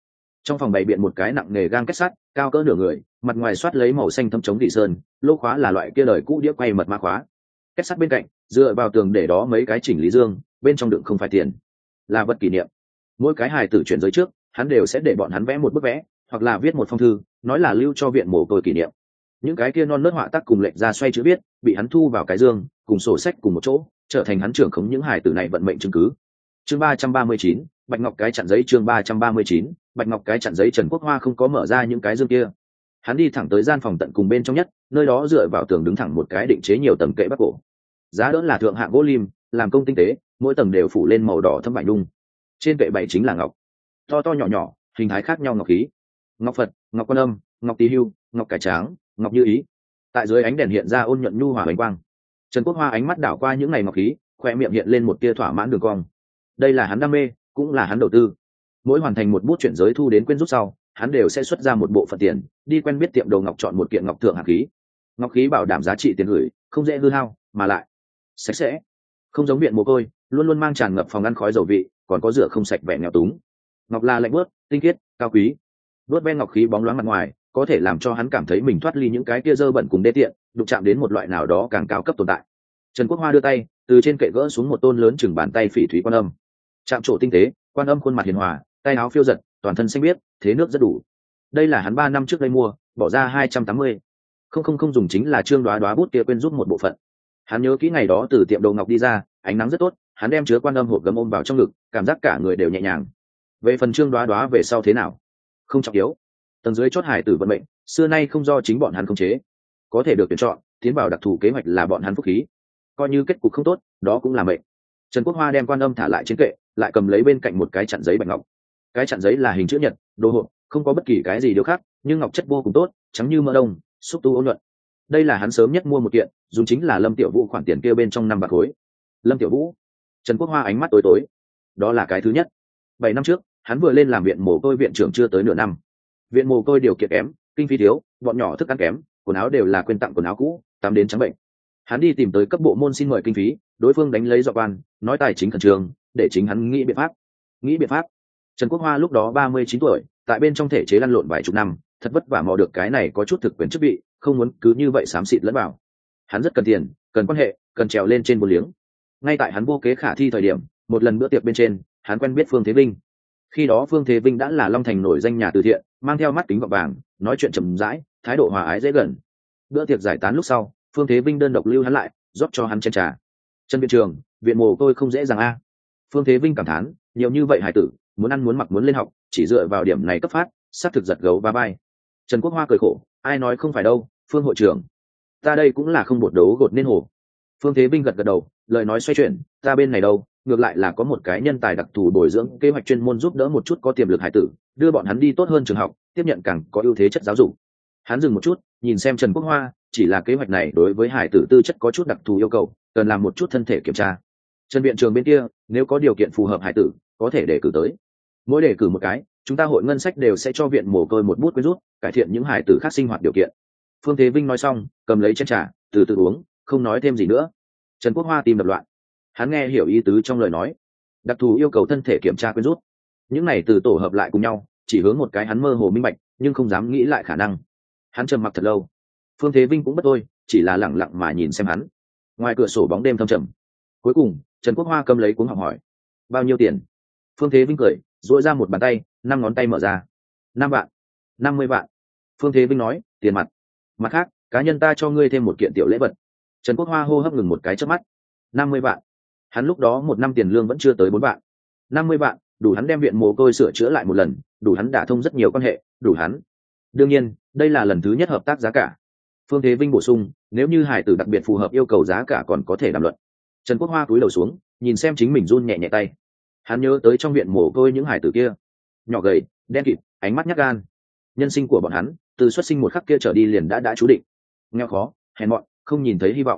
Trong phòng bày biện một cái nặng nghề gang kết sắt cao cỡ nửa người, mặt ngoài soát lấy màu xanh thâm chống thị sơn, lỗ khóa là loại kia đời cũ đĩa quay mật mã khóa. Kết sắt bên cạnh dựa vào tường để đó mấy cái chỉnh lý dương, bên trong đựng không phải tiền, là vật kỷ niệm. Mỗi cái hài tử chuyển giới trước, hắn đều sẽ để bọn hắn vẽ một bức vẽ, hoặc là viết một phong thư, nói là lưu cho viện mồ côi kỷ niệm. Những cái kia non nớt họa tác cùng lệnh ra xoay chữ viết, bị hắn thu vào cái dương, cùng sổ sách cùng một chỗ, trở thành hắn trưởng khống những hài tử này vận mệnh chứng cứ. Chương 339, Bạch Ngọc cái chặn giấy. Chương 339, Bạch Ngọc cái chặn giấy. Trần Quốc Hoa không có mở ra những cái dương kia, hắn đi thẳng tới gian phòng tận cùng bên trong nhất, nơi đó dựa vào tường đứng thẳng một cái định chế nhiều tầng kệ bắc cổ, giá đỡ là thượng hạng gỗ lim, làm công tinh tế, mỗi tầng đều phủ lên màu đỏ thâm bạch đung. Trên kệ bày chính là ngọc, to to nhỏ nhỏ, hình thái khác nhau ngọc khí, ngọc Phật, ngọc Quan Âm, ngọc Tỳ Hưu, ngọc Cải Tráng, ngọc Như Ý. Tại dưới ánh đèn hiện ra ôn nhuận nhu hòa ánh quang. Trần Quốc Hoa ánh mắt đảo qua những ngày ngọc khí, khoe miệng hiện lên một tia thỏa mãn đường cong. Đây là hắn đam mê, cũng là hắn đầu tư. Mỗi hoàn thành một bút chuyển giới thu đến quyên rút sau, hắn đều sẽ xuất ra một bộ phận tiền, đi quen biết tiệm đồ ngọc chọn một kiện ngọc thượng hạng khí. Ngọc khí bảo đảm giá trị tiền gửi, không dễ hư hao, mà lại sạch sẽ, không giống viện mồ côi luôn luôn mang tràn ngập phòng ăn khói dầu vị, còn có rửa không sạch vẻ nghèo túng. Ngọc là lạnh bớt, tinh khiết, cao quý. Đốt ven ngọc khí bóng loáng mặt ngoài, có thể làm cho hắn cảm thấy mình thoát ly những cái kia dơ bẩn cùng đê tiện, đụng chạm đến một loại nào đó càng cao cấp tồn tại. Trần Quốc Hoa đưa tay từ trên kệ gỡ xuống một tôn lớn chừng bàn tay phỉ thúy quan âm, chạm trổ tinh tế, quan âm khuôn mặt hiền hòa, tay áo phiêu giật, toàn thân xanh biếc, thế nước rất đủ. Đây là hắn 3 năm trước đây mua, bỏ ra 280. Không dùng chính là Trương Đoá Đoá bút kia quên giúp một bộ phận. Hắn nhớ kỹ ngày đó từ tiệm đồ ngọc đi ra, ánh nắng rất tốt, hắn đem chứa quan âm hộp gấm ôm vào trong ngực, cảm giác cả người đều nhẹ nhàng. Về phần Trương Đoá Đoá về sau thế nào, không trọng yếu. Tầng dưới chót hải tử vận mệnh, xưa nay không do chính bọn hắn khống chế, có thể được tuyển chọn, tiến vào đặc thù kế hoạch là bọn hắn phúc khí. Coi như kết cục không tốt, đó cũng là mệnh. Trần Quốc Hoa đem quan âm thả lại trên kệ, lại cầm lấy bên cạnh một cái chặn giấy bạch ngọc. Cái chặn giấy là hình chữ nhật, đồ hộp, không có bất kỳ cái gì điều khác, nhưng ngọc chất vô cùng tốt, trắng như mỡ đông, xúc tu ôn nhuận. Đây là hắn sớm nhất mua một kiện, dùng chính là Lâm Tiểu Vũ khoản tiền kia bên trong 5 bạc khối. Lâm Tiểu Vũ. Trần Quốc Hoa ánh mắt tối tối. Đó là cái thứ nhất. 7 năm trước, hắn vừa lên làm viện mồ côi viện trưởng chưa tới nửa năm. Viện mồ côi điều kiện kém, kinh phí thiếu, bọn nhỏ thức ăn kém, quần áo đều là quên tặng quần áo cũ, tắm đến trắng bệnh. Hắn đi tìm tới cấp bộ môn xin mời kinh phí, đối phương đánh lấy dọa quan, nói tài chính khẩn trương, để chính hắn nghĩ biện pháp. Nghĩ biện pháp. Trần Quốc Hoa lúc đó 39 tuổi, tại bên trong thể chế lăn lộn vài chục năm, thật vất vả mò được cái này có chút thực quyền chức vị, không muốn cứ như vậy xám xịt lẫn vào. Hắn rất cần tiền, cần quan hệ, cần trèo lên trên vô liếng. Ngay tại hắn vô kế khả thi thời điểm, một lần bữa tiệc bên trên, hắn quen biết Phương Thế Vinh. Khi đó Phương Thế Vinh đã là Long Thành nổi danh nhà từ thiện, mang theo mắt kính gọng vàng, nói chuyện chậm rãi, thái độ hòa ái dễ gần. Bữa tiệc giải tán lúc sau, Phương Thế Vinh đơn độc lưu hắn lại, rót cho hắn chén trà. Trần viện trường, viện mồ côi không dễ dàng a. Phương Thế Vinh cảm thán, nhiều như vậy hải tử, muốn ăn muốn mặc muốn lên học, chỉ dựa vào điểm này cấp phát, xác thực giật gấu va vai. Trần Quốc Hoa cười khổ, ai nói không phải đâu, Phương hội trưởng, ta đây cũng là không bột đấu gột nên hồ. Phương Thế Vinh gật gật đầu, lời nói xoay chuyển, ta bên này đâu, ngược lại là có một cái nhân tài đặc thù bồi dưỡng kế hoạch chuyên môn giúp đỡ một chút có tiềm lực hải tử, đưa bọn hắn đi tốt hơn trường học, tiếp nhận càng có ưu thế chất giáo dục. Hắn dừng một chút, nhìn xem Trần Quốc Hoa, chỉ là kế hoạch này đối với hải tử tư chất có chút đặc thù yêu cầu, cần làm một chút thân thể kiểm tra. Trần viện trường bên kia, nếu có điều kiện phù hợp hải tử, có thể đề cử tới. Mỗi đề cử một cái, chúng ta hội ngân sách đều sẽ cho viện mồ côi một bút quyên rút, cải thiện những hải tử khác sinh hoạt điều kiện. Phương Thế Vinh nói xong, cầm lấy chén trà, từ từ uống, không nói thêm gì nữa. Trần Quốc Hoa tim đập loạn. Hắn nghe hiểu ý tứ trong lời nói, đặc thù yêu cầu thân thể kiểm tra quyên rút. Những này từ tổ hợp lại cùng nhau, chỉ hướng một cái hắn mơ hồ minh bạch, nhưng không dám nghĩ lại khả năng. Hắn trầm mặc thật lâu. Phương Thế Vinh cũng bất thôi, chỉ là lẳng lặng mà nhìn xem hắn. Ngoài cửa sổ bóng đêm thâm trầm. Cuối cùng, Trần Quốc Hoa cầm lấy cuống họng hỏi, bao nhiêu tiền? Phương Thế Vinh cười, duỗi ra một bàn tay, 5 ngón tay mở ra. 5 vạn. 50 vạn. Phương Thế Vinh nói, tiền mặt. Mặt khác, cá nhân ta cho ngươi thêm một kiện tiểu lễ vật. Trần Quốc Hoa hô hấp ngừng một cái chớp mắt. 50 vạn. Hắn lúc đó 1 năm tiền lương vẫn chưa tới 4 vạn. 50 vạn, đủ hắn đem viện mồ côi sửa chữa lại một lần, đủ hắn đả thông rất nhiều quan hệ, đủ hắn. Đương nhiên, đây là lần thứ nhất hợp tác giá cả. Phương Thế Vinh bổ sung, nếu như hải tử đặc biệt phù hợp yêu cầu giá cả còn có thể đàm luận. Trần Quốc Hoa cúi đầu xuống, nhìn xem chính mình run nhẹ nhẹ tay. Hắn nhớ tới trong viện mồ côi những hải tử kia, nhỏ gầy, đen kịt, ánh mắt nhát gan. Nhân sinh của bọn hắn, từ xuất sinh một khắc kia trở đi liền đã chú định. Nghèo khó, hèn mọn, không nhìn thấy hy vọng.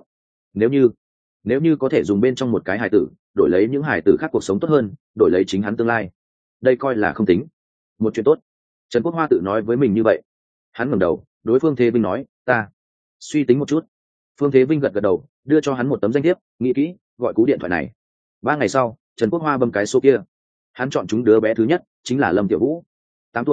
Nếu như có thể dùng bên trong một cái hải tử, đổi lấy những hải tử khác cuộc sống tốt hơn, đổi lấy chính hắn tương lai, đây coi là không tính một chuyện tốt. Trần Quốc Hoa tự nói với mình như vậy. Hắn ngẩng đầu, đối Phương Thế Vinh nói, ta suy tính một chút. Phương Thế Vinh gật gật đầu, đưa cho hắn một tấm danh thiếp, nghĩ kỹ, gọi cú điện thoại này. 3 ngày sau, Trần Quốc Hoa bấm cái số kia. Hắn chọn chúng đứa bé thứ nhất, chính là Lâm Tiểu Vũ. 8 tuổi,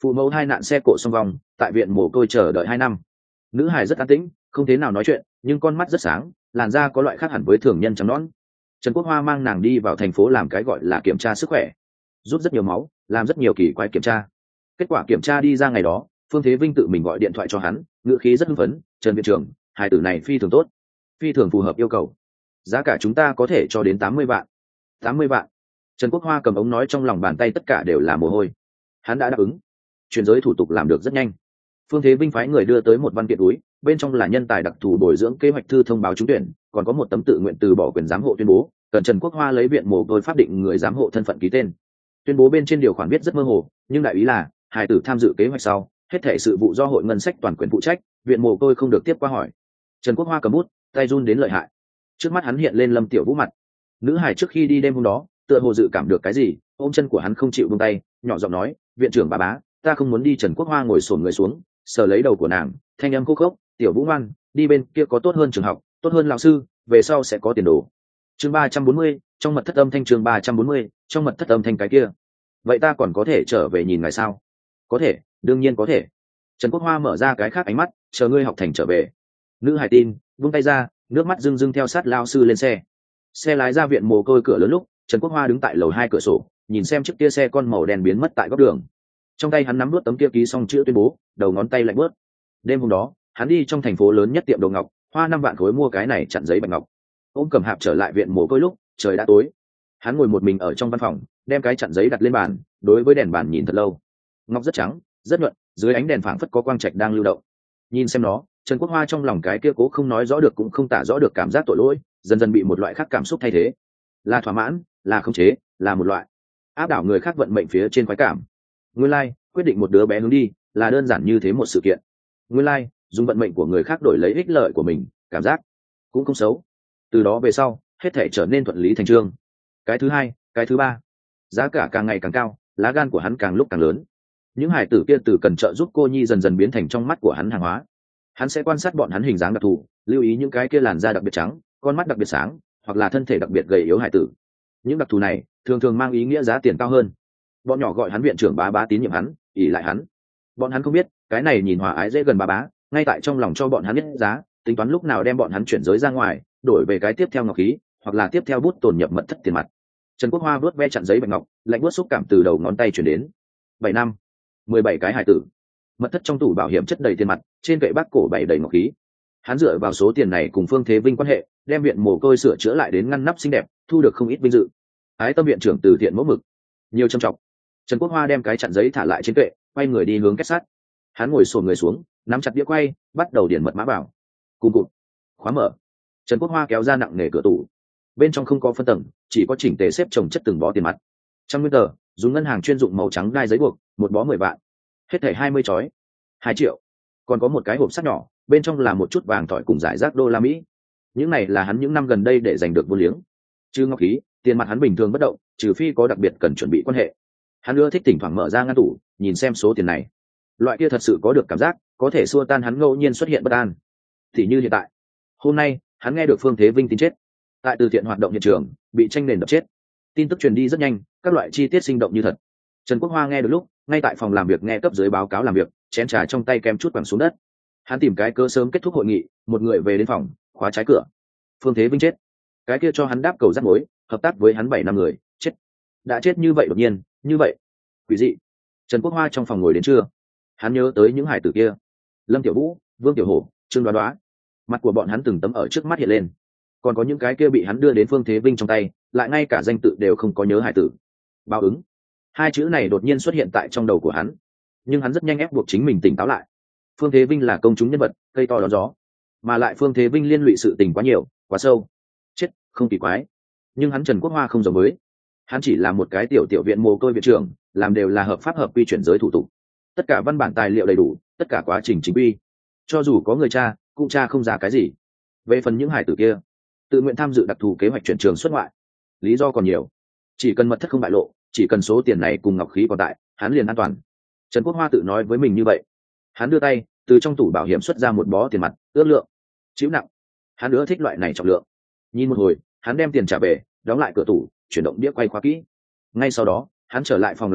Phụ mẫu hai nạn xe cộ song vong, tại viện mồ côi chờ đợi 2 năm. Nữ hài rất an tĩnh, không thế nào nói chuyện, nhưng con mắt rất sáng, làn da có loại khác hẳn với thường nhân trắng nõn. Trần Quốc Hoa mang nàng đi vào thành phố làm cái gọi là kiểm tra sức khỏe, rút rất nhiều máu, làm rất nhiều kỳ quái kiểm tra. Kết quả kiểm tra đi ra ngày đó, Phương Thế Vinh tự mình gọi điện thoại cho hắn, ngữ khí rất hưng phấn: "Trần viện trưởng, hài tử này phi thường tốt, phi thường phù hợp yêu cầu. Giá cả chúng ta có thể cho đến 80 vạn." 80 vạn. Trần Quốc Hoa cầm ống nói, trong lòng bàn tay tất cả đều là mồ hôi. Hắn đã đáp ứng. Chuyển giới thủ tục làm được rất nhanh. Phương Thế Vinh phái người đưa tới một văn kiện túi, bên trong là nhân tài đặc thù bồi dưỡng kế hoạch thư thông báo trúng tuyển, còn có một tấm tự nguyện từ bỏ quyền giám hộ tuyên bố, cần Trần Quốc Hoa lấy viện mồ côi pháp định người giám hộ thân phận ký tên. Tuyên bố bên trên điều khoản viết rất mơ hồ, nhưng đại ý là hài tử tham dự kế hoạch sau, hết thảy sự vụ do hội ngân sách toàn quyền phụ trách, viện mồ côi không được tiếp qua hỏi. Trần Quốc Hoa cầm bút, tay run đến lợi hại. Trước mắt hắn hiện lên Lâm Tiểu Vũ mặt. Nữ hài trước khi đi đêm hôm đó, tựa hồ dự cảm được cái gì, ôm chân của hắn không chịu buông tay, nhỏ giọng nói: "Viện trưởng bà bá, ta không muốn đi." Trần Quốc Hoa ngồi xổm người xuống, sờ lấy đầu của nàng, thanh âm khô khốc: "Tiểu Vũ ngoan, đi bên kia có tốt hơn trường học, tốt hơn lão sư, về sau sẽ có tiền đồ." Chương 340, trong mật thất âm thanh. Chương 340, trong mật thất âm thanh. Cái kia, vậy ta còn có thể trở về nhìn ngài sao? Có thể, đương nhiên có thể. Trần Quốc Hoa mở ra cái khác ánh mắt: "Chờ ngươi học thành trở về." Nữ hài tin, buông tay ra, nước mắt rưng rưng theo sát lao sư lên xe. Xe lái ra viện mồ côi cửa lớn lúc, Trần Quốc Hoa đứng tại lầu 2 cửa sổ, nhìn xem chiếc kia xe con màu đen biến mất tại góc đường. Trong tay hắn nắm nuốt tấm kia ký xong chữ tuyên bố, đầu ngón tay lạnh bớt. Đêm hôm đó, hắn đi trong thành phố lớn nhất tiệm đồ ngọc, hoa 5 vạn khối mua cái này chặn giấy bạch ngọc. Ôm cầm hạp trở lại viện mồ côi lúc trời đã tối. Hắn ngồi một mình ở trong văn phòng, đem cái chặn giấy đặt lên bàn, đối với đèn bàn nhìn thật lâu. Ngọc rất trắng, rất nhuận, dưới ánh đèn phảng phất có quang trạch đang lưu động. Nhìn xem nó, Trần Quốc Hoa trong lòng cái kia cố không nói rõ được cũng không tả rõ được cảm giác tội lỗi, dần dần bị một loại khác cảm xúc thay thế. Là thỏa mãn, là khống chế, là một loại áp đảo người khác vận mệnh phía trên khoái cảm. Nguyên lai, quyết định một đứa bé hướng đi, là đơn giản như thế một sự kiện. Nguyên lai, dùng vận mệnh của người khác đổi lấy ích lợi của mình, cảm giác cũng không xấu. Từ đó về sau, hết thể trở nên thuận lý thành chương. Cái thứ hai, cái thứ ba, giá cả càng ngày càng cao, lá gan của hắn càng lúc càng lớn. Những hải tử kia từ cần trợ giúp cô nhi dần dần biến thành trong mắt của hắn hàng hóa. Hắn sẽ quan sát bọn hắn hình dáng đặc thù, lưu ý những cái kia làn da đặc biệt trắng, con mắt đặc biệt sáng, hoặc là thân thể đặc biệt gầy yếu hải tử. Những đặc thù này thường thường mang ý nghĩa giá tiền cao hơn. Bọn nhỏ gọi hắn viện trưởng bá bá, tín nhiệm hắn, ỷ lại hắn. Bọn hắn không biết, cái này nhìn hòa ái dễ gần bá bá, ngay tại trong lòng cho bọn hắn biết giá, tính toán lúc nào đem bọn hắn chuyển giới ra ngoài, đổi về cái tiếp theo ngọc khí, hoặc là tiếp theo bút tồn nhập mật thất tiền mặt. Trần Quốc Hoa vuốt ve chặn giấy bạch ngọc, lạnh buốt xúc cảm từ đầu ngón tay chuyển đến. 7 năm, 17 cái hải tử. Mật thất trong tủ bảo hiểm chất đầy tiền mặt, trên kệ bác cổ bày đầy ngọc khí. Hắn dựa vào số tiền này cùng Phương Thế Vinh quan hệ, đem viện mồ côi sửa chữa lại đến ngăn nắp xinh đẹp, thu được không ít vinh dự. Ái tâm viện trưởng từ thiện mẫu mực, nhiều trầm trọng. Trần Quốc Hoa đem cái chặn giấy thả lại trên kệ, quay người đi hướng kết sắt. Hắn ngồi xổm người xuống, nắm chặt đĩa quay, bắt đầu điền mật mã vào. Cùng cụt, khóa mở. Trần Quốc Hoa kéo ra nặng nề cửa tủ. Bên trong không có phân tầng, chỉ có chỉnh tề xếp chồng chất từng bó tiền mặt. Trong nguyên tờ, dùng ngân hàng chuyên dụng màu trắng đai giấy buộc, một bó 10 vạn. Hết thảy 20 chói, 2 triệu. Còn có một cái hộp sắt nhỏ, bên trong là một chút vàng thỏi cùng giải rác đô la Mỹ. Những này là hắn những năm gần đây để giành được vô liếng. Chứ ngọc khí, tiền mặt hắn bình thường bất động, trừ phi có đặc biệt cần chuẩn bị quan hệ. Hắn ưa thích thỉnh thoảng mở ra ngăn tủ, nhìn xem số tiền này. Loại kia thật sự có được cảm giác, có thể xua tan hắn ngẫu nhiên xuất hiện bất an. Thì như hiện tại, hôm nay, hắn nghe được Phương Thế Vinh tin chết. Tại từ thiện hoạt động hiện trường, bị tranh nền đập chết. Tin tức truyền đi rất nhanh, các loại chi tiết sinh động như thật. Trần Quốc Hoa nghe được lúc, ngay tại phòng làm việc nghe cấp dưới báo cáo làm việc, chén trà trong tay kem chút quẳng xuống đất. Hắn tìm cái cơ sớm kết thúc hội nghị, một người về đến phòng, khóa trái cửa. Phương Thế Vinh chết. Cái kia cho hắn đáp cầu rắc mối, hợp tác với hắn 7 năm người, chết. Đã chết như vậy đột nhiên, như vậy. Quỷ dị. Trần Quốc Hoa trong phòng ngồi đến trưa. Hắn nhớ tới những hải tử kia. Lâm Tiểu Vũ, Vương Tiểu Hổ, Trương Đoá Đoá. Mặt của bọn hắn từng tấm ở trước mắt hiện lên. Còn có những cái kia bị hắn đưa đến Phương Thế Vinh trong tay, lại ngay cả danh tự đều không có nhớ hải tử. Báo ứng. Hai chữ này đột nhiên xuất hiện tại trong đầu của hắn. Nhưng hắn rất nhanh ép buộc chính mình tỉnh táo lại. Phương Thế Vinh là công chúng nhân vật, cây to đón gió, mà lại Phương Thế Vinh liên lụy sự tình quá nhiều, quá sâu. Chết, không kỳ quái. Nhưng hắn Trần Quốc Hoa không giống với. Hắn chỉ là một cái tiểu viện mồ côi viện trưởng, làm đều là hợp pháp hợp quy chuyển giới thủ tục. Tất cả văn bản tài liệu đầy đủ, tất cả quá trình chính quy. Cho dù có người cha, cũng cha không ra cái gì. Về phần những hải tử kia, tự nguyện tham dự đặc thù kế hoạch chuyển trường xuất ngoại, lý do còn nhiều. Chỉ cần mật thất không bại lộ, chỉ cần số tiền này cùng ngọc khí còn tại, hắn liền an toàn. Trần Quốc Hoa tự nói với mình như vậy. Hắn đưa tay từ trong tủ bảo hiểm xuất ra một bó tiền mặt, ước lượng, chịu nặng. Hắn ưa thích loại này trọng lượng. Nhìn một hồi, hắn đem tiền trả về, đóng lại cửa tủ, chuyển động đĩa quay khóa kỹ. Ngay sau đó, hắn trở lại phòng làm việc,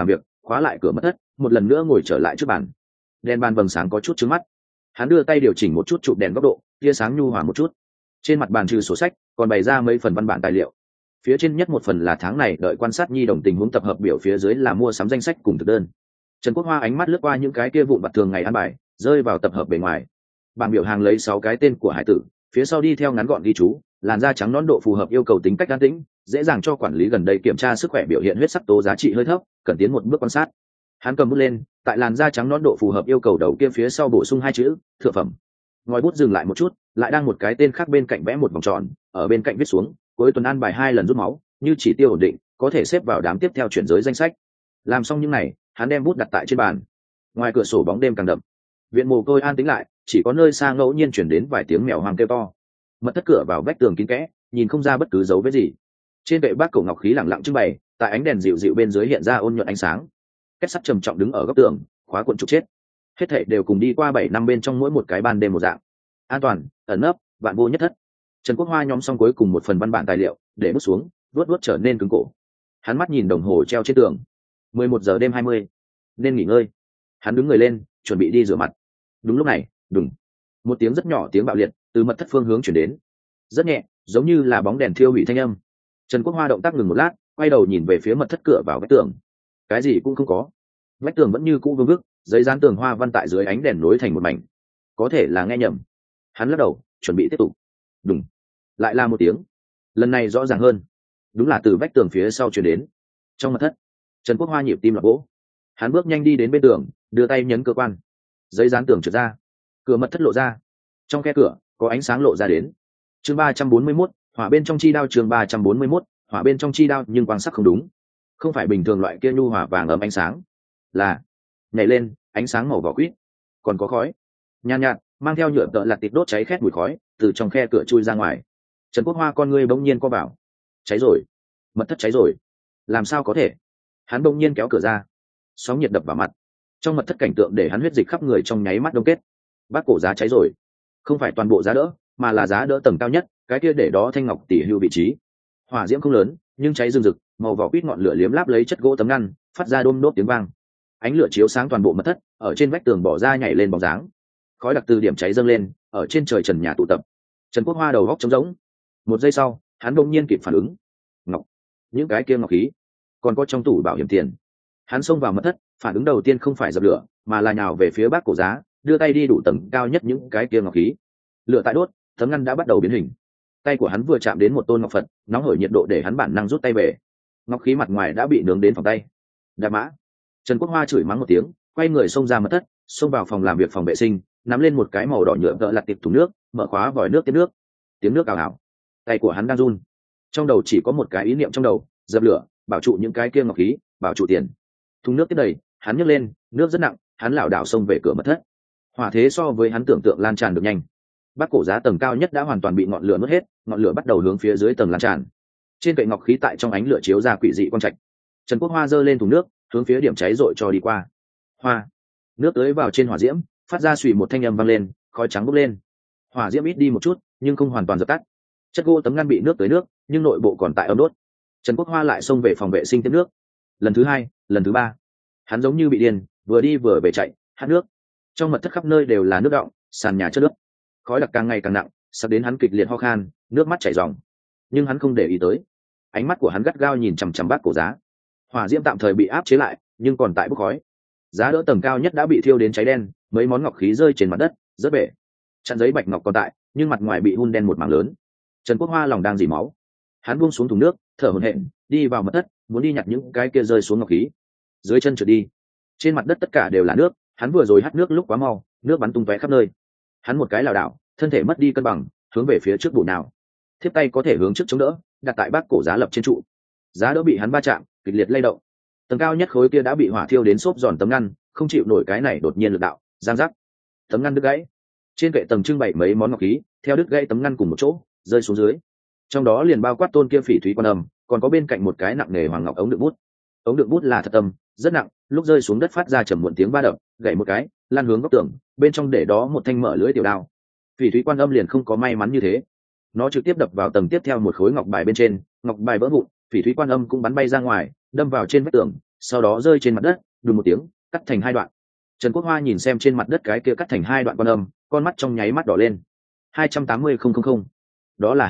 khóa lại cửa mật thất, một lần nữa ngồi trở lại trước bàn. Đèn bàn vầng sáng có chút trứng mắt, hắn đưa tay điều chỉnh một chút chụp đèn góc độ, tia sáng nhu hòa một chút. Trên mặt bàn trừ sổ sách còn bày ra mấy phần văn bản tài liệu, phía trên nhất một phần là tháng này đợi quan sát nhi đồng tình huống tập hợp biểu, phía dưới là mua sắm danh sách cùng thực đơn. Trần Quốc Hoa ánh mắt lướt qua những cái kia vụn vặt thường ngày ăn bài, rơi vào tập hợp bề ngoài. Bảng biểu hàng lấy 6 cái tên của hải tử, phía sau đi theo ngắn gọn ghi chú: làn da trắng nõn độ phù hợp yêu cầu tính cách an tĩnh, dễ dàng cho quản lý gần đây kiểm tra sức khỏe biểu hiện huyết sắc tố giá trị hơi thấp, cần tiến một bước quan sát. Hắn cầm bút lên, tại làn da trắng nõn độ phù hợp yêu cầu đầu kia phía sau bổ sung 2 chữ thượng phẩm. Ngòi bút dừng lại một chút, lại đang một cái tên khác bên cạnh vẽ một vòng tròn, ở bên cạnh viết xuống: cuối tuần ăn bài 2 lần rút máu, như chỉ tiêu ổn định, có thể xếp vào đám tiếp theo chuyển giới danh sách. Làm xong những này, hắn đem bút đặt tại trên bàn. Ngoài cửa sổ bóng đêm càng đậm, viện mồ côi an tĩnh lại, chỉ có nơi xa ngẫu nhiên chuyển đến vài tiếng mèo hoang kêu to. Mật thất cửa vào vách tường kín kẽ, nhìn không ra bất cứ dấu vết gì. Trên kệ bác cổ ngọc khí lẳng lặng trưng bày, tại ánh đèn dịu dịu bên dưới hiện ra ôn nhuận ánh sáng. Két sắt trầm trọng đứng ở góc tường, khóa cuộn trục chết. Hết thảy đều cùng đi qua 7 năm bên trong mỗi một cái ban đêm một dạng. An toàn, ẩn nấp, vạn vô nhất thất. Trần Quốc Hoa nhóm xong cuối cùng một phần văn bản tài liệu, để bút xuống, vuốt trở nên cứng cổ. Hắn mắt nhìn đồng hồ treo trên tường. 11 giờ đêm 20. Nên nghỉ ngơi. Hắn đứng người lên, chuẩn bị đi rửa mặt. Đúng lúc này, đùng, một tiếng rất nhỏ tiếng bạo liệt từ mật thất phương hướng chuyển đến, rất nhẹ, giống như là bóng đèn thiêu hủy thanh âm. Trần Quốc Hoa động tác ngừng một lát, quay đầu nhìn về phía mật thất cửa vào vách tường. Cái gì cũng không có, vách tường vẫn như cũ vương vức, giấy dán tường hoa văn tại dưới ánh đèn nối thành một mảnh. Có thể là nghe nhầm. Hắn lắc đầu, chuẩn bị tiếp tục. Đùng, lại là một tiếng, lần này rõ ràng hơn, đúng là từ vách tường phía sau chuyển đến. Trong mật thất, Trần Quốc Hoa nhịp tim đập vỗ. Hắn bước nhanh đi đến bên tường, đưa tay nhấn cơ quan, giấy dán tường trượt ra, cửa mật thất lộ ra. Trong khe cửa có ánh sáng lộ ra đến. Chương 341, hỏa bên trong chi đao. Chương 341, hỏa bên trong chi đao. Nhưng quang sắc không đúng, không phải bình thường loại kia nhu hòa vàng ấm ánh sáng, là nhảy lên ánh sáng màu vỏ quýt, còn có khói nhàn nhạt, mang theo nhựa tợ lặt tịt đốt cháy khét mùi khói từ trong khe cửa chui ra ngoài. Trần Quốc Hoa con ngươi bỗng nhiên co vào. Cháy rồi, mật thất cháy rồi. Làm sao có thể? Hắn bỗng nhiên kéo cửa ra, sóng nhiệt đập vào mặt. Trong mật thất cảnh tượng để hắn huyết dịch khắp người trong nháy mắt đông kết. Bác cổ giá cháy rồi, không phải toàn bộ giá đỡ, mà là giá đỡ tầng cao nhất, cái kia để đó thanh ngọc tỷ hưu vị trí. Hỏa diễm không lớn, nhưng cháy rừng rực, màu vỏ quýt ngọn lửa liếm láp lấy chất gỗ tấm ngăn, phát ra đôm đốt tiếng vang. Ánh lửa chiếu sáng toàn bộ mật thất, ở trên vách tường bỏ ra nhảy lên bóng dáng. Khói đặc từ điểm cháy dâng lên, ở trên trời trần nhà tụ tập. Trần Quốc Hoa đầu góc trống rỗng. Một giây sau, hắn đột nhiên kịp phản ứng. Ngọc, những cái kia ngọc khí, còn có trong tủ bảo hiểm tiền. Hắn xông vào mật thất, phản ứng đầu tiên không phải dập lửa, mà là nhào về phía bác cổ giá, đưa tay đi đủ tầng cao nhất những cái kia ngọc khí. Lửa tại đốt, tấm ngăn đã bắt đầu biến hình. Tay của hắn vừa chạm đến một tôn ngọc phật, nóng hổi nhiệt độ để hắn bản năng rút tay về. Ngọc khí mặt ngoài đã bị nướng đến phòng tay. Đạp mã. Trần Quốc Hoa chửi mắng một tiếng, quay người xông ra mật thất, xông vào phòng làm việc phòng vệ sinh, nắm lên một cái màu đỏ nhựa tợ lặt tiệp thùng nước, mở khóa vòi nước tiếp nước. Tiếng nước ào ào. Tay của hắn đang run. Trong đầu chỉ có một cái ý niệm trong đầu: dập lửa, bảo trụ những cái kia ngọc khí, bảo trụ tiền. Thùng nước tiếp đầy, hắn nhấc lên, nước rất nặng, hắn lảo đảo xông về cửa mật thất. Hỏa thế so với hắn tưởng tượng lan tràn được nhanh. Bác cổ giá tầng cao nhất đã hoàn toàn bị ngọn lửa nuốt hết, ngọn lửa bắt đầu hướng phía dưới tầng lan tràn. Trên kệ ngọc khí tại trong ánh lửa chiếu ra quỷ dị quang trạch. Trần Quốc Hoa giơ lên thùng nước, hướng phía điểm cháy rội cho đi qua. Hoa, nước tưới vào trên hỏa diễm, phát ra xùy một thanh âm vang lên, khói trắng bốc lên. Hỏa diễm ít đi một chút, nhưng không hoàn toàn dập tắt. Chất gỗ tấm ngăn bị nước tưới nước, nhưng nội bộ còn tại ấm đốt. Trần Quốc Hoa lại xông về phòng vệ sinh tiếp nước. Lần thứ 2, lần thứ 3, hắn giống như bị điên, vừa đi vừa về chạy, hát nước. Trong mật thất khắp nơi đều là nước đọng, sàn nhà chất nước. Khói đặc càng ngày càng nặng, sắp đến hắn kịch liệt ho khan, nước mắt chảy ròng. Nhưng hắn không để ý tới. Ánh mắt của hắn gắt gao nhìn chằm chằm bác cổ giá. Hỏa diễm tạm thời bị áp chế lại, nhưng còn tại bốc khói. Giá đỡ tầng cao nhất đã bị thiêu đến cháy đen, mấy món ngọc khí rơi trên mặt đất, rớt bể. Chặn giấy bạch ngọc còn tại, nhưng mặt ngoài bị hun đen một mảng lớn. Trần Quốc Hoa lòng đang dỉ máu. Hắn buông xuống thùng nước, thở hổn hển, đi vào mật thất, muốn đi nhặt những cái kia rơi xuống ngọc khí. Dưới chân trượt đi, trên mặt đất tất cả đều là nước. Hắn vừa rồi hắt nước lúc quá mau, nước bắn tung tóe khắp nơi. Hắn một cái lảo đảo, thân thể mất đi cân bằng, hướng về phía trước bổ nào. Thiếp tay có thể hướng trước chống đỡ, đặt tại bác cổ giá lập trên trụ. Giá đỡ bị hắn va chạm, kịch liệt lay động. Tầng cao nhất khối kia đã bị hỏa thiêu đến xốp giòn tấm ngăn, không chịu nổi cái này đột nhiên lực đạo, giang rắc. Tấm ngăn đứt gãy. Trên kệ tầng trưng bày mấy món ngọc khí, theo đứt gãy tấm ngăn cùng một chỗ, rơi xuống dưới. Trong đó liền bao quát tôn kia phỉ thúy quan âm, còn có bên cạnh một cái nặng nề hoàng ngọc ống đựng bút. Ống đựng bút là thật tâm, rất nặng, lúc rơi xuống đất phát ra trầm muộn tiếng va đập, gãy một cái, lan hướng góc tường, bên trong để đó một thanh mở lưỡi tiểu đao. Phỉ thúy quan âm liền không có may mắn như thế, nó trực tiếp đập vào tầng tiếp theo một khối ngọc bài bên trên, ngọc bài vỡ vụn, phỉ thúy quan âm cũng bắn bay ra ngoài, đâm vào trên vách tường, sau đó rơi trên mặt đất, đùng một tiếng cắt thành hai đoạn. Trần Quốc Hoa nhìn xem trên mặt đất cái kia cắt thành hai đoạn quan âm, con mắt trong nháy mắt đỏ lên. 280,000. Đó là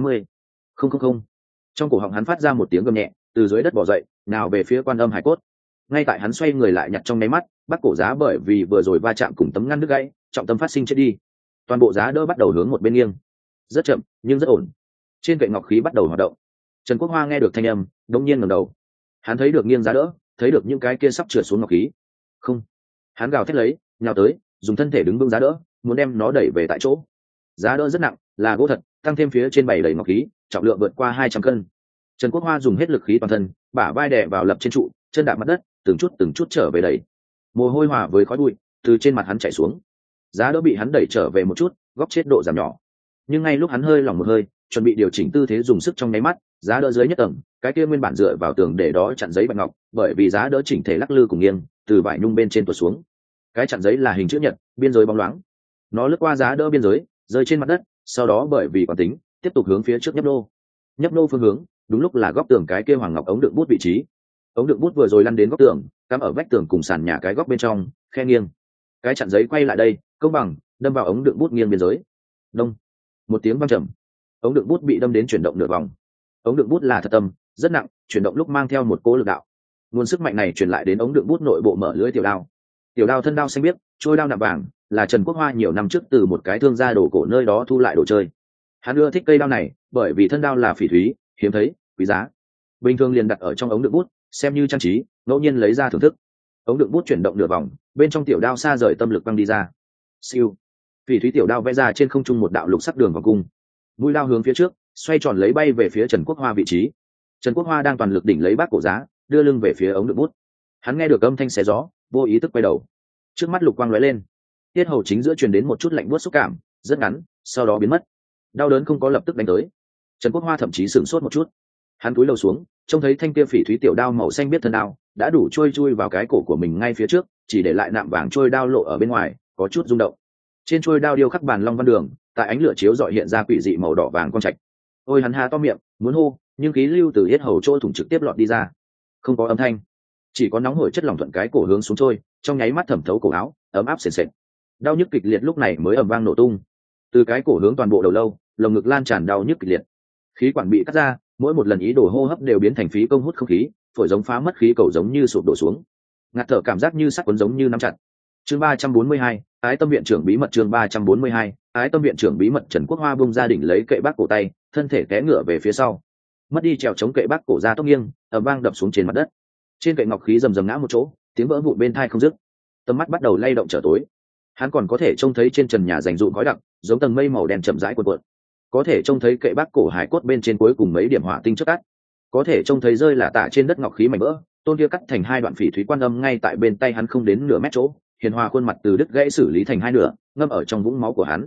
280,000. Trong cổ họng hắn phát ra một tiếng gầm nhẹ, từ dưới đất bò dậy, nào về phía quan âm hải cốt. Ngay tại hắn xoay người lại nhặt trong nháy mắt, bắc cổ giá bởi vì vừa rồi va chạm cùng tấm ngăn đứt gãy, trọng tâm phát sinh chết đi. Toàn bộ giá đỡ bắt đầu hướng một bên nghiêng, rất chậm nhưng rất ổn. Trên kệ ngọc khí bắt đầu hoạt động. Trần Quốc Hoa nghe được thanh âm, đống nhiên ngẩng đầu. Hắn thấy được nghiêng giá đỡ, thấy được những cái kia sắp trượt xuống ngọc khí. Không, hắn gào thét lấy, nhào tới, dùng thân thể đứng vững giá đỡ, muốn đem nó đẩy về tại chỗ. Giá đỡ rất nặng, là gỗ thật, tăng thêm phía trên bày đầy ngọc khí, trọng lượng vượt qua 200 cân. Trần Quốc Hoa dùng hết lực khí toàn thân, bả vai đè vào lập trên trụ, chân đạp mặt đất, từng chút trở về đẩy. Mồ hôi hòa với khói bụi từ trên mặt hắn chảy xuống. Giá đỡ bị hắn đẩy trở về một chút, góc chết độ giảm nhỏ. Nhưng ngay lúc hắn hơi lỏng một hơi, chuẩn bị điều chỉnh tư thế dùng sức trong nháy mắt, giá đỡ dưới nhất tầng, cái kia nguyên bản dựa vào tường để đó chặn giấy bạch ngọc, bởi vì giá đỡ chỉnh thể lắc lư cùng nghiêng, từ vải nhung bên trên tuột xuống. Cái chặn giấy là hình chữ nhật, biên giới bóng loáng. Nó lướt qua giá đỡ biên giới, rơi trên mặt đất, sau đó bởi vì quán tính, tiếp tục hướng phía trước nhấp nô phương hướng, đúng lúc là góc tường cái kia hoàng ngọc ống đựng bút vị trí. Ống đựng bút vừa rồi lăn đến góc tường, cắm ở vách tường cùng sàn nhà cái góc bên trong, khe nghiêng. Cái chặn giấy quay lại đây, công bằng đâm vào ống đựng bút nghiêng biên giới. Đông, một tiếng vang trầm, ống đựng bút bị đâm đến chuyển động nửa vòng. Ống đựng bút là thật tâm, rất nặng, chuyển động lúc mang theo một cỗ lực đạo. Nguồn sức mạnh này truyền lại đến ống đựng bút nội bộ mở lưỡi tiểu đao. Tiểu đao thân đao xanh biếc, trôi đao nạm vàng, là Trần Quốc Hoa nhiều năm trước từ một cái thương gia đồ cổ nơi đó thu lại đồ chơi. Hắn ưa thích cây đao này, bởi vì thân đao là phỉ thúy, hiếm thấy, quý giá. Bình thường liền đặt ở trong ống đựng bút, xem như trang trí, ngẫu nhiên lấy ra thưởng thức. Ống đựng bút chuyển động nửa vòng, bên trong tiểu đao xa rời tâm lực băng đi ra. Siêu, phỉ thúy tiểu đao vẽ ra trên không trung một đạo lục sắc đường vòng cung. Mũi đao hướng phía trước, xoay tròn lấy bay về phía Trần Quốc Hoa vị trí. Trần Quốc Hoa đang toàn lực đỉnh lấy bác cổ giá, đưa lưng về phía ống đựng bút. Hắn nghe được âm thanh xé gió, vô ý thức quay đầu. Trước mắt lục quang lóe lên, tiết hầu chính giữa truyền đến một chút lạnh buốt xúc cảm, rất ngắn, sau đó biến mất. Đau đớn không có lập tức đánh tới. Trần Quốc Hoa thậm chí sửng sốt một chút. Hắn cúi đầu xuống, trông thấy thanh kia phỉ thúy tiểu đao màu xanh biết thân đao đã đủ chui vào cái cổ của mình ngay phía trước, chỉ để lại nạm vàng trôi đao lộ ở bên ngoài, có chút rung động. Trên trôi đao điêu khắc bàn long văn đường, tại ánh lửa chiếu rọi hiện ra quỷ dị màu đỏ vàng quang trạch. Ôi, hắn há to miệng muốn hô, nhưng khí lưu từ yết hầu trôi thủng trực tiếp lọt đi ra, không có âm thanh, chỉ có nóng hổi chất lỏng thuận cái cổ hướng xuống trôi, trong nháy mắt thẩm thấu cổ áo, ấm áp sền sệt. Đau nhức kịch liệt lúc này mới ầm vang nổ tung, từ cái cổ hướng toàn bộ đầu lâu, lồng ngực lan tràn đau nhức kịch liệt. Khí quản bị cắt ra, mỗi một lần ý đồ hô hấp đều biến thành phí công hút không khí, phổi giống phá mất khí cầu giống như sụp đổ xuống, ngạt thở cảm giác như sắt cuốn giống như nắm chặt. Chương 342, ái tâm viện trưởng bí mật. Chương 342, ái tâm viện trưởng bí mật. Trần Quốc Hoa bung gia đình lấy kệ bác cổ tay, thân thể té ngửa về phía sau, mất đi trèo chống kệ bác cổ ra tốc nghiêng, ầm vang đập xuống trên mặt đất. Trên kệ ngọc khí rầm rầm ngã một chỗ, tiếng vỡ vụn bên tai không dứt. Tầm mắt bắt đầu lay động trở tối. Hắn còn có thể trông thấy trên trần nhà rành rụm khói đặc, giống tầng mây màu đen chậm rãi cuộn cuộn. Có thể trông thấy kệ bác cổ hải cốt bên trên cuối cùng mấy điểm hỏa tinh chớp tắt. Có thể trông thấy rơi là tả trên đất ngọc khí mảnh vỡ, tôn kia cắt thành hai đoạn phỉ thúy quan âm ngay tại bên tay hắn không đến nửa mét chỗ, hiền hòa khuôn mặt từ đứt gãy xử lý thành hai nửa, ngâm ở trong vũng máu của hắn.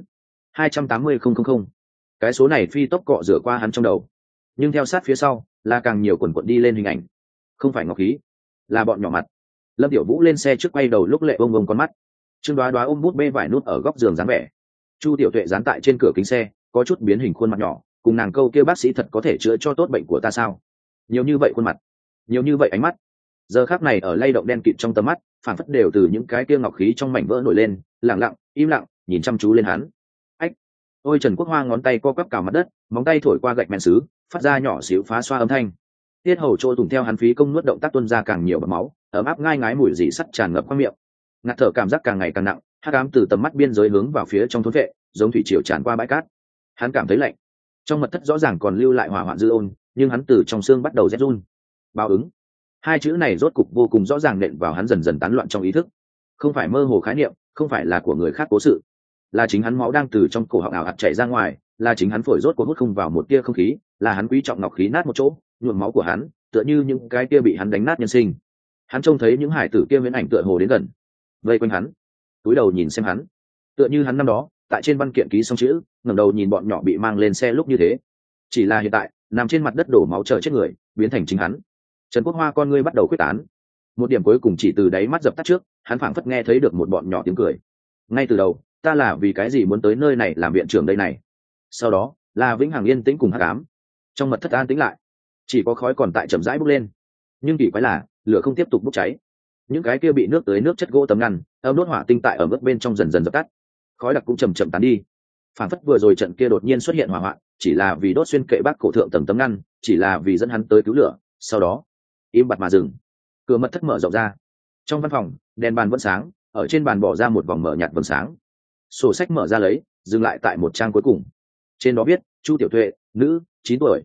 280,000. Cái số này phi tốc cọ rửa qua hắn trong đầu, nhưng theo sát phía sau là càng nhiều quần quần đi lên hình ảnh. Không phải ngọc khí, là bọn nhỏ mặt. Lâm Tiểu Vũ lên xe trước quay đầu lúc lệ bông bông con mắt. Trương Đoá Đoá ôm bút bê vải nút ở góc giường dáng vẻ. Chu Tiểu Tuệ dán tại trên cửa kính xe, có chút biến hình khuôn mặt nhỏ, cùng nàng câu kêu bác sĩ thật có thể chữa cho tốt bệnh của ta sao? Nhiều như vậy khuôn mặt, nhiều như vậy ánh mắt, giờ khắc này ở lay động đen kịt trong tầm mắt, phản phất đều từ những cái kia ngọc khí trong mảnh vỡ nổi lên, lặng lặng, im lặng, nhìn chăm chú lên hắn. Ách! Ôi, Trần Quốc Hoa ngón tay co quắp cào mặt đất, móng tay thổi qua gạch men sứ, phát ra nhỏ xíu phá xoa âm thanh. Tiết hầu trôi tùng theo hắn phí công nuốt động tác tuôn ra càng nhiều bọt máu, ấm áp ngai ngái mùi dị sắt tràn ngập qua miệng. Ngạt thở cảm giác càng ngày càng nặng, hắc ám từ tầm mắt biên giới hướng vào phía trong thốn vệ, giống thủy triều tràn qua bãi cát. Hắn cảm thấy lạnh. Trong mật thất rõ ràng còn lưu lại hỏa hoạn dư ôn, nhưng hắn từ trong xương bắt đầu rét run. Báo ứng. Hai chữ này rốt cục vô cùng rõ ràng nện vào hắn dần dần tán loạn trong ý thức. Không phải mơ hồ khái niệm, không phải là của người khác cố sự, là chính hắn máu đang từ trong cổ họng ảo ạt chảy ra ngoài, là chính hắn phổi rốt cuộc hút không vào một tia không khí, là hắn quý trọng ngọc khí nát một chỗ, nhuộm máu của hắn, tựa như những cái kia bị hắn đánh nát nhân sinh. Hắn trông thấy những hải tử kia viễn ảnh tựa hồ đến gần, vây quanh hắn, cúi đầu nhìn xem hắn, tựa như hắn năm đó tại trên văn kiện ký xong chữ, ngẩng đầu nhìn bọn nhỏ bị mang lên xe lúc như thế. Chỉ là hiện tại, nằm trên mặt đất đổ máu chờ chết người, biến thành chính hắn. Trần Quốc Hoa con ngươi bắt đầu quyết tán, một điểm cuối cùng chỉ từ đáy mắt dập tắt trước, hắn phảng phất nghe thấy được một bọn nhỏ tiếng cười. Ngay từ đầu, ta là vì cái gì muốn tới nơi này làm viện trưởng đây này? Sau đó, là vĩnh hằng yên tĩnh cùng hắc ám. Trong mật thất an tĩnh lại, chỉ có khói còn tại chậm rãi bốc lên. Nhưng kỳ quái là, lửa không tiếp tục bốc cháy. những cái kia bị nước tới nước chất gỗ tấm ngăn ấm đốt hỏa tinh tại ở mức bên trong dần dần dập tắt, khói đặc cũng chầm chậm tán đi. Phản phất vừa rồi trận kia đột nhiên xuất hiện hỏa hoạn chỉ là vì đốt xuyên kệ bác cổ thượng tầng tấm ngăn, chỉ là vì dẫn hắn tới cứu lửa, sau đó im bặt mà dừng. Cửa mật thất mở rộng ra, trong văn phòng đèn bàn vẫn sáng, ở trên bàn bỏ ra một vòng mở nhạt vầng sáng. Sổ sách mở ra lấy, dừng lại tại một trang cuối cùng. Trên đó viết Chu Tiểu Tuệ, nữ, 9 tuổi,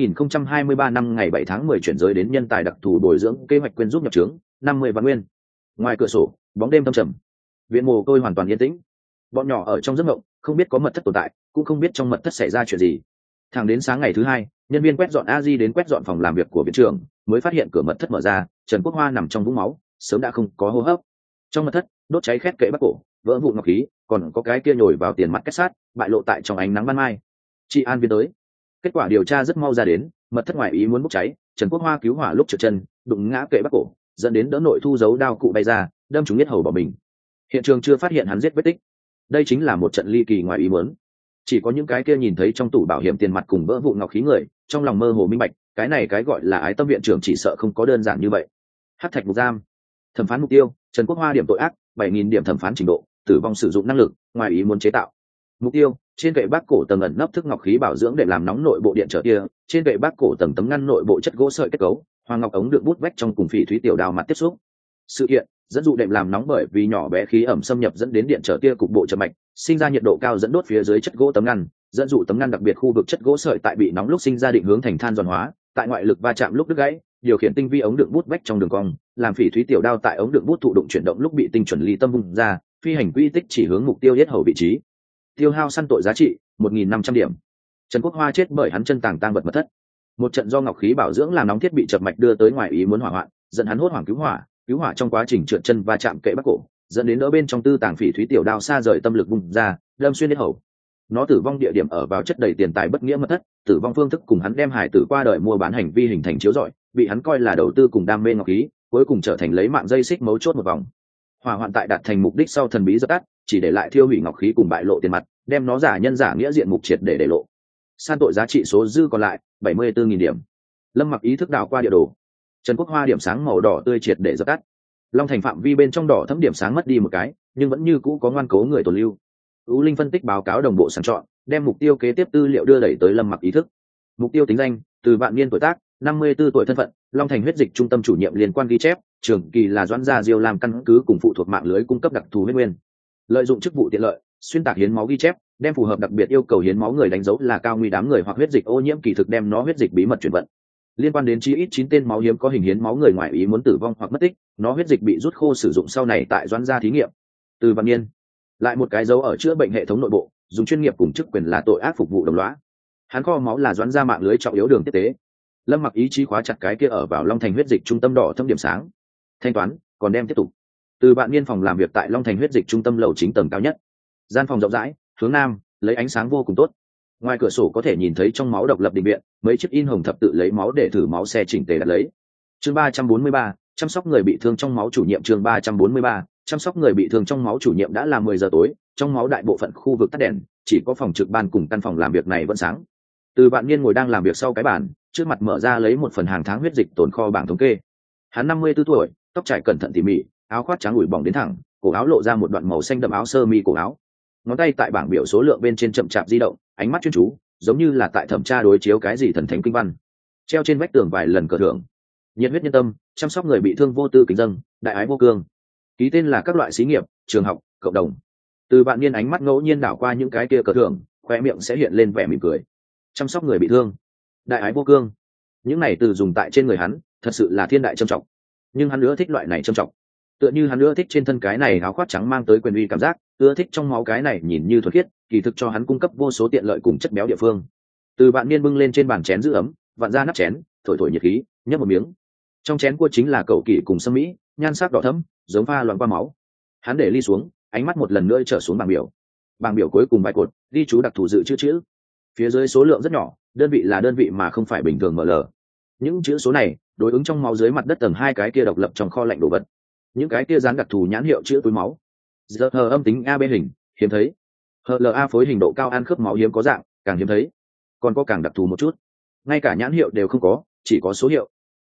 2023 năm ngày 7 tháng 10 chuyển giới đến nhân tài đặc thù bồi dưỡng kế hoạch quyên giúp nhập trướng 50 vạn nguyên. Ngoài cửa sổ bóng đêm thâm trầm, viện mồ côi hoàn toàn yên tĩnh. Bọn nhỏ ở trong giấc mộng, không biết có mật thất tồn tại, cũng không biết trong mật thất xảy ra chuyện gì. Thẳng đến sáng ngày thứ hai, nhân viên quét dọn a di đến quét dọn phòng làm việc của viện trưởng, mới phát hiện cửa mật thất mở ra, Trần Quốc Hoa nằm trong vũng máu, sớm đã không có hô hấp. Trong mật thất đốt cháy khét kệ bắc cổ, vỡ vụn ngọc khí, còn có cái kia nhồi vào tiền mặt kết sát bại lộ tại trong ánh nắng ban mai. Chị An viên tới, kết quả điều tra rất mau ra đến, mật thất ngoài ý muốn bốc cháy, Trần Quốc Hoa cứu hỏa lúc trượt chân đụng ngã kệ bắc cổ, dẫn đến đỡ nội thu giấu đao cụ bay ra, đâm trúng yết hầu bỏ mình. Hiện trường chưa phát hiện hắn giết vết tích. Đây chính là một trận ly kỳ ngoài ý muốn. Chỉ có những cái kia nhìn thấy trong tủ bảo hiểm tiền mặt cùng vỡ vụn ngọc khí người, trong lòng mơ hồ minh bạch, cái này cái gọi là ái tâm viện trưởng chỉ sợ không có đơn giản như vậy. Hắc thạch ngục giam, thẩm phán mục tiêu Trần Quốc Hoa điểm tội ác 7.000 điểm thẩm phán trình độ, tử vong sử dụng năng lực ngoài ý muốn chế tạo. Mục tiêu trên kệ bác cổ tầng ẩn nấp thức ngọc khí bảo dưỡng để làm nóng nội bộ điện trở tia, trên kệ bác cổ tầng tấm ngăn nội bộ chất gỗ sợi kết cấu, hoàng ngọc ống được bút vách trong cùng phỉ thúy tiểu đao mặt tiếp xúc. Sự kiện dẫn dụ đệm làm nóng bởi vì nhỏ bé khí ẩm xâm nhập dẫn đến điện trở tia cục bộ chậm mạch, sinh ra nhiệt độ cao dẫn đốt phía dưới chất gỗ tấm ngăn, dẫn dụ tấm ngăn đặc biệt khu vực chất gỗ sợi tại bị nóng lúc sinh ra định hướng thành than giòn hóa, tại ngoại lực va chạm lúc đứt gãy, điều khiển tinh vi ống đựng bút vách trong đường cong, làm phỉ thúy tiểu đao tại ống đựng bút thụ động chuyển động lúc bị tinh chuẩn ly tâm vung ra, phi hành quy tích chỉ hướng mục tiêu yết hầu vị trí. Tiêu hao săn tội giá trị 1.500 điểm. Trần Quốc Hoa chết bởi hắn chân tàng tang vật mật thất. Một trận do ngọc khí bảo dưỡng làm nóng thiết bị chập mạch đưa tới ngoài ý muốn hỏa hoạn, dẫn hắn hốt hoảng cứu hỏa trong quá trình trượt chân va chạm kệ bắc cổ, dẫn đến đỡ bên trong tư tàng phỉ thúy tiểu đao xa rời tâm lực vùng ra, đâm xuyên yết hầu. Nó tử vong địa điểm ở vào chất đầy tiền tài bất nghĩa mật thất, tử vong phương thức cùng hắn đem hải tử qua đời mua bán hành vi hình thành chiếu rọi, bị hắn coi là đầu tư cùng đam mê ngọc khí, cuối cùng trở thành lấy mạng dây xích mấu chốt một vòng. Hỏa hoạn tại đạt thành mục đích sau thần bí dập tắt, chỉ để lại thiêu hủy ngọc khí cùng bại lộ tiền mặt, đem nó giả nhân giả nghĩa diện mục triệt để lộ. San tội giá trị số dư còn lại 74.000 điểm. Lâm Mặc ý thức đảo qua địa đồ. Trần Quốc Hoa điểm sáng màu đỏ tươi triệt để dập tắt. Long Thành phạm vi bên trong đỏ thấm điểm sáng mất đi một cái, nhưng vẫn như cũ có ngoan cố người tồn lưu. Ú Linh phân tích báo cáo đồng bộ sàng chọn, đem mục tiêu kế tiếp tư liệu đưa đẩy tới Lâm Mặc ý thức. Mục tiêu tính danh: Từ Vạn Niên tuổi tác, 54 tuổi thân phận, Long Thành huyết dịch trung tâm chủ nhiệm liên quan ghi chép, trường kỳ là Doãn Gia Diêu làm căn cứ cùng phụ thuộc mạng lưới cung cấp đặc thù huyết nguyên. Lợi dụng chức vụ tiện lợi, xuyên tạc hiến máu ghi chép, đem phù hợp đặc biệt yêu cầu hiến máu người đánh dấu là cao nguy đám người hoặc huyết dịch ô nhiễm kỳ thực đem nó huyết dịch bí mật chuyển vận. Liên quan đến chí ít 9 tên máu hiếm có hình hiến máu người ngoại ý muốn tử vong hoặc mất tích, nó huyết dịch bị rút khô sử dụng sau này tại Doãn Gia thí nghiệm. Từ Vạn Niên, lại một cái dấu ở chữa bệnh hệ thống nội bộ, dùng chuyên nghiệp cùng chức quyền là tội ác phục vụ đồng lõa. Hắn kho máu là Doãn Gia mạng lưới trọng yếu đường tiếp tế. Lâm Mặc ý chí khóa chặt cái kia ở vào Long Thành huyết dịch trung tâm đỏ thâm điểm sáng. Thanh toán, còn đem tiếp tục. Từ Vạn Niên phòng làm việc tại Long Thành huyết dịch trung tâm lầu chính tầng cao nhất. Gian phòng rộng rãi, hướng nam, lấy ánh sáng vô cùng tốt. Ngoài cửa sổ có thể nhìn thấy trong máu độc lập định viện, mấy chiếc in hồng thập tự lấy máu để thử máu xe chỉnh tề đặt lấy. Chương 343, chăm sóc người bị thương trong máu chủ nhiệm. Chương 343, chăm sóc người bị thương trong máu chủ nhiệm. Đã là 10 giờ tối, trong máu đại bộ phận khu vực tắt đèn, chỉ có phòng trực ban cùng căn phòng làm việc này vẫn sáng. Từ Vạn Niên ngồi đang làm việc sau cái bàn, trước mặt mở ra lấy một phần hàng tháng huyết dịch tồn kho bảng thống kê. Hắn 54 tuổi, tóc trải cẩn thận tỉ mỉ, áo khoác trắng ủi bỏng đến thẳng, cổ áo lộ ra một đoạn màu xanh đậm áo sơ mi cổ áo. Ngón tay tại bảng biểu số lượng bên trên chậm chạp di động, ánh mắt chuyên chú, giống như là tại thẩm tra đối chiếu cái gì thần thánh kinh văn. Treo trên vách tường vài lần cờ thưởng: nhiệt huyết nhân tâm, chăm sóc người bị thương vô tư kính dâng, đại ái vô cương. Ký tên là các loại xí nghiệp, trường học, cộng đồng. Từ Vạn Niên ánh mắt ngẫu nhiên đảo qua những cái kia cờ thưởng, khoe miệng sẽ hiện lên vẻ mỉm cười. Chăm sóc người bị thương, đại ái vô cương, những này từ dùng tại trên người hắn thật sự là thiên đại trầm trọng. Nhưng hắn nữa thích loại này trầm trọng, tựa như hắn nữa thích trên thân cái này áo khoác trắng mang tới quyền uy cảm giác, ưa thích trong máu cái này nhìn như thuần khiết, kỳ thực cho hắn cung cấp vô số tiện lợi cùng chất béo địa phương. Từ Vạn Niên bưng lên trên bàn chén giữ ấm, vặn ra nắp chén, thổi thổi nhiệt khí, nhấp một miếng. Trong chén cua chính là cậu kỷ cùng sâm mỹ, nhan sắc đỏ thẫm, giống pha loãng qua máu. Hắn để ly xuống, ánh mắt một lần nữa trở xuống bảng biểu. Bảng biểu cuối cùng vài cột ghi chú đặc thù dự chữ. Phía dưới số lượng rất nhỏ, đơn vị là đơn vị mà không phải bình thường ml. Những chữ số này đối ứng trong máu dưới mặt đất tầng 2 cái kia độc lập trong kho lạnh đồ vật. Những cái kia dán đặc thù nhãn hiệu chữ túi máu. Giờ âm tính AB hình, hiếm thấy. HLA phối hình độ cao ăn khớp máu hiếm có dạng, càng hiếm thấy. Còn có càng đặc thù một chút. Ngay cả nhãn hiệu đều không có, chỉ có số hiệu.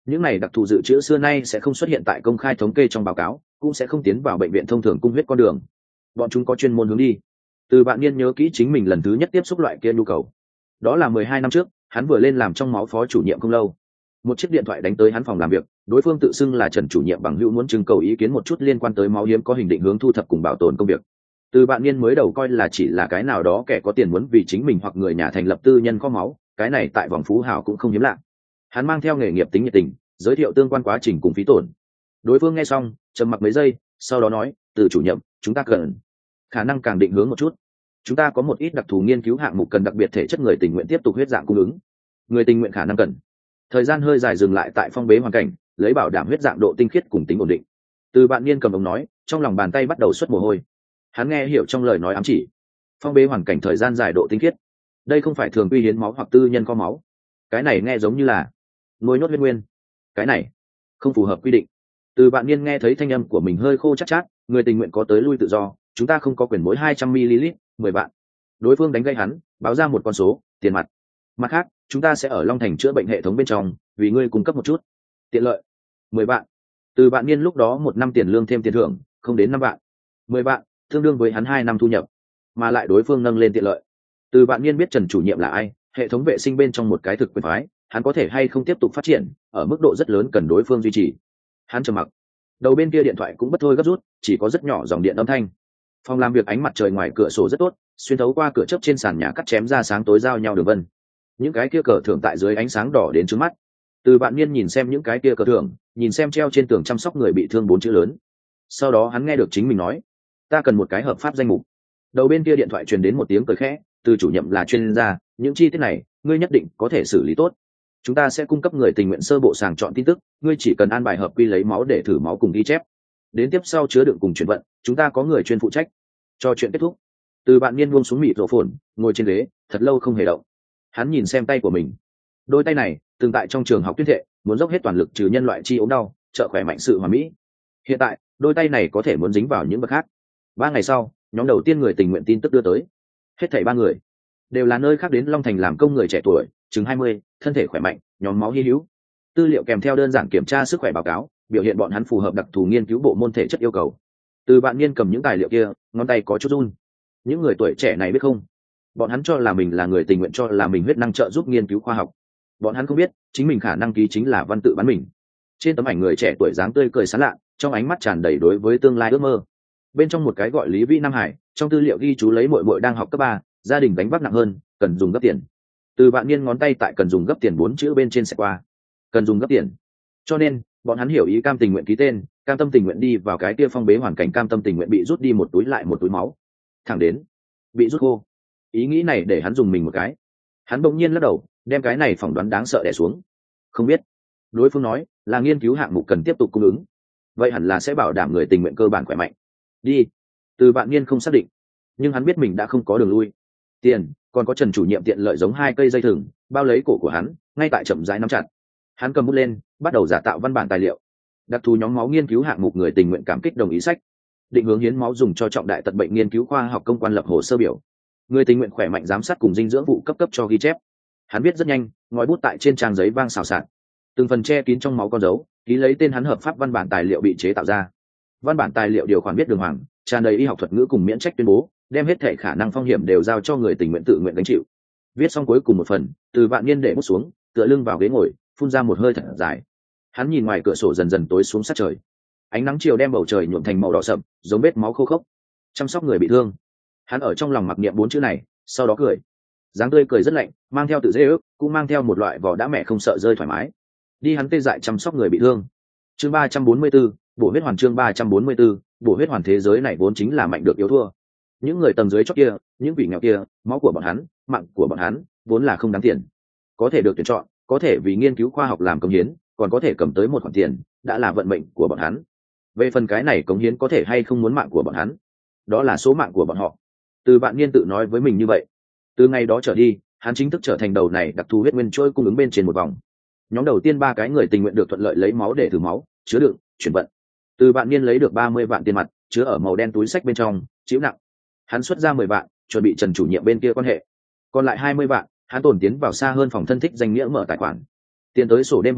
những này đặc thù dự trữ xưa nay sẽ không xuất hiện tại công khai thống kê trong báo cáo, cũng sẽ không tiến vào bệnh viện thông thường cung huyết con đường. Bọn chúng có chuyên môn hướng đi. Từ Vạn Niên nhớ kỹ chính mình lần thứ nhất tiếp xúc loại kia nhu cầu, đó là 12 năm trước, hắn vừa lên làm trong máu phó chủ nhiệm không lâu. Một chiếc điện thoại đánh tới hắn phòng làm việc, đối phương tự xưng là Trần chủ nhiệm bằng hữu, muốn trưng cầu ý kiến một chút liên quan tới máu hiếm có hình định hướng thu thập cùng bảo tồn công việc. Từ Vạn Niên mới đầu coi là chỉ là cái nào đó kẻ có tiền muốn vì chính mình hoặc người nhà thành lập tư nhân kho máu, cái này tại vòng phú hào cũng không hiếm lạ. Hắn mang theo nghề nghiệp tính nhiệt tình, giới thiệu tương quan quá trình cùng phí tổn. Đối phương nghe xong trầm mặc mấy giây, sau đó nói: "Từ chủ nhiệm, chúng ta cần khả năng càng định hướng một chút. Chúng ta có một ít đặc thù nghiên cứu hạng mục cần đặc biệt thể chất người tình nguyện tiếp tục huyết dạng cung ứng. Người tình nguyện khả năng cần thời gian hơi dài dừng lại tại phong bế hoàn cảnh, lấy bảo đảm huyết dạng độ tinh khiết cùng tính ổn định." Từ Vạn Niên cầm ống nói, trong lòng bàn tay bắt đầu xuất mồ hôi. Hắn nghe hiểu trong lời nói ám chỉ phong bế hoàn cảnh, thời gian dài, độ tinh khiết. Đây không phải thường quy hiến máu hoặc tư nhân kho máu. Cái này nghe giống như là nuôi nhốt huyết nguyên. Cái này không phù hợp quy định. Từ Vạn Niên nghe thấy thanh âm của mình hơi khô chát chát, người tình nguyện có tới lui tự do, chúng ta không có quyền mỗi 200 ml 10 vạn. Đối phương đánh gây hắn, báo ra một con số tiền mặt. Mặt khác, chúng ta sẽ ở Long Thành chữa bệnh hệ thống bên trong, vì ngươi cung cấp một chút tiện lợi. 10 vạn. Từ Vạn Niên lúc đó một năm tiền lương thêm tiền thưởng, không đến 5 vạn. 10 vạn, tương đương với hắn 2 năm thu nhập, mà lại đối phương nâng lên tiện lợi. Từ Vạn Niên biết Trần chủ nhiệm là ai, hệ thống vệ sinh bên trong một cái thực quyền phái, hắn có thể hay không tiếp tục phát triển, ở mức độ rất lớn cần đối phương duy trì. Hắn trầm mặc. Đầu bên kia điện thoại cũng bất thôi gấp rút, chỉ có rất nhỏ dòng điện âm thanh. Phòng làm việc ánh mặt trời ngoài cửa sổ rất tốt, xuyên thấu qua cửa chớp trên sàn nhà cắt chém ra sáng tối giao nhau đường vân. Những cái kia cờ thưởng tại dưới ánh sáng đỏ đến trước mắt. Từ Vạn Niên nhìn xem những cái kia cờ thưởng, nhìn xem treo trên tường chăm sóc người bị thương 4 chữ lớn. Sau đó hắn nghe được chính mình nói: "Ta cần một cái hợp pháp danh mục." Đầu bên kia điện thoại truyền đến một tiếng cười khẽ: "Từ chủ nhiệm là chuyên gia, những chi tiết này ngươi nhất định có thể xử lý tốt. Chúng ta sẽ cung cấp người tình nguyện sơ bộ sàng chọn tin tức, ngươi chỉ cần an bài hợp quy lấy máu để thử máu cùng ghi chép. Đến tiếp sau chứa đựng cùng chuyển vận, chúng ta có người chuyên phụ trách." Cho chuyện kết thúc. Từ Vạn Niên buông xuống mịt rổ phồn, ngồi trên ghế, thật lâu không hề động. Hắn nhìn xem tay của mình. Đôi tay này, từng tại trong trường học tuyên thệ, muốn dốc hết toàn lực trừ nhân loại chi ốm đau, trợ khỏe mạnh sự hoàn mỹ. Hiện tại, đôi tay này có thể muốn dính vào những bậc khác. 3 ngày sau, nhóm đầu tiên người tình nguyện tin tức đưa tới. Hết thảy 3 người, đều là nơi khác đến Long Thành làm công người trẻ tuổi, chừng 20, thân thể khỏe mạnh, nhóm máu hi hữu. Tư liệu kèm theo đơn giản kiểm tra sức khỏe báo cáo, biểu hiện bọn hắn phù hợp đặc thù nghiên cứu bộ môn thể chất yêu cầu. Từ Vạn Niên cầm những tài liệu kia, ngón tay có chút run. Những người tuổi trẻ này biết không? Bọn hắn cho là mình là người tình nguyện, cho là mình huyết năng trợ giúp nghiên cứu khoa học. Bọn hắn không biết, chính mình khả năng ký chính là văn tự bán mình. Trên tấm ảnh người trẻ tuổi dáng tươi cười sán lạ, trong ánh mắt tràn đầy đối với tương lai ước mơ. Bên trong một cái gọi Lý Vĩ Nam Hải, trong tư liệu ghi chú lấy muội muội đang học cấp 3, gia đình gánh vác nặng hơn, cần dùng gấp tiền. Từ Vạn Niên ngón tay tại cần dùng gấp tiền 4 chữ bên trên sẽ qua. Cần dùng gấp tiền. Cho nên, bọn hắn hiểu ý, cam tình nguyện ký tên, cam tâm tình nguyện đi vào cái kia phong bế hoàn cảnh, cam tâm tình nguyện bị rút đi một túi lại một túi máu. Thẳng đến bị rút khô. Ý nghĩ này để hắn dùng mình một cái. Hắn bỗng nhiên lắc đầu, đem cái này phỏng đoán đáng sợ đè xuống. Không biết. Đối phương nói, là nghiên cứu hạng mục cần tiếp tục cung ứng. Vậy hẳn là sẽ bảo đảm người tình nguyện cơ bản khỏe mạnh. Đi. Từ Vạn Niên không xác định, nhưng hắn biết mình đã không có đường lui. Tiền, còn có Trần chủ nhiệm tiện lợi giống 2 cây dây thừng, bao lấy cổ của hắn, ngay tại chậm rãi nắm chặt. Hắn cầm bút lên, bắt đầu giả tạo văn bản tài liệu. Đặc thù nhóm máu nghiên cứu hạng mục người tình nguyện cảm kích đồng ý sách. Định hướng hiến máu dùng cho trọng đại tật bệnh nghiên cứu khoa học công quan lập hồ sơ biểu. Người tình nguyện khỏe mạnh giám sát cùng dinh dưỡng vụ cấp cấp cho ghi chép. Hắn viết rất nhanh, ngòi bút tại trên trang giấy vang xào xạc. Từng phần che kín trong máu con dấu, ký lấy tên hắn hợp pháp văn bản tài liệu bị chế tạo ra. Văn bản tài liệu điều khoản viết đường hoàng, tràn đầy y học thuật ngữ cùng miễn trách tuyên bố, đem hết thể khả năng phong hiểm đều giao cho người tình nguyện tự nguyện gánh chịu. Viết xong cuối cùng một phần, Từ Vạn Niên để bút xuống, tựa lưng vào ghế ngồi, phun ra một hơi thật dài. Hắn nhìn ngoài cửa sổ dần dần tối xuống sát trời. Ánh nắng chiều đem bầu trời nhuộm thành màu đỏ sậm, giống vết máu khô khốc. Chăm sóc người bị thương. Hắn ở trong lòng mặc niệm 4 chữ này, sau đó cười. Dáng tươi cười rất lạnh, mang theo tự dễ ước, cũng mang theo một loại vỏ đã mẹ không sợ rơi thoải mái. Đi hắn tê dại chăm sóc người bị thương. Chương 344, bổ huyết hoàn. Chương 344, bổ huyết hoàn. Thế giới này vốn chính là mạnh được yếu thua. Những người tầng dưới chót kia, những vị nghèo kia, máu của bọn hắn, mạng của bọn hắn vốn là không đáng tiền. Có thể được tuyển chọn, có thể vì nghiên cứu khoa học làm công hiến, còn có thể cầm tới một khoản tiền, đã là vận mệnh của bọn hắn. Về phần cái này cống hiến có thể hay không muốn mạng của bọn hắn, đó là số mạng của bọn họ. Từ Vạn Niên tự nói với mình như vậy. Từ ngày đó trở đi, hắn chính thức trở thành đầu này đặc thù huyết nguyên trôi cung ứng bên trên một vòng. Nhóm đầu tiên 3 cái người tình nguyện được thuận lợi lấy máu để thử máu, chứa đựng, chuyển vận. Từ Vạn Niên lấy được 30 vạn tiền mặt, chứa ở màu đen túi sách bên trong, chịu nặng. Hắn xuất ra 10 vạn, chuẩn bị Trần chủ nhiệm bên kia quan hệ. Còn lại 20 vạn, hắn tồn tiến vào xa hơn phòng thân thích danh nghĩa mở tài khoản. Tiền tới sổ đêm hôm đó,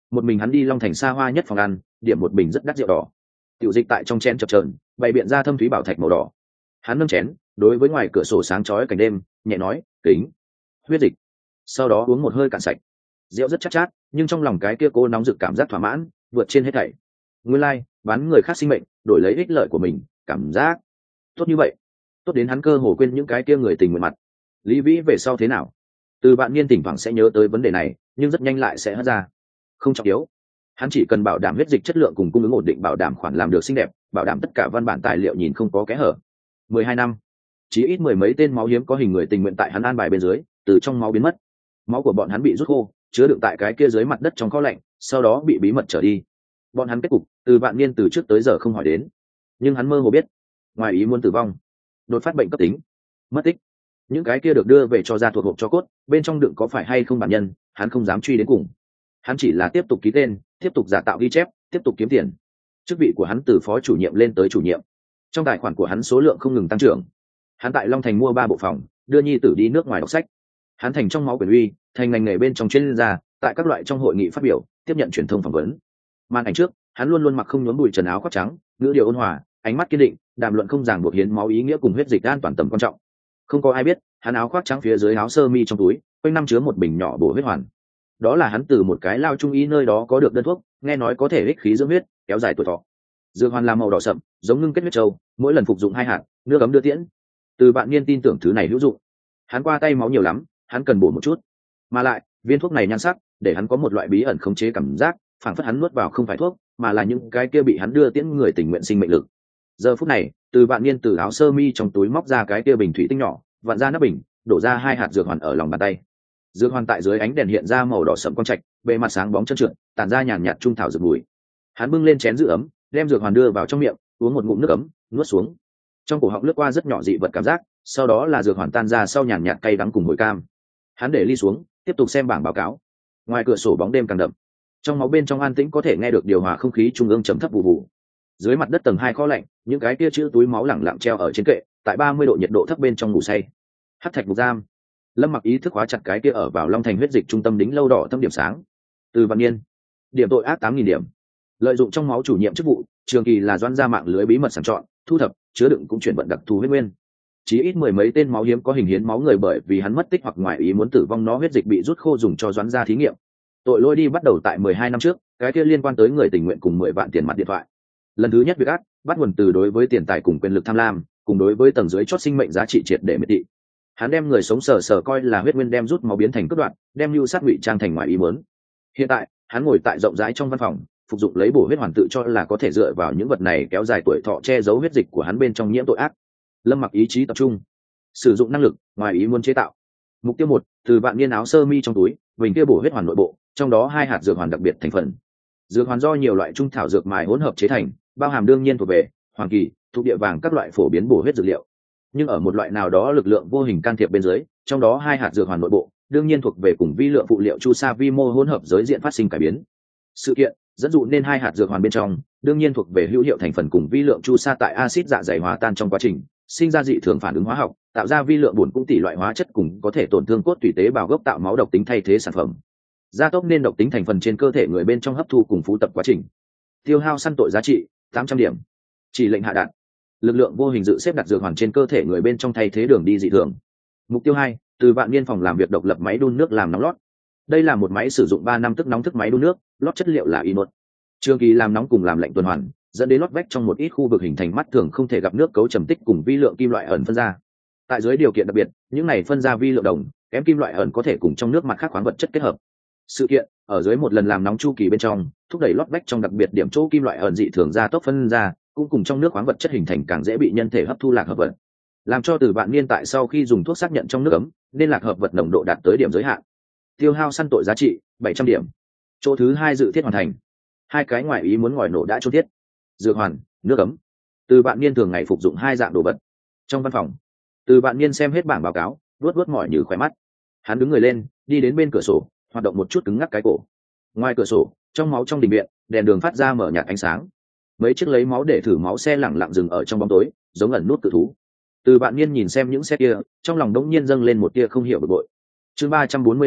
một mình hắn đi Long Thành xa hoa nhất phòng ăn, điểm một bình rất đắt rượu đỏ. Tiểu dịch tại trong chén chập chờn, bày biện ra thâm thúy bảo thạch màu đỏ. Hắn nâng chén, đối với ngoài cửa sổ sáng chói cảnh đêm, nhẹ nói, "Kính, huyết dịch." Sau đó uống một hơi cạn sạch. Rượu rất chát chát, nhưng trong lòng cái kia cô nóng rực cảm giác thỏa mãn, vượt trên hết thảy. Nguyên lai, bán người khác sinh mệnh, đổi lấy ích lợi của mình, cảm giác tốt như vậy, tốt đến hắn cơ hồ quên những cái kia người tình nguyện mặt. Lý Vĩ về sau thế nào? Từ bạn niên thỉnh thoảng sẽ nhớ tới vấn đề này, nhưng rất nhanh lại sẽ hất ra. Không trọng yếu. Hắn chỉ cần bảo đảm huyết dịch chất lượng cùng cung ứng ổn định, bảo đảm khoản làm được xinh đẹp, bảo đảm tất cả văn bản tài liệu nhìn không có kẽ hở. 12 năm, chỉ ít mười mấy tên máu hiếm có hình người tình nguyện tại hắn an bài bên dưới, từ trong máu biến mất. Máu của bọn hắn bị rút khô, chứa đựng tại cái kia dưới mặt đất trong kho lạnh, sau đó bị bí mật trở đi. Bọn hắn kết cục, từ bạn niên từ trước tới giờ không hỏi đến, nhưng hắn mơ hồ biết, ngoài ý muốn tử vong, đột phát bệnh cấp tính, mất tích. Những cái kia được đưa về cho ra thuộc hộp cho cốt, bên trong đựng có phải hay không bản nhân, hắn không dám truy đến cùng. Hắn chỉ là tiếp tục ký tên, tiếp tục giả tạo ghi chép, tiếp tục kiếm tiền. Chức vị của hắn từ phó chủ nhiệm lên tới chủ nhiệm. Trong tài khoản của hắn số lượng không ngừng tăng trưởng. Hắn tại Long Thành mua 3 bộ phòng, đưa nhi tử đi nước ngoài đọc sách. Hắn thành trong máu quyền uy, thành ngành nghề bên trong chuyên gia, tại các loại trong hội nghị phát biểu, tiếp nhận truyền thông phỏng vấn. Màn ảnh trước, hắn luôn luôn mặc không nhốn bụi trần áo khoác trắng, ngữ điệu ôn hòa, ánh mắt kiên định, đàm luận không ràng buộc hiến máu ý nghĩa cùng huyết dịch an toàn tầm quan trọng. Không có ai biết, hắn áo khoác trắng phía dưới áo sơ mi trong túi, quanh năm chứa một bình nhỏ bổ huyết hoàn. Đó là hắn từ một cái lao trung y nơi đó có được đơn thuốc, nghe nói có thể ích khí dưỡng huyết, kéo dài tuổi thọ. Dược hoàn làm màu đỏ sậm, giống ngưng kết huyết châu, mỗi lần phục dụng 2 hạt, nước ấm đưa tiễn. Từ bạn niên tin tưởng thứ này hữu dụng. Hắn qua tay máu nhiều lắm, hắn cần bổ một chút. Mà lại, viên thuốc này nhan sắc, để hắn có một loại bí ẩn khống chế cảm giác, phảng phất hắn nuốt vào không phải thuốc, mà là những cái kia bị hắn đưa tiễn người tình nguyện sinh mệnh lực. Giờ phút này, từ bạn niên từ áo sơ mi trong túi móc ra cái kia bình thủy tinh nhỏ, vặn ra nắp bình, đổ ra 2 hạt dược hoàn ở lòng bàn tay. Dược hoàn tại dưới ánh đèn hiện ra màu đỏ sẫm quang trạch, bề mặt sáng bóng trơn trượt, tản ra nhàn nhạt trung thảo dược mùi. Hắn bưng lên chén giữ ấm, đem dược hoàn đưa vào trong miệng, uống một ngụm nước ấm, nuốt xuống. Trong cổ họng lướt qua rất nhỏ dị vật cảm giác, sau đó là dược hoàn tan ra sau nhàn nhạt cay đắng cùng mùi cam. Hắn để ly xuống, tiếp tục xem bảng báo cáo. Ngoài cửa sổ bóng đêm càng đậm, trong máu bên trong an tĩnh có thể nghe được điều hòa không khí trung ương chấm thấp vụ vụ. Dưới mặt đất tầng 2 kho lạnh, những cái kia chữ túi máu lẳng lặng treo ở trên kệ, tại 30 độ nhiệt độ thấp bên trong ngủ say. Hắc thạch ngục giam. Lâm Mặc ý thức hóa chặt cái kia ở vào Long Thành huyết dịch trung tâm đính lâu đỏ thâm điểm sáng. Từ Văn Niên, điểm tội ác 8.000 điểm. Lợi dụng trong máu chủ nhiệm chức vụ, trường kỳ là doãn ra mạng lưới bí mật sàng chọn, thu thập, chứa đựng cũng chuyển vận đặc thù huyết nguyên. Chỉ ít mười mấy tên máu hiếm có hình hiến máu người bởi vì hắn mất tích hoặc ngoài ý muốn tử vong nó huyết dịch bị rút khô dùng cho doãn ra thí nghiệm. Tội lỗi đi bắt đầu tại 12 năm trước, cái kia liên quan tới người tình nguyện cùng 10 vạn tiền mặt điện thoại. Lần thứ nhất việc ác, bắt nguồn từ đối với tiền tài cùng quyền lực tham lam, cùng đối với tầng dưới chót sinh mệnh giá trị triệt để miệt thị. Hắn đem người sống sờ sờ coi là huyết nguyên đem rút máu biến thành cướp đoạt, đem lưu sát ngụy trang thành ngoài ý muốn. Hiện tại, hắn ngồi tại rộng rãi trong văn phòng, phục dụng lấy bổ huyết hoàn tự cho là có thể dựa vào những vật này kéo dài tuổi thọ che giấu huyết dịch của hắn bên trong nhiễm tội ác. Lâm Mặc ý chí tập trung, sử dụng năng lực ngoài ý muốn chế tạo. Mục tiêu 1, từ vạn niên áo sơ mi trong túi, bình kia bổ huyết hoàn nội bộ, trong đó 2 hạt dược hoàn đặc biệt thành phần. Dược hoàn do nhiều loại trung thảo dược mài hỗn hợp chế thành, bao hàm đương nhiên thuộc về hoàng kỳ, thuộc địa vàng các loại phổ biến bổ huyết dược liệu. Nhưng ở một loại nào đó lực lượng vô hình can thiệp bên dưới, trong đó 2 hạt dược hoàn nội bộ, đương nhiên thuộc về cùng vi lượng phụ liệu chu sa vi mô hỗn hợp giới diện phát sinh cải biến. Sự kiện dẫn dụ nên 2 hạt dược hoàn bên trong, đương nhiên thuộc về hữu hiệu thành phần cùng vi lượng chu sa tại axit dạ dày hòa tan trong quá trình, sinh ra dị thường phản ứng hóa học, tạo ra vi lượng bổn cũng tỷ loại hóa chất cùng có thể tổn thương cốt tủy tế bào gốc tạo máu độc tính thay thế sản phẩm. Gia tốc nên độc tính thành phần trên cơ thể người bên trong hấp thu cùng phú tập quá trình. Tiêu hao săn tội giá trị 800 điểm. Chỉ lệnh hạ đạn. Lực lượng vô hình dự xếp đặt dược hoàn trên cơ thể người bên trong thay thế đường đi dị thường. Mục tiêu 2, từ vạn niên phòng làm việc độc lập máy đun nước làm nóng lót. Đây là một máy sử dụng 3 năm tức nóng thức máy đun nước, lót chất liệu là inox. Trường kỳ làm nóng cùng làm lạnh tuần hoàn, dẫn đến lót vách trong một ít khu vực hình thành mắt thường không thể gặp nước cấu trầm tích cùng vi lượng kim loại ẩn phân ra. Tại dưới điều kiện đặc biệt, những này phân ra vi lượng đồng, kém kim loại ẩn có thể cùng trong nước mặt khác khoáng vật chất kết hợp. Sự kiện ở dưới một lần làm nóng chu kỳ bên trong, thúc đẩy lót vách trong đặc biệt điểm chỗ kim loại ẩn dị thường ra tốc phân ra, cũng cùng trong nước khoáng vật chất hình thành càng dễ bị nhân thể hấp thu lạc hợp vật, làm cho từ vạn niên tại sau khi dùng thuốc xác nhận trong nước ấm nên lạc hợp vật nồng độ đạt tới điểm giới hạn. Tiêu hao săn tội giá trị 700 điểm. Chỗ thứ 2 dự thiết hoàn thành. 2 cái ngoại ý muốn ngòi nổ đã chốt thiết. Dược hoàn, nước ấm. Từ vạn niên thường ngày phục dụng 2 dạng đồ vật. Trong văn phòng, từ vạn niên xem hết bảng báo cáo, vuốt mỏi như khỏe mắt. Hắn đứng người lên, đi đến bên cửa sổ, hoạt động một chút cứng ngắc cái cổ. Ngoài cửa sổ, trong máu trong đình viện, đèn đường phát ra mở nhạt ánh sáng. Mấy chiếc lấy máu để thử máu xe lẳng lặng dừng ở trong bóng tối, giống ẩn nút cự thú. Từ vạn niên nhìn xem những xe kia, trong lòng đống nhiên dâng lên một tia không hiểu bực bội. Chương 345,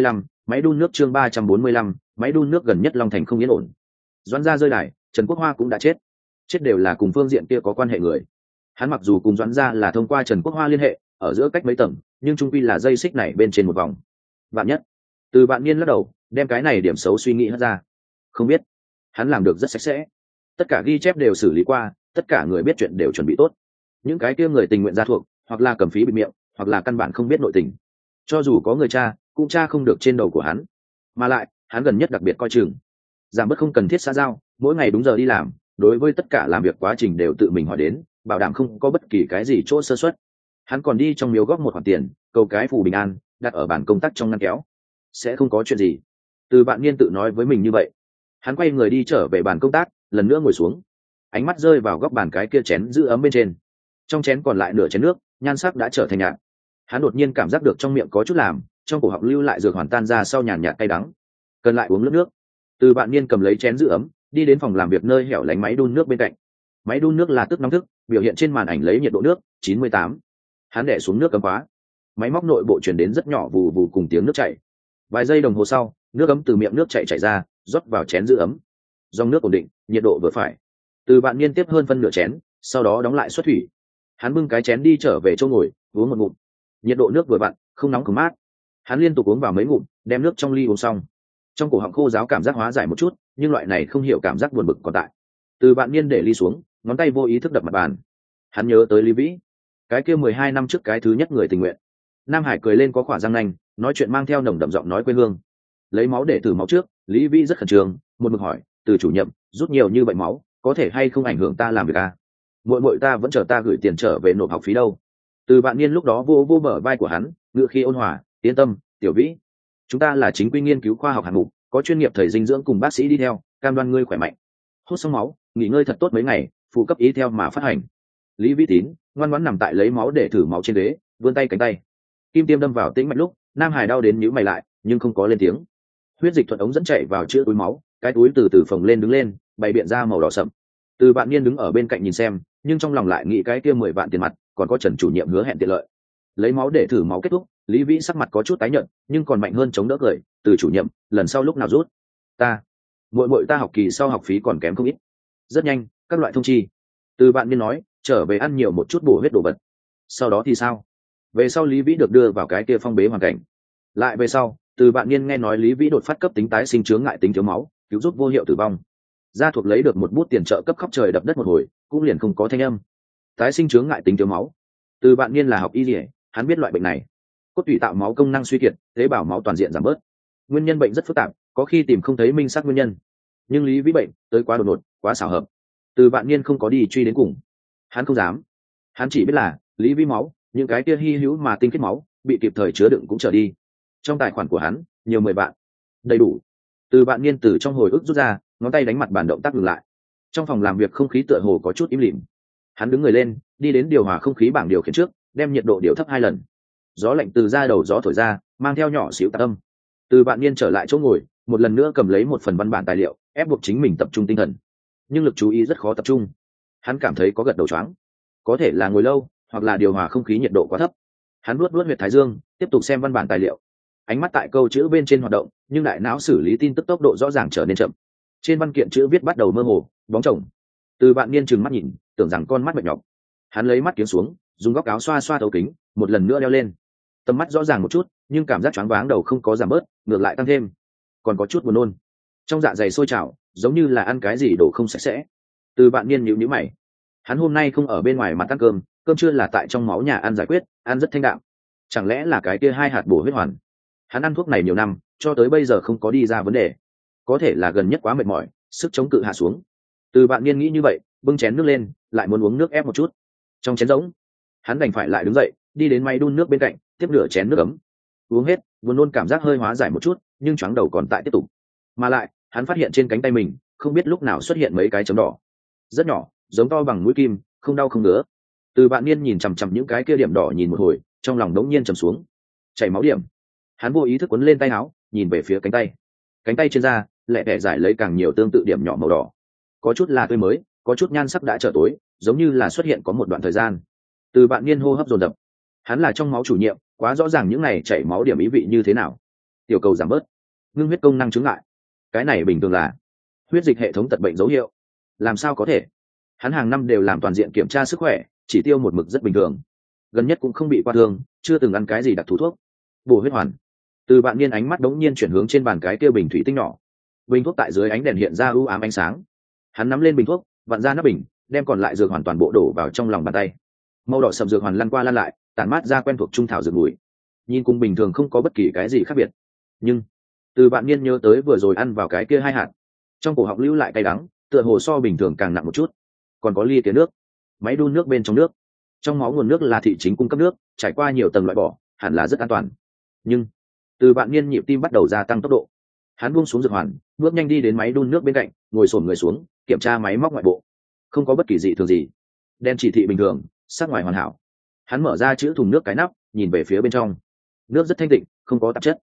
Máy đun nước chương 345, máy đun nước gần nhất Long Thành không yên ổn. Doãn gia rơi đài, Trần Quốc Hoa cũng đã chết. Chết đều là cùng phương diện kia có quan hệ người. Hắn mặc dù cùng Doãn gia là thông qua Trần Quốc Hoa liên hệ, ở giữa cách mấy tầng, nhưng chung quy là dây xích này bên trên một vòng. Vạn nhất, Từ Vạn Niên lắc đầu, đem cái này điểm xấu suy nghĩ hết ra. Không biết, hắn làm được rất sạch sẽ. Tất cả ghi chép đều xử lý qua, tất cả người biết chuyện đều chuẩn bị tốt. Những cái kia người tình nguyện ra thuộc, hoặc là cầm phí bịt miệng, hoặc là căn bản không biết nội tình. Cho dù có người tra, cũng tra không được trên đầu của hắn. Mà lại, hắn gần nhất đặc biệt coi chừng, giảm bớt không cần thiết xã giao, mỗi ngày đúng giờ đi làm, đối với tất cả làm việc quá trình đều tự mình hỏi đến, bảo đảm không có bất kỳ cái gì chỗ sơ suất. Hắn còn đi trong miếu góp một khoản tiền, cầu cái phù bình an, đặt ở bàn công tác trong ngăn kéo. Sẽ không có chuyện gì. Từ Vạn Niên tự nói với mình như vậy. Hắn quay người đi trở về bàn công tác, lần nữa ngồi xuống. Ánh mắt rơi vào góc bàn cái kia chén giữ ấm bên trên. Trong chén còn lại nửa chén nước, nhan sắc đã trở thành nhạt. Hắn đột nhiên cảm giác được trong miệng có chút làm, trong cổ họng lưu lại dược hoàn tan ra sau nhàn nhạt cay đắng. Cần lại uống nước. Từ Vạn Niên cầm lấy chén giữ ấm, đi đến phòng làm việc nơi hẻo lánh máy đun nước bên cạnh. Máy đun nước là tức nóng thức, biểu hiện trên màn ảnh lấy nhiệt độ nước 98. Hắn đè xuống nước cấm khóa. Máy móc nội bộ truyền đến rất nhỏ vù vù cùng tiếng nước chảy. Vài giây đồng hồ sau, nước ấm từ miệng nước chảy ra, rót vào chén giữ ấm. Dòng nước ổn định, nhiệt độ vừa phải. Từ Vạn Niên tiếp hơn phân nửa chén, sau đó đóng lại xuất thủy. Hắn bưng cái chén đi trở về chỗ ngồi, uống một ngụm. Nhiệt độ nước vừa vặn, không nóng không mát. Hắn liên tục uống vào mấy ngụm, đem nước trong ly uống xong. Trong cổ họng khô ráo cảm giác hóa giải một chút, nhưng loại này không hiểu cảm giác buồn bực còn tại. Từ Vạn Niên để ly xuống, ngón tay vô ý thức đập mặt bàn. Hắn nhớ tới Lý Vĩ, cái kia 12 năm trước cái thứ nhất người tình nguyện. Nam Hải cười lên có khỏa răng nanh, nói chuyện mang theo nồng đậm giọng nói quê hương. Lấy máu để thử máu trước, Lý Vĩ rất khẩn trương, một mực hỏi, từ chủ nhiệm, rút nhiều như vậy máu, có thể hay không ảnh hưởng ta làm việc à? Muội ta vẫn chờ ta gửi tiền trở về nộp học phí đâu. Từ Vạn Niên lúc đó vô bờ vai của hắn, ngựa khi ôn hòa, yên tâm, Tiểu Vĩ, chúng ta là chính quy nghiên cứu khoa học hạng mục, có chuyên nghiệp thầy dinh dưỡng cùng bác sĩ đi theo, cam đoan ngươi khỏe mạnh. Hút xong máu, nghỉ ngơi thật tốt mấy ngày, phụ cấp ý theo mà phát hành. Lý Vĩ Tín ngoan ngoãn nằm tại lấy máu để thử máu trên ghế, vươn tay cánh tay. Kim tiêm đâm vào tĩnh mạch lúc, Nam Hải đau đến nhíu mày lại, nhưng không có lên tiếng. Huyết dịch thuận ống dẫn chảy vào chữa túi máu, cái túi từ từ phồng lên đứng lên, bày biện ra màu đỏ sậm. Từ Vạn Niên đứng ở bên cạnh nhìn xem, nhưng trong lòng lại nghĩ cái kia 10 vạn tiền mặt, còn có Trần chủ nhiệm hứa hẹn tiện lợi. Lấy máu để thử máu kết thúc, Lý Vĩ sắc mặt có chút tái nhợt, nhưng còn mạnh hơn chống đỡ cười, từ chủ nhiệm, lần sau lúc nào rút. Muội ta học kỳ sau học phí còn kém không ít. Rất nhanh, các loại thông chi. Từ Vạn Niên nói, trở về ăn nhiều một chút bổ huyết đồ vật. Sau đó thì sao? Về sau Lý Vĩ được đưa vào cái kia phong bế hoàn cảnh. Lại về sau, Từ Vạn Niên nghe nói Lý Vĩ đột phát cấp tính tái sinh chướng ngại tính thiếu máu, cứu giúp vô hiệu tử vong. Gia thuộc lấy được một bút tiền trợ cấp khóc trời đập đất một hồi, cũng liền không có thanh âm. Tái sinh chướng ngại tính thiếu máu. Từ Vạn Niên là học y liễu, hắn biết loại bệnh này. Cốt tủy tạo máu công năng suy kiệt, tế bào máu toàn diện giảm bớt. Nguyên nhân bệnh rất phức tạp, có khi tìm không thấy minh xác nguyên nhân. Nhưng Lý Vĩ bệnh tới quá đột ngột, quá xảo hợp. Từ Vạn Niên không có đi truy đến cùng. Hắn không dám. Hắn chỉ biết là Lý Vĩ máu, những cái kia hy hữu mà tinh khiết máu, bị kịp thời chứa đựng cũng trở đi. Trong tài khoản của hắn, nhiều 10 vạn. Đầy đủ. Từ Vạn Niên từ trong hồi ức rút ra, ngón tay đánh mặt bàn động tác ngừng lại. Trong phòng làm việc không khí tựa hồ có chút im lìm. Hắn đứng người lên, đi đến điều hòa không khí bảng điều khiển trước, đem nhiệt độ điều thấp 2 lần. Gió lạnh từ ra đầu gió thổi ra, mang theo nhỏ xíu tạc âm. Từ Vạn Niên trở lại chỗ ngồi, một lần nữa cầm lấy một phần văn bản tài liệu, ép buộc chính mình tập trung tinh thần. Nhưng lực chú ý rất khó tập trung. Hắn cảm thấy có gật đầu choáng. Có thể là ngồi lâu, hoặc là điều hòa không khí nhiệt độ quá thấp. Hắn nuốt huyệt thái dương, tiếp tục xem văn bản tài liệu. Ánh mắt tại câu chữ bên trên hoạt động, nhưng đại não xử lý tin tức tốc độ rõ ràng trở nên chậm. Trên văn kiện chữ viết bắt đầu mơ hồ, bóng chồng. Từ Vạn Niên trừng mắt nhìn, tưởng rằng con mắt mệt nhọc. Hắn lấy mắt kiếm xuống, dùng góc áo xoa xoa thấu kính, một lần nữa đeo lên. Tầm mắt rõ ràng một chút, nhưng cảm giác choáng váng đầu không có giảm bớt, ngược lại tăng thêm. Còn có chút buồn nôn. Trong dạ dày sôi trào, giống như là ăn cái gì đổ không sạch sẽ. Từ Vạn Niên nhíu nhíu mày. Hắn hôm nay không ở bên ngoài mặt ăn cơm, cơm trưa là tại trong máu nhà ăn giải quyết, ăn rất thanh đạm. Chẳng lẽ là cái kia 2 hạt bổ huyết hoàn? Hắn ăn thuốc này nhiều năm, cho tới bây giờ không có đi ra vấn đề. Có thể là gần nhất quá mệt mỏi, sức chống cự hạ xuống. Từ Vạn Niên nghĩ như vậy, bưng chén nước lên, lại muốn uống nước ép một chút. Trong chén rỗng, hắn đành phải lại đứng dậy, đi đến máy đun nước bên cạnh, tiếp nửa chén nước ấm. Uống hết, buồn nôn cảm giác hơi hóa giải một chút, nhưng choáng đầu còn tại tiếp tục. Mà lại, hắn phát hiện trên cánh tay mình, không biết lúc nào xuất hiện mấy cái chấm đỏ. Rất nhỏ, giống to bằng mũi kim, không đau không ngứa. Từ Vạn Niên nhìn chằm chằm những cái kia điểm đỏ nhìn một hồi, trong lòng đống nhiên trầm xuống. Chảy máu điểm. Hắn vô ý thức quấn lên tay áo, nhìn về phía cánh tay. Cánh tay trên da, lẹ tẻ giải lấy càng nhiều tương tự điểm nhỏ màu đỏ. Có chút là tươi mới, có chút nhan sắc đã trở tối, giống như là xuất hiện có một đoạn thời gian. Từ Vạn Niên hô hấp dồn dập. Hắn là trong máu chủ nhiệm, quá rõ ràng những này chảy máu điểm ý vị như thế nào. Tiểu cầu giảm bớt. ngưng huyết công năng chứng lại. Cái này bình thường là huyết dịch hệ thống tật bệnh dấu hiệu. Làm sao có thể? Hắn hàng năm đều làm toàn diện kiểm tra sức khỏe, chỉ tiêu một mực rất bình thường, gần nhất cũng không bị qua thương, chưa từng ăn cái gì đặc thù thuốc. Bổ huyết hoàn. Từ bạn niên ánh mắt đống nhiên chuyển hướng trên bàn cái kia bình thủy tinh nhỏ. Bình thuốc tại dưới ánh đèn hiện ra u ám ánh sáng. Hắn nắm lên bình thuốc, vặn ra nắp bình, đem còn lại dược hoàn toàn bộ đổ vào trong lòng bàn tay. Màu đỏ sậm dược hoàn lăn qua lăn lại, tản mát ra quen thuộc trung thảo dược mùi. Nhìn cùng bình thường không có bất kỳ cái gì khác biệt. Nhưng từ bạn niên nhớ tới vừa rồi ăn vào cái kia 2 hạt, trong cổ họng lưu lại cay đắng, tựa hồ so bình thường càng nặng một chút. Còn có ly tía nước, máy đun nước bên trong nước. Trong máu nguồn nước là thị chính cung cấp nước, trải qua nhiều tầng loại bỏ, hẳn là rất an toàn. Nhưng từ bạn niên nhịp tim bắt đầu gia tăng tốc độ. Hắn buông xuống dược hoàn, bước nhanh đi đến máy đun nước bên cạnh, ngồi xổm người xuống, kiểm tra máy móc ngoại bộ. Không có bất kỳ dị thường gì, đèn chỉ thị bình thường, sắc ngoài hoàn hảo. Hắn mở ra chữ thùng nước cái nắp, nhìn về phía bên trong. Nước rất thanh tịnh, không có tạp chất.